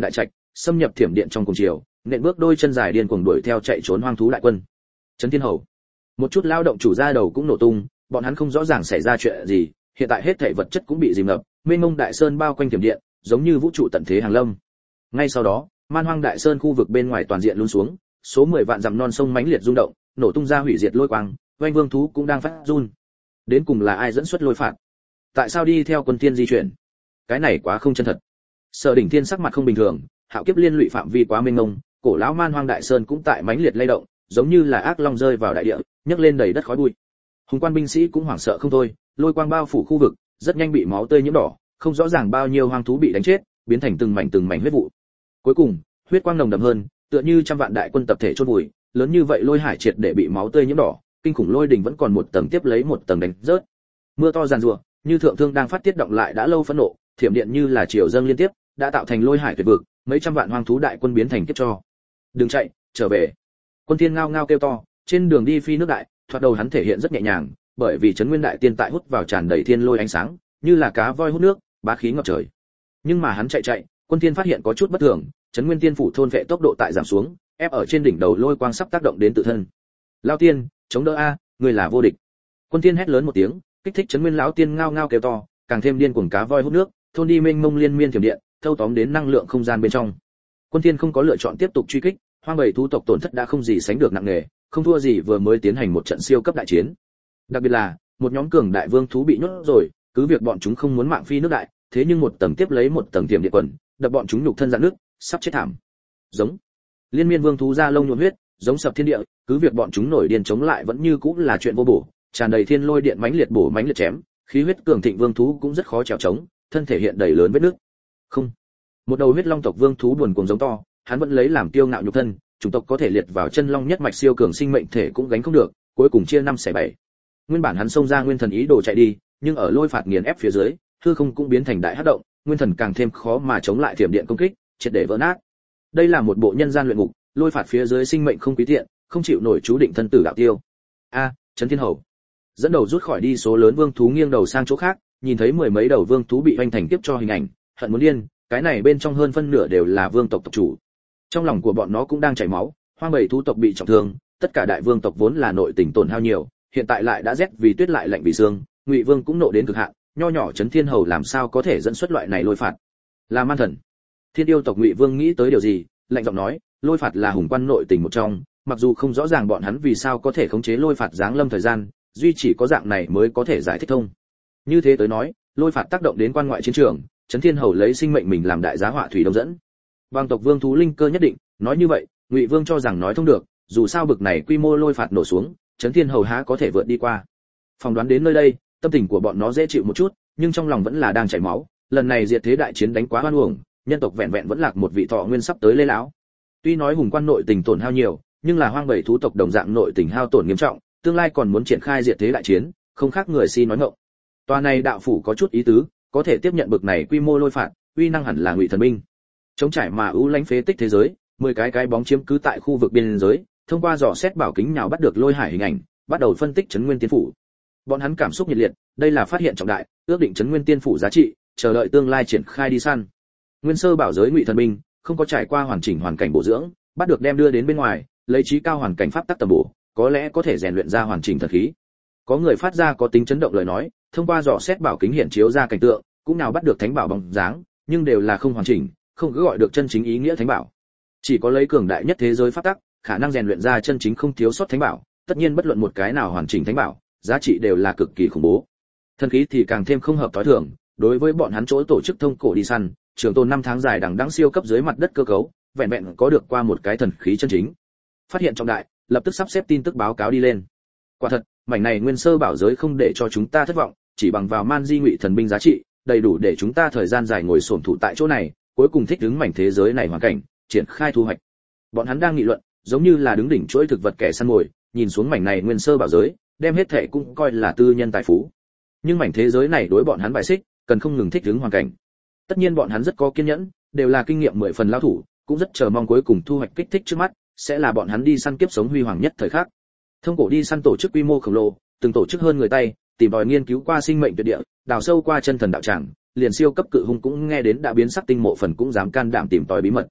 xâm nhập thiểm điện trong cùng chiều, nện bước đôi chân dài điên cuồng đuổi theo chạy trốn hoang thú đại quân. Trấn Thiên Hầu, một chút lao động chủ ra đầu cũng nổ tung, bọn hắn không rõ ràng xảy ra chuyện gì, hiện tại hết thảy vật chất cũng bị dìm ngập, mênh mông đại sơn bao quanh thiểm điện, giống như vũ trụ tận thế hàng lâm. Ngay sau đó, man hoang đại sơn khu vực bên ngoài toàn diện lún xuống, số mười vạn dặm non sông mãnh liệt rung động, nổ tung ra hủy diệt lôi quang, oanh vương thú cũng đang phát run. Đến cùng là ai dẫn xuất lôi phạt? Tại sao đi theo quân thiên di chuyển? Cái này quá không chân thật. Sở Đỉnh Thiên sắc mặt không bình thường, hạo kiếp liên lụy phạm vi quá mênh mông, cổ lão man hoang đại sơn cũng tại mãnh liệt lay động, giống như là ác long rơi vào đại địa, nhấc lên đầy đất khói bụi. Hùng quan binh sĩ cũng hoảng sợ không thôi, lôi quang bao phủ khu vực, rất nhanh bị máu tươi nhiễm đỏ, không rõ ràng bao nhiêu hoang thú bị đánh chết, biến thành từng mảnh từng mảnh huyết vụ. Cuối cùng, huyết quang nồng đậm hơn, tựa như trăm vạn đại quân tập thể chôn vùi, lớn như vậy lôi hải triệt để bị máu tươi nhiễm đỏ, kinh khủng lôi đỉnh vẫn còn một tầng tiếp lấy một tầng đánh rớt. Mưa to giàn rủa, như thượng thương đang phát tiết động lại đã lâu phẫn nộ, thiểm điện như là triều dâng liên tiếp, đã tạo thành lôi hải tuyệt vực, mấy trăm vạn hoang thú đại quân biến thành kiếp cho. Đừng chạy, trở về. Quân Thiên ngao ngao kêu to, trên đường đi phi nước đại, thoạt đầu hắn thể hiện rất nhẹ nhàng, bởi vì Trấn Nguyên đại tiên tại hút vào tràn đầy thiên lôi ánh sáng, như là cá voi hút nước, bá khí ngập trời. Nhưng mà hắn chạy chạy, Quân Thiên phát hiện có chút bất thường, Trấn Nguyên tiên phủ thôn vệ tốc độ tại giảm xuống, ép ở trên đỉnh đầu lôi quang sắp tác động đến tự thân. Lão tiên, chống đỡ a, người là vô địch. Quân Thiên hét lớn một tiếng, kích thích Trấn Nguyên lão tiên ngao ngao kêu to, càng thêm điên cuồng cá voi hút nước, thôn đi mênh mông liên miên thiểm điện, thâu tóm đến năng lượng không gian bên trong. Quân Thiên không có lựa chọn tiếp tục truy kích, hoang bầy thú tộc tổn thất đã không gì sánh được nặng nề, không thua gì vừa mới tiến hành một trận siêu cấp đại chiến. Đặc biệt là, một nhóm cường đại vương thú bị nhốt rồi, cứ việc bọn chúng không muốn mạng phi nước đại, thế nhưng một tầng tiếp lấy một tầng tiềm điện quần, đập bọn chúng nhục thân rạn nước, sắp chết thảm. Giống. Liên miên vương thú ra lông nhuộm huyết, giống sập thiên địa, cứ việc bọn chúng nổi điên chống lại vẫn như cũng là chuyện vô bổ, tràn đầy thiên lôi điện mãnh liệt bổ mãnh liệt chém, khí huyết cường thịnh vương thú cũng rất khó trèo chống, thân thể hiện đầy lớn vết nứt. Không. Một đầu huyết long tộc vương thú buồn cuồng giống to, hắn vẫn lấy làm kiêu ngạo nhục thân, chủng tộc có thể liệt vào chân long nhất mạch siêu cường sinh mệnh thể cũng gánh không được, cuối cùng chia năm xẻ bảy. Nguyên bản hắn xông ra nguyên thần ý đồ chạy đi, nhưng ở lôi phạt nghiền ép phía dưới, hư không cũng biến thành đại hắc động, nguyên thần càng thêm khó mà chống lại thiểm điện công kích, triệt để vỡ nát. Đây là một bộ nhân gian luyện ngục, lôi phạt phía dưới sinh mệnh không quý tiện, không chịu nổi chú định thân tử đạo tiêu. A, Trấn Thiên Hầu dẫn đầu rút khỏi đi số lớn vương thú nghiêng đầu sang chỗ khác, nhìn thấy mười mấy đầu vương thú bị hoành thành tiếp cho hình ảnh, hận muốn điên, cái này bên trong hơn phân nửa đều là vương tộc tộc chủ. Trong lòng của bọn nó cũng đang chảy máu, hoang bầy thú tộc bị trọng thương, tất cả đại vương tộc vốn là nội tình tổn hao nhiều, hiện tại lại đã rét vì tuyết lại lạnh vì xương, Ngụy Vương cũng nộ đến cực hạn, nho nhỏ Trấn Thiên Hầu làm sao có thể dẫn xuất loại này lôi phạt? Là man thần. Thiên yêu tộc Ngụy Vương nghĩ tới điều gì, lạnh giọng nói, lôi phạt là hùng quan nội tình một trong, mặc dù không rõ ràng bọn hắn vì sao có thể khống chế lôi phạt giáng lâm thời gian, duy chỉ có dạng này mới có thể giải thích thông. Như thế tới nói, lôi phạt tác động đến quan ngoại chiến trường, Trấn Thiên Hầu lấy sinh mệnh mình làm đại giá họa thủy đông dẫn. Bang tộc vương thú linh cơ nhất định, nói như vậy, Ngụy Vương cho rằng nói thông được, dù sao bực này quy mô lôi phạt nổ xuống, Trấn Thiên Hầu há có thể vượt đi qua. Phỏng đoán đến nơi đây, tâm tình của bọn nó dễ chịu một chút, nhưng trong lòng vẫn là đang chảy máu, lần này diệt thế đại chiến đánh quá oan uổng, nhân tộc vẹn vẹn vẫn lạc một vị thọ nguyên sắp tới lê lão. Tuy nói hùng quan nội tình tổn hao nhiều, nhưng là hoang bầy thú tộc đồng dạng nội tình hao tổn nghiêm trọng, tương lai còn muốn triển khai diệt thế đại chiến, không khác người si nói ngọng. Tòa này đạo phủ có chút ý tứ, có thể tiếp nhận bực này quy mô lôi phạt, uy năng hẳn là Ngụy Thần binh. Chống trải mà ưu lãnh phế tích thế giới, mười cái cái bóng chiếm cứ tại khu vực biên giới, thông qua dò xét bảo kính nhào bắt được lôi hải hình ảnh, bắt đầu phân tích Trấn Nguyên Tiên phủ. Bọn hắn cảm xúc nhiệt liệt, đây là phát hiện trọng đại, ước định Trấn Nguyên Tiên phủ giá trị, chờ đợi tương lai triển khai đi săn. Nguyên sơ bảo giới Ngụy Thần binh, không có trải qua hoàn chỉnh hoàn cảnh bổ dưỡng, bắt được đem đưa đến bên ngoài, lấy trí cao hoàn cảnh pháp tắc tầm bổ, có lẽ có thể rèn luyện ra hoàn chỉnh thần khí. Có người phát ra có tính chấn động lời nói, thông qua dò xét bảo kính hiện chiếu ra cảnh tượng, cũng nào bắt được thánh bảo bóng dáng, nhưng đều là không hoàn chỉnh, không cứ gọi được chân chính ý nghĩa thánh bảo. Chỉ có lấy cường đại nhất thế giới pháp tắc, khả năng rèn luyện ra chân chính không thiếu sót thánh bảo, tất nhiên bất luận một cái nào hoàn chỉnh thánh bảo, giá trị đều là cực kỳ khủng bố. Thần khí thì càng thêm không hợp tối thường, đối với bọn hắn chỗ tổ chức thông cổ đi săn, trường tồn năm tháng dài đằng đẵng siêu cấp dưới mặt đất cơ cấu, vẹn vẹn có được qua một cái thần khí chân chính. Phát hiện trọng đại, lập tức sắp xếp tin tức báo cáo đi lên. Quả thật, mảnh này nguyên sơ bảo giới không để cho chúng ta thất vọng, chỉ bằng vào man di Ngụy thần binh giá trị, đầy đủ để chúng ta thời gian dài ngồi xổm thủ tại chỗ này, cuối cùng thích ứng mảnh thế giới này hoàn cảnh, triển khai thu hoạch. Bọn hắn đang nghị luận, giống như là đứng đỉnh chuỗi thực vật kẻ săn mồi, nhìn xuống mảnh này nguyên sơ bảo giới, đem hết thảy cũng coi là tư nhân tài phú. Nhưng mảnh thế giới này đối bọn hắn bài xích, cần không ngừng thích ứng hoàn cảnh. Tất nhiên bọn hắn rất có kiên nhẫn, đều là kinh nghiệm mười phần lao thủ, cũng rất chờ mong cuối cùng thu hoạch kích thích trước mắt, sẽ là bọn hắn đi săn kiếp sống huy hoàng nhất thời khắc. Thông cổ đi săn tổ chức quy mô khổng lồ, từng tổ chức hơn người tay, tìm tòi nghiên cứu qua sinh mệnh tuyệt địa, đào sâu qua chân thần đạo tràng, liền siêu cấp cự hung cũng nghe đến đã biến sắc tinh mộ phần cũng dám can đảm tìm tòi bí mật.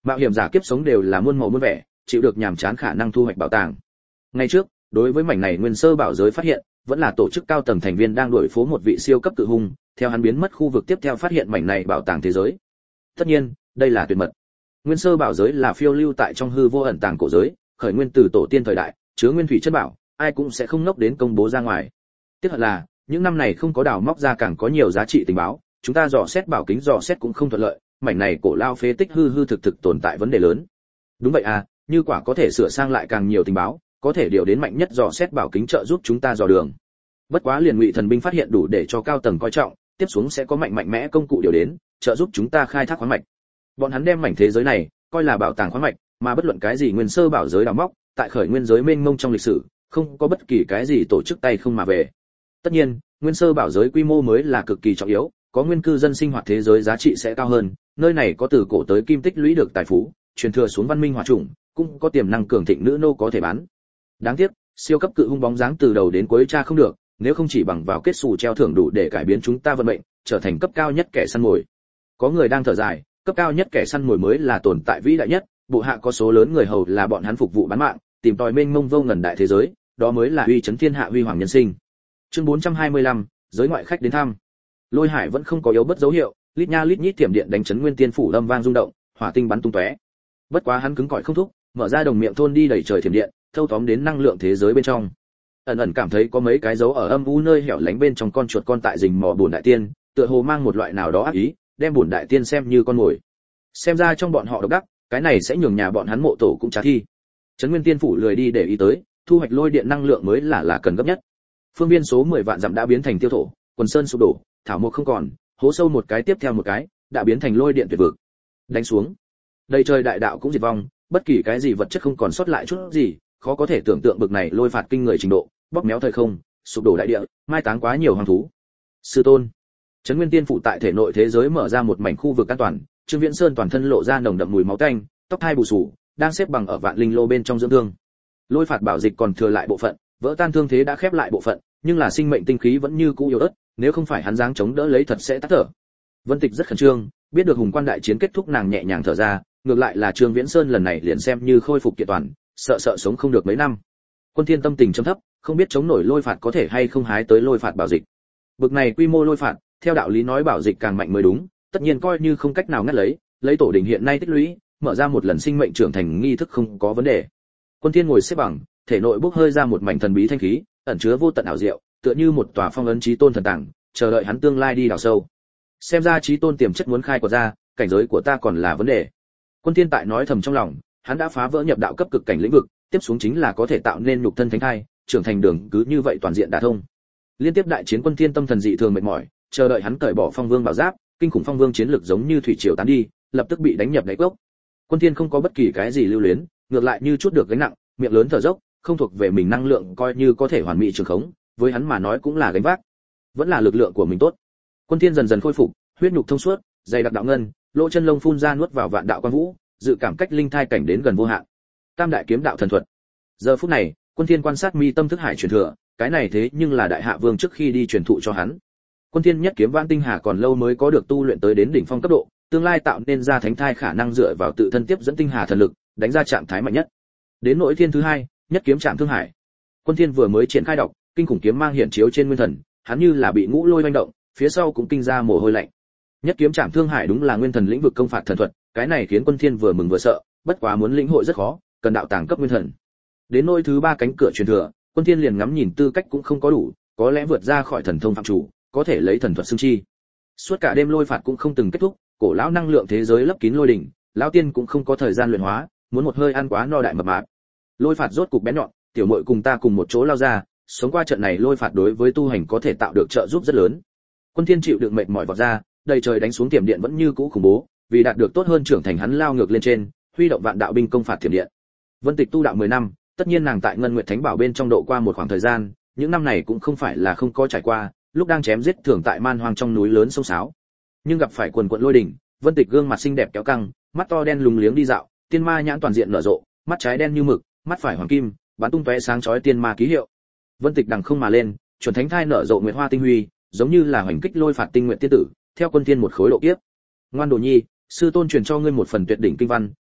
Mạo hiểm giả kiếp sống đều là muôn màu muôn vẻ, chịu được nhàm chán khả năng thu hoạch bảo tàng. Ngay trước, đối với mảnh này nguyên sơ bảo giới phát hiện, vẫn là tổ chức cao tầng thành viên đang đuổi phố một vị siêu cấp cự hung, theo hắn biến mất khu vực tiếp theo phát hiện mảnh này bảo tàng thế giới. Tất nhiên, đây là tuyệt mật. Nguyên sơ bảo giới là phiêu lưu tại trong hư vô ẩn tàng cổ giới, khởi nguyên từ tổ tiên thời đại, chứa nguyên thủy chất bảo, ai cũng sẽ không ngốc đến công bố ra ngoài. Tiếc thật là, những năm này không có đào móc ra càng có nhiều giá trị tình báo, chúng ta dò xét bảo kính dò xét cũng không thuận lợi, mảnh này cổ lao phế tích hư hư thực thực tồn tại vấn đề lớn. Đúng vậy à, như quả có thể sửa sang lại càng nhiều tình báo, có thể điều đến mạnh nhất dò xét bảo kính trợ giúp chúng ta dò đường. Bất quá liền Ngụy Thần binh phát hiện đủ để cho cao tầng coi trọng, tiếp xuống sẽ có mạnh mạnh mẽ công cụ điều đến, trợ giúp chúng ta khai thác khoáng mạch. Bọn hắn đem mảnh thế giới này coi là bảo tàng khoáng mạch, mà bất luận cái gì nguyên sơ bảo giới đào móc, tại khởi nguyên giới mênh mông trong lịch sử, không có bất kỳ cái gì tổ chức tay không mà về. Tất nhiên, nguyên sơ bảo giới quy mô mới là cực kỳ trọng yếu, có nguyên cư dân sinh hoạt thế giới giá trị sẽ cao hơn, nơi này có từ cổ tới kim tích lũy được tài phú, truyền thừa xuống văn minh hòa chủng, cũng có tiềm năng cường thịnh nữ nô có thể bán. Đáng tiếc, siêu cấp cự hung bóng dáng từ đầu đến cuối tra không được, nếu không chỉ bằng vào kết xù treo thưởng đủ để cải biến chúng ta vận mệnh, trở thành cấp cao nhất kẻ săn mồi. Có người đang thở dài, cấp cao nhất kẻ săn mồi mới là tồn tại vĩ đại nhất, bộ hạ có số lớn người hầu là bọn hắn phục vụ bán mạng, tìm tòi mênh mông vô ngần đại thế giới, đó mới là uy chấn thiên hạ huy hoàng nhân sinh. Chương bốn trăm hai mươi lăm, giới ngoại khách đến thăm. Lôi Hải vẫn không có yếu bất dấu hiệu, lít nha lít nhít tiềm điện đánh chấn nguyên tiên phủ lâm vang rung động, hỏa tinh bắn tung tóe. Bất quá hắn cứng cỏi không thúc, mở ra đồng miệng thôn đi đẩy trời thiểm điện, thâu tóm đến năng lượng thế giới bên trong. Ẩn ẩn cảm thấy có mấy cái dấu ở âm u nơi hẻo lánh bên trong con chuột con tại rình mò bổn đại tiên, tựa hồ mang một loại nào đó ác ý, đem bổn đại tiên xem như con mồi. Xem ra trong bọn họ độc đắc, cái này sẽ nhường nhà bọn hắn mộ tổ cũng trả thi. Trấn Nguyên Tiên phủ lười đi để ý tới, thu hoạch lôi điện năng lượng mới là là cần gấp nhất. Phương viên số mười vạn dặm đã biến thành tiêu thổ, quần sơn sụp đổ, thảo mộc không còn, hố sâu một cái tiếp theo một cái, đã biến thành lôi điện tuyệt vực. Đánh xuống, đầy trời đại đạo cũng diệt vong, bất kỳ cái gì vật chất không còn sót lại chút gì, khó có thể tưởng tượng bực này lôi phạt kinh người trình độ, bóp méo thời không, sụp đổ đại địa, mai táng quá nhiều hoang thú. Sư tôn, Trấn Nguyên Tiên phủ tại thể nội thế giới mở ra một mảnh khu vực an toàn, Trương Viễn Sơn toàn thân lộ ra nồng đậm mùi máu tanh, tóc hai bù xù, đang xếp bằng ở vạn linh lô bên trong dưỡng thương. Lôi phạt bảo dịch còn thừa lại bộ phận, vỡ tan thương thế đã khép lại bộ phận, nhưng là sinh mệnh tinh khí vẫn như cũ yếu ớt, nếu không phải hắn dáng chống đỡ lấy thật sẽ tắt thở. Vân Tịch rất khẩn trương, biết được hùng quan đại chiến kết thúc nàng nhẹ nhàng thở ra, ngược lại là Trương Viễn Sơn lần này liền xem như khôi phục kiện toàn, sợ sợ sống không được mấy năm. Quân Thiên tâm tình trầm thấp, không biết chống nổi lôi phạt có thể hay không hái tới lôi phạt bảo dịch. Bực này quy mô lôi phạt, theo đạo lý nói bảo dịch càng mạnh mới đúng, tất nhiên coi như không cách nào ngắt lấy, lấy tổ đỉnh hiện nay tích lũy, mở ra một lần sinh mệnh trưởng thành nghi thức không có vấn đề. Quân Thiên ngồi xếp bằng, thể nội bốc hơi ra một mảnh thần bí thanh khí, ẩn chứa vô tận ảo diệu, tựa như một tòa phong ấn chí tôn thần tàng, chờ đợi hắn tương lai đi đào sâu. Xem ra chí tôn tiềm chất muốn khai quật ra, cảnh giới của ta còn là vấn đề. Quân Thiên tại nói thầm trong lòng, hắn đã phá vỡ nhập đạo cấp cực cảnh lĩnh vực, tiếp xuống chính là có thể tạo nên nhục thân thánh thai, trưởng thành đường cứ như vậy toàn diện đả thông. Liên tiếp đại chiến Quân Thiên tâm thần dị thường mệt mỏi, chờ đợi hắn cởi bỏ phong vương bảo giáp, kinh khủng phong vương chiến lực giống như thủy triều tán đi, lập tức bị đánh nhập đáy cốc. Quân Thiên không có bất kỳ cái gì lưu luyến, ngược lại như chút được gánh nặng, miệng lớn thở dốc, không thuộc về mình năng lượng coi như có thể hoàn mỹ trường khống, với hắn mà nói cũng là gánh vác. Vẫn là lực lượng của mình tốt. Quân Thiên dần dần khôi phục, huyết nhục thông suốt, dày đặc đạo ngân, lỗ chân lông phun ra nuốt vào vạn đạo quan vũ, dự cảm cách linh thai cảnh đến gần vô hạn. Tam đại kiếm đạo thần thuật. Giờ phút này, Quân Thiên quan sát mi tâm thức hải truyền thừa, cái này thế nhưng là đại hạ vương trước khi đi truyền thụ cho hắn. Quân Thiên nhất kiếm vạn tinh hà còn lâu mới có được tu luyện tới đến đỉnh phong cấp độ, tương lai tạo nên ra thánh thai khả năng dựa vào tự thân tiếp dẫn tinh hà thần lực, đánh ra trạng thái mạnh nhất. Đến nỗi thiên thứ hai, nhất kiếm chạm thương hải. Quân Thiên vừa mới triển khai đọc, kinh khủng kiếm mang hiện chiếu trên nguyên thần, hắn như là bị ngũ lôi hoành động, phía sau cũng kinh ra mồ hôi lạnh. Nhất kiếm chạm thương hải đúng là nguyên thần lĩnh vực công phạt thần thuật, cái này khiến Quân Thiên vừa mừng vừa sợ, bất quá muốn lĩnh hội rất khó, cần đạo tàng cấp nguyên thần. Đến nỗi thứ ba cánh cửa truyền thừa, Quân Thiên liền ngắm nhìn tư cách cũng không có đủ, có lẽ vượt ra khỏi thần thông phạm chủ, có thể lấy thần thuật xưng chi. Suốt cả đêm lôi phạt cũng không từng kết thúc, cổ lão năng lượng thế giới lấp kín lôi đỉnh, lão tiên cũng không có thời gian luyện hóa, muốn một hơi ăn quá no đại mập mạp. Lôi phạt rốt cục bén nhọn, tiểu muội cùng ta cùng một chỗ lao ra, sống qua trận này lôi phạt đối với tu hành có thể tạo được trợ giúp rất lớn. Quân Thiên chịu đựng mệt mỏi vọt ra, đầy trời đánh xuống tiềm điện vẫn như cũ khủng bố, vì đạt được tốt hơn trưởng thành hắn lao ngược lên trên, huy động vạn đạo binh công phạt tiềm điện. Vân Tịch tu đạo mười năm, tất nhiên nàng tại Ngân Nguyệt Thánh Bảo bên trong độ qua một khoảng thời gian, những năm này cũng không phải là không có trải qua, lúc đang chém giết thường tại man hoang trong núi lớn sông sáo. Nhưng gặp phải quần quần lôi đỉnh, Vân Tịch gương mặt xinh đẹp kéo căng, mắt to đen lùng liếng đi dạo, tiên ma nhãn toàn diện nở rộ, mắt trái đen như mực, mắt phải hoàng kim, bắn tung tóe sáng chói tiên ma ký hiệu. Vân Tịch đằng không mà lên, chuẩn thánh thai nở rộ nguyệt hoa tinh huy, giống như là hoành kích lôi phạt tinh nguyện tiên tử, theo Quân Thiên một khối độ kiếp. Ngoan đồ nhi, sư tôn truyền cho ngươi một phần tuyệt đỉnh kinh văn,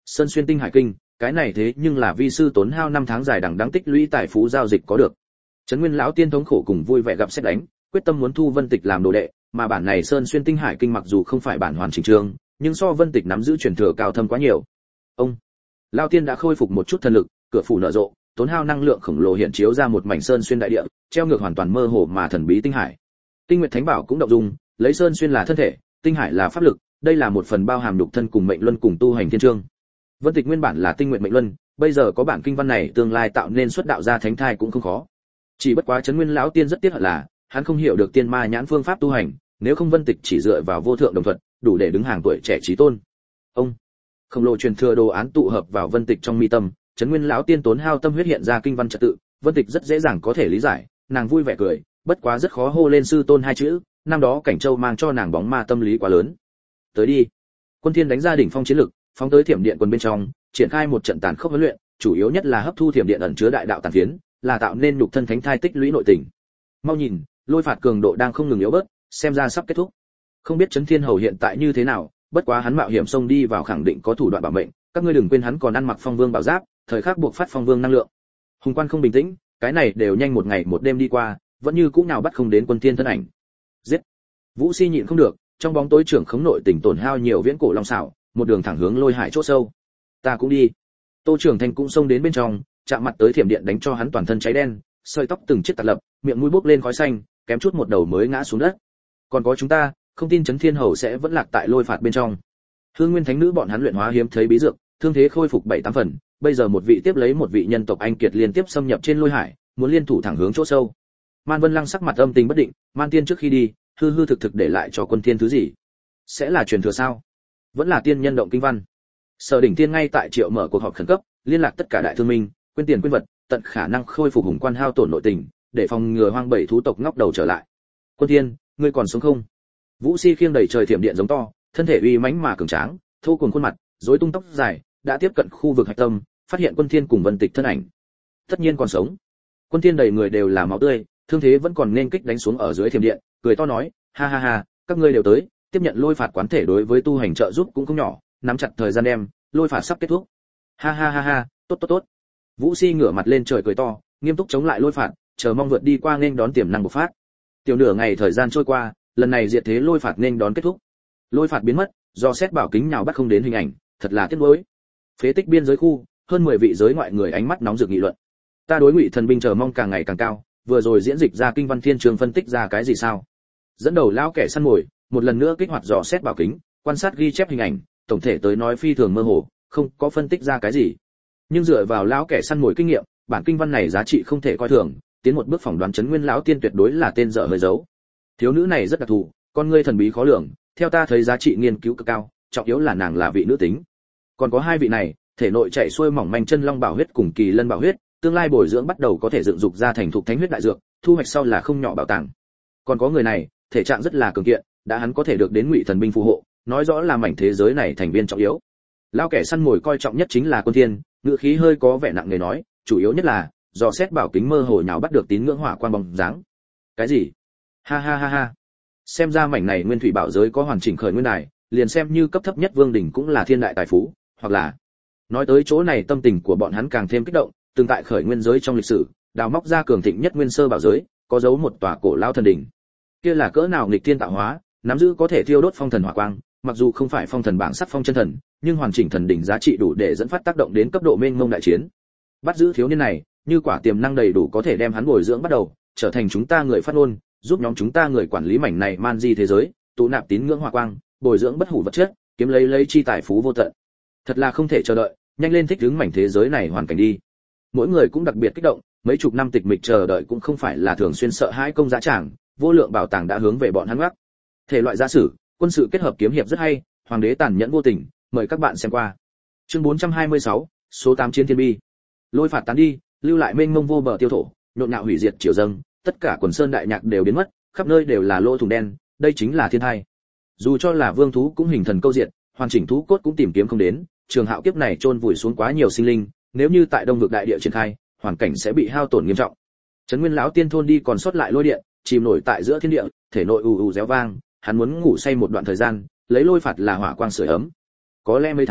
Sơn xuyên tinh hải kinh, cái này thế nhưng là vi sư tốn hao năm tháng dài đằng đẵng tích lũy tài phú giao dịch có được. Trấn Nguyên lão tiên thống khổ cùng vui vẻ gặp xét đánh, quyết tâm muốn thu Vân Tịch làm đồ đệ, mà bản này Sơn xuyên tinh hải kinh mặc dù không phải bản hoàn chỉnh chương, nhưng so Vân Tịch nắm giữ truyền thừa cao thâm quá nhiều. Ông lão tiên đã khôi phục một chút thần lực, cửa phủ nở rộ, tốn hao năng lượng khổng lồ hiện chiếu ra một mảnh sơn xuyên đại địa, treo ngược hoàn toàn mơ hồ mà thần bí tinh hải. Tinh Nguyệt Thánh Bảo cũng động dung, lấy sơn xuyên là thân thể, tinh hải là pháp lực, đây là một phần bao hàm nhục thân cùng mệnh luân cùng tu hành thiên chương. Vân Tịch nguyên bản là tinh nguyện mệnh luân, bây giờ có bản kinh văn này tương lai tạo nên xuất đạo ra thánh thai cũng không khó. Chỉ bất quá Trấn Nguyên lão tiên rất tiếc hận là, hắn không hiểu được tiên ma nhãn phương pháp tu hành, nếu không Vân Tịch chỉ dựa vào vô thượng đồng thuật, đủ để đứng hàng tuổi trẻ chí tôn. Ông khổng lồ truyền thừa đồ án tụ hợp vào Vân Tịch trong mi tâm, Trấn Nguyên lão tiên tốn hao tâm huyết hiện ra kinh văn trật tự, Vân Tịch rất dễ dàng có thể lý giải, nàng vui vẻ cười, bất quá rất khó hô lên sư tôn hai chữ, năm đó Cảnh Châu mang cho nàng bóng ma tâm lý quá lớn. Tới đi. Quân Thiên đánh ra đỉnh phong chiến lực, phóng tới thiểm điện quân bên trong, triển khai một trận tàn khốc huấn luyện, chủ yếu nhất là hấp thu thiểm điện ẩn chứa đại đạo tàn phiến, là tạo nên nhục thân thánh thai tích lũy nội tình. Mau nhìn, lôi phạt cường độ đang không ngừng yếu bớt, xem ra sắp kết thúc. Không biết Trấn Thiên Hầu hiện tại như thế nào, bất quá hắn mạo hiểm xông đi vào khẳng định có thủ đoạn bảo mệnh, các ngươi đừng quên hắn còn ăn mặc Phong Vương bảo giáp, thời khắc buộc phát Phong Vương năng lượng. Hùng Quan không bình tĩnh, cái này đều nhanh một ngày một đêm đi qua, vẫn như cũ nào bắt không đến Quân Thiên thân ảnh. Giết. Vũ Si nhịn không được, trong bóng tối trưởng khống nội tình tổn hao nhiều viễn cổ long xảo, một đường thẳng hướng lôi hải chỗ sâu. Ta cũng đi. Tô Trưởng Thành cũng xông đến bên trong, chạm mặt tới thiểm điện đánh cho hắn toàn thân cháy đen, sợi tóc từng chiếc tạt lập, miệng mũi bốc lên khói xanh, kém chút một đầu mới ngã xuống đất. Còn có chúng ta, không tin Trấn Thiên Hầu sẽ vẫn lạc tại lôi phạt bên trong. Hương Nguyên Thánh Nữ bọn hắn luyện hóa hiếm thấy bí dược, thương thế khôi phục bảy tám phần, bây giờ một vị tiếp lấy một vị nhân tộc anh kiệt liên tiếp xâm nhập trên lôi hải, muốn liên thủ thẳng hướng chỗ sâu. Man Vân Lăng sắc mặt âm tình bất định, Man Tiên trước khi đi, hư hư thực thực để lại cho Quân Thiên thứ gì? Sẽ là truyền thừa sao? Vẫn là tiên nhân động kinh văn? Sở Đỉnh Tiên ngay tại triệu mở cuộc họp khẩn cấp, liên lạc tất cả đại thương minh, quên tiền quên vật, tận khả năng khôi phục hùng quan hao tổn nội tình, để phòng ngừa hoang bảy thú tộc ngóc đầu trở lại. Quân Thiên, ngươi còn sống không? Vũ Si khiêng đẩy trời thiểm điện giống to, thân thể uy mãnh mà cường tráng, thô cuồng khuôn mặt, rối tung tóc dài, đã tiếp cận khu vực hạch tâm, phát hiện Quân Thiên cùng Vân Tịch thân ảnh. Tất nhiên còn sống. Quân Thiên đầy người đều là máu tươi, thương thế vẫn còn nên kích đánh xuống ở dưới thiểm điện, cười to nói, ha ha ha, các ngươi đều tới, tiếp nhận lôi phạt quán thể đối với tu hành trợ giúp cũng không nhỏ, nắm chặt thời gian đem, lôi phạt sắp kết thúc. Ha ha ha ha, tốt tốt tốt. Vũ Si ngửa mặt lên trời cười to, nghiêm túc chống lại lôi phạt, chờ mong vượt đi qua nên đón tiềm năng bộc phát. Tiểu nửa ngày thời gian trôi qua, lần này diệt thế lôi phạt nên đón kết thúc. Lôi phạt biến mất, do xét bảo kính nào bắt không đến hình ảnh, thật là tiếc nuối. Phế tích biên giới khu, hơn mười vị giới ngoại người ánh mắt nóng rực nghị luận. Ta đối Ngụy Thần binh chờ mong càng ngày càng cao, vừa rồi diễn dịch ra kinh văn thiên trường phân tích ra cái gì sao? Dẫn đầu lão kẻ săn mồi, một lần nữa kích hoạt dò xét bảo kính, quan sát ghi chép hình ảnh, tổng thể tới nói phi thường mơ hồ, không có phân tích ra cái gì. Nhưng dựa vào lão kẻ săn mồi kinh nghiệm, bản kinh văn này giá trị không thể coi thường, tiến một bước phỏng đoán Trấn Nguyên lão tiên tuyệt đối là tên dở hơi giấu. Thiếu nữ này rất đặc thù, con ngươi thần bí khó lường, theo ta thấy giá trị nghiên cứu cực cao, trọng yếu là nàng là vị nữ tính. Còn có hai vị này, thể nội chạy xuôi mỏng manh chân long bảo huyết cùng kỳ lân bảo huyết, tương lai bồi dưỡng bắt đầu có thể dựng dục ra thành thục thánh huyết đại dược, thu hoạch sau là không nhỏ bảo tàng. Còn có người này, thể trạng rất là cường kiện, đã hắn có thể được đến Ngụy Thần binh phù hộ, nói rõ là mảnh thế giới này thành viên trọng yếu. Lao kẻ săn mồi coi trọng nhất chính là Quân Thiên, ngữ khí hơi có vẻ nặng nề nói, chủ yếu nhất là dò xét bảo kính mơ hồ nhào bắt được tín ngưỡng hỏa quang bóng dáng. Cái gì? Ha ha ha ha. Xem ra mảnh này nguyên thủy bảo giới có hoàn chỉnh khởi nguyên đài, liền xem như cấp thấp nhất vương đỉnh cũng là thiên đại tài phú, hoặc là nói tới chỗ này tâm tình của bọn hắn càng thêm kích động, từng tại khởi nguyên giới trong lịch sử, đào móc ra cường thịnh nhất nguyên sơ bảo giới, có dấu một tòa cổ lao thần đỉnh. Kia là cỡ nào nghịch thiên tạo hóa, nắm giữ có thể thiêu đốt phong thần hỏa quang, mặc dù không phải phong thần bảng sắt phong chân thần, nhưng hoàn chỉnh thần đỉnh giá trị đủ để dẫn phát tác động đến cấp độ mênh mông đại chiến. Bắt giữ thiếu niên này, như quả tiềm năng đầy đủ có thể đem hắn bồi dưỡng bắt đầu, trở thành chúng ta người phát ngôn, giúp nhóm chúng ta người quản lý mảnh này man di thế giới, tụ nạp tín ngưỡng hỏa quang, bồi dưỡng bất hủ vật chất, kiếm lấy lấy chi tài phú vô tận. Thật là không thể chờ đợi, nhanh lên thích ứng mảnh thế giới này hoàn cảnh đi. Mỗi người cũng đặc biệt kích động, mấy chục năm tịch mịch chờ đợi cũng không phải là thường xuyên sợ hãi công giá tràng, vô lượng bảo tàng đã hướng về bọn hắn ngoắc. Thể loại gia sử, quân sự kết hợp kiếm hiệp rất hay, hoàng đế tàn nhẫn vô tình, mời các bạn xem qua. Chương bốn trăm hai mươi sáu, số tám chiến thiên bi. Lôi phạt tán đi, lưu lại mênh mông vô bờ tiêu thổ, nhộn nhạo hủy diệt triều dâng, tất cả quần sơn đại nhạc đều biến mất, khắp nơi đều là lỗ thủng đen, đây chính là thiên hai. Dù cho là vương thú cũng hình thần câu diện, hoàn chỉnh thú cốt cũng tìm kiếm không đến, trường hạo kiếp này chôn vùi xuống quá nhiều sinh linh, nếu như tại đông vực đại địa triển khai, hoàn cảnh sẽ bị hao tổn nghiêm trọng. Trấn Nguyên lão tiên thôn đi còn sót lại lôi điện, chìm nổi tại giữa thiên địa, thể nội ù ù réo vang, hắn muốn ngủ say một đoạn thời gian, lấy lôi phạt là hỏa quang sưởi ấm. Có lẽ mấy tháng,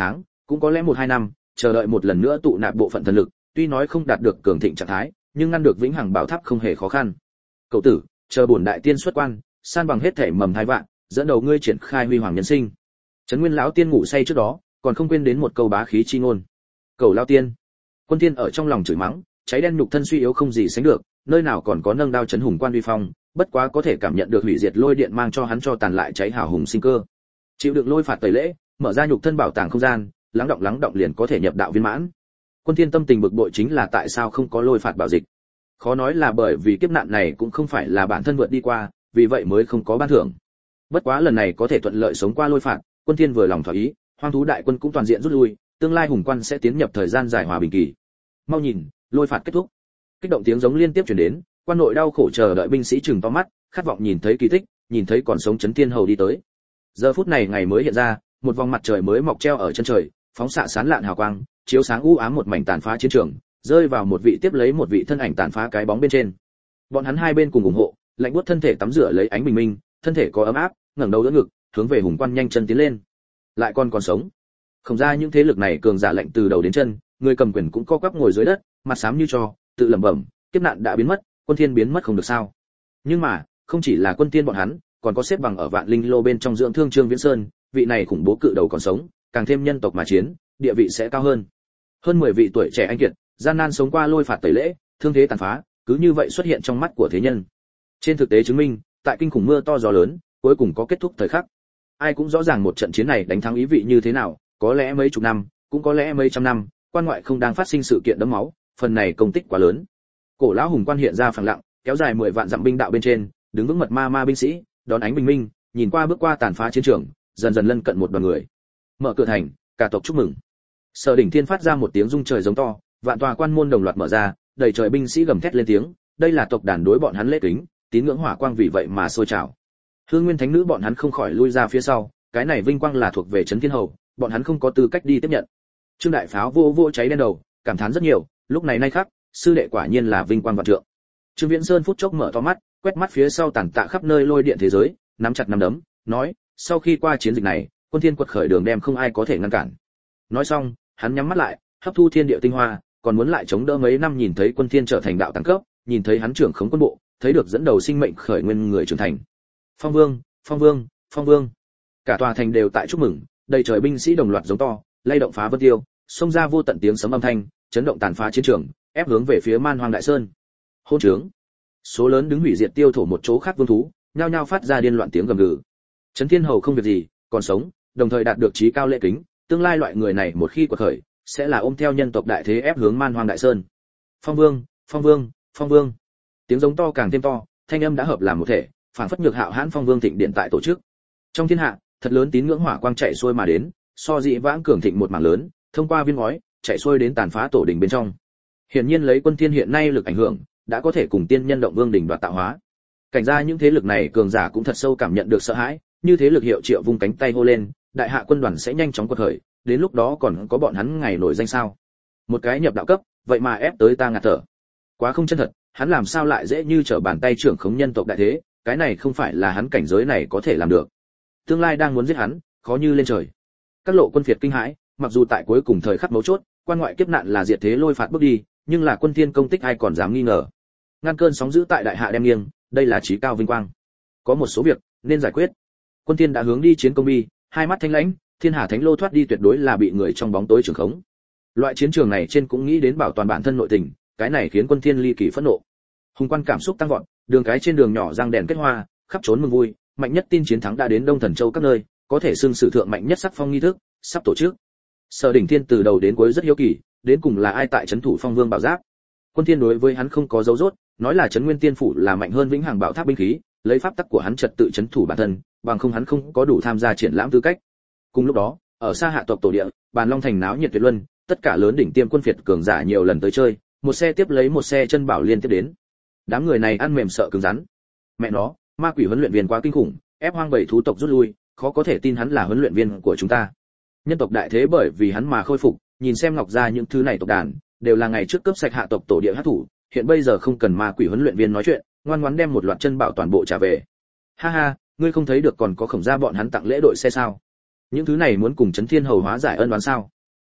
cũng có lẽ một hai năm, chờ đợi một lần nữa tụ nạp bộ phận thần lực, tuy nói không đạt được cường thịnh trạng thái, nhưng ngăn được vĩnh hằng bảo tháp không hề khó khăn. Cậu tử, chờ bổn đại tiên xuất quan, san bằng hết thể mầm thai vạn, dẫn đầu ngươi triển khai huy hoàng nhân sinh. Trấn Nguyên lão tiên ngủ say trước đó, còn không quên đến một câu bá khí chi ngôn. Cầu lão tiên. Quân Tiên ở trong lòng chửi mắng, cháy đen nhục thân suy yếu không gì sánh được, nơi nào còn có nâng đao chấn hùng quan uy phong, bất quá có thể cảm nhận được hủy diệt lôi điện mang cho hắn cho tàn lại cháy hào hùng sinh cơ. Chịu đựng lôi phạt tẩy lễ, mở ra nhục thân bảo tàng không gian, lắng động lắng động liền có thể nhập đạo viên mãn. Quân Thiên tâm tình bực bội chính là tại sao không có lôi phạt bảo dịch. Khó nói là bởi vì kiếp nạn này cũng không phải là bản thân vượt đi qua, vì vậy mới không có ban thưởng. Bất quá lần này có thể thuận lợi sống qua lôi phạt, Quân Thiên vừa lòng thỏa ý, hoang thú đại quân cũng toàn diện rút lui, tương lai hùng quan sẽ tiến nhập thời gian dài hòa bình kỳ. Mau nhìn, lôi phạt kết thúc. Kích động tiếng giống liên tiếp truyền đến, quan nội đau khổ chờ đợi binh sĩ trừng to mắt, khát vọng nhìn thấy kỳ tích, nhìn thấy còn sống Chấn Thiên Hầu đi tới. Giờ phút này ngày mới hiện ra, một vòng mặt trời mới mọc treo ở chân trời, phóng xạ sáng lạn hào quang, chiếu sáng u ám một mảnh tàn phá chiến trường, rơi vào một vị tiếp lấy một vị thân ảnh tàn phá cái bóng bên trên. Bọn hắn hai bên cùng ủng hộ, lạnh buốt thân thể tắm rửa lấy ánh bình minh, thân thể có ấm áp, ngẩng đầu đỡ ngực, hướng về hùng quan nhanh chân tiến lên. Lại còn còn sống. Không ra những thế lực này cường giả lạnh từ đầu đến chân, người cầm quyền cũng co quắp ngồi dưới đất, mặt xám như tro, tự lẩm bẩm, kiếp nạn đã biến mất, Quân Thiên biến mất không được sao? Nhưng mà, không chỉ là Quân Thiên bọn hắn, còn có xếp bằng ở Vạn Linh Lô bên trong dưỡng thương Trương Viễn Sơn, vị này khủng bố cự đầu còn sống, càng thêm nhân tộc mà chiến, địa vị sẽ cao hơn. Hơn mười vị tuổi trẻ anh kiệt, gian nan sống qua lôi phạt tẩy lễ, thương thế tàn phá, cứ như vậy xuất hiện trong mắt của thế nhân. Trên thực tế chứng minh, tại kinh khủng mưa to gió lớn, cuối cùng có kết thúc thời khắc. Ai cũng rõ ràng một trận chiến này đánh thắng ý vị như thế nào, có lẽ mấy chục năm, cũng có lẽ mấy trăm năm, quan ngoại không đang phát sinh sự kiện đẫm máu, phần này công tích quá lớn. Cổ lão hùng quan hiện ra phẳng lặng, kéo dài mười vạn dặm binh đạo bên trên, đứng vững mật ma ma binh sĩ, đón ánh bình minh, nhìn qua bước qua tàn phá chiến trường, dần dần lân cận một đoàn người. Mở cửa thành, cả tộc chúc mừng. Sở Đỉnh Thiên phát ra một tiếng rung trời giống to, vạn tòa quan môn đồng loạt mở ra, đầy trời binh sĩ gầm thét lên tiếng, đây là tộc đàn đối bọn hắn lễ kính, tín ngưỡng hỏa quang vì vậy mà sôi trào. Hương Nguyên Thánh Nữ bọn hắn không khỏi lui ra phía sau, cái này vinh quang là thuộc về Trấn Thiên Hầu, bọn hắn không có tư cách đi tiếp nhận. Trương Đại Pháo vô vô cháy đen đầu, cảm thán rất nhiều, lúc này nay khắc, sư đệ quả nhiên là vinh quang vạn trượng. Trương Viễn Sơn phút chốc mở to mắt, quét mắt phía sau tàn tạ khắp nơi lôi điện thế giới, nắm chặt nắm đấm, nói, sau khi qua chiến dịch này, Quân Thiên quật khởi đường đem không ai có thể ngăn cản. Nói xong, hắn nhắm mắt lại, hấp thu thiên địa tinh hoa, còn muốn lại chống đỡ mấy năm nhìn thấy Quân Thiên trở thành đạo tăng cấp, nhìn thấy hắn trưởng khống quân bộ, thấy được dẫn đầu sinh mệnh khởi nguyên người trưởng thành. Phong Vương, Phong Vương, Phong Vương. Cả tòa thành đều tại chúc mừng, đầy trời binh sĩ đồng loạt giống to, lay động phá vân tiêu, xông ra vô tận tiếng sấm âm thanh, chấn động tàn phá chiến trường, ép hướng về phía Man Hoang Đại Sơn. Hôn trướng. Số lớn đứng hủy diệt tiêu thổ một chỗ khác vương thú, nhao nhao phát ra điên loạn tiếng gầm gừ. Trấn Thiên Hầu không việc gì, còn sống, đồng thời đạt được trí cao lễ kính, tương lai loại người này một khi quật khởi, sẽ là ôm theo nhân tộc đại thế ép hướng Man Hoang Đại Sơn. Phong Vương, Phong Vương, Phong Vương. Tiếng giống to càng thêm to, thanh âm đã hợp làm một thể, phảng phất nhược hạo hãn Phong Vương thịnh điện tại tổ chức. Trong thiên hạ, thật lớn tín ngưỡng hỏa quang chạy xuôi mà đến, so dị vãng cường thịnh một mảng lớn, thông qua viên ngói, chạy xuôi đến tàn phá tổ đình bên trong. Hiển nhiên lấy Quân Thiên hiện nay lực ảnh hưởng, đã có thể cùng tiên nhân động vương đỉnh đoạt tạo hóa. Cảnh ra những thế lực này cường giả cũng thật sâu cảm nhận được sợ hãi, như thế lực hiệu triệu vung cánh tay hô lên, đại hạ quân đoàn sẽ nhanh chóng quật khởi, đến lúc đó còn có bọn hắn ngày nổi danh sao? Một cái nhập đạo cấp, vậy mà ép tới ta ngạt thở. Quá không chân thật, hắn làm sao lại dễ như trở bàn tay trưởng khống nhân tộc đại thế, cái này không phải là hắn cảnh giới này có thể làm được. Tương lai đang muốn giết hắn, khó như lên trời. Các lộ quân phiệt kinh hãi, mặc dù tại cuối cùng thời khắc mấu chốt, quan ngoại kiếp nạn là diệt thế lôi phạt bước đi, nhưng là Quân Thiên công tích ai còn dám nghi ngờ. Ngăn cơn sóng dữ tại đại hạ đem nghiêng, đây là chí cao vinh quang. Có một số việc nên giải quyết. Quân Thiên đã hướng đi chiến công bi, hai mắt thanh lãnh, thiên hà thánh lô thoát đi tuyệt đối là bị người trong bóng tối trường khống. Loại chiến trường này trên cũng nghĩ đến bảo toàn bản thân nội tình, cái này khiến Quân Thiên ly kỳ phẫn nộ. Hùng quan cảm xúc tăng vọt, đường cái trên đường nhỏ răng đèn kết hoa, khắp trốn mừng vui, mạnh nhất tin chiến thắng đã đến Đông Thần Châu các nơi, có thể xưng sử thượng mạnh nhất sắc phong nghi thức sắp tổ chức. Sở Đỉnh Thiên từ đầu đến cuối rất hiếu kỳ, đến cùng là ai tại trấn thủ Phong Vương bảo giáp. Quân Thiên đối với hắn không có dấu rốt, nói là trấn Nguyên Tiên phủ là mạnh hơn Vĩnh Hằng Bảo Tháp binh khí, lấy pháp tắc của hắn trật tự trấn thủ bản thân, bằng không hắn không có đủ tham gia triển lãm tư cách. Cùng lúc đó, ở xa hạ tộc tổ địa, Bàn Long thành náo nhiệt tuyệt luân, tất cả lớn đỉnh tiêm quân phiệt cường giả nhiều lần tới chơi, một xe tiếp lấy một xe chân bảo liên tiếp đến. Đám người này ăn mềm sợ cứng rắn. Mẹ nó, ma quỷ huấn luyện viên quá kinh khủng, ép hoang bảy thú tộc rút lui, khó có thể tin hắn là huấn luyện viên của chúng ta. Nhân tộc đại thế bởi vì hắn mà khôi phục, nhìn xem Ngọc gia những thứ này tộc đàn, đều là ngày trước cướp sạch hạ tộc tổ địa hắc thủ, hiện bây giờ không cần ma quỷ huấn luyện viên nói chuyện, ngoan ngoãn đem một loạt chân bảo toàn bộ trả về. Ha ha, ngươi không thấy được còn có Khổng gia bọn hắn tặng lễ đội xe sao? Những thứ này muốn cùng Trấn Thiên Hầu hóa giải ân oán sao?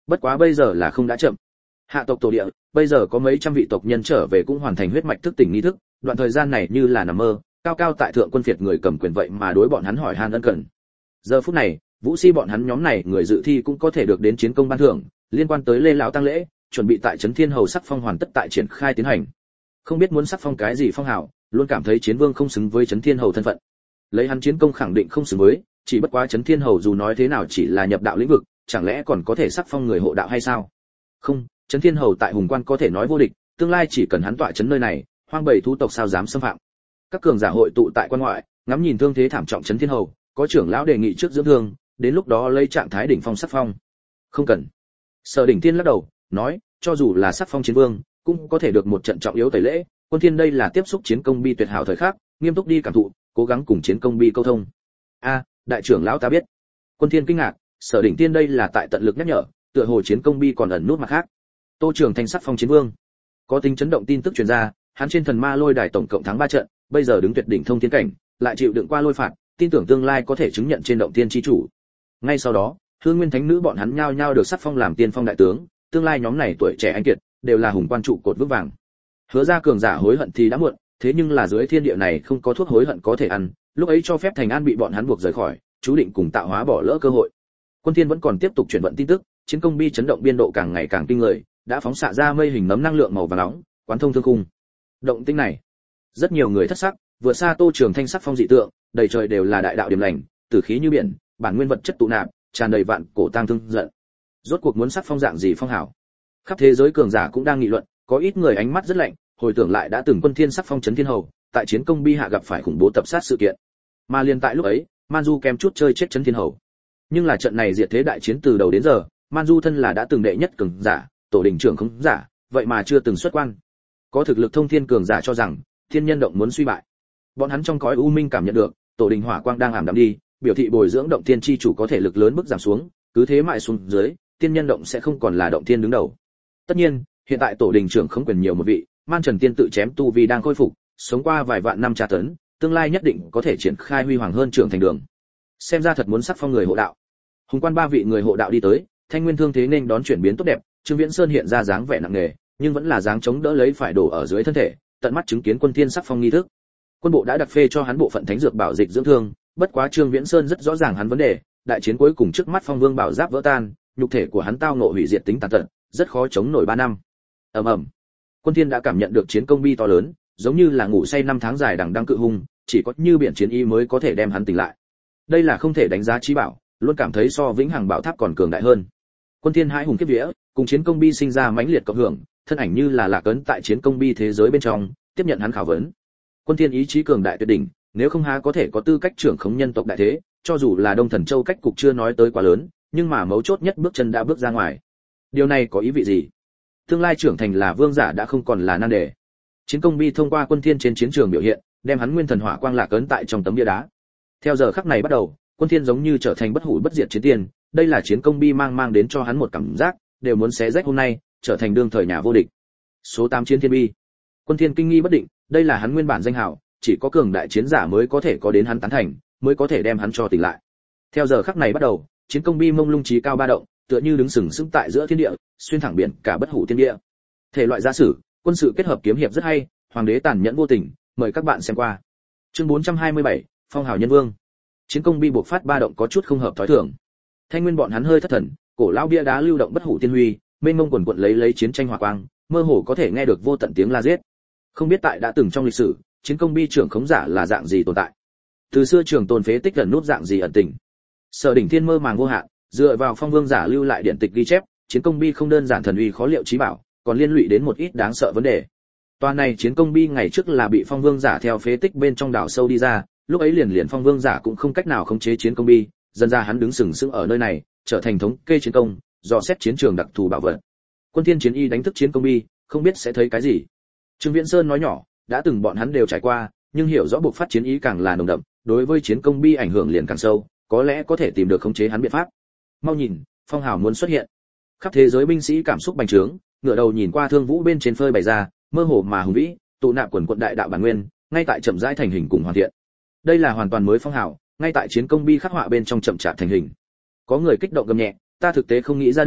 Bất quá bây giờ là không đã chậm. Hạ tộc tổ địa, bây giờ có mấy trăm vị tộc nhân trở về cũng hoàn thành huyết mạch thức tỉnh nghi thức, đoạn thời gian này như là nằm mơ, cao cao tại thượng quân phiệt người cầm quyền vậy mà đối bọn hắn hỏi han ân cần. Giờ phút này, Vũ Si bọn hắn nhóm này người dự thi cũng có thể được đến chiến công ban thưởng, liên quan tới Lê lão tăng lễ, chuẩn bị tại Trấn Thiên Hầu sắc phong hoàn tất tại triển khai tiến hành. Không biết muốn sắc phong cái gì phong hào, luôn cảm thấy Chiến Vương không xứng với Trấn Thiên Hầu thân phận. Lấy hắn chiến công khẳng định không xứng với, chỉ bất quá Trấn Thiên Hầu dù nói thế nào chỉ là nhập đạo lĩnh vực, chẳng lẽ còn có thể sắc phong người hộ đạo hay sao? Không, Trấn Thiên Hầu tại Hùng Quan có thể nói vô địch, tương lai chỉ cần hắn tọa trấn nơi này, hoang bầy thú tộc sao dám xâm phạm. Các cường giả hội tụ tại quan ngoại, ngắm nhìn thương thế thảm trọng Trấn Thiên Hầu, có trưởng lão đề nghị trước dưỡng thương, đến lúc đó lấy trạng thái đỉnh phong sắc phong. Không cần. Sở Đỉnh Tiên lắc đầu, nói, cho dù là sắc phong chiến vương, cũng có thể được một trận trọng yếu tẩy lễ, Quân Thiên đây là tiếp xúc chiến công bi tuyệt hảo thời khắc, nghiêm túc đi cảm thụ, cố gắng cùng chiến công bi câu thông. A, đại trưởng lão ta biết. Quân Thiên kinh ngạc, Sở Đỉnh Tiên đây là tại tận lực nhắc nhở, tựa hồ chiến công bi còn ẩn nút mặt khác. Tô Trường Thanh sắc phong chiến vương, có tính chấn động tin tức truyền ra, hắn trên thần ma lôi đài tổng cộng thắng ba trận, bây giờ đứng tuyệt đỉnh thông thiên cảnh, lại chịu đựng qua lôi phạt, tin tưởng tương lai có thể chứng nhận trên động tiên chi chủ. Ngay sau đó, Hương Nguyên Thánh nữ bọn hắn nhao nhao được sắc phong làm tiên phong đại tướng, tương lai nhóm này tuổi trẻ anh kiệt, đều là hùng quan trụ cột vững vàng. Hứa ra cường giả hối hận thì đã muộn, thế nhưng là dưới thiên địa này không có thuốc hối hận có thể ăn, lúc ấy cho phép Thành An bị bọn hắn buộc rời khỏi, chú định cùng tạo hóa bỏ lỡ cơ hội. Quân Thiên vẫn còn tiếp tục chuyển vận tin tức, chiến công bi chấn động biên độ càng ngày càng kinh người, đã phóng xạ ra mây hình nấm năng lượng màu vàng nóng, quán thông thương khung. Động tĩnh này, rất nhiều người thất sắc, vừa xa Tô Trường Thanh sắc phong dị tượng, đầy trời đều là đại đạo điểm lành, tử khí như biển, bản nguyên vật chất tụ nạp, tràn đầy vạn cổ tang thương giận. Rốt cuộc muốn sắc phong dạng gì phong hảo? Khắp thế giới cường giả cũng đang nghị luận, có ít người ánh mắt rất lạnh, hồi tưởng lại đã từng Quân Thiên sắc phong Trấn Thiên Hầu, tại chiến công bi hạ gặp phải khủng bố tập sát sự kiện. Mà liền tại lúc ấy, Manju kém chút chơi chết Trấn Thiên Hầu. Nhưng là trận này diệt thế đại chiến từ đầu đến giờ, Manju thân là đã từng đệ nhất cường giả, tổ đình trưởng không giả, vậy mà chưa từng xuất quan. Có thực lực thông thiên cường giả cho rằng, thiên nhân động muốn suy bại. Bọn hắn trong cõi u minh cảm nhận được, tổ đình hỏa quang đang ảm đạm đi, biểu thị bồi dưỡng động thiên chi chủ có thể lực lớn bước giảm xuống, cứ thế mãi xuống dưới, tiên nhân động sẽ không còn là động thiên đứng đầu. Tất nhiên, hiện tại tổ đình trưởng không quyền nhiều một vị, Man Trần Tiên tự chém tu vi đang khôi phục, sống qua vài vạn năm tra tấn, tương lai nhất định có thể triển khai huy hoàng hơn trưởng thành đường. Xem ra thật muốn sắc phong người hộ đạo. Hùng quan ba vị người hộ đạo đi tới, Thanh Nguyên thương thế nên đón chuyển biến tốt đẹp, Trương Viễn Sơn hiện ra dáng vẻ nặng nề, nhưng vẫn là dáng chống đỡ lấy phải đổ ở dưới thân thể, tận mắt chứng kiến Quân Thiên sắc phong nghi thức. Quân bộ đã đặc phê cho hắn bộ phận thánh dược bảo dịch dưỡng thương, bất quá Trương Viễn Sơn rất rõ ràng hắn vấn đề, đại chiến cuối cùng trước mắt Phong Vương bảo giáp vỡ tan, nhục thể của hắn tao ngộ hủy diệt tính tàn tật, rất khó chống nổi ba năm. Ầm ầm. Quân Thiên đã cảm nhận được chiến công bi to lớn, giống như là ngủ say năm tháng dài đằng đăng cự hung, chỉ có như biển chiến y mới có thể đem hắn tỉnh lại. Đây là không thể đánh giá chí bảo, luôn cảm thấy so vĩnh hằng bảo tháp còn cường đại hơn. Quân Thiên hãi hùng kiếp vía, cùng chiến công bi sinh ra mãnh liệt cộng hưởng, thân ảnh như là lạc ấn tại chiến công bi thế giới bên trong, tiếp nhận hắn khảo vấn. Quân Thiên ý chí cường đại tuyệt đỉnh, nếu không há có thể có tư cách trưởng khống nhân tộc đại thế, cho dù là Đông Thần Châu cách cục chưa nói tới quá lớn, nhưng mà mấu chốt nhất bước chân đã bước ra ngoài. Điều này có ý vị gì? Tương lai trưởng thành là vương giả đã không còn là nan đề. Chiến công bi thông qua Quân Thiên trên chiến trường biểu hiện, đem hắn nguyên thần hỏa quang lạc ấn tại trong tấm bia đá. Theo giờ khắc này bắt đầu, Quân Thiên giống như trở thành bất hủ bất diệt chiến tiên, đây là chiến công bi mang mang đến cho hắn một cảm giác, đều muốn xé rách hôm nay, trở thành đương thời nhà vô địch. Số tám chiến thiên bi. Quân Thiên kinh nghi bất định, đây là hắn nguyên bản danh hào, chỉ có cường đại chiến giả mới có thể có đến hắn tán thành, mới có thể đem hắn cho tỉnh lại. Theo giờ khắc này bắt đầu, chiến công bi mông lung trí cao ba động, tựa như đứng sừng sững tại giữa thiên địa, xuyên thẳng biển cả bất hủ thiên địa. Thể loại giả sử, quân sự kết hợp kiếm hiệp rất hay, hoàng đế tàn nhẫn vô tình, mời các bạn xem qua. Chương bốn trăm hai mươi bảy, Phong hào nhân vương. Chiến công bi buộc phát ba động có chút không hợp thói thường. Thanh Nguyên bọn hắn hơi thất thần, cổ lão bia đá lưu động bất hủ tiên huy, mênh mông quần quật lấy lấy chiến tranh hỏa quang, mơ hồ có thể nghe được vô tận tiếng la giết. Không biết tại đã từng trong lịch sử, chiến công bi trưởng khống giả là dạng gì tồn tại. Từ xưa trường tồn phế tích gần nút dạng gì ẩn tình. Sở Đỉnh Thiên mơ màng vô hạn, dựa vào Phong Vương giả lưu lại điện tịch ghi chép, chiến công bi không đơn giản thần uy khó liệu trí bảo, còn liên lụy đến một ít đáng sợ vấn đề. Toàn này chiến công bi ngày trước là bị Phong Vương giả theo phế tích bên trong đảo sâu đi ra, lúc ấy liền liền Phong Vương giả cũng không cách nào khống chế chiến công bi, dần ra hắn đứng sừng sững ở nơi này, trở thành thống kê chiến công, dò xét chiến trường đặc thù bảo vật. Quân Thiên chiến y đánh thức chiến công bi, không biết sẽ thấy cái gì. Trương Viễn Sơn nói nhỏ, đã từng bọn hắn đều trải qua, nhưng hiểu rõ buộc phát chiến ý càng là nồng đậm, đối với chiến công bi ảnh hưởng liền càng sâu, có lẽ có thể tìm được khống chế hắn biện pháp. Mau nhìn, phong hào muốn xuất hiện. Khắp thế giới binh sĩ cảm xúc bành trướng, ngửa đầu nhìn qua thương vũ bên trên phơi bày ra, mơ hồ mà hùng vĩ, tụ nạp quần quận đại đạo bản nguyên, ngay tại chậm rãi thành hình cùng hoàn thiện. Đây là hoàn toàn mới phong hào, ngay tại chiến công bi khắc họa bên trong chậm chạp thành hình. Có người kích động gầm nhẹ, ta thực tế không nghĩ ra được,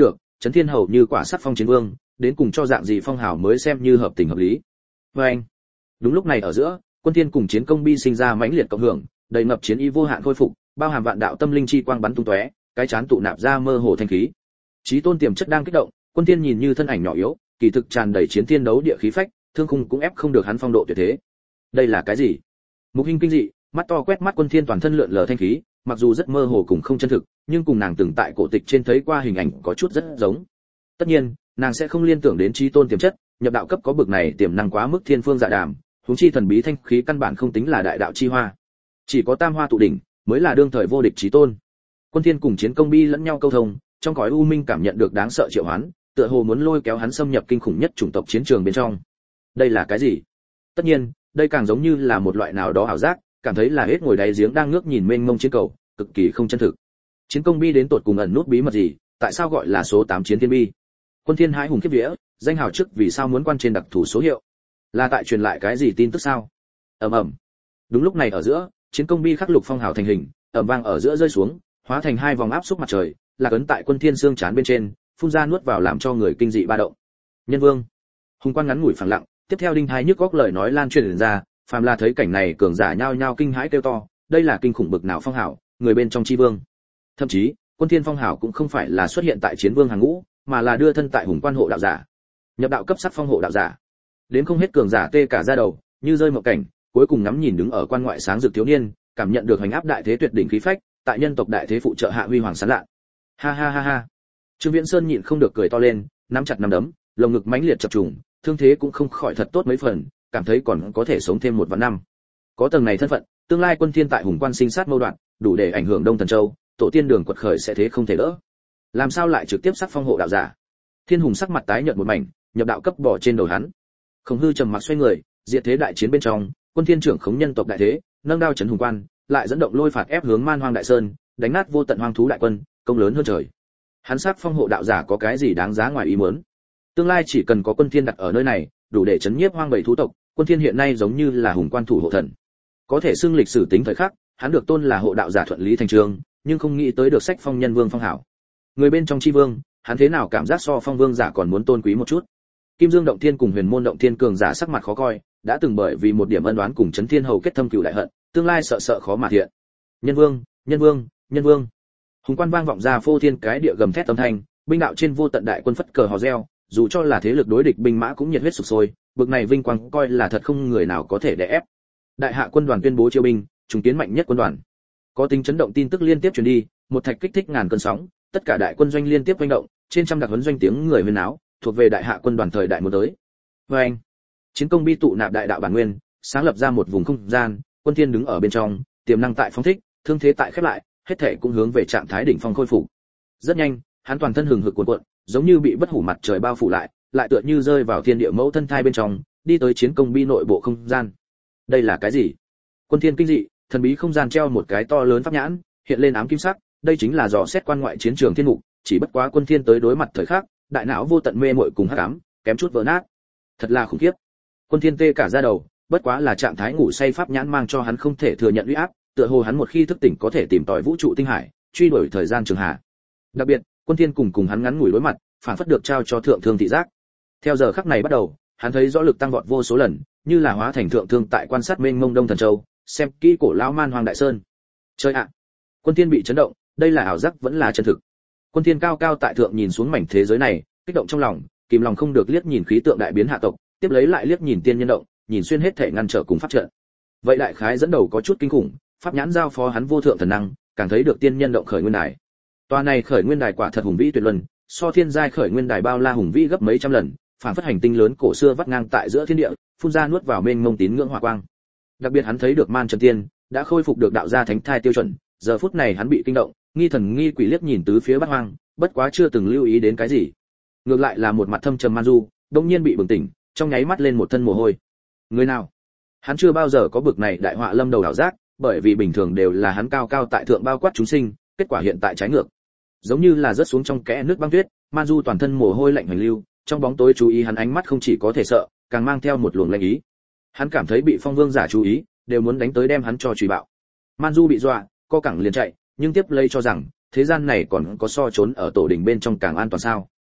Chấn Thiên hầu như quả sắc phong chiến vương, đến cùng cho dạng gì phong hào mới xem như hợp tình hợp lý. Và anh, đúng lúc này ở giữa, Quân Thiên cùng chiến công bi sinh ra mãnh liệt cộng hưởng, đầy ngập chiến ý vô hạn khôi phục, bao hàm vạn đạo tâm linh chi quang bắn tung tóe, cái chán tụ nạp ra mơ hồ thanh khí. Chí tôn tiềm chất đang kích động, Quân Thiên nhìn như thân ảnh nhỏ yếu, kỳ thực tràn đầy chiến thiên đấu địa khí phách, thương khung cũng ép không được hắn phong độ tuyệt thế. Đây là cái gì? Mục Hinh kinh dị, mắt to quét mắt Quân Thiên toàn thân lượn lờ thanh khí, mặc dù rất mơ hồ cùng không chân thực, nhưng cùng nàng từng tại cổ tịch trên thấy qua hình ảnh có chút rất giống. Tất nhiên, nàng sẽ không liên tưởng đến chí tôn tiềm chất, nhập đạo cấp có bực này tiềm năng quá mức thiên phương dạ đàm, huống chi thần bí thanh khí căn bản không tính là đại đạo chi hoa, chỉ có tam hoa tụ đỉnh mới là đương thời vô địch chí tôn. Quân Thiên cùng chiến công bi lẫn nhau câu thông, trong cõi u minh cảm nhận được đáng sợ triệu hoán, tựa hồ muốn lôi kéo hắn xâm nhập kinh khủng nhất chủng tộc chiến trường bên trong. Đây là cái gì? Tất nhiên, đây càng giống như là một loại nào đó ảo giác, cảm thấy là hết ngồi đáy giếng đang ngước nhìn mênh mông chiến cầu, cực kỳ không chân thực. Chiến công bi đến tột cùng ẩn nút bí mật gì, tại sao gọi là số tám chiến thiên bi? Quân Thiên hãi hùng khiếp vía, danh hào trước vì sao muốn quan trên đặc thù số hiệu? Là tại truyền lại cái gì tin tức sao? Ầm ầm. Đúng lúc này ở giữa, chiến công bi khắc lục phong hào thành hình, ầm vang ở giữa rơi xuống, hóa thành hai vòng áp xúc mặt trời, là ấn tại Quân Thiên xương chán bên trên, phun ra nuốt vào làm cho người kinh dị ba động. Nhân vương. Hùng quan ngắn ngủi phẳng lặng, tiếp theo đinh thái nhức góc lời nói lan truyền ra, phàm là thấy cảnh này cường giả nhao nhao kinh hãi kêu to, đây là kinh khủng bực nào phong hào, người bên trong chi vương. Thậm chí, Quân Thiên phong hào cũng không phải là xuất hiện tại chiến vương hàng ngũ, mà là đưa thân tại hùng quan hộ đạo giả, nhập đạo cấp sắc phong hộ đạo giả. Đến không hết cường giả tê cả da đầu, như rơi mộng cảnh, cuối cùng ngắm nhìn đứng ở quan ngoại sáng rực thiếu niên, cảm nhận được hành áp đại thế tuyệt đỉnh khí phách, tại nhân tộc đại thế phụ trợ hạ huy hoàng sáng lạ. Ha ha ha ha. Trương Viễn Sơn nhịn không được cười to lên, nắm chặt nắm đấm, lồng ngực mãnh liệt chập trùng, thương thế cũng không khỏi thật tốt mấy phần, cảm thấy còn có thể sống thêm một vạn năm. Có tầng này thân phận, tương lai Quân Thiên tại hùng quan sinh sát mâu đoạn, đủ để ảnh hưởng Đông Thần Châu, tổ tiên đường quật khởi sẽ thế không thể đỡ. Làm sao lại trực tiếp sắc phong hộ đạo giả? Thiên Hùng sắc mặt tái nhợt một mảnh, nhập đạo cấp bỏ trên đầu hắn. Khổng Hư trầm mặc xoay người, diệt thế đại chiến bên trong, Quân Thiên trưởng khống nhân tộc đại thế, nâng đao trấn hùng quan, lại dẫn động lôi phạt ép hướng Man Hoang Đại Sơn, đánh nát vô tận hoang thú đại quân, công lớn hơn trời. Hắn sắc phong hộ đạo giả có cái gì đáng giá ngoài ý muốn? Tương lai chỉ cần có Quân Thiên đặt ở nơi này, đủ để chấn nhiếp hoang bầy thú tộc. Quân Thiên hiện nay giống như là hùng quan thủ hộ thần, có thể xưng lịch sử tính thời khắc, hắn được tôn là hộ đạo giả thuận lý thành trường, nhưng không nghĩ tới được sách phong nhân vương phong hảo. Người bên trong chi vương, hắn thế nào cảm giác so phong vương giả còn muốn tôn quý một chút. Kim Dương động thiên cùng Huyền Môn động thiên cường giả sắc mặt khó coi, đã từng bởi vì một điểm ân oán cùng Chấn Thiên hầu kết thâm cừu đại hận, tương lai sợ sợ khó mà thiện. Nhân vương, nhân vương, nhân vương. Hùng quan vang vọng ra phô thiên cái địa gầm thét âm thanh, binh đạo trên vô tận đại quân phất cờ hò reo, dù cho là thế lực đối địch binh mã cũng nhiệt huyết sục sôi, bực này vinh quang coi là thật không người nào có thể đè ép. Đại hạ quân đoàn tuyên bố chiêu binh, trùng kiến mạnh nhất quân đoàn. Có tính chấn động tin tức liên tiếp truyền đi, một thạch kích thích ngàn cơn sóng, tất cả đại quân doanh liên tiếp hoành động, trên trăm đặc huấn doanh tiếng người huyên náo, thuộc về đại hạ quân đoàn thời đại muốn tới. Và anh, chiến công bi tụ nạp đại đạo bản nguyên, sáng lập ra một vùng không gian, Quân Thiên đứng ở bên trong, tiềm năng tại phóng thích, thương thế tại khép lại, hết thể cũng hướng về trạng thái đỉnh phong khôi phục. Rất nhanh, hắn toàn thân hừng hực cuồn cuộn, giống như bị bất hủ mặt trời bao phủ lại, lại tựa như rơi vào thiên địa mẫu thân thai bên trong, đi tới chiến công bi nội bộ không gian. Đây là cái gì? Quân Thiên kinh dị, thần bí không gian treo một cái to lớn pháp nhãn, hiện lên ám kim sắc, đây chính là dò xét quan ngoại chiến trường thiên mục, chỉ bất quá Quân Thiên tới đối mặt thời khắc, đại não vô tận mê muội cùng hắc ám, kém chút vỡ nát. Thật là khủng khiếp. Quân Thiên tê cả da đầu, bất quá là trạng thái ngủ say pháp nhãn mang cho hắn không thể thừa nhận uy áp, tựa hồ hắn một khi thức tỉnh có thể tìm tòi vũ trụ tinh hải, truy đuổi thời gian trường hạ. Đặc biệt, Quân Thiên cùng cùng hắn ngắn ngủi đối mặt, phản phất được trao cho thượng thương thị giác. Theo giờ khắc này bắt đầu, hắn thấy rõ lực tăng vọt vô số lần, như là hóa thành thượng thương tại quan sát mênh mông Đông Thần Châu, xem kỹ cổ lão Man Hoang Đại Sơn. Chơi ạ! Quân Thiên bị chấn động, đây là ảo giác vẫn là chân thực. Quân Thiên cao cao tại thượng nhìn xuống mảnh thế giới này, kích động trong lòng, kìm lòng không được liếc nhìn khí tượng đại biến hạ tộc, tiếp lấy lại liếc nhìn tiên nhân động, nhìn xuyên hết thể ngăn trở cùng pháp trận. Vậy đại khái dẫn đầu có chút kinh khủng, pháp nhãn giao phó hắn vô thượng thần năng, càng thấy được tiên nhân động khởi nguyên đài. Tòa này khởi nguyên đài quả thật hùng vĩ tuyệt luân, so thiên giai khởi nguyên đài bao la hùng vĩ gấp mấy trăm lần, phản phất hành tinh lớn cổ xưa vắt ngang tại giữa thiên địa, phun ra nuốt vào mênh mông tín ngưỡng hỏa quang. Đặc biệt hắn thấy được Man Trần Tiên đã khôi phục được đạo gia thánh thai tiêu chuẩn, giờ phút này hắn bị kinh động, nghi thần nghi quỷ liếc nhìn tứ phía bát hoang, bất quá chưa từng lưu ý đến cái gì. Ngược lại là một mặt thâm trầm Man Du, đột nhiên bị bừng tỉnh, trong nháy mắt lên một thân mồ hôi. Người nào? Hắn chưa bao giờ có bực này đại họa lâm đầu đảo giác, bởi vì bình thường đều là hắn cao cao tại thượng bao quát chúng sinh, kết quả hiện tại trái ngược. Giống như là rớt xuống trong kẽ nước băng tuyết, Man Du toàn thân mồ hôi lạnh hành lưu, trong bóng tối chú ý hắn ánh mắt không chỉ có thể sợ, càng mang theo một luồng lạnh ý. Hắn cảm thấy bị phong vương giả chú ý, đều muốn đánh tới đem hắn cho truy bạo. Man Du bị dọa, co cẳng liền chạy, nhưng tiếp lấy cho rằng thế gian này còn có so trốn ở tổ đình bên trong càng an toàn sao?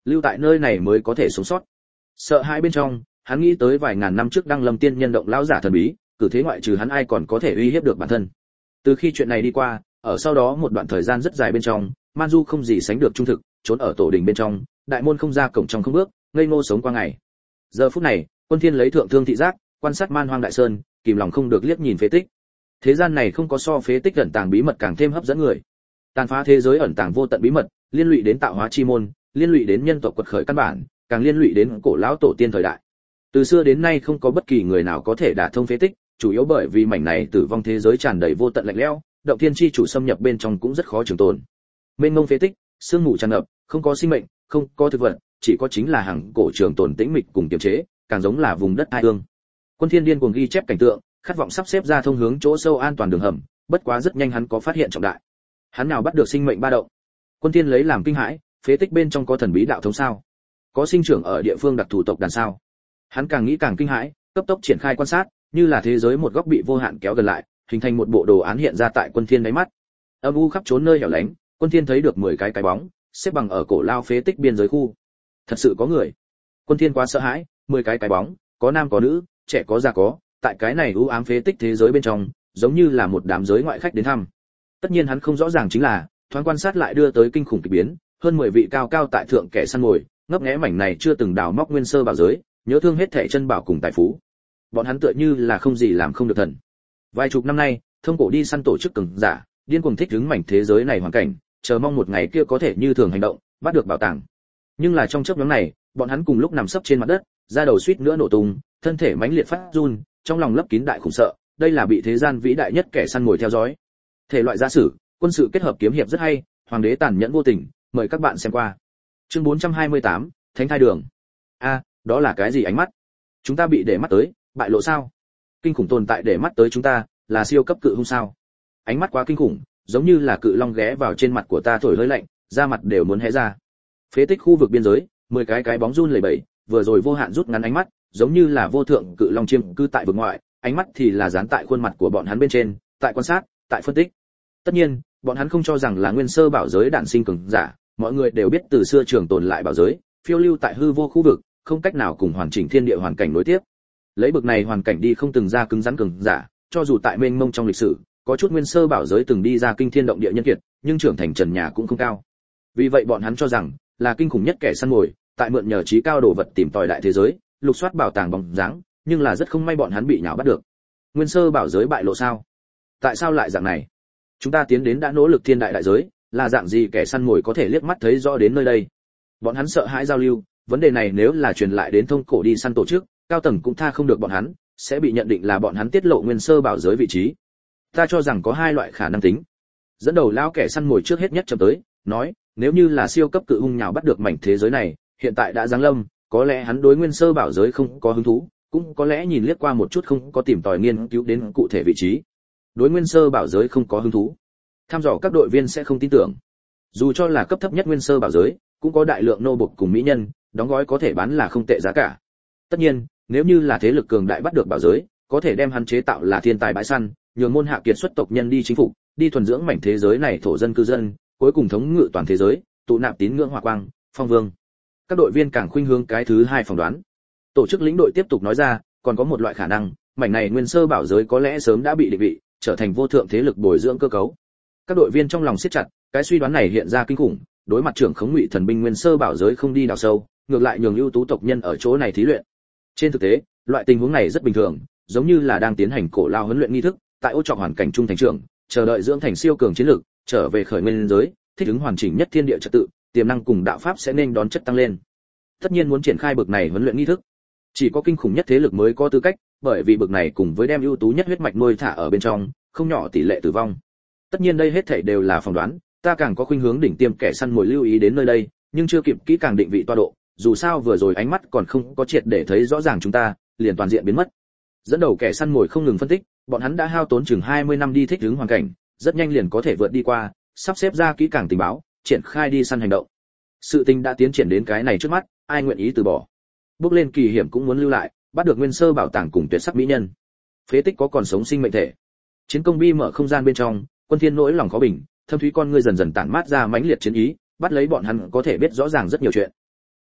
lưu tại nơi này mới có thể sống sót. Sợ hãi bên trong, hắn nghĩ tới vài ngàn năm trước đăng lâm tiên nhân động lão giả thần bí, cử thế ngoại trừ hắn ai còn có thể uy hiếp được bản thân. Từ khi chuyện này đi qua, ở sau đó một đoạn thời gian rất dài bên trong, Man Du không gì sánh được trung thực, trốn ở tổ đình bên trong, đại môn không ra cổng trong không bước, ngây ngô sống qua ngày. Giờ phút này, Quân Thiên lấy thượng thương thị giác, quan sát Man Hoang đại sơn, kìm lòng không được liếc nhìn phế tích. Thế gian này không có so phế tích ẩn tàng bí mật càng thêm hấp dẫn người. Tàn phá thế giới ẩn tàng vô tận bí mật, liên lụy đến tạo hóa chi môn, liên lụy đến nhân tộc quật khởi căn bản, càng liên lụy đến cổ lão tổ tiên thời đại. Từ xưa đến nay không có bất kỳ người nào có thể đả thông phế tích, chủ yếu bởi vì mảnh này tử vong thế giới tràn đầy vô tận lạnh lẽo, động thiên chi chủ xâm nhập bên trong cũng rất khó trường tồn. Mênh mông phế tích, sương mù tràn ngập, không có sinh mệnh, không có thực vật, chỉ có chính là hàng cổ trường tồn tĩnh mịch cùng kiềm chế, càng giống là vùng đất ai hương. Quân Thiên điên cuồng ghi chép cảnh tượng, khát vọng sắp xếp ra thông hướng chỗ sâu an toàn đường hầm, bất quá rất nhanh hắn có phát hiện trọng đại. Hắn nào bắt được sinh mệnh ba động. Quân Thiên lấy làm kinh hãi, phế tích bên trong có thần bí đạo thống sao? Có sinh trưởng ở địa phương đặc thù tộc đàn sao? Hắn càng nghĩ càng kinh hãi, cấp tốc triển khai quan sát, như là thế giới một góc bị vô hạn kéo gần lại, hình thành một bộ đồ án hiện ra tại Quân Thiên đáy mắt. Âm u khắp trốn nơi hẻo lánh, Quân Thiên thấy được mười cái cái bóng, xếp bằng ở cổ lao phế tích biên giới khu. Thật sự có người. Quân Thiên quá sợ hãi, mười cái cái bóng, có nam có nữ, trẻ có già có, tại cái này u ám phế tích thế giới bên trong, giống như là một đám giới ngoại khách đến thăm. Tất nhiên hắn không rõ ràng chính là, thoáng quan sát lại đưa tới kinh khủng kỳ biến, hơn mười vị cao cao tại thượng kẻ săn mồi, ngấp nghé mảnh này chưa từng đào móc nguyên sơ bảo giới, nhớ thương hết thảy chân bảo cùng tài phú. Bọn hắn tựa như là không gì làm không được thần. Vài chục năm nay, thông cổ đi săn tổ chức cường giả, điên cuồng thích ứng mảnh thế giới này hoàn cảnh, chờ mong một ngày kia có thể như thường hành động, bắt được bảo tàng. Nhưng là trong chớp nhoáng này, bọn hắn cùng lúc nằm sấp trên mặt đất, da đầu suýt nữa nổ tung, thân thể mãnh liệt phát run, trong lòng lấp kín đại khủng sợ, đây là bị thế gian vĩ đại nhất kẻ săn mồi theo dõi. Thể loại giả sử, quân sự kết hợp kiếm hiệp rất hay, hoàng đế tàn nhẫn vô tình, mời các bạn xem qua. Chương bốn trăm hai mươi tám, Thánh thai đường. A, đó là cái gì ánh mắt? Chúng ta bị để mắt tới, bại lộ sao? Kinh khủng tồn tại để mắt tới chúng ta, là siêu cấp cự hung sao? Ánh mắt quá kinh khủng, giống như là cự long ghé vào trên mặt của ta thổi hơi lạnh, da mặt đều muốn hé ra. Phế tích khu vực biên giới, mười cái cái bóng run lẩy bẩy, vừa rồi vô hạn rút ngắn ánh mắt, giống như là vô thượng cự long chiêm cư tại vực ngoại, ánh mắt thì là dán tại khuôn mặt của bọn hắn bên trên, tại quan sát, tại phân tích. Tất nhiên, bọn hắn không cho rằng là nguyên sơ bảo giới đản sinh cường giả, mọi người đều biết từ xưa trường tồn lại bảo giới, phiêu lưu tại hư vô khu vực, không cách nào cùng hoàn chỉnh thiên địa hoàn cảnh nối tiếp. Lấy bực này hoàn cảnh đi không từng ra cứng rắn cường giả, cho dù tại mênh mông trong lịch sử, có chút nguyên sơ bảo giới từng đi ra kinh thiên động địa nhân kiệt, nhưng trưởng thành trần nhà cũng không cao. Vì vậy bọn hắn cho rằng, là kinh khủng nhất kẻ săn mồi, tại mượn nhờ trí cao đồ vật tìm tòi đại thế giới, lục soát bảo tàng bóng dáng, nhưng là rất không may bọn hắn bị nhào bắt được. Nguyên sơ bảo giới bại lộ sao? Tại sao lại dạng này? Chúng ta tiến đến đã nỗ lực thiên đại đại giới, là dạng gì kẻ săn mồi có thể liếc mắt thấy rõ đến nơi đây? Bọn hắn sợ hãi giao lưu, vấn đề này nếu là truyền lại đến thông cổ đi săn tổ chức, cao tầng cũng tha không được bọn hắn, sẽ bị nhận định là bọn hắn tiết lộ nguyên sơ bảo giới vị trí. Ta cho rằng có hai loại khả năng tính. Dẫn đầu lão kẻ săn mồi trước hết nhất chậm tới, nói, nếu như là siêu cấp cự hung nhào bắt được mảnh thế giới này, hiện tại đã giáng lâm, có lẽ hắn đối nguyên sơ bảo giới không có hứng thú, cũng có lẽ nhìn liếc qua một chút không có tìm tòi nghiên cứu đến cụ thể vị trí. Đối nguyên sơ bảo giới không có hứng thú, tham dò các đội viên sẽ không tin tưởng. Dù cho là cấp thấp nhất nguyên sơ bảo giới, cũng có đại lượng nô bộc cùng mỹ nhân, đóng gói có thể bán là không tệ giá cả. Tất nhiên, nếu như là thế lực cường đại bắt được bảo giới, có thể đem hắn chế tạo là thiên tài bãi săn, nhường môn hạ kiệt xuất tộc nhân đi chính phủ, đi thuần dưỡng mảnh thế giới này thổ dân cư dân, cuối cùng thống ngự toàn thế giới, tụ nạp tín ngưỡng hỏa quang, phong vương. Các đội viên càng khuynh hướng cái thứ hai phỏng đoán. Tổ chức lĩnh đội tiếp tục nói ra, còn có một loại khả năng, mảnh này nguyên sơ bảo giới có lẽ sớm đã bị định vị, trở thành vô thượng thế lực bồi dưỡng cơ cấu. Các đội viên trong lòng siết chặt, cái suy đoán này hiện ra kinh khủng, đối mặt trưởng khống ngụy thần binh nguyên sơ bảo giới không đi đào sâu, ngược lại nhường ưu tú tộc nhân ở chỗ này thí luyện. Trên thực tế, loại tình huống này rất bình thường, giống như là đang tiến hành cổ lao huấn luyện nghi thức, tại ô trọc hoàn cảnh trung thành trưởng, chờ đợi dưỡng thành siêu cường chiến lược, trở về khởi nguyên giới, thích ứng hoàn chỉnh nhất thiên địa trật tự, tiềm năng cùng đạo pháp sẽ nên đón chất tăng lên. Tất nhiên muốn triển khai bực này huấn luyện nghi thức, chỉ có kinh khủng nhất thế lực mới có tư cách, bởi vì bực này cùng với đem ưu tú nhất huyết mạch nuôi thả ở bên trong, không nhỏ tỷ lệ tử vong. Tất nhiên đây hết thảy đều là phỏng đoán, ta càng có khuynh hướng đỉnh tiêm kẻ săn mồi lưu ý đến nơi đây, nhưng chưa kịp kỹ càng định vị toa độ, dù sao vừa rồi ánh mắt còn không có triệt để thấy rõ ràng chúng ta, liền toàn diện biến mất. Dẫn đầu kẻ săn mồi không ngừng phân tích, bọn hắn đã hao tốn chừng hai mươi năm đi thích ứng hoàn cảnh, rất nhanh liền có thể vượt đi qua, sắp xếp ra kỹ càng tình báo, triển khai đi săn hành động. Sự tình đã tiến triển đến cái này trước mắt, ai nguyện ý từ bỏ. Bước lên kỳ hiểm cũng muốn lưu lại, bắt được nguyên sơ bảo tàng cùng tuyệt sắc mỹ nhân. Phế tích có còn sống sinh mệnh thể. Chiến công bi mở không gian bên trong, Quân Thiên nỗi lòng khó bình, thâm thúy con ngươi dần dần tản mát ra mãnh liệt chiến ý, bắt lấy bọn hắn có thể biết rõ ràng rất nhiều chuyện.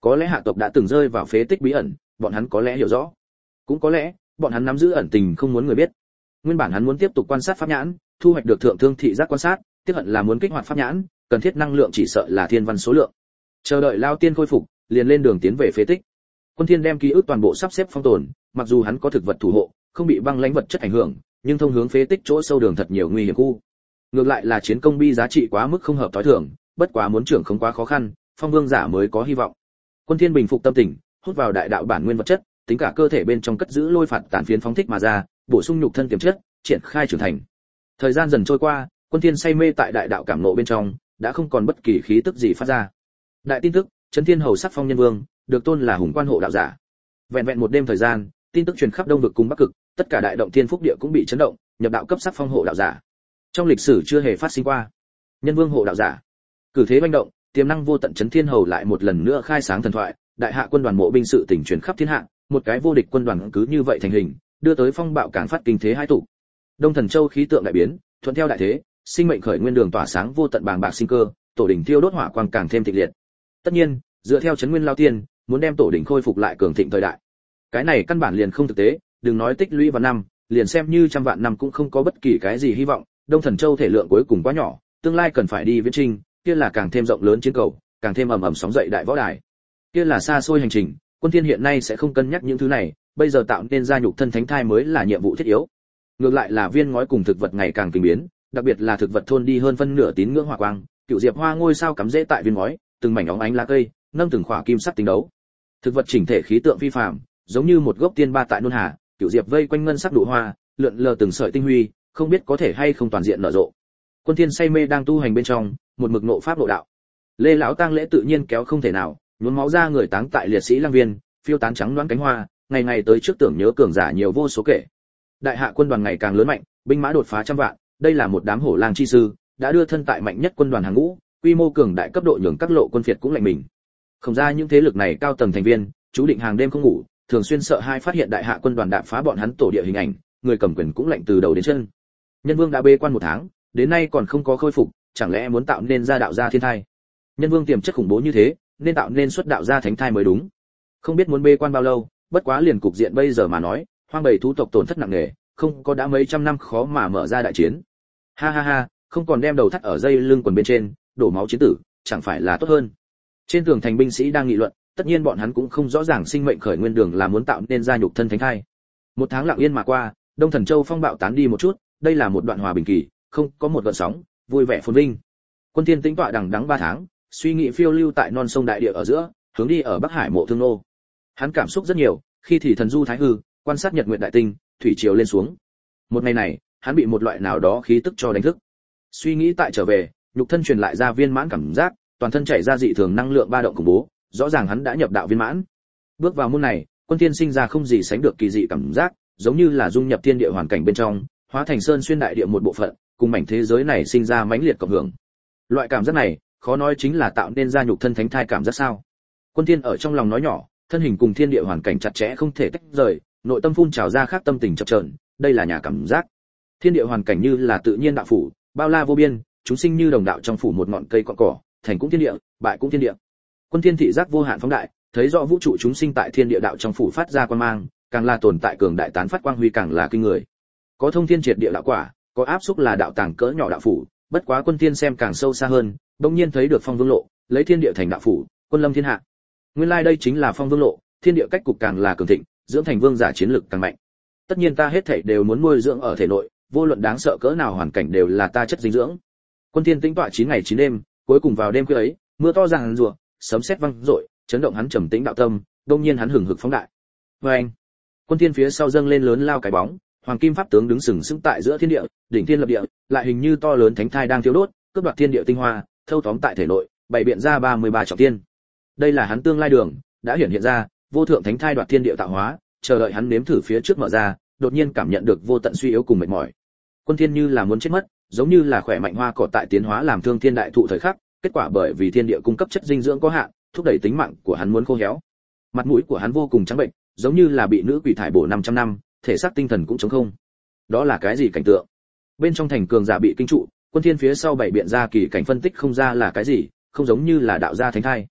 Có lẽ hạ tộc đã từng rơi vào phế tích bí ẩn, bọn hắn có lẽ hiểu rõ, cũng có lẽ bọn hắn nắm giữ ẩn tình không muốn người biết. Nguyên bản hắn muốn tiếp tục quan sát pháp nhãn, thu hoạch được thượng thương thị giác quan sát, tiếp hận là muốn kích hoạt pháp nhãn, cần thiết năng lượng chỉ sợ là thiên văn số lượng. Chờ đợi Lao Tiên khôi phục, liền lên đường tiến về phế tích. Quân Thiên đem ký ức toàn bộ sắp xếp phong tồn, mặc dù hắn có thực vật thủ hộ, không bị băng lãnh vật chất ảnh hưởng, nhưng thông hướng phế tích chỗ sâu đường thật nhiều nguy hiểm khu. Ngược lại là chiến công bi giá trị quá mức không hợp tối thường, bất quá muốn trưởng không quá khó khăn, phong vương giả mới có hy vọng. Quân Thiên bình phục tâm tình, hút vào đại đạo bản nguyên vật chất, tính cả cơ thể bên trong cất giữ lôi phạt tàn phiến phóng thích mà ra, bổ sung nhục thân tiềm chất, triển khai trưởng thành. Thời gian dần trôi qua, Quân Thiên say mê tại đại đạo cảm ngộ bên trong, đã không còn bất kỳ khí tức gì phát ra. Đại tin tức, Chấn Thiên Hầu sắc phong nhân vương, được tôn là hùng quan hộ đạo giả. Vẹn vẹn một đêm thời gian, tin tức truyền khắp đông vực cùng bắc cực, tất cả đại động thiên phúc địa cũng bị chấn động, nhập đạo cấp sắc phong hộ đạo giả. Trong lịch sử chưa hề phát sinh qua. Nhân vương hộ đạo giả, cử thế manh động, tiềm năng vô tận Chấn Thiên Hầu lại một lần nữa khai sáng thần thoại, đại hạ quân đoàn mộ binh sự tình truyền khắp thiên hạ, một cái vô địch quân đoàn cứ như vậy thành hình, đưa tới phong bạo càng phát kinh thế hai tụ. Đông Thần Châu khí tượng đại biến, thuận theo đại thế, sinh mệnh khởi nguyên đường tỏa sáng vô tận bàng bạc sinh cơ, tổ đỉnh thiêu đốt hỏa quang càng thêm thịnh liệt. Tất nhiên, dựa theo chấn nguyên lao tiên, muốn đem tổ đỉnh khôi phục lại cường thịnh thời đại. Cái này căn bản liền không thực tế, đừng nói tích lũy vào năm, liền xem như trăm vạn năm cũng không có bất kỳ cái gì hy vọng, Đông Thần Châu thể lượng cuối cùng quá nhỏ, tương lai cần phải đi viễn trinh, kia là càng thêm rộng lớn chiến cầu, càng thêm ầm ầm sóng dậy đại võ đài. Kia là xa xôi hành trình, Quân Thiên hiện nay sẽ không cân nhắc những thứ này, bây giờ tạo nên ra nhục thân thánh thai mới là nhiệm vụ thiết yếu. Ngược lại là viên ngói cùng thực vật ngày càng kinh biến, đặc biệt là thực vật thôn đi hơn phân nửa tín ngưỡng hỏa quang, cựu diệp hoa ngôi sao cắm rễ tại viên ngói, từng mảnh óng ánh lá cây, nâng từng khỏa kim sắc tính đấu. Thực vật chỉnh thể khí tượng phi phàm, giống như một gốc tiên ba tại nôn hà, cựu diệp vây quanh ngân sắc nụ hoa, lượn lờ từng sợi tinh huy, không biết có thể hay không toàn diện nở rộ. Quân Thiên say mê đang tu hành bên trong, một mực nộ pháp nội đạo. Lê lão tang lễ tự nhiên kéo không thể nào, nhuốm máu ra người táng tại liệt sĩ lang viên, phiêu tán trắng loáng cánh hoa, ngày ngày tới trước tưởng nhớ cường giả nhiều vô số kể. Đại hạ quân đoàn ngày càng lớn mạnh, binh mã đột phá trăm vạn, đây là một đám hổ lang chi sư, đã đưa thân tại mạnh nhất quân đoàn hàng ngũ, quy mô cường đại cấp độ nhường các lộ quân phiệt cũng lạnh mình. Không ra những thế lực này cao tầng thành viên, chú định hàng đêm không ngủ, thường xuyên sợ hai phát hiện đại hạ quân đoàn đạp phá bọn hắn tổ địa hình ảnh, người cầm quyền cũng lạnh từ đầu đến chân. Nhân Vương đã bê quan một tháng, đến nay còn không có khôi phục, chẳng lẽ muốn tạo nên ra đạo gia thiên thai? Nhân Vương tiềm chất khủng bố như thế, nên tạo nên xuất đạo gia thánh thai mới đúng. Không biết muốn bê quan bao lâu, bất quá liền cục diện bây giờ mà nói, hoang bầy thú tộc tổn thất nặng nề, không có đã mấy trăm năm khó mà mở ra đại chiến. Ha ha ha, không còn đem đầu thắt ở dây lưng quần bên trên, đổ máu chiến tử, chẳng phải là tốt hơn. Trên tường thành binh sĩ đang nghị luận, tất nhiên bọn hắn cũng không rõ ràng sinh mệnh khởi nguyên đường là muốn tạo nên ra nhục thân thánh thai. Một tháng lặng yên mà qua, Đông Thần Châu phong bạo tán đi một chút, đây là một đoạn hòa bình kỳ, không có một gợn sóng, vui vẻ phồn vinh. Quân Thiên tĩnh tọa đằng đẵng ba tháng, suy nghĩ phiêu lưu tại non sông đại địa ở giữa, hướng đi ở Bắc Hải mộ Thương Nô. Hắn cảm xúc rất nhiều, khi thì thần du thái hư, quan sát nhật nguyệt đại tinh, thủy triều lên xuống. Một ngày này, hắn bị một loại nào đó khí tức cho đánh thức. Suy nghĩ tại trở về, nhục thân truyền lại ra viên mãn cảm giác, toàn thân chảy ra dị thường năng lượng ba động khủng bố, rõ ràng hắn đã nhập đạo viên mãn. Bước vào môn này, Quân Thiên sinh ra không gì sánh được kỳ dị cảm giác, giống như là dung nhập thiên địa hoàn cảnh bên trong, hóa thành sơn xuyên đại địa một bộ phận, cùng mảnh thế giới này sinh ra mãnh liệt cộng hưởng. Loại cảm giác này, khó nói chính là tạo nên ra nhục thân thánh thai cảm giác sao? Quân Thiên ở trong lòng nói nhỏ, thân hình cùng thiên địa hoàn cảnh chặt chẽ không thể tách rời, nội tâm phun trào ra khác tâm tình chập chờn, đây là nhà cảm giác. Thiên địa hoàn cảnh như là tự nhiên đạo phủ, bao la vô biên, chúng sinh như đồng đạo trong phủ một ngọn cây cọn cỏ, thành cũng thiên địa, bại cũng thiên địa. Quân Thiên thị giác vô hạn phóng đại, thấy rõ vũ trụ chúng sinh tại thiên địa đạo trong phủ phát ra quang mang, càng là tồn tại cường đại tán phát quang huy càng là kinh người. Có thông thiên triệt địa đạo quả, có áp xúc là đạo tàng cỡ nhỏ đạo phủ, bất quá Quân Thiên xem càng sâu xa hơn, đột nhiên thấy được Phong Vương lộ, lấy thiên địa thành đạo phủ, quân lâm thiên hạ. Nguyên lai like đây chính là Phong Vương lộ, thiên địa cách cục càng là cường thịnh, dưỡng thành vương giả chiến lực càng mạnh. Tất nhiên ta hết thảy đều muốn nuôi dưỡng ở thể nội, vô luận đáng sợ cỡ nào hoàn cảnh đều là ta chất dinh dưỡng. Quân Thiên tĩnh tọa chín ngày chín đêm, cuối cùng vào đêm khuya ấy, mưa to giằng giụa, sấm sét vang dội, chấn động hắn trầm tĩnh đạo tâm, đột nhiên hắn hừng hực phóng đại. Oeng! Quân Thiên phía sau dâng lên lớn lao cái bóng, hoàng kim pháp tướng đứng sừng sững tại giữa thiên địa, đỉnh thiên lập địa, lại hình như to lớn thánh thai đang thiêu đốt, cướp đoạt thiên địa tinh hoa, thâu tóm tại thể nội, bày biện ra ba mươi ba trọng thiên. Đây là hắn tương lai đường, đã hiển hiện ra, vô thượng thánh thai đoạt thiên địa tạo hóa, chờ đợi hắn nếm thử phía trước mở ra, đột nhiên cảm nhận được vô tận suy yếu cùng mệt mỏi. Quân Thiên như là muốn chết mất, giống như là khỏe mạnh hoa cỏ tại tiến hóa làm thương thiên đại thụ thời khắc, kết quả bởi vì thiên địa cung cấp chất dinh dưỡng có hạn, thúc đẩy tính mạng của hắn muốn khô héo. Mặt mũi của hắn vô cùng trắng bệnh, giống như là bị nữ quỷ thải bổ năm trăm năm, thể xác tinh thần cũng trống không. Đó là cái gì cảnh tượng? Bên trong thành cường giả bị kinh trụ, Quân Thiên phía sau bảy biện ra kỳ cảnh phân tích không ra là cái gì, không giống như là đạo gia thánh thai.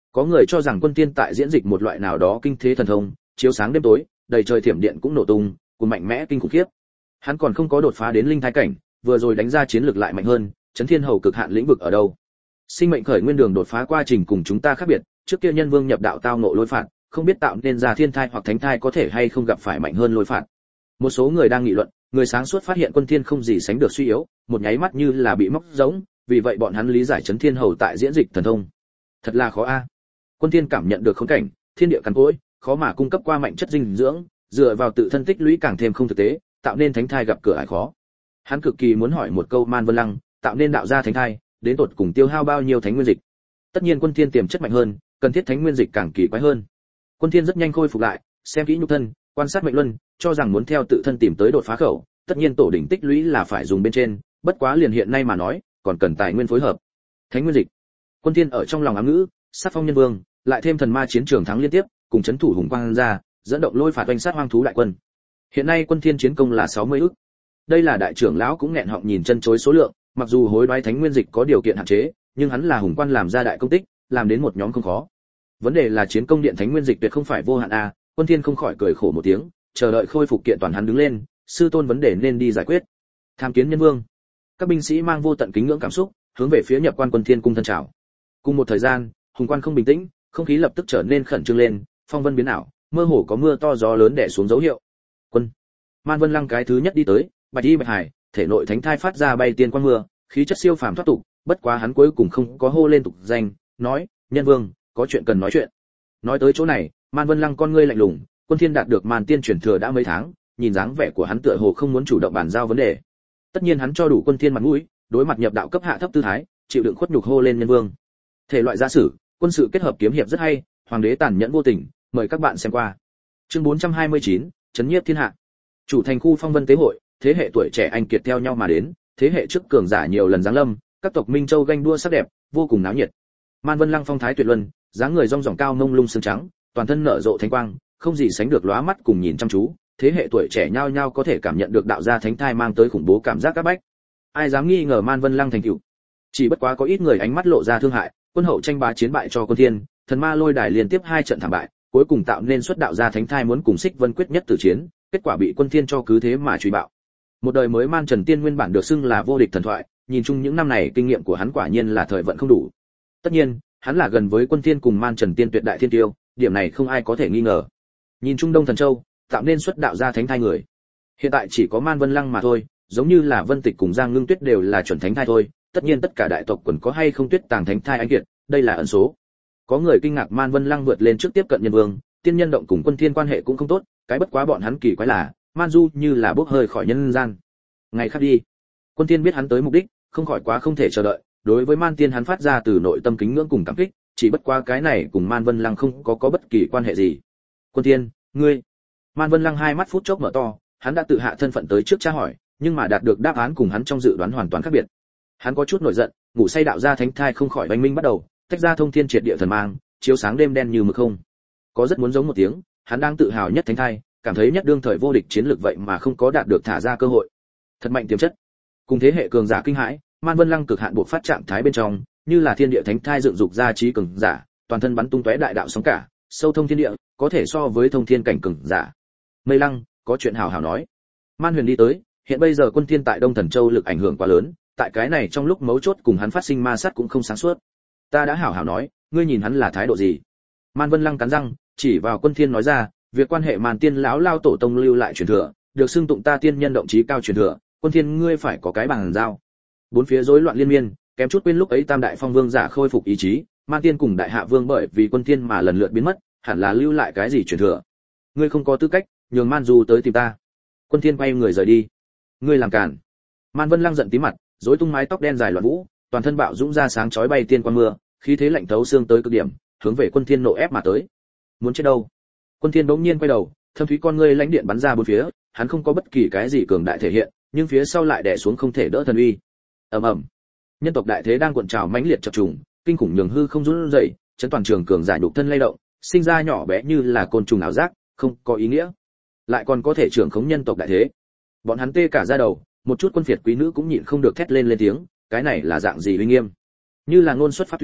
Có người cho rằng Quân Thiên tại diễn dịch một loại nào đó kinh thế thần thông, chiếu sáng đêm tối, đầy trời thiểm điện cũng nổ tung, cuồng mạnh mẽ kinh khủng khiếp. Hắn còn không có đột phá đến linh thái cảnh, vừa rồi đánh ra chiến lược lại mạnh hơn, chấn thiên hầu cực hạn lĩnh vực ở đâu? Sinh mệnh khởi nguyên đường đột phá quá trình cùng chúng ta khác biệt, trước kia nhân vương nhập đạo tao ngộ lôi phạt, không biết tạo nên ra thiên thai hoặc thánh thai có thể hay không gặp phải mạnh hơn lôi phạt. Một số người đang nghị luận, người sáng suốt phát hiện Quân Thiên không gì sánh được suy yếu, một nháy mắt như là bị móc giống, vì vậy bọn hắn lý giải chấn thiên hầu tại diễn dịch thần thông. Thật là khó a. Quân Thiên cảm nhận được khốn cảnh, thiên địa cằn cỗi, khó mà cung cấp qua mạnh chất dinh dưỡng, dựa vào tự thân tích lũy càng thêm không thực tế, tạo nên thánh thai gặp cửa ải khó. Hắn cực kỳ muốn hỏi một câu Man Vân Lăng, tạo nên đạo gia thánh thai, đến tột cùng tiêu hao bao nhiêu thánh nguyên dịch. Tất nhiên Quân Thiên tiềm chất mạnh hơn, cần thiết thánh nguyên dịch càng kỳ quái hơn. Quân Thiên rất nhanh khôi phục lại, xem kỹ nhục thân, quan sát mệnh luân, cho rằng muốn theo tự thân tìm tới đột phá khẩu, tất nhiên tổ đỉnh tích lũy là phải dùng bên trên, bất quá liền hiện nay mà nói, còn cần tài nguyên phối hợp. Thánh nguyên dịch. Quân Thiên ở trong lòng ám ngữ, sát phong nhân vương, lại thêm thần ma chiến trường thắng liên tiếp, cùng chấn thủ hùng quang ra, dẫn động lôi phạt oanh sát hoang thú đại quân. Hiện nay Quân Thiên chiến công là sáu mươi ức. Đây là đại trưởng lão cũng nghẹn họng nhìn chân chối số lượng, mặc dù hối đoái thánh nguyên dịch có điều kiện hạn chế, nhưng hắn là hùng quan làm ra đại công tích, làm đến một nhóm không khó. Vấn đề là chiến công điện thánh nguyên dịch tuyệt không phải vô hạn a, Quân Thiên không khỏi cười khổ một tiếng, chờ đợi khôi phục kiện toàn hắn đứng lên, sư tôn vấn đề nên đi giải quyết. Tham kiến nhân vương. Các binh sĩ mang vô tận kính ngưỡng cảm xúc, hướng về phía nhập quan Quân Thiên cung thân chào. Cùng một thời gian, hùng quan không bình tĩnh, không khí lập tức trở nên khẩn trương lên, phong vân biến ảo, mơ hồ có mưa to gió lớn đè xuống dấu hiệu. Quân. Man Vân Lăng cái thứ nhất đi tới, bạch y bạch hải, thể nội thánh thai phát ra bay tiên quang mưa, khí chất siêu phàm thoát tục, bất quá hắn cuối cùng không có hô lên tục danh, nói, nhân vương, có chuyện cần nói chuyện. Nói tới chỗ này, Man Vân Lăng con ngươi lạnh lùng, Quân Thiên đạt được màn tiên truyền thừa đã mấy tháng, nhìn dáng vẻ của hắn tựa hồ không muốn chủ động bàn giao vấn đề. Tất nhiên hắn cho đủ Quân Thiên mặt mũi, đối mặt nhập đạo cấp hạ thấp tư thái, chịu đựng khuất nhục hô lên nhân vương. Thể loại giả sử, quân sự kết hợp kiếm hiệp rất hay, hoàng đế tàn nhẫn vô tình, mời các bạn xem qua. Chương bốn trăm hai mươi chín, chấn nhiếp thiên hạ. Chủ thành khu phong vân tế hội, thế hệ tuổi trẻ anh kiệt theo nhau mà đến, thế hệ trước cường giả nhiều lần giáng lâm, các tộc Minh Châu ganh đua sắc đẹp, vô cùng náo nhiệt. Man Vân Lăng phong thái tuyệt luân, dáng người rong ròng cao mông lung xương trắng, toàn thân nở rộ thánh quang, không gì sánh được lóa mắt cùng nhìn chăm chú, thế hệ tuổi trẻ nhao nhao có thể cảm nhận được đạo gia thánh thai mang tới khủng bố cảm giác các bách. Ai dám nghi ngờ Man Vân Lăng thành tựu? Chỉ bất quá có ít người ánh mắt lộ ra thương hại, quân hậu tranh bá chiến bại cho Quân Thiên, thần ma lôi đài liên tiếp hai trận thảm bại, cuối cùng tạo nên xuất đạo gia thánh thai muốn cùng Xích Vân quyết nhất tử chiến, kết quả bị Quân Thiên cho cứ thế mà truy bạo. Một đời mới Man Trần Tiên nguyên bản được xưng là vô địch thần thoại, nhìn chung những năm này kinh nghiệm của hắn quả nhiên là thời vận không đủ. Tất nhiên, hắn là gần với Quân Thiên cùng Man Trần Tiên tuyệt đại thiên tiêu, điểm này không ai có thể nghi ngờ. Nhìn chung Đông Thần Châu, tạo nên xuất đạo gia thánh thai người. Hiện tại chỉ có Man Vân Lăng mà thôi, giống như là Vân Tịch cùng Giang Ngưng Tuyết đều là chuẩn thánh thai thôi, tất nhiên tất cả đại tộc quần có hay không Tuyết tàng thánh thai anh kiệt, đây là ẩn số. Có người kinh ngạc Man Vân Lăng vượt lên trước tiếp cận nhân vương, tiên nhân động cùng Quân Thiên quan hệ cũng không tốt, cái bất quá bọn hắn kỳ quái là, Man Du như là bốc hơi khỏi nhân gian. Ngày khác đi. Quân Thiên biết hắn tới mục đích, không khỏi quá không thể chờ đợi, đối với Man Tiên hắn phát ra từ nội tâm kính ngưỡng cùng cảm kích, chỉ bất quá cái này cùng Man Vân Lăng không có có bất kỳ quan hệ gì. Quân Thiên, ngươi. Man Vân Lăng hai mắt phút chốc mở to, hắn đã tự hạ thân phận tới trước tra hỏi, nhưng mà đạt được đáp án cùng hắn trong dự đoán hoàn toàn khác biệt. Hắn có chút nổi giận, ngủ say đạo gia thánh thai không khỏi oanh minh bắt đầu, tách ra thông thiên triệt địa thần mang, chiếu sáng đêm đen như mực không. Có rất muốn giống một tiếng, hắn đang tự hào nhất thánh thai, cảm thấy nhất đương thời vô địch chiến lược vậy mà không có đạt được thả ra cơ hội. Thật mạnh tiềm chất. Cùng thế hệ cường giả kinh hãi, Man Vân Lăng cực hạn bộ phát trạng thái bên trong, như là thiên địa thánh thai dựng dục ra trí cường giả, toàn thân bắn tung tóe đại đạo sóng cả, sâu thông thiên địa, có thể so với thông thiên cảnh cường giả. Mây Lăng, có chuyện hào hào nói. Man Huyền đi tới, hiện bây giờ Quân Thiên tại Đông Thần Châu lực ảnh hưởng quá lớn, tại cái này trong lúc mấu chốt cùng hắn phát sinh ma sát cũng không sáng suốt. Ta đã hảo hảo nói, ngươi nhìn hắn là thái độ gì? Man Vân Lăng cắn răng, chỉ vào Quân Thiên nói ra, việc quan hệ Màn Tiên lão lao tổ tông lưu lại truyền thừa, được xưng tụng ta tiên nhân động chí cao truyền thừa, Quân Thiên ngươi phải có cái bằng giao. Bốn phía rối loạn liên miên, kém chút quên lúc ấy Tam đại phong vương giả khôi phục ý chí, Man Tiên cùng Đại Hạ Vương bởi vì Quân Thiên mà lần lượt biến mất, hẳn là lưu lại cái gì truyền thừa? Ngươi không có tư cách, nhường Man Du tới tìm ta. Quân Thiên quay người rời đi. Ngươi làm cản. Man Vân Lăng giận tím mặt, rối tung mái tóc đen dài loạn vũ, toàn thân bạo dũng ra sáng chói bay tiên qua mưa, khí thế lạnh thấu xương tới cực điểm, hướng về Quân Thiên nộ ép mà tới. Muốn chết đâu? Quân Thiên bỗng nhiên quay đầu, thâm thúy con ngươi lãnh điện bắn ra bốn phía, hắn không có bất kỳ cái gì cường đại thể hiện, nhưng phía sau lại đè xuống không thể đỡ thần uy. Ầm ầm. Nhân tộc đại thế đang cuộn trào mãnh liệt chập trùng, kinh khủng nhường hư không run rẩy, chấn toàn trường cường giả nhục thân lay động, sinh ra nhỏ bé như là côn trùng ảo giác, không có ý nghĩa. Lại còn có thể trưởng khống nhân tộc đại thế. Bọn hắn tê cả da đầu, một chút quân phiệt quý nữ cũng nhịn không được thét lên lên tiếng, cái này là dạng gì uy nghiêm? Như là ngôn xuất pháp thủy,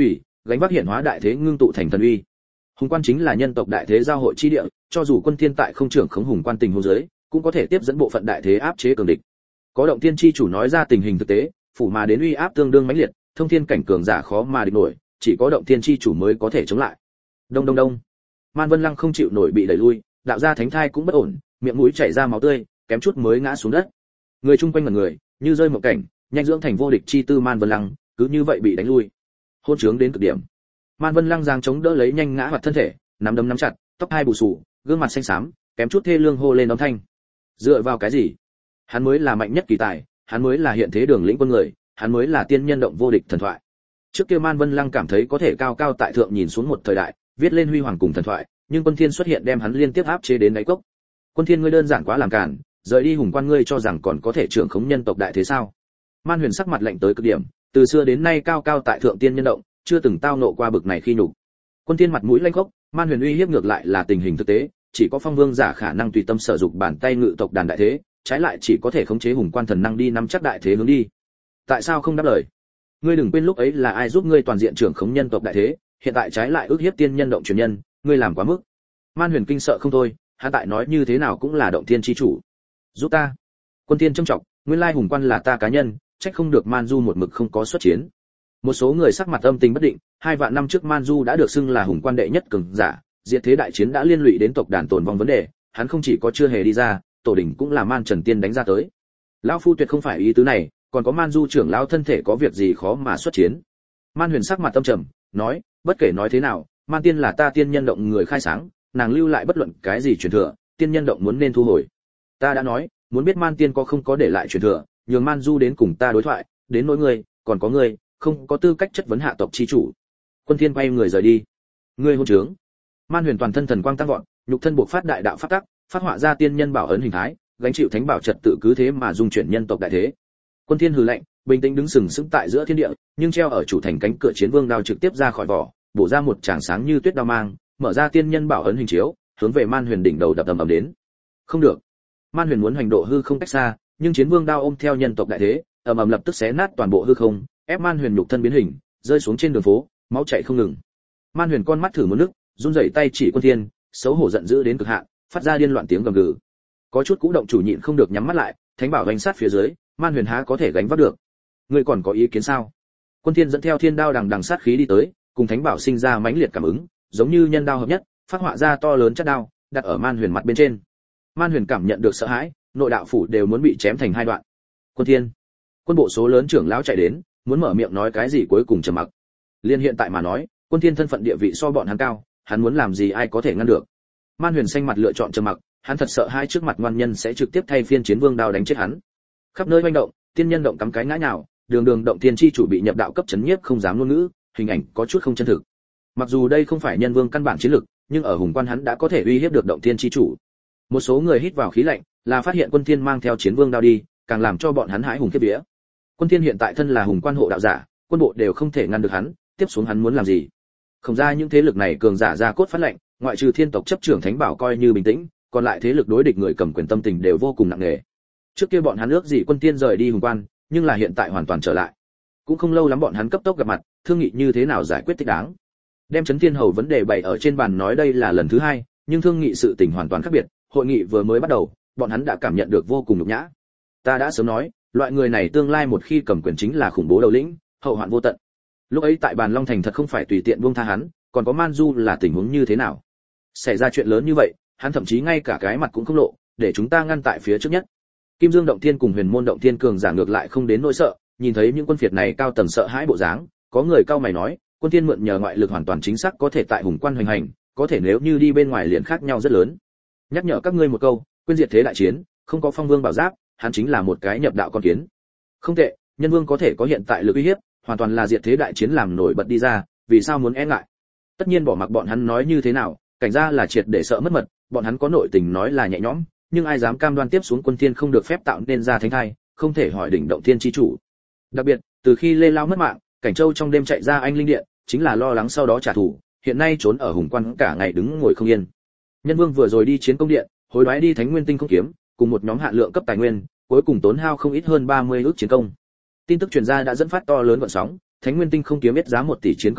gánh vác hiển hóa đại thế ngưng tụ thành thần uy. Hùng quan chính là nhân tộc đại thế giao hội chi địa, cho dù quân thiên tại không trưởng khống hùng quan tình huống dưới, cũng có thể tiếp dẫn bộ phận đại thế áp chế cường địch. Có động thiên chi chủ nói ra tình hình thực tế, phủ mà đến uy áp tương đương mãnh liệt, thông thiên cảnh cường giả khó mà địch nổi, chỉ có động thiên chi chủ mới có thể chống lại. Đông đông đông. Man Vân Lăng không chịu nổi bị đẩy lui, đạo gia thánh thai cũng bất ổn, miệng mũi chảy ra máu tươi, kém chút mới ngã xuống đất. Người chung quanh ngẩn người, như rơi một cảnh, nhanh dưỡng thành vô địch chi tư Man Vân Lăng, cứ như vậy bị đánh lui. Hôn trướng đến cực điểm. Man Vân Lăng giang chống đỡ lấy nhanh ngã hoạt thân thể, nắm đấm nắm chặt, tóc hai bù xù, gương mặt xanh xám, kém chút thê lương hô lên âm thanh. Dựa vào cái gì? Hắn mới là mạnh nhất kỳ tài, hắn mới là hiện thế đường lĩnh quân người, hắn mới là tiên nhân động vô địch thần thoại. Trước kia Man Vân Lăng cảm thấy có thể cao cao tại thượng nhìn xuống một thời đại, viết lên huy hoàng cùng thần thoại, nhưng Quân Thiên xuất hiện đem hắn liên tiếp áp chế đến đáy cốc. Quân Thiên ngươi đơn giản quá làm cản, rời đi hùng quan ngươi cho rằng còn có thể trưởng khống nhân tộc đại thế sao? Man Huyền sắc mặt lạnh tới cực điểm, từ xưa đến nay cao cao tại thượng tiên nhân động, chưa từng tao nộ qua bực này khi nhục. Quân Thiên mặt mũi lanh khốc, Man Huyền uy hiếp ngược lại là tình hình thực tế, chỉ có phong vương giả khả năng tùy tâm sở dụng bàn tay ngự tộc đàn đại thế, trái lại chỉ có thể khống chế hùng quan thần năng đi nắm chắc đại thế hướng đi. Tại sao không đáp lời? Ngươi đừng quên lúc ấy là ai giúp ngươi toàn diện trưởng khống nhân tộc đại thế, hiện tại trái lại ức hiếp tiên nhân động truyền nhân, ngươi làm quá mức. Man Huyền kinh sợ không thôi, hắn tại nói như thế nào cũng là động thiên chi chủ. Giúp ta. Quân Thiên trâm trọng, nguyên lai hùng quan là ta cá nhân, trách không được Man Du một mực không có xuất chiến. Một số người sắc mặt âm tình bất định, hai vạn năm trước Man Du đã được xưng là hùng quan đệ nhất cường giả, diệt thế đại chiến đã liên lụy đến tộc đàn tồn vong vấn đề, hắn không chỉ có chưa hề đi ra, tổ đỉnh cũng là Man Trần Tiên đánh ra tới. Lão phu tuyệt không phải ý tứ này, còn có Man Du trưởng lão thân thể có việc gì khó mà xuất chiến. Man Huyền sắc mặt âm trầm, nói, bất kể nói thế nào, Man Tiên là ta tiên nhân động người khai sáng, nàng lưu lại bất luận cái gì truyền thừa, tiên nhân động muốn nên thu hồi. Ta đã nói, muốn biết Man Tiên có không có để lại truyền thừa, nhường Man Du đến cùng ta đối thoại, đến nỗi ngươi, còn có ngươi, không có tư cách chất vấn hạ tộc chi chủ. Quân Thiên quay người rời đi. Ngươi hôn trướng. Man Huyền toàn thân thần quang tăng vọt, nhục thân buộc phát đại đạo pháp tắc, phát họa ra tiên nhân bảo ấn hình thái, gánh chịu thánh bảo trật tự cứ thế mà dung chuyển nhân tộc đại thế. Quân Thiên hừ lạnh, bình tĩnh đứng sừng sững tại giữa thiên địa, nhưng treo ở chủ thành cánh cửa chiến vương đao trực tiếp ra khỏi vỏ, bổ ra một tràng sáng như tuyết đao mang, mở ra tiên nhân bảo ấn hình chiếu, hướng về Man Huyền đỉnh đầu đập ầm ầm đến. Không được. Man Huyền muốn hành độ hư không cách xa, nhưng chiến vương đao ôm theo nhân tộc đại thế, ầm ầm lập tức xé nát toàn bộ hư không, ép Man Huyền nhục thân biến hình, rơi xuống trên đường phố, máu chảy không ngừng. Man Huyền con mắt thử một nước, run rẩy tay chỉ Quân Thiên, xấu hổ giận dữ đến cực hạn, phát ra điên loạn tiếng gầm gừ. Có chút cũ động chủ nhịn không được nhắm mắt lại, thánh bảo vành sát phía dưới, Man Huyền há có thể gánh vác được. Ngươi còn có ý kiến sao? Quân Thiên dẫn theo thiên đao đằng đằng sát khí đi tới, cùng thánh bảo sinh ra mãnh liệt cảm ứng, giống như nhân đao hợp nhất, phát họa ra to lớn chất đao, đặt ở Man Huyền mặt bên trên. Man Huyền cảm nhận được sợ hãi, nội đạo phủ đều muốn bị chém thành hai đoạn. Quân Thiên, quân bộ số lớn trưởng lão chạy đến, muốn mở miệng nói cái gì cuối cùng trầm mặc. Liên hiện tại mà nói, Quân Thiên thân phận địa vị so bọn hắn cao, hắn muốn làm gì ai có thể ngăn được. Man Huyền xanh mặt lựa chọn trầm mặc, hắn thật sợ hai trước mặt ngoan nhân sẽ trực tiếp thay phiên chiến vương đao đánh chết hắn. Khắp nơi hoành động, tiên nhân động cắm cái ngã nhào, đường đường động thiên chi chủ bị nhập đạo cấp chấn nhiếp không dám ngôn ngữ, hình ảnh có chút không chân thực. Mặc dù đây không phải nhân vương căn bản chiến lực, nhưng ở hùng quan hắn đã có thể uy hiếp được động thiên chi chủ. Một số người hít vào khí lạnh, là phát hiện Quân Thiên mang theo chiến vương đao đi, càng làm cho bọn hắn hãi hùng khiếp vía. Quân Thiên hiện tại thân là hùng quan hộ đạo giả, quân bộ đều không thể ngăn được hắn, tiếp xuống hắn muốn làm gì? Không ra những thế lực này cường giả ra cốt phát lệnh, ngoại trừ thiên tộc chấp trưởng thánh bảo coi như bình tĩnh, còn lại thế lực đối địch người cầm quyền tâm tình đều vô cùng nặng nề. Trước kia bọn hắn ước gì Quân Thiên rời đi hùng quan, nhưng là hiện tại hoàn toàn trở lại. Cũng không lâu lắm bọn hắn cấp tốc gặp mặt, thương nghị như thế nào giải quyết thích đáng. Đem chấn thiên hầu vấn đề bày ở trên bàn nói đây là lần thứ hai, nhưng thương nghị sự tình hoàn toàn khác biệt, hội nghị vừa mới bắt đầu, bọn hắn đã cảm nhận được vô cùng nhục nhã. Ta đã sớm nói, loại người này tương lai một khi cầm quyền chính là khủng bố đầu lĩnh, hậu hoạn vô tận. Lúc ấy tại bàn Long Thành thật không phải tùy tiện buông tha hắn, còn có Man Du là tình huống như thế nào? Xảy ra chuyện lớn như vậy, hắn thậm chí ngay cả cái mặt cũng không lộ, để chúng ta ngăn tại phía trước nhất. Kim Dương động thiên cùng Huyền Môn động thiên cường giả ngược lại không đến nỗi sợ, nhìn thấy những quân phiệt này cao tầng sợ hãi bộ dáng, có người cao mày nói, Quân Thiên mượn nhờ ngoại lực hoàn toàn chính xác có thể tại hùng quan hoành hành, có thể nếu như đi bên ngoài liền khác nhau rất lớn. Nhắc nhở các ngươi một câu, quên diệt thế đại chiến, không có phong vương bảo giáp, hắn chính là một cái nhập đạo con kiến. Không tệ, nhân vương có thể có hiện tại lực uy hiếp, hoàn toàn là diệt thế đại chiến làm nổi bật đi ra, vì sao muốn e ngại? Tất nhiên bỏ mặc bọn hắn nói như thế nào, cảnh ra là triệt để sợ mất mật, bọn hắn có nội tình nói là nhẹ nhõm, nhưng ai dám cam đoan tiếp xuống Quân Thiên không được phép tạo nên ra thánh thai, không thể hỏi đỉnh động thiên chi chủ. Đặc biệt, từ khi Lê Lao mất mạng, Cảnh Châu trong đêm chạy ra anh linh điện, chính là lo lắng sau đó trả thù, hiện nay trốn ở hùng quan cả ngày đứng ngồi không yên. Nhân vương vừa rồi đi chiến công điện, hối đoái đi Thánh Nguyên Tinh không kiếm, cùng một nhóm hạn lượng cấp tài nguyên, cuối cùng tốn hao không ít hơn ba mươi ước chiến công. Tin tức truyền ra đã dẫn phát to lớn gợn sóng, Thánh Nguyên Tinh không kiếm biết giá một tỷ chiến công a,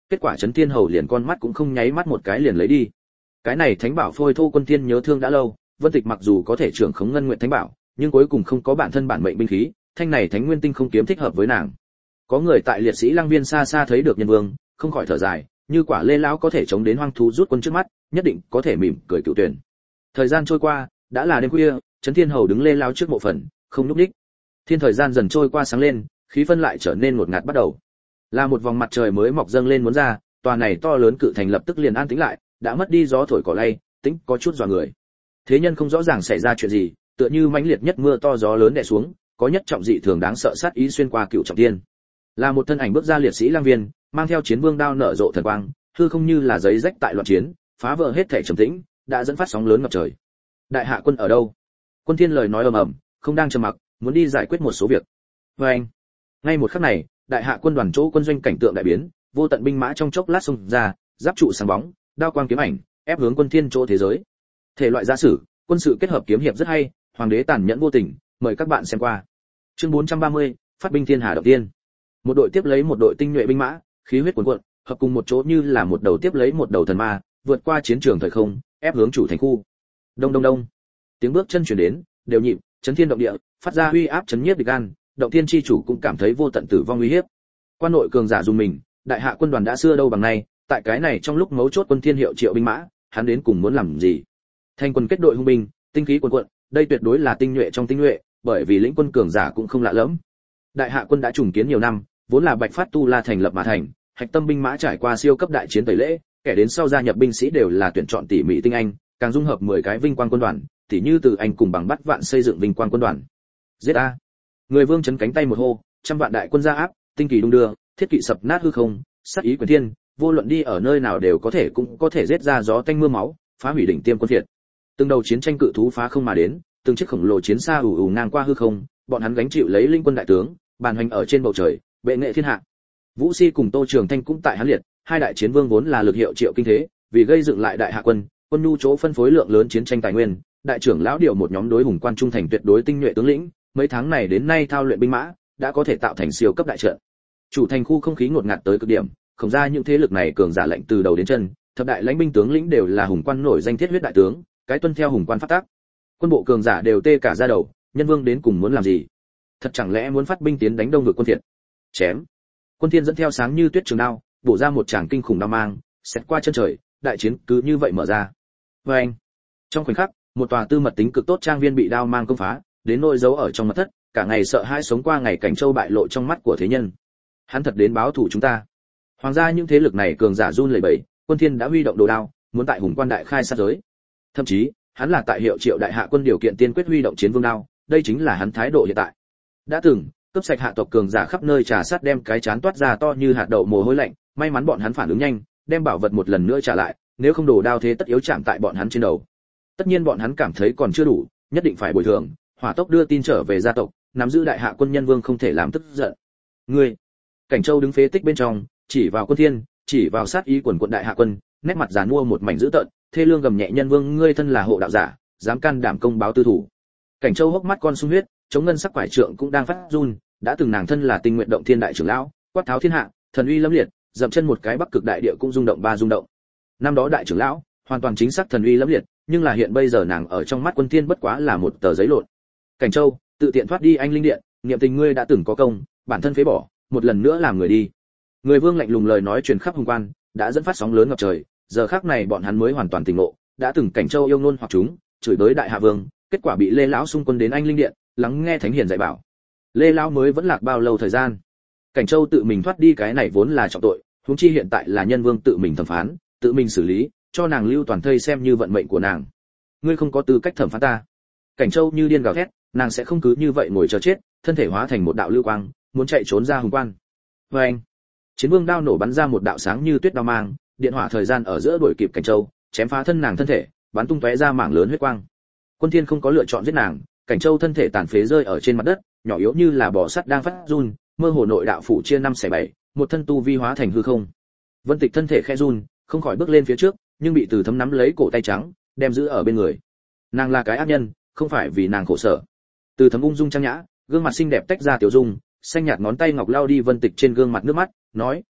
kết quả Trấn Thiên Hầu liền con mắt cũng không nháy mắt một cái liền lấy đi. Cái này thánh bảo phôi thô quân thiên nhớ thương đã lâu, Vân Tịch mặc dù có thể trưởng khống ngân nguyện thánh bảo, nhưng cuối cùng không có bản thân bản mệnh binh khí, thanh này thánh nguyên tinh không kiếm thích hợp với nàng. Có người tại liệt sĩ Lăng Viên xa xa thấy được Nhân Vương, không khỏi thở dài, như quả Lê lão có thể chống đến hoang thú rút quân trước mắt, nhất định có thể mỉm cười cựu tuyển. Thời gian trôi qua, đã là đêm khuya, Trấn Thiên Hầu đứng Lê lão trước mộ phần, không lúc đích. Thiên thời gian dần trôi qua sáng lên, khí phân lại trở nên ngột ngạt bắt đầu. Là một vòng mặt trời mới mọc dâng lên muốn ra, tòa này to lớn cự thành lập tức liền an tĩnh lại, đã mất đi gió thổi cỏ lay, tĩnh có chút dọa người. Thế nhân không rõ ràng xảy ra chuyện gì, tựa như mãnh liệt nhất mưa to gió lớn đè xuống, có nhất trọng dị thường đáng sợ sát ý xuyên qua cựu trọng thiên. Là một thân ảnh bước ra liệt sĩ Lang Viên, mang theo chiến vương đao nở rộ thần quang, hư không như là giấy rách tại loạn chiến, phá vỡ hết thể trầm tĩnh, đã dẫn phát sóng lớn ngập trời. Đại hạ quân ở đâu? Quân Thiên lời nói ầm ầm, không đang trầm mặc, muốn đi giải quyết một số việc. Và anh, ngay một khắc này, đại hạ quân đoàn chỗ quân doanh cảnh tượng đại biến, vô tận binh mã trong chốc lát xông ra, giáp trụ sáng bóng, đao quang kiếm ảnh, ép hướng Quân Thiên chỗ thế giới. Thể loại giả sử, quân sự kết hợp kiếm hiệp rất hay, hoàng đế tàn nhẫn vô tình, mời các bạn xem qua. Chương bốn trăm ba mươi, phát binh thiên hà đầu tiên. Một đội tiếp lấy một đội tinh nhuệ binh mã, khí huyết cuồn cuộn, hợp cùng một chỗ như là một đầu tiếp lấy một đầu thần ma, vượt qua chiến trường thời không, ép hướng chủ thành khu. Đông đông đông. Tiếng bước chân truyền đến, đều nhịp, chấn thiên động địa, phát ra uy áp chấn nhiếp địch gan, động thiên chi chủ cũng cảm thấy vô tận tử vong uy hiếp. Quan nội cường giả dùng mình, đại hạ quân đoàn đã xưa đâu bằng nay, tại cái này trong lúc mấu chốt Quân Thiên hiệu triệu binh mã, hắn đến cùng muốn làm gì? Thành quân kết đội hung binh, tinh khí cuồn cuộn, đây tuyệt đối là tinh nhuệ trong tinh nhuệ, bởi vì lĩnh quân cường giả cũng không lạ lẫm. Đại hạ quân đã trùng kiến nhiều năm, vốn là Bạch Phát Tu La thành lập mà thành, hạch tâm binh mã trải qua siêu cấp đại chiến tẩy lễ, kẻ đến sau gia nhập binh sĩ đều là tuyển chọn tỉ mỉ tinh anh, càng dung hợp mười cái vinh quang quân đoàn, tỉ như từ anh cùng bằng bắt vạn xây dựng vinh quang quân đoàn. Giết a! Người vương chấn cánh tay một hô, trăm vạn đại quân ra áp, tinh kỳ đung đưa, thiết kỵ sập nát hư không, sát ý quyền thiên, vô luận đi ở nơi nào đều có thể cũng có thể giết ra gió tanh mưa máu, phá hủy đỉnh tiêm quân phiệt. Từng đầu chiến tranh cự thú phá không mà đến, từng chiếc khổng lồ chiến xa ù ù ngang qua hư không, bọn hắn gánh chịu lấy linh quân đại tướng, bàn hành ở trên bầu trời, bệ nghệ thiên hạ. Vũ Si cùng Tô Trường Thanh cũng tại hắn liệt, hai đại chiến vương vốn là lực hiệu triệu kinh thế, vì gây dựng lại đại hạ quân, quân nhu chỗ phân phối lượng lớn chiến tranh tài nguyên, đại trưởng lão điều một nhóm đối hùng quan trung thành tuyệt đối tinh nhuệ tướng lĩnh, mấy tháng này đến nay thao luyện binh mã, đã có thể tạo thành siêu cấp đại trận. Chủ thành khu không khí ngột ngạt tới cực điểm, không ra những thế lực này cường giả lệnh từ đầu đến chân, thập đại lãnh binh tướng lĩnh đều là hùng quan nổi danh thiết huyết đại tướng, cái tuân theo hùng quan pháp tắc. Quân bộ cường giả đều tê cả da đầu, nhân vương đến cùng muốn làm gì? Thật chẳng lẽ muốn phát binh tiến đánh đông vực quân thiện? Chém. Quân Thiên dẫn theo sáng như tuyết trường đao, bổ ra một tràng kinh khủng đao mang, xẹt qua chân trời, đại chiến cứ như vậy mở ra. Và anh. Trong khoảnh khắc, một tòa tư mật tính cực tốt trang viên bị đao mang công phá, đến nỗi giấu ở trong mật thất, cả ngày sợ hãi sống qua ngày Cảnh Châu bại lộ trong mắt của thế nhân. Hắn thật đến báo thù chúng ta. Hoàng gia những thế lực này cường giả run lẩy bẩy, Quân Thiên đã huy động đồ đao, muốn tại hùng quan đại khai sát giới. Thậm chí, hắn là tại hiệu triệu đại hạ quân điều kiện tiên quyết huy động chiến vương đao, đây chính là hắn thái độ hiện tại. Đã từng, cướp sạch hạ tộc cường giả khắp nơi trà sát đem cái chán toát ra to như hạt đậu mồ hôi lạnh, may mắn bọn hắn phản ứng nhanh, đem bảo vật một lần nữa trả lại, nếu không đồ đao thế tất yếu chạm tại bọn hắn trên đầu. Tất nhiên bọn hắn cảm thấy còn chưa đủ, nhất định phải bồi thường, hỏa tốc đưa tin trở về gia tộc, nắm giữ đại hạ quân nhân vương không thể làm tức giận. Ngươi, Cảnh Châu đứng phế tích bên trong, chỉ vào Quân Thiên, chỉ vào sát ý quần quận đại hạ quân, nét mặt giàn mua một mảnh dữ tợn, thê lương gầm nhẹ nhân vương ngươi thân là hộ đạo giả, dám can đảm công báo tư thủ. Cảnh Châu hốc mắt con sung huyết, chống ngân sắc quải trượng cũng đang phát run, đã từng nàng thân là Tinh Nguyện động thiên đại trưởng lão, quát tháo thiên hạ, thần uy lâm liệt, dậm chân một cái bắc cực đại địa cũng rung động ba rung động. Năm đó đại trưởng lão, hoàn toàn chính xác thần uy lâm liệt, nhưng là hiện bây giờ nàng ở trong mắt Quân Thiên bất quá là một tờ giấy lộn. Cảnh Châu, tự tiện thoát đi anh linh điện, niệm tình ngươi đã từng có công, bản thân phế bỏ, một lần nữa làm người đi. Người vương lạnh lùng lời nói truyền khắp hùng quan, đã dẫn phát sóng lớn ngập trời, giờ khắc này bọn hắn mới hoàn toàn tỉnh ngộ, đã từng Cảnh Châu yêu nôn hoặc chúng, chửi tới đại hạ vương, kết quả bị Lê lão xung quân đến anh linh điện, lắng nghe thánh hiền dạy bảo. Lê lão mới vẫn lạc bao lâu thời gian? Cảnh Châu tự mình thoát đi cái này vốn là trọng tội, huống chi hiện tại là nhân vương tự mình thẩm phán, tự mình xử lý, cho nàng lưu toàn thây xem như vận mệnh của nàng. Ngươi không có tư cách thẩm phán ta. Cảnh Châu như điên gào thét, nàng sẽ không cứ như vậy ngồi chờ chết, thân thể hóa thành một đạo lưu quang, muốn chạy trốn ra hùng quan. Và anh, chiến vương đao nổ bắn ra một đạo sáng như tuyết đao mang, điện hỏa thời gian ở giữa đuổi kịp Cảnh Châu, chém phá thân nàng thân thể, bắn tung tóe ra mảng lớn huyết quang. Quân Thiên không có lựa chọn giết nàng, Cảnh Châu thân thể tàn phế rơi ở trên mặt đất, nhỏ yếu như là bò sắt đang phát run, mơ hồ nội đạo phủ chia năm xẻ bảy, một thân tu vi hóa thành hư không. Vân Tịch thân thể khẽ run, không khỏi bước lên phía trước, nhưng bị Từ Thấm nắm lấy cổ tay trắng, đem giữ ở bên người. Nàng là cái ác nhân, không phải vì nàng khổ sở. Từ Thấm ung dung trang nhã, gương mặt xinh đẹp tách ra tiểu dung, xanh nhạt ngón tay ngọc lao đi Vân Tịch trên gương mặt nước mắt, nói,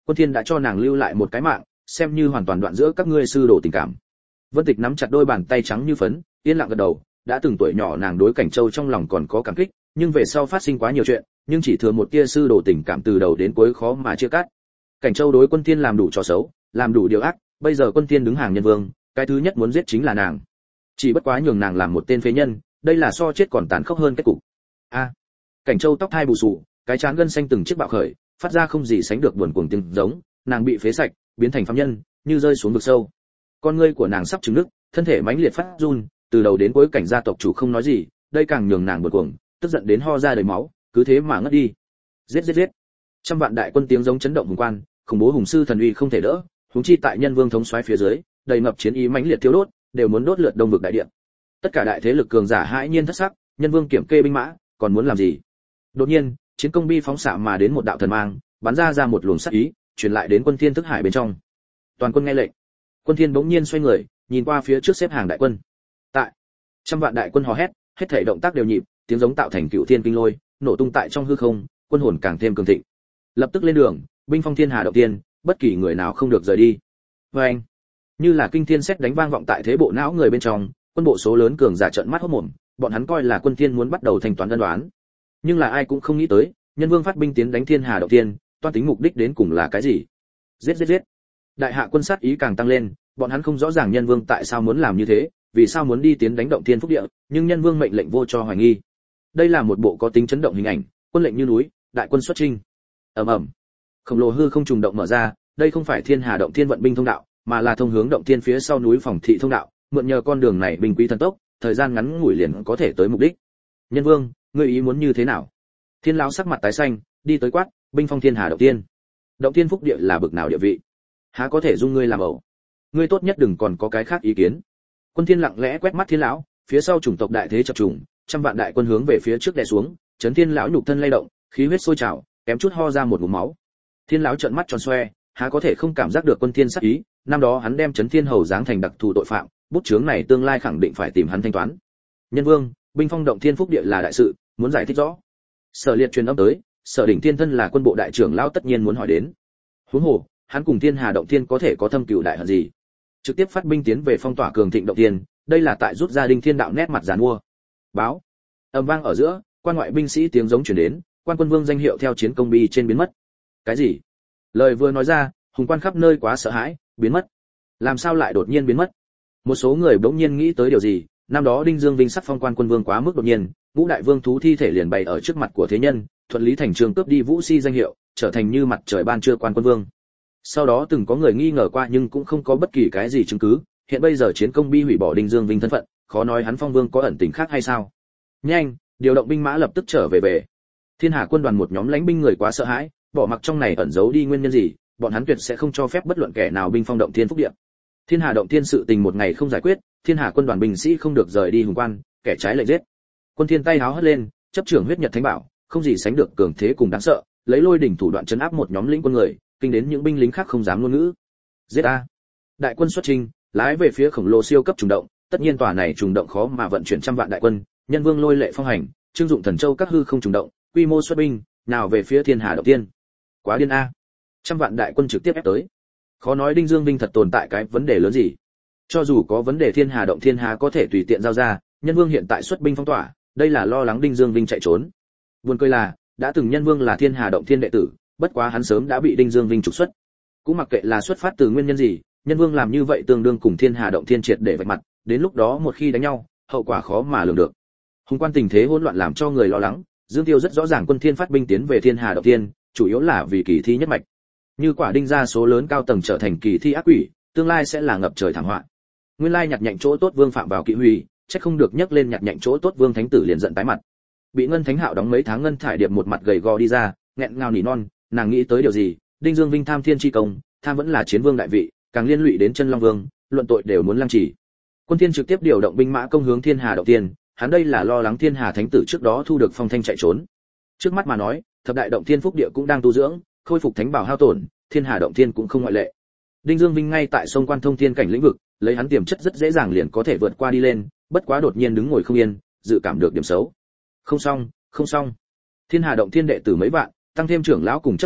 Quân Thiên đã cho nàng lưu lại một cái mạng, xem như hoàn toàn đoạn giữa các ngươi sư đồ tình cảm. Vân Tịch nắm chặt đôi bàn tay trắng như phấn, yên lặng gật đầu, đã từng tuổi nhỏ nàng đối Cảnh Châu trong lòng còn có cảm kích, nhưng về sau phát sinh quá nhiều chuyện, nhưng chỉ thừa một tia sư đồ tình cảm từ đầu đến cuối khó mà chia cắt. Cảnh Châu đối Quân Thiên làm đủ trò xấu, làm đủ điều ác, bây giờ Quân Thiên đứng hàng nhân vương, cái thứ nhất muốn giết chính là nàng. Chỉ bất quá nhường nàng làm một tên phế nhân, đây là so chết còn tàn khốc hơn kết cục. A. Cảnh Châu tóc hai bù xù, cái trán gân xanh từng chiếc bạo khởi, phát ra không gì sánh được buồn cuồng tiếng giống, nàng bị phế sạch, biến thành phàm nhân, như rơi xuống vực sâu. Con ngươi của nàng sắp trừng nứt, thân thể mãnh liệt phát run, từ đầu đến cuối Cảnh gia tộc chủ không nói gì, đây càng nhường nàng buồn cuồng, tức giận đến ho ra đầy máu, cứ thế mà ngất đi. Giết giết giết. Trăm vạn đại quân tiếng giống chấn động hùng quan, khủng bố hùng sư thần uy không thể đỡ, huống chi tại nhân vương thống soái phía dưới, đầy ngập chiến ý mãnh liệt thiêu đốt, đều muốn đốt lượt đông vực đại địa. Tất cả đại thế lực cường giả hãi nhiên thất sắc, nhân vương kiểm kê binh mã, còn muốn làm gì? Đột nhiên, chiến công bi phóng xạ mà đến một đạo thần mang, bắn ra ra một luồng sát ý, truyền lại đến Quân Thiên thức hải bên trong. Toàn quân nghe lệnh. Quân Thiên bỗng nhiên xoay người, nhìn qua phía trước xếp hàng đại quân. Tại trăm vạn đại quân hò hét, hết thảy động tác đều nhịp, tiếng giống tạo thành cựu thiên kinh lôi, nổ tung tại trong hư không, quân hồn càng thêm cường thịnh. Lập tức lên đường, binh phong thiên hà động tiên, bất kỳ người nào không được rời đi. Oeng! Như là kinh thiên sét đánh vang vọng tại thế bộ não người bên trong, quân bộ số lớn cường giả trợn mắt hốt mồm, bọn hắn coi là Quân Thiên muốn bắt đầu thanh toán ân đoán. Nhưng là ai cũng không nghĩ tới, nhân vương phát binh tiến đánh thiên hà động tiên, toan tính mục đích đến cùng là cái gì? Giết giết giết! Đại hạ quân sát ý càng tăng lên, bọn hắn không rõ ràng nhân vương tại sao muốn làm như thế, vì sao muốn đi tiến đánh động thiên phúc địa, nhưng nhân vương mệnh lệnh vô cho hoài nghi. Đây là một bộ có tính chấn động hình ảnh, quân lệnh như núi, đại quân xuất chinh. Ầm ầm. Khổng lồ hư không trùng động mở ra, đây không phải thiên hà động thiên vận binh thông đạo, mà là thông hướng động thiên phía sau núi phòng thị thông đạo, mượn nhờ con đường này binh quý thần tốc, thời gian ngắn ngủi liền có thể tới mục đích. Nhân vương, ngươi ý muốn như thế nào? Thiên lão sắc mặt tái xanh, đi tới quát, binh phong thiên hà động thiên. Động thiên phúc địa là bực nào địa vị? Há có thể dung ngươi làm ẩu? Ngươi tốt nhất đừng còn có cái khác ý kiến. Quân Thiên lặng lẽ quét mắt Thiên lão, phía sau chủng tộc đại thế chập trùng, trăm vạn đại quân hướng về phía trước đè xuống, chấn Thiên lão nhục thân lay động, khí huyết sôi trào, kém chút ho ra một ngụm máu. Thiên lão trợn mắt tròn xoe, há có thể không cảm giác được Quân Thiên sát ý, năm đó hắn đem chấn Thiên hầu giáng thành đặc thù tội phạm, bút chướng này tương lai khẳng định phải tìm hắn thanh toán. Nhân vương, binh phong động thiên phúc địa là đại sự, muốn giải thích rõ. Sở Liệt truyền âm tới, Sở Đỉnh Thiên thân là quân bộ đại trưởng lão tất nhiên muốn hỏi đến. Huống hồ, hắn cùng Thiên Hà động thiên có thể có thâm cừu đại hận gì? Trực tiếp phát binh tiến về phong tỏa cường thịnh động thiên, đây là tại rút ra Đinh Thiên đạo nét mặt giàn mua. Báo. Âm vang ở giữa, quan ngoại binh sĩ tiếng giống truyền đến, quan quân vương danh hiệu theo chiến công bi trên biến mất. Cái gì? Lời vừa nói ra, hùng quan khắp nơi quá sợ hãi, biến mất. Làm sao lại đột nhiên biến mất? Một số người bỗng nhiên nghĩ tới điều gì, năm đó Đinh Dương Vinh sắc phong quan quân vương quá mức đột nhiên, ngũ đại vương thú thi thể liền bày ở trước mặt của thế nhân, thuận lý thành trương cướp đi Vũ Si danh hiệu, trở thành như mặt trời ban trưa quan quân vương. Sau đó từng có người nghi ngờ qua nhưng cũng không có bất kỳ cái gì chứng cứ, hiện bây giờ chiến công bi hủy bỏ Đinh Dương Vinh thân phận, khó nói hắn phong vương có ẩn tình khác hay sao? Nhanh, điều động binh mã lập tức trở về về. Thiên Hà quân đoàn một nhóm lãnh binh người quá sợ hãi, bỏ mặc trong này ẩn giấu đi nguyên nhân gì, bọn hắn tuyệt sẽ không cho phép bất luận kẻ nào binh phong động thiên phúc địa. Thiên Hà động thiên sự tình một ngày không giải quyết, Thiên Hà quân đoàn binh sĩ không được rời đi hùng quan, kẻ trái lệnh giết. Quân Thiên tay háo hất lên, chấp trưởng huyết nhật thánh bảo, không gì sánh được cường thế cùng đáng sợ, lấy lôi đỉnh thủ đoạn trấn áp một nhóm lĩnh quân người, kinh đến những binh lính khác không dám ngôn ngữ. Giết a! Đại quân xuất chinh, lái về phía khổng lồ siêu cấp trùng động, tất nhiên tòa này trùng động khó mà vận chuyển trăm vạn đại quân, nhân vương lôi lệ phong hành, trương dụng thần châu các hư không trùng động, quy mô xuất binh, nào về phía Thiên Hà động thiên. Quá điên a! Trăm vạn đại quân trực tiếp ép tới. Khó nói Đinh Dương Vinh thật tồn tại cái vấn đề lớn gì. Cho dù có vấn đề Thiên Hà động thiên hà có thể tùy tiện giao ra, nhân vương hiện tại xuất binh phong tỏa, đây là lo lắng Đinh Dương Vinh chạy trốn. Buồn cười là, đã từng nhân vương là Thiên Hà động thiên đệ tử, bất quá hắn sớm đã bị Đinh Dương Vinh trục xuất. Cũng mặc kệ là xuất phát từ nguyên nhân gì, nhân vương làm như vậy tương đương cùng Thiên Hà động thiên triệt để vạch mặt, đến lúc đó một khi đánh nhau, hậu quả khó mà lường được. Hùng quan tình thế hỗn loạn làm cho người lo lắng, Dương Tiêu rất rõ ràng quân Thiên phát binh tiến về Thiên Hà động thiên, chủ yếu là vì kỳ thi nhất mạch. Như quả Đinh gia số lớn cao tầng trở thành kỳ thi ác quỷ, tương lai sẽ là ngập trời thảm họa. Nguyên lai nhặt nhạnh chỗ tốt vương phạm vào kỵ hủy, chắc không được nhắc lên nhặt nhạnh chỗ tốt vương thánh tử liền giận tái mặt. Bị Ngân Thánh Hạo đóng mấy tháng ngân thải điệp một mặt gầy gò đi ra, nghẹn ngào nỉ non, nàng nghĩ tới điều gì, Đinh Dương Vinh tham thiên chi công, tham vẫn là chiến vương đại vị, càng liên lụy đến chân long vương, luận tội đều muốn lăng trì. Quân Thiên trực tiếp điều động binh mã công hướng Thiên Hà động thiên, hắn đây là lo lắng Thiên Hà thánh tử trước đó thu được phong thanh chạy trốn. Trước mắt mà nói, thập đại động thiên phúc địa cũng đang tu dưỡng, khôi phục thánh bảo hao tổn, Thiên Hà động thiên cũng không ngoại lệ. Đinh Dương Vinh ngay tại sông Quan Thông thiên cảnh lĩnh vực, lấy hắn tiềm chất rất dễ dàng liền có thể vượt qua đi lên, bất quá đột nhiên đứng ngồi không yên, dự cảm được điểm xấu. Không xong, không xong. Thiên Hà động thiên đệ tử mấy vạn, tăng thêm trưởng lão cùng chấp sự,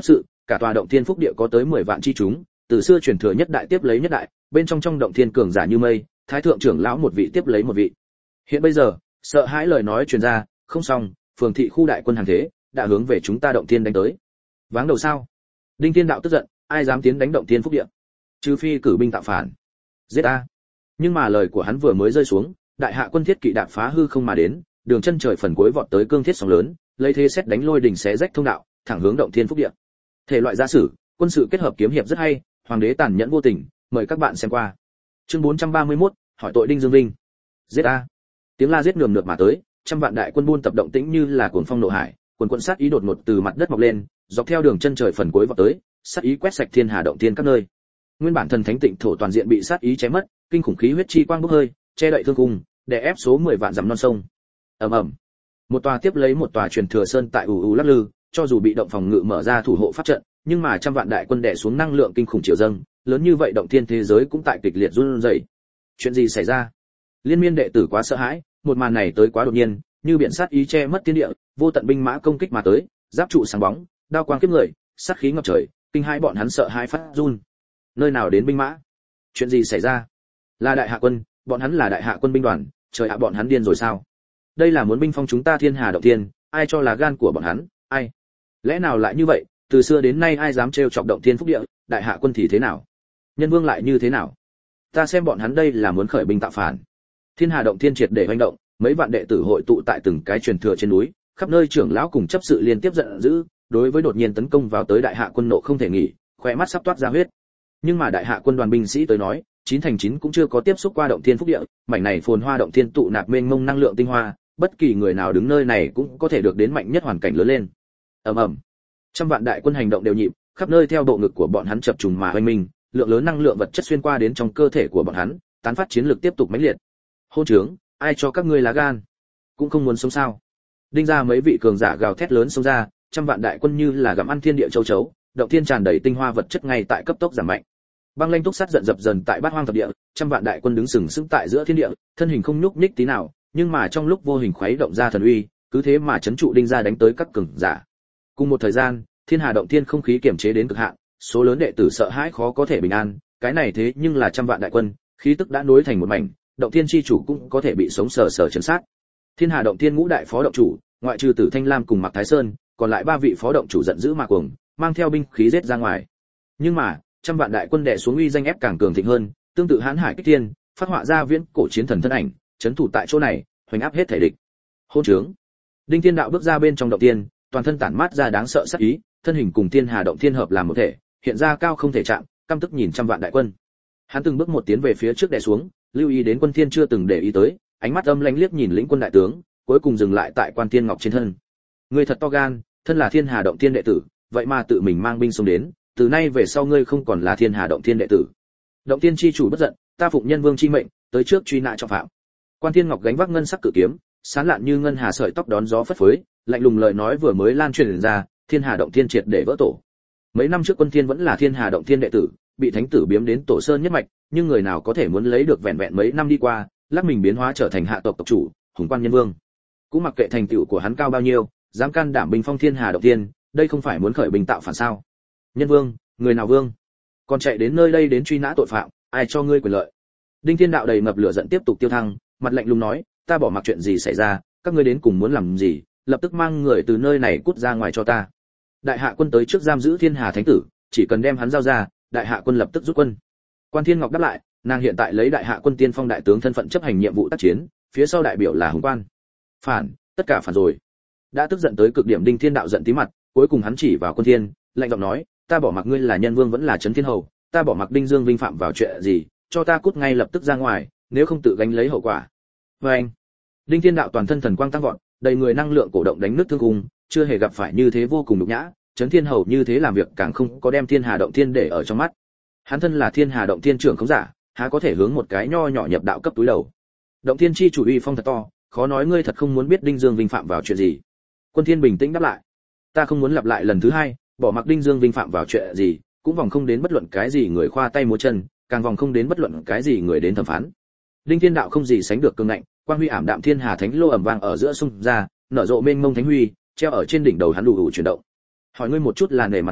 cả tòa động thiên phúc địa có tới mười vạn chi chúng, từ xưa truyền thừa nhất đại tiếp lấy nhất đại, bên trong trong động thiên cường giả như mây, thái thượng trưởng lão một vị tiếp lấy một vị. Hiện bây giờ, sợ hãi lời nói truyền ra, không xong, phường thị khu đại quân hàng thế, đã hướng về chúng ta động thiên đánh tới. Váng đầu sao? Đinh Thiên Đạo tức giận, ai dám tiến đánh động thiên phúc địa? Trừ phi cử binh tạo phản. Giết a! Nhưng mà lời của hắn vừa mới rơi xuống, đại hạ quân thiết kỵ đạp phá hư không mà đến, đường chân trời phần cuối vọt tới cương thiết sóng lớn, lấy thế xét đánh lôi đỉnh xé rách thông đạo, thẳng hướng động thiên phúc địa. Thể loại giả sử, quân sự kết hợp kiếm hiệp rất hay, hoàng đế tàn nhẫn vô tình, mời các bạn xem qua. Chương bốn trăm ba mươi mốt, hỏi tội Đinh Dương Vinh. Giết a! Tiếng la giết nườm nượp mà tới, trăm vạn đại quân buôn tập động tĩnh như là cuồng phong nộ hải, quần quần sát ý đột ngột từ mặt đất mọc lên, dọc theo đường chân trời phần cuối vọt tới, sát ý quét sạch thiên hà động thiên các nơi. Nguyên bản thần thánh tịnh thổ toàn diện bị sát ý chém mất, kinh khủng khí huyết chi quang bốc hơi, che đậy thương cung, đè ép số mười vạn dặm non sông. Ầm ầm. Một tòa tiếp lấy một tòa truyền thừa sơn tại ù ù lắc lư, cho dù bị động phòng ngự mở ra thủ hộ pháp trận, nhưng mà trăm vạn đại quân đè xuống năng lượng kinh khủng triều dâng, lớn như vậy động thiên thế giới cũng tại kịch liệt run rẩy. Chuyện gì xảy ra? Liên miên đệ tử quá sợ hãi, một màn này tới quá đột nhiên, như biển sát ý che mất thiên địa, vô tận binh mã công kích mà tới, giáp trụ sáng bóng, đao quang kiếp người, sát khí ngập trời, kinh hãi bọn hắn sợ hãi phát run. Nơi nào đến binh mã? Chuyện gì xảy ra? Là đại hạ quân, bọn hắn là đại hạ quân binh đoàn, trời ạ bọn hắn điên rồi sao? Đây là muốn binh phong chúng ta thiên hà động thiên, ai cho là gan của bọn hắn, ai? Lẽ nào lại như vậy, từ xưa đến nay ai dám trêu chọc động thiên phúc địa, đại hạ quân thì thế nào? Nhân vương lại như thế nào? Ta xem bọn hắn đây là muốn khởi binh tạo phản. Thiên hà động thiên triệt để hoành động, mấy vạn đệ tử hội tụ tại từng cái truyền thừa trên núi, khắp nơi trưởng lão cùng chấp sự liên tiếp giận dữ, đối với đột nhiên tấn công vào tới đại hạ quân nộ không thể nghỉ, khóe mắt sắp toát ra huyết. Nhưng mà đại hạ quân đoàn binh sĩ tới nói, chín thành chín cũng chưa có tiếp xúc qua động thiên phúc địa, mảnh này phồn hoa động thiên tụ nạp mênh mông năng lượng tinh hoa, bất kỳ người nào đứng nơi này cũng có thể được đến mạnh nhất hoàn cảnh lớn lên. Ầm ầm. Trăm vạn đại quân hành động đều nhịp, khắp nơi theo bộ ngực của bọn hắn chập trùng mà hoành minh, lượng lớn năng lượng vật chất xuyên qua đến trong cơ thể của bọn hắn, tán phát chiến lược tiếp tục mãnh liệt. Hôn trướng, ai cho các ngươi lá gan? Cũng không muốn sống sao? Đinh ra mấy vị cường giả gào thét lớn xông ra, trăm vạn đại quân như là gặm ăn thiên địa châu chấu, động thiên tràn đầy tinh hoa vật chất ngay tại cấp tốc giảm mạnh. Băng Lanh Túc Sát giận dập dần tại bát hoang thập địa, trăm vạn đại quân đứng sừng sững tại giữa thiên địa, thân hình không nhúc nhích tí nào, nhưng mà trong lúc vô hình khuấy động ra thần uy, cứ thế mà chấn trụ Đinh gia đánh tới các cường giả. Cùng một thời gian, thiên hà động thiên không khí kiềm chế đến cực hạn, số lớn đệ tử sợ hãi khó có thể bình an, cái này thế nhưng là trăm vạn đại quân, khí tức đã nối thành một mảnh, động thiên chi chủ cũng có thể bị sống sờ sờ chấn sát. Thiên hà động thiên ngũ đại phó động chủ, ngoại trừ Tử Thanh Lam cùng Mạc Thái Sơn, còn lại ba vị phó động chủ giận dữ mà cuồng, mang theo binh khí giết ra ngoài. Nhưng mà, trăm vạn đại quân đè xuống uy danh ép càng cường thịnh hơn, tương tự hãn hải kích thiên, phát họa ra viễn cổ chiến thần thân ảnh, chấn thủ tại chỗ này, hoành áp hết thể địch. Hôn trướng. Đinh Thiên Đạo bước ra bên trong động tiên, toàn thân tản mát ra đáng sợ sát ý, thân hình cùng thiên hà động thiên hợp làm một thể, hiện ra cao không thể chạm, căm tức nhìn trăm vạn đại quân. Hắn từng bước một tiến về phía trước đè xuống, lưu ý đến quân thiên chưa từng để ý tới, ánh mắt âm lãnh liếc nhìn lĩnh quân đại tướng, cuối cùng dừng lại tại Quan Tiên Ngọc trên thân. Ngươi thật to gan, thân là thiên hà động thiên đệ tử, vậy mà tự mình mang binh xông đến, từ nay về sau ngươi không còn là thiên hà động thiên đệ tử. Động thiên chi chủ bất giận, ta phụng nhân vương chi mệnh, tới trước truy nã trọng phạm. Quan Tiên Ngọc gánh vác ngân sắc cự kiếm, sán lạn như ngân hà sợi tóc đón gió phất phới, lạnh lùng lời nói vừa mới lan truyền ra, thiên hà động thiên triệt để vỡ tổ. Mấy năm trước Quân Thiên vẫn là thiên hà động thiên đệ tử, bị thánh tử biếm đến tổ sơn nhất mạch, nhưng người nào có thể muốn lấy được vẹn vẹn mấy năm đi qua, lắc mình biến hóa trở thành hạ tộc tộc chủ, hùng quan nhân vương. Cũng mặc kệ thành tựu của hắn cao bao nhiêu, dám can đảm binh phong thiên hà động thiên, đây không phải muốn khởi binh tạo phản sao? Nhân vương, người nào vương? Còn chạy đến nơi đây đến truy nã tội phạm, ai cho ngươi quyền lợi? Đinh Thiên Đạo đầy ngập lửa giận tiếp tục tiêu thăng, mặt lạnh lùng nói, ta bỏ mặc chuyện gì xảy ra, các ngươi đến cùng muốn làm gì, lập tức mang người từ nơi này cút ra ngoài cho ta. Đại hạ quân tới trước giam giữ thiên hà thánh tử, chỉ cần đem hắn giao ra, đại hạ quân lập tức rút quân. Quan Thiên Ngọc đáp lại, nàng hiện tại lấy đại hạ quân tiên phong đại tướng thân phận chấp hành nhiệm vụ tác chiến, phía sau đại biểu là Hùng Quan. Phản, tất cả phản rồi. Đã tức giận tới cực điểm Đinh Thiên Đạo giận tí mặt, cuối cùng hắn chỉ vào Quân Thiên, lạnh giọng nói, ta bỏ mặc ngươi là nhân vương vẫn là trấn thiên hầu, ta bỏ mặc Đinh Dương Vinh phạm vào chuyện gì, cho ta cút ngay lập tức ra ngoài, nếu không tự gánh lấy hậu quả. Và anh, Đinh Thiên Đạo toàn thân thần quang tăng vọt, đầy người năng lượng cổ động đánh nước thương cung, chưa hề gặp phải như thế vô cùng nhục nhã, trấn thiên hầu như thế làm việc càng không có đem thiên hà động thiên để ở trong mắt. Hắn thân là thiên hà động thiên trưởng không giả, há có thể hướng một cái nho nhỏ nhập đạo cấp túi đầu. Động thiên chi chủ uy phong thật to, khó nói ngươi thật không muốn biết Đinh Dương Vinh phạm vào chuyện gì. Quân Thiên bình tĩnh đáp lại, ta không muốn lặp lại lần thứ hai, bỏ mặc Đinh Dương Vinh phạm vào chuyện gì, cũng vòng không đến bất luận cái gì người khoa tay múa chân, càng vòng không đến bất luận cái gì người đến thẩm phán. Đinh Thiên Đạo không gì sánh được cường ngạnh, quang huy ảm đạm thiên hà thánh lô ầm vang ở giữa sông ra, nở rộ mênh mông thánh huy, treo ở trên đỉnh đầu hắn đủ đủ chuyển động. Hỏi ngươi một chút là nể mặt ngươi,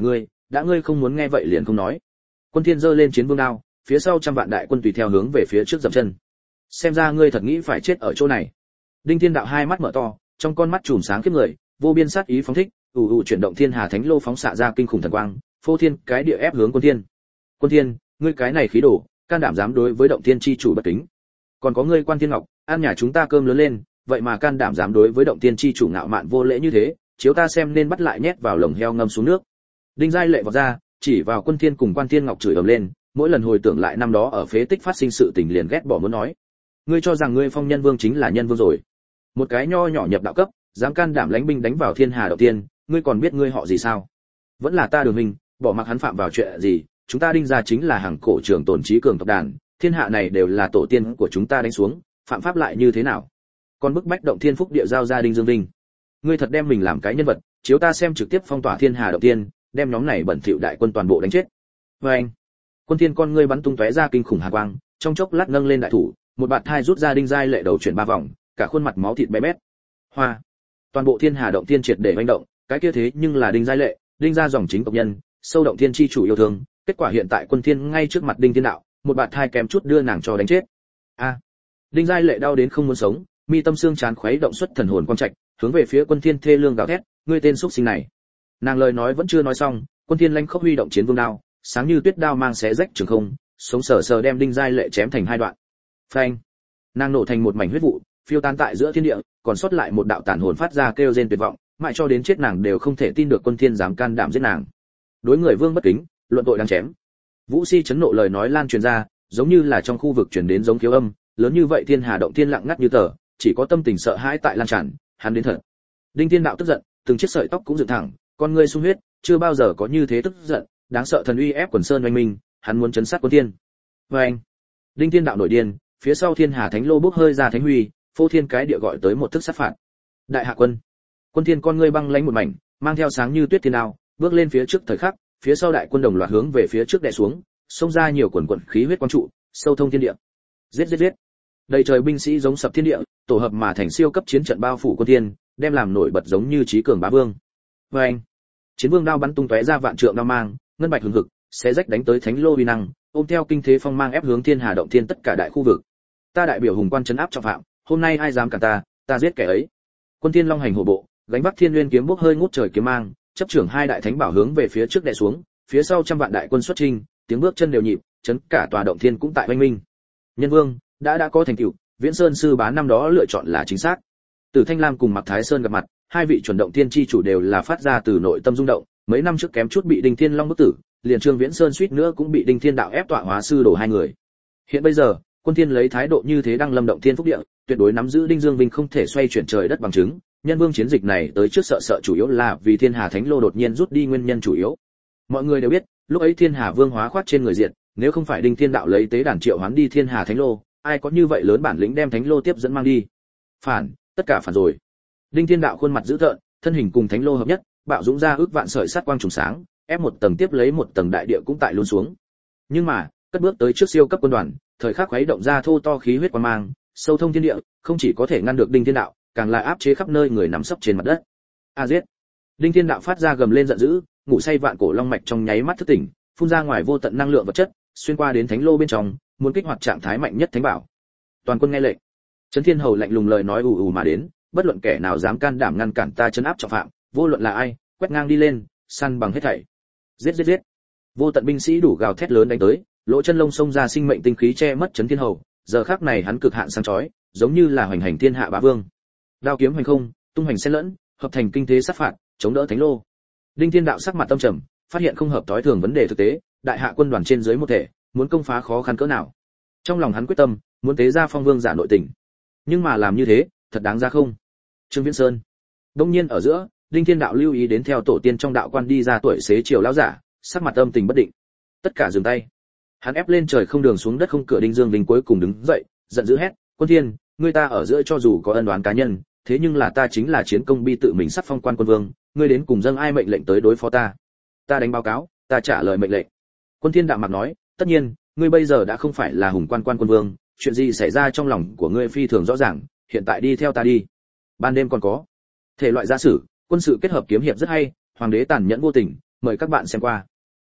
đã ngươi không muốn nghe vậy liền không nói. Quân Thiên giơ lên chiến vương đao, phía sau trăm vạn đại quân tùy theo hướng về phía trước dậm chân. Xem ra ngươi thật nghĩ phải chết ở chỗ này. Đinh Thiên Đạo hai mắt mở to, trong con mắt chùm sáng khiếp người, vô biên sát ý phóng thích, ù ù chuyển động thiên hà thánh lô phóng xạ ra kinh khủng thần quang, phô thiên cái địa ép hướng Quân Thiên. Quân Thiên, ngươi cái này khí đồ, can đảm dám đối với động thiên chi chủ bất kính. Còn có ngươi Quan Thiên Ngọc, ăn nhà chúng ta cơm lớn lên, vậy mà can đảm dám đối với động thiên chi chủ ngạo mạn vô lễ như thế, chiếu ta xem nên bắt lại nhét vào lồng heo ngâm xuống nước. Đinh Giai Lệ vọt ra, chỉ vào Quân Thiên cùng Quan Thiên Ngọc chửi ầm lên, mỗi lần hồi tưởng lại năm đó ở phế tích phát sinh sự tình liền ghét bỏ muốn nói. Ngươi cho rằng ngươi Phong Nhân Vương chính là nhân vương rồi? Một cái nho nhỏ nhập đạo cấp, dám can đảm lãnh binh đánh vào Thiên Hà động tiên, ngươi còn biết ngươi họ gì sao? Vẫn là ta Đường Minh, bỏ mặc hắn phạm vào chuyện gì, chúng ta Đinh gia chính là hàng cổ trường tồn trí cường tộc đàn, thiên hạ này đều là tổ tiên của chúng ta đánh xuống, phạm pháp lại như thế nào? Còn bức bách động thiên phúc địa giao ra Đinh Dương Vinh. Ngươi thật đem mình làm cái nhân vật, chiếu ta xem trực tiếp phong tỏa Thiên Hà động tiên, đem nhóm này bẩn thỉu đại quân toàn bộ đánh chết. Và anh, Quân Thiên con ngươi bắn tung tóe ra kinh khủng hà quang, trong chốc lát nâng lên đại thủ, một bạt thai rút ra Đinh Giai Lệ đầu chuyển ba vòng, cả khuôn mặt máu thịt bé bét. Hoa, toàn bộ Thiên Hà động tiên triệt để hoành động, cái kia thế nhưng là Đinh Giai Lệ, Đinh gia dòng chính tộc nhân, sâu động thiên chi chủ yêu thương, kết quả hiện tại Quân Thiên ngay trước mặt Đinh Thiên Đạo, một bạt thai kém chút đưa nàng cho đánh chết. A, Đinh Giai Lệ đau đến không muốn sống, mi tâm xương chán khuấy động xuất thần hồn quang trạch, hướng về phía Quân Thiên thê lương gào thét, ngươi tên xúc sinh này. Nàng lời nói vẫn chưa nói xong, Quân Thiên lanh khốc huy động chiến vương đao, sáng như tuyết đao mang xé rách trường không, sống sờ sờ đem Đinh Giai Lệ chém thành hai đoạn. Phanh! Nàng nổ thành một mảnh huyết vụ, phiêu tan tại giữa thiên địa, còn sót lại một đạo tàn hồn phát ra kêu rên tuyệt vọng, mãi cho đến chết nàng đều không thể tin được Quân Thiên dám can đảm giết nàng. Đối người vương bất kính, luận tội đáng chém. Vũ Si chấn nộ lời nói lan truyền ra, giống như là trong khu vực truyền đến giống thiếu âm, lớn như vậy Thiên Hà động thiên lặng ngắt như tờ, chỉ có tâm tình sợ hãi tại lan tràn, hắn đến thật. Đinh Thiên Đạo tức giận, từng chiếc sợi tóc cũng dựng thẳng, con ngươi sung huyết, chưa bao giờ có như thế tức giận, đáng sợ thần uy ép quần sơn oanh minh, hắn muốn chấn sát Quân Thiên. Và anh, Đinh Thiên Đạo nổi điên, phía sau Thiên Hà Thánh Lô bốc hơi ra thánh huy, phô thiên cái địa gọi tới một thức sát phạt. Đại hạ quân. Quân Thiên con ngươi băng lãnh một mảnh, mang theo sáng như tuyết thiên đao, bước lên phía trước thời khắc, phía sau đại quân đồng loạt hướng về phía trước đè xuống, xông ra nhiều quần quần khí huyết quang trụ, sâu thông thiên địa. Giết giết giết. Đầy trời binh sĩ giống sập thiên địa, tổ hợp mà thành siêu cấp chiến trận bao phủ Quân Thiên, đem làm nổi bật giống như trí cường bá vương. Và anh, chiến vương đao bắn tung tóe ra vạn trượng đao mang, ngân bạch hừng hực, xé rách đánh tới thánh lô uy năng, ôm theo kinh thế phong mang ép hướng Thiên Hà động thiên tất cả đại khu vực. Ta đại biểu hùng quan trấn áp trọng phạm, hôm nay ai dám cản ta, ta giết kẻ ấy. Quân Thiên long hành hổ bộ, gánh vác Thiên Nguyên kiếm bốc hơi ngút trời kiếm mang, chấp trưởng hai đại thánh bảo hướng về phía trước đè xuống, phía sau trăm vạn đại quân xuất chinh, tiếng bước chân đều nhịp, chấn cả tòa động thiên cũng tại oanh minh. Nhân vương đã đã có thành tựu, Viễn Sơn sư bá năm đó lựa chọn là chính xác. Từ Thanh Lam cùng Mạc Thái Sơn gặp mặt, hai vị chuẩn động thiên chi chủ đều là phát ra từ nội tâm rung động, mấy năm trước kém chút bị Đinh Thiên Long bức tử, liền Trương Viễn Sơn suýt nữa cũng bị Đinh Thiên Đạo ép tọa hóa sư đổ hai người. Hiện bây giờ, Quân Thiên lấy thái độ như thế đang lâm động thiên phúc địa, tuyệt đối nắm giữ Đinh Dương Vinh không thể xoay chuyển trời đất bằng chứng. Nhân vương chiến dịch này tới trước sợ sợ chủ yếu là vì Thiên Hà Thánh Lô đột nhiên rút đi nguyên nhân chủ yếu. Mọi người đều biết, lúc ấy Thiên Hà Vương hóa khoát trên người diệt, nếu không phải Đinh Thiên Đạo lấy tế đàn triệu hoán đi Thiên Hà Thánh Lô, ai có như vậy lớn bản lĩnh đem Thánh Lô tiếp dẫn mang đi? Phản, tất cả phản rồi. Đinh Thiên Đạo khuôn mặt dữ tợn, thân hình cùng Thánh Lô hợp nhất, bạo dũng ra ước vạn sợi sát quang trùng sáng, ép một tầng tiếp lấy một tầng đại địa cũng tại luôn xuống. Nhưng mà, cất bước tới trước siêu cấp quân đoàn, thời khắc khuấy động ra thô to khí huyết quang mang, sâu thông thiên địa, không chỉ có thể ngăn được Đinh Thiên Đạo, càng là áp chế khắp nơi người nằm sấp trên mặt đất. A giết! Đinh Thiên Đạo phát ra gầm lên giận dữ, ngủ say vạn cổ long mạch trong nháy mắt thức tỉnh, phun ra ngoài vô tận năng lượng vật chất, xuyên qua đến thánh lô bên trong, muốn kích hoạt trạng thái mạnh nhất thánh bảo. Toàn quân nghe lệnh. Trấn Thiên Hầu lạnh lùng lời nói ù ù mà đến, bất luận kẻ nào dám can đảm ngăn cản ta trấn áp trọng phạm, vô luận là ai, quét ngang đi lên, săn bằng hết thảy. Giết giết giết. Vô tận binh sĩ đủ gào thét lớn đánh tới, lỗ chân lông xông ra sinh mệnh tinh khí che mất Trấn Thiên Hầu, giờ khắc này hắn cực hạn sáng chói, giống như là hoành hành thiên hạ bá vương. Đao kiếm hoành không, tung hoành xen lẫn, hợp thành kinh thế sát phạt, chống đỡ thánh lô. Đinh Thiên Đạo sắc mặt tâm trầm, phát hiện không hợp tối thường vấn đề thực tế, đại hạ quân đoàn trên dưới một thể, muốn công phá khó khăn cỡ nào. Trong lòng hắn quyết tâm, muốn tế ra phong vương giả nội tình. Nhưng mà làm như thế, thật đáng ra không? Trương Viễn Sơn. Đông nhiên ở giữa, Đinh Thiên Đạo lưu ý đến theo tổ tiên trong đạo quan đi ra tuổi xế chiều lão giả, sắc mặt âm tình bất định. Tất cả dừng tay. Hắn ép lên trời không đường xuống đất không cửa. Đinh Dương Vinh cuối cùng đứng dậy, giận dữ hét, "Quân Thiên, ngươi ta ở giữa cho dù có ân oán cá nhân, thế nhưng là ta chính là chiến công bi tự mình sắc phong quan quân vương, ngươi đến cùng dâng ai mệnh lệnh tới đối phó ta? Ta đánh báo cáo, ta trả lời mệnh lệnh." Quân Thiên đạm mạc nói, "Tất nhiên, ngươi bây giờ đã không phải là hùng quan quan quân vương, chuyện gì xảy ra trong lòng của ngươi phi thường rõ ràng, hiện tại đi theo ta đi." Ban đêm còn có thể loại giả sử, quân sự kết hợp kiếm hiệp rất hay, hoàng đế tàn nhẫn vô tình, mời các bạn xem qua.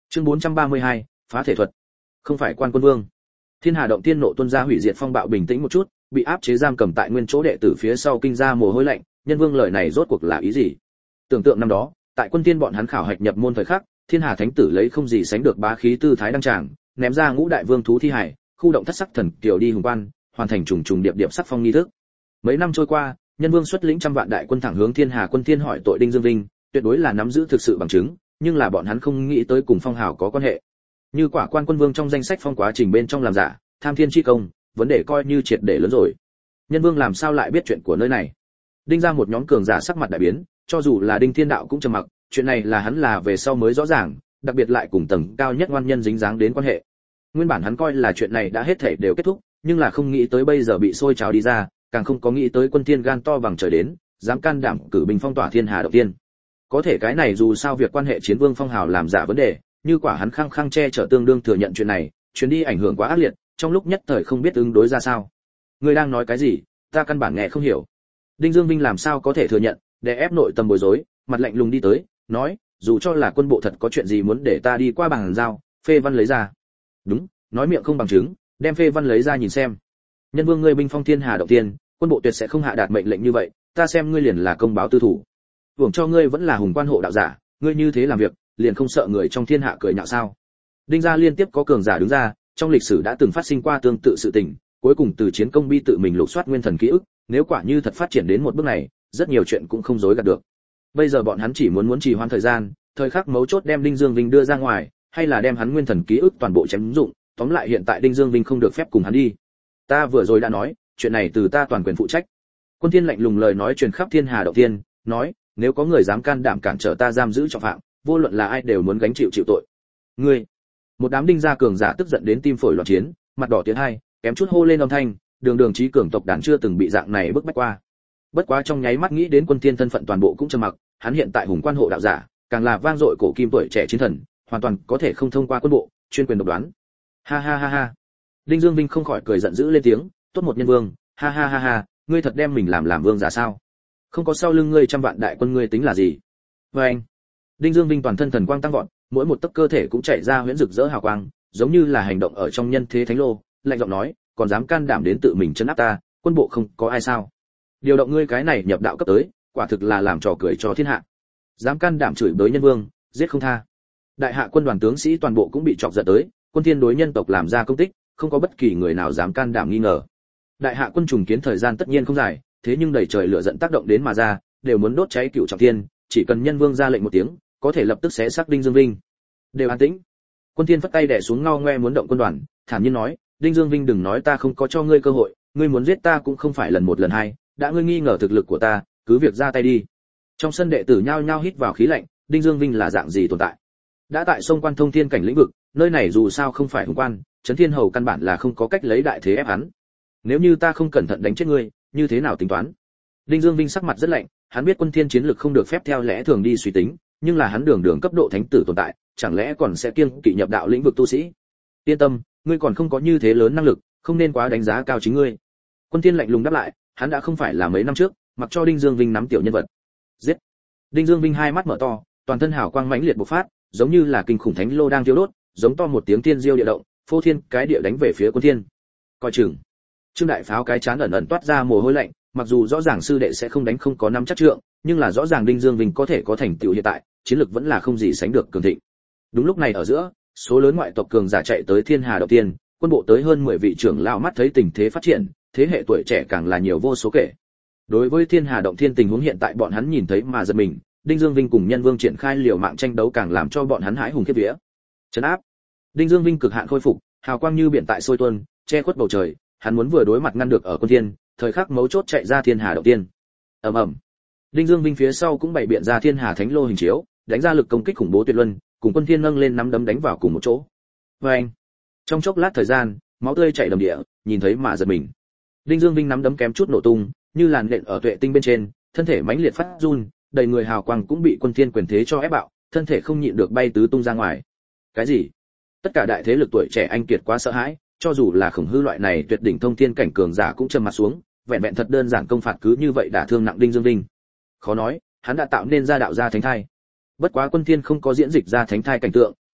Chương bốn trăm ba mươi hai, phá thể thuật. Không phải Quan Quân Vương. Thiên Hà động tiên nộ tuôn ra hủy diệt phong bạo bình tĩnh một chút, bị áp chế giam cầm tại nguyên chỗ đệ tử phía sau kinh ra mồ hôi lạnh, Nhân Vương lời này rốt cuộc là ý gì? Tưởng tượng năm đó, tại Quân Tiên bọn hắn khảo hạch nhập môn thời khắc, Thiên Hà Thánh tử lấy không gì sánh được bá khí tư thái đăng tràng, ném ra ngũ đại vương thú thi hải, khu động thất sắc thần kiều đi hùng quan, hoàn thành trùng trùng điệp điệp sắc phong nghi thức. Mấy năm trôi qua, Nhân Vương xuất lĩnh trăm vạn đại quân thẳng hướng Thiên Hà Quân Thiên hỏi tội Đinh Dương Vinh, tuyệt đối là nắm giữ thực sự bằng chứng, nhưng là bọn hắn không nghĩ tới cùng phong hào có quan hệ. Như quả Quan Quân Vương trong danh sách phong quá trình bên trong làm giả, tham thiên chi công, vấn đề coi như triệt để lớn rồi. Nhân Vương làm sao lại biết chuyện của nơi này? Đinh ra một nhóm cường giả sắc mặt đại biến, cho dù là Đinh Thiên Đạo cũng trầm mặc, chuyện này là hắn là về sau mới rõ ràng, đặc biệt lại cùng tầng cao nhất ngoan nhân dính dáng đến quan hệ. Nguyên bản hắn coi là chuyện này đã hết thảy đều kết thúc, nhưng là không nghĩ tới bây giờ bị sôi trào đi ra, càng không có nghĩ tới Quân Thiên gan to bằng trời đến, dám can đảm cử binh phong tỏa Thiên Hà động tiên. Có thể cái này dù sao việc quan hệ chiến vương phong hào làm giả vấn đề, như quả hắn khăng khăng che chở tương đương thừa nhận chuyện này, chuyến đi ảnh hưởng quá ác liệt, trong lúc nhất thời không biết ứng đối ra sao. Ngươi đang nói cái gì, ta căn bản nghe không hiểu. Đinh Dương Vinh làm sao có thể thừa nhận, để ép nội tâm bối rối, mặt lạnh lùng đi tới, nói, dù cho là quân bộ thật có chuyện gì muốn để ta đi qua bàn giao, phê văn lấy ra. Đúng, nói miệng không bằng chứng, đem phê văn lấy ra nhìn xem. Nhân Vương ngươi binh phong Thiên Hà động tiên, quân bộ tuyệt sẽ không hạ đạt mệnh lệnh như vậy, ta xem ngươi liền là công báo tư thủ. Hưởng cho ngươi vẫn là hùng quan hộ đạo giả, ngươi như thế làm việc, liền không sợ người trong thiên hạ cười nhạo sao? Đinh gia liên tiếp có cường giả đứng ra, trong lịch sử đã từng phát sinh qua tương tự sự tình, cuối cùng từ chiến công bi tự mình lục soát nguyên thần ký ức, nếu quả như thật phát triển đến một bước này, rất nhiều chuyện cũng không dối gạt được. Bây giờ bọn hắn chỉ muốn muốn trì hoãn thời gian, thời khắc mấu chốt đem Đinh Dương Vinh đưa ra ngoài, hay là đem hắn nguyên thần ký ức toàn bộ chém dụng, tóm lại hiện tại Đinh Dương Vinh không được phép cùng hắn đi. Ta vừa rồi đã nói, chuyện này từ ta toàn quyền phụ trách. Quân Thiên lạnh lùng lời nói truyền khắp Thiên Hà động tiên, nói, nếu có người dám can đảm cản trở ta giam giữ trọng phạm, vô luận là ai đều muốn gánh chịu chịu tội. Ngươi, một đám Đinh gia cường giả tức giận đến tim phổi loạn chiến, mặt đỏ tiến hai, kém chút hô lên âm thanh, đường đường chí cường tộc đàn chưa từng bị dạng này bức bách qua. Bất quá trong nháy mắt nghĩ đến Quân Thiên thân phận toàn bộ cũng trầm mặc, hắn hiện tại hùng quan hộ đạo giả, càng là vang dội cổ kim tuổi trẻ chiến thần, hoàn toàn có thể không thông qua quân bộ, chuyên quyền độc đoán. Ha ha ha ha. Đinh Dương Vinh không khỏi cười giận dữ lên tiếng, tốt một nhân vương, ha ha ha ha, ngươi thật đem mình làm làm vương giả sao? Không có sau lưng ngươi trăm vạn đại quân ngươi tính là gì? Và anh. Đinh Dương Vinh toàn thân thần quang tăng vọt, mỗi một tấc cơ thể cũng chạy ra huyễn rực rỡ hào quang, giống như là hành động ở trong nhân thế thánh lô, lạnh giọng nói, còn dám can đảm đến tự mình trấn áp ta, quân bộ không có ai sao? Điều động ngươi cái này nhập đạo cấp tới, quả thực là làm trò cười cho thiên hạ. Dám can đảm chửi bới nhân vương, giết không tha. Đại hạ quân đoàn tướng sĩ toàn bộ cũng bị chọc giận tới, Quân Thiên đối nhân tộc làm ra công tích, không có bất kỳ người nào dám can đảm nghi ngờ. Đại hạ quân trùng kiến thời gian tất nhiên không dài, thế nhưng đầy trời lửa giận tác động đến mà ra, đều muốn đốt cháy cửu trọng thiên, chỉ cần nhân vương ra lệnh một tiếng, có thể lập tức xé xác Đinh Dương Vinh. Đều an tĩnh. Quân Thiên phất tay đè xuống ngao ngoe muốn động quân đoàn, thản nhiên nói, Đinh Dương Vinh đừng nói ta không có cho ngươi cơ hội, ngươi muốn giết ta cũng không phải lần một lần hai, đã ngươi nghi ngờ thực lực của ta, cứ việc ra tay đi. Trong sân đệ tử nhao nhao hít vào khí lạnh, Đinh Dương Vinh là dạng gì tồn tại? Đã tại sông quan thông thiên cảnh lĩnh vực, nơi này dù sao không phải hùng quan, Trấn Thiên Hầu căn bản là không có cách lấy đại thế ép hắn. Nếu như ta không cẩn thận đánh chết ngươi, như thế nào tính toán? Đinh Dương Vinh sắc mặt rất lạnh, hắn biết Quân Thiên chiến lực không được phép theo lẽ thường đi suy tính, nhưng là hắn đường đường cấp độ thánh tử tồn tại, chẳng lẽ còn sẽ kiêng kỵ nhập đạo lĩnh vực tu sĩ? Yên tâm, ngươi còn không có như thế lớn năng lực, không nên quá đánh giá cao chính ngươi. Quân Thiên lạnh lùng đáp lại, hắn đã không phải là mấy năm trước, mặc cho Đinh Dương Vinh nắm tiểu nhân vật. Giết! Đinh Dương Vinh hai mắt mở to, toàn thân hào quang mãnh liệt bộc phát, giống như là kinh khủng thánh lô đang thiêu đốt, giống to một tiếng tiên diêu địa động, phô thiên cái địa đánh về phía Quân Thiên. Coi chừng! Trương đại pháo cái chán ẩn ẩn toát ra mồ hôi lạnh, mặc dù rõ ràng sư đệ sẽ không đánh không có năm chắc trượng, nhưng là rõ ràng Đinh Dương Vinh có thể có thành tựu hiện tại, chiến lực vẫn là không gì sánh được cường thịnh. Đúng lúc này ở giữa, số lớn ngoại tộc cường giả chạy tới Thiên Hà động tiên, quân bộ tới hơn mười vị trưởng lão mắt thấy tình thế phát triển, thế hệ tuổi trẻ càng là nhiều vô số kể. Đối với Thiên Hà động thiên tình huống hiện tại bọn hắn nhìn thấy mà giật mình, Đinh Dương Vinh cùng Nhân Vương triển khai liều mạng tranh đấu càng làm cho bọn hắn hãi hùng khiếp vía. Trấn áp. Đinh Dương Vinh cực hạn khôi phục, hào quang như biển tại sôi tuôn, che khuất bầu trời, hắn muốn vừa đối mặt ngăn được ở Quân Thiên, thời khắc mấu chốt chạy ra Thiên Hà động tiên. Ầm ầm. Đinh Dương Vinh phía sau cũng bày biện ra Thiên Hà Thánh Lô hình chiếu, đánh ra lực công kích khủng bố tuyệt luân, cùng Quân Thiên nâng lên nắm đấm đánh vào cùng một chỗ. Oeng! Trong chốc lát thời gian, máu tươi chảy đầm địa, nhìn thấy mà giật mình. Đinh Dương Vinh nắm đấm kém chút nổ tung, như làn nện ở tuệ tinh bên trên, thân thể mãnh liệt phát run, đầy người hào quang cũng bị Quân Thiên quyền thế cho ép bạo, thân thể không nhịn được bay tứ tung ra ngoài. Cái gì? Tất cả đại thế lực tuổi trẻ anh kiệt quá sợ hãi, cho dù là Khổng Hư loại này tuyệt đỉnh thông thiên cảnh cường giả cũng trầm mặt xuống, vẹn vẹn thật đơn giản công phạt cứ như vậy đả thương nặng Đinh Dương Vinh. Khó nói, hắn đã tạo nên ra đạo gia thánh thai. Bất quá Quân Thiên không có diễn dịch ra thánh thai cảnh tượng,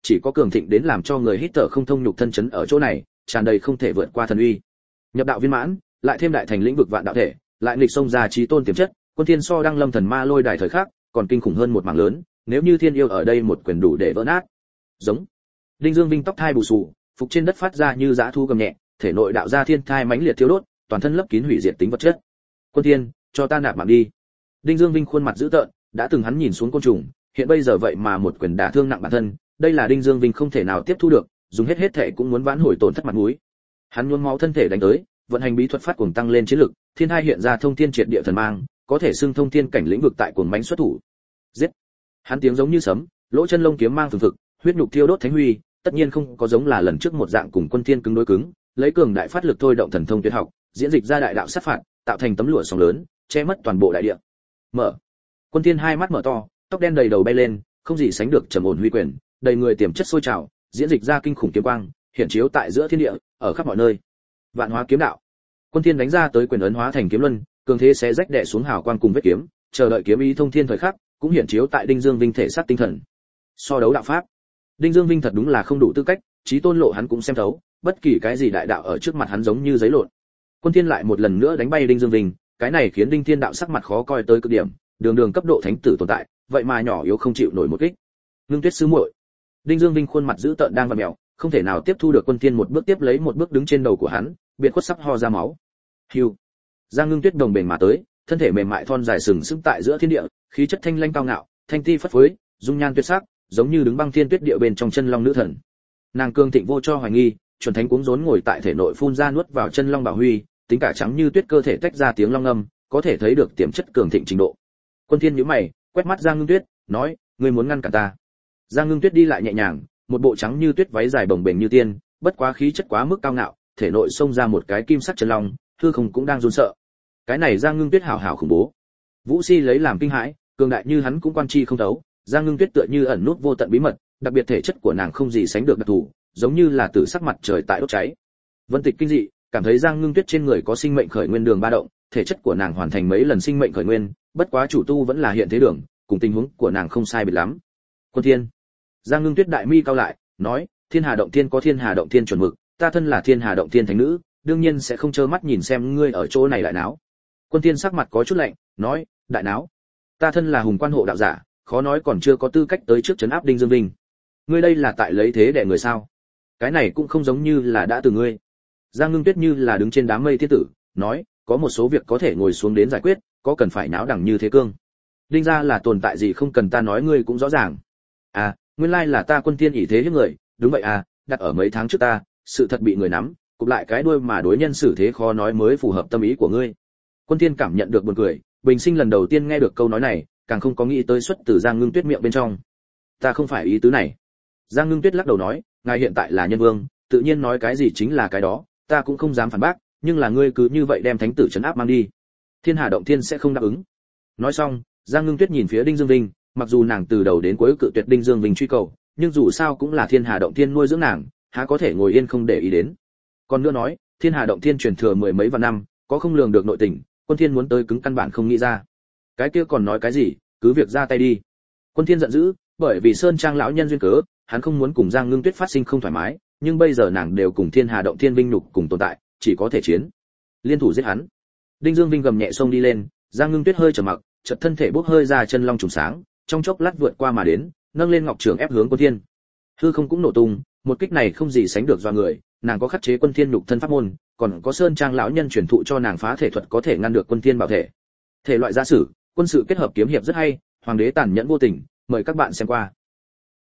chỉ có cường thịnh đến làm cho người hít thở không thông nhục thân chấn ở chỗ này, tràn đầy không thể vượt qua thần uy. Nhập đạo viên mãn, lại thêm đại thành lĩnh vực vạn đạo thể, lại nghịch xông ra chí tôn tiềm chất, Quân Thiên so Đăng Lâm Thần Ma Lôi đài thời khắc, còn kinh khủng hơn một mảng lớn, nếu như thiên yêu ở đây một quyền đủ để vỡ nát. Giống. Đinh Dương Vinh tóc thai bù xù, phục trên đất phát ra như dã thu gầm nhẹ, thể nội đạo ra thiên thai mãnh liệt thiêu đốt, toàn thân lấp kín hủy diệt tính vật chất. Quân Thiên, cho ta nạp mạng đi. Đinh Dương Vinh khuôn mặt dữ tợn, đã từng hắn nhìn xuống côn trùng, hiện bây giờ vậy mà một quyền đả thương nặng bản thân, đây là Đinh Dương Vinh không thể nào tiếp thu được, dùng hết hết thể cũng muốn vãn hồi tổn thất mặt mũi. Hắn nhuốm máu thân thể đánh tới, vận hành bí thuật phát cuồng tăng lên chiến lực, thiên hai hiện ra thông thiên triệt địa thần mang, có thể xưng thông thiên cảnh lĩnh vực tại cuồng mãnh xuất thủ. Giết! Hắn tiếng giống như sấm, lỗ chân lông kiếm mang phừng phực, huyết nhục thiêu đốt thánh huy, tất nhiên không có giống là lần trước một dạng cùng Quân Thiên cứng đối cứng, lấy cường đại phát lực thôi động thần thông tuyệt học, diễn dịch ra đại đạo sát phạt, tạo thành tấm lụa sóng lớn, che mất toàn bộ đại địa. Mở. Quân Thiên hai mắt mở to, tóc đen đầy đầu bay lên, không gì sánh được trầm ổn huy quyền, đầy người tiềm chất sôi trào, diễn dịch ra kinh khủng kiếm quang, hiện chiếu tại giữa thiên địa, ở khắp mọi nơi. Vạn hóa kiếm đạo. Quân Thiên đánh ra tới quyền ấn hóa thành kiếm luân, cường thế xé rách đè xuống hào quang cùng vết kiếm, chờ đợi kiếm ý thông thiên thời khắc, cũng hiện chiếu tại Đinh Dương Vinh thể sát tinh thần. So đấu đạo pháp. Đinh Dương Vinh thật đúng là không đủ tư cách, chí tôn lộ hắn cũng xem thấu, bất kỳ cái gì đại đạo ở trước mặt hắn giống như giấy lộn. Quân Thiên lại một lần nữa đánh bay Đinh Dương Vinh, cái này khiến Đinh Thiên đạo sắc mặt khó coi tới cực điểm, đường đường cấp độ thánh tử tồn tại, vậy mà nhỏ yếu không chịu nổi một kích. Ngưng Tuyết sư muội. Đinh Dương Vinh khuôn mặt dữ tợn đang vặn mèo, không thể nào tiếp thu được Quân Thiên một bước tiếp lấy một bước đứng trên đầu của hắn, biệt khuất sắp ho ra máu. Hưu. Giang Ngưng Tuyết đồng bền mà tới, thân thể mềm mại thon dài sừng sững tại giữa thiên địa, khí chất thanh lãnh cao ngạo, thanh ti phất phới, dung nhan tuyệt sắc, giống như đứng băng thiên tuyết địa bên trong chân long nữ thần. Nàng cương thịnh vô cho hoài nghi, chuẩn thánh cuống rốn ngồi tại thể nội phun ra nuốt vào chân long bảo huy, tính cả trắng như tuyết cơ thể tách ra tiếng long ngâm, có thể thấy được tiềm chất cường thịnh trình độ. Quân Thiên nhíu mày, quét mắt Giang Ngưng Tuyết, nói, ngươi muốn ngăn cản ta? Giang Ngưng Tuyết đi lại nhẹ nhàng, một bộ trắng như tuyết váy dài bồng bềnh như tiên, bất quá khí chất quá mức cao ngạo, thể nội xông ra một cái kim sắc chân long, hư không cũng đang run sợ. Cái này Giang Ngưng Tuyết hảo hảo khủng bố. Vũ Si lấy làm kinh hãi, cường đại như hắn cũng quan chi không thấu, Giang Ngưng Tuyết tựa như ẩn nút vô tận bí mật, đặc biệt thể chất của nàng không gì sánh được đặc thù, giống như là tử sắc mặt trời tại đốt cháy. Vân Tịch kinh dị, cảm thấy Giang Ngưng Tuyết trên người có sinh mệnh khởi nguyên đường ba động, thể chất của nàng hoàn thành mấy lần sinh mệnh khởi nguyên, bất quá chủ tu vẫn là hiện thế đường, cùng tình huống của nàng không sai biệt lắm. Quân Thiên. Giang Ngưng Tuyết đại mi cao lại, nói, Thiên Hà động thiên có Thiên Hà động thiên chuẩn mực, ta thân là Thiên Hà động thiên thánh nữ, đương nhiên sẽ không trơ mắt nhìn xem ngươi ở chỗ này đại náo. Quân Thiên sắc mặt có chút lạnh, nói, đại náo? Ta thân là hùng quan hộ đạo giả, khó nói còn chưa có tư cách tới trước trấn áp Đinh Dương Vinh. Ngươi đây là tại lấy thế để người sao? Cái này cũng không giống như là đã từ ngươi. Giang Ngưng Tuyết như là đứng trên đám mây thiên tử, nói, có một số việc có thể ngồi xuống đến giải quyết, có cần phải náo đẳng như thế cương. Đinh gia là tồn tại gì không cần ta nói ngươi cũng rõ ràng. À, nguyên lai là ta Quân Thiên ỷ thế hiếp người, đúng vậy à, đặt ở mấy tháng trước ta, sự thật bị người nắm, cụp lại cái đuôi mà đối nhân xử thế khó nói mới phù hợp tâm ý của ngươi. Quân Thiên cảm nhận được buồn cười, bình sinh lần đầu tiên nghe được câu nói này, càng không có nghĩ tới xuất từ Giang Ngưng Tuyết miệng bên trong. Ta không phải ý tứ này. Giang Ngưng Tuyết lắc đầu nói, ngài hiện tại là nhân vương, tự nhiên nói cái gì chính là cái đó, ta cũng không dám phản bác, nhưng là ngươi cứ như vậy đem thánh tử trấn áp mang đi, Thiên Hà động thiên sẽ không đáp ứng. Nói xong, Giang Ngưng Tuyết nhìn phía Đinh Dương Vinh, mặc dù nàng từ đầu đến cuối cự tuyệt Đinh Dương Vinh truy cầu, nhưng dù sao cũng là Thiên Hà động thiên nuôi dưỡng nàng, há có thể ngồi yên không để ý đến. Còn nữa nói, Thiên Hà động thiên truyền thừa mười mấy vạn năm, có không lường được nội tình, Quân Thiên muốn tới cứng căn bản không nghĩ ra. Cái kia còn nói cái gì, cứ việc ra tay đi. Quân Thiên giận dữ, bởi vì Sơn Trang lão nhân duyên cớ, hắn không muốn cùng Giang Ngưng Tuyết phát sinh không thoải mái, nhưng bây giờ nàng đều cùng Thiên Hà động thiên vinh nhục cùng tồn tại, chỉ có thể chiến. Liên thủ giết hắn. Đinh Dương Vinh gầm nhẹ xông đi lên, Giang Ngưng Tuyết hơi trầm mặc, chợt thân thể bốc hơi ra chân long trùng sáng, trong chốc lát vượt qua mà đến, nâng lên ngọc trường ép hướng Quân Thiên. Hư không cũng nổ tung, một kích này không gì sánh được do người, nàng có khắc chế Quân Thiên nhục thân pháp môn, còn có Sơn Trang lão nhân truyền thụ cho nàng phá thể thuật có thể ngăn được Quân Thiên bảo thể. Thể loại giả sử, quân sự kết hợp kiếm hiệp rất hay, hoàng đế tàn nhẫn vô tình, mời các bạn xem qua.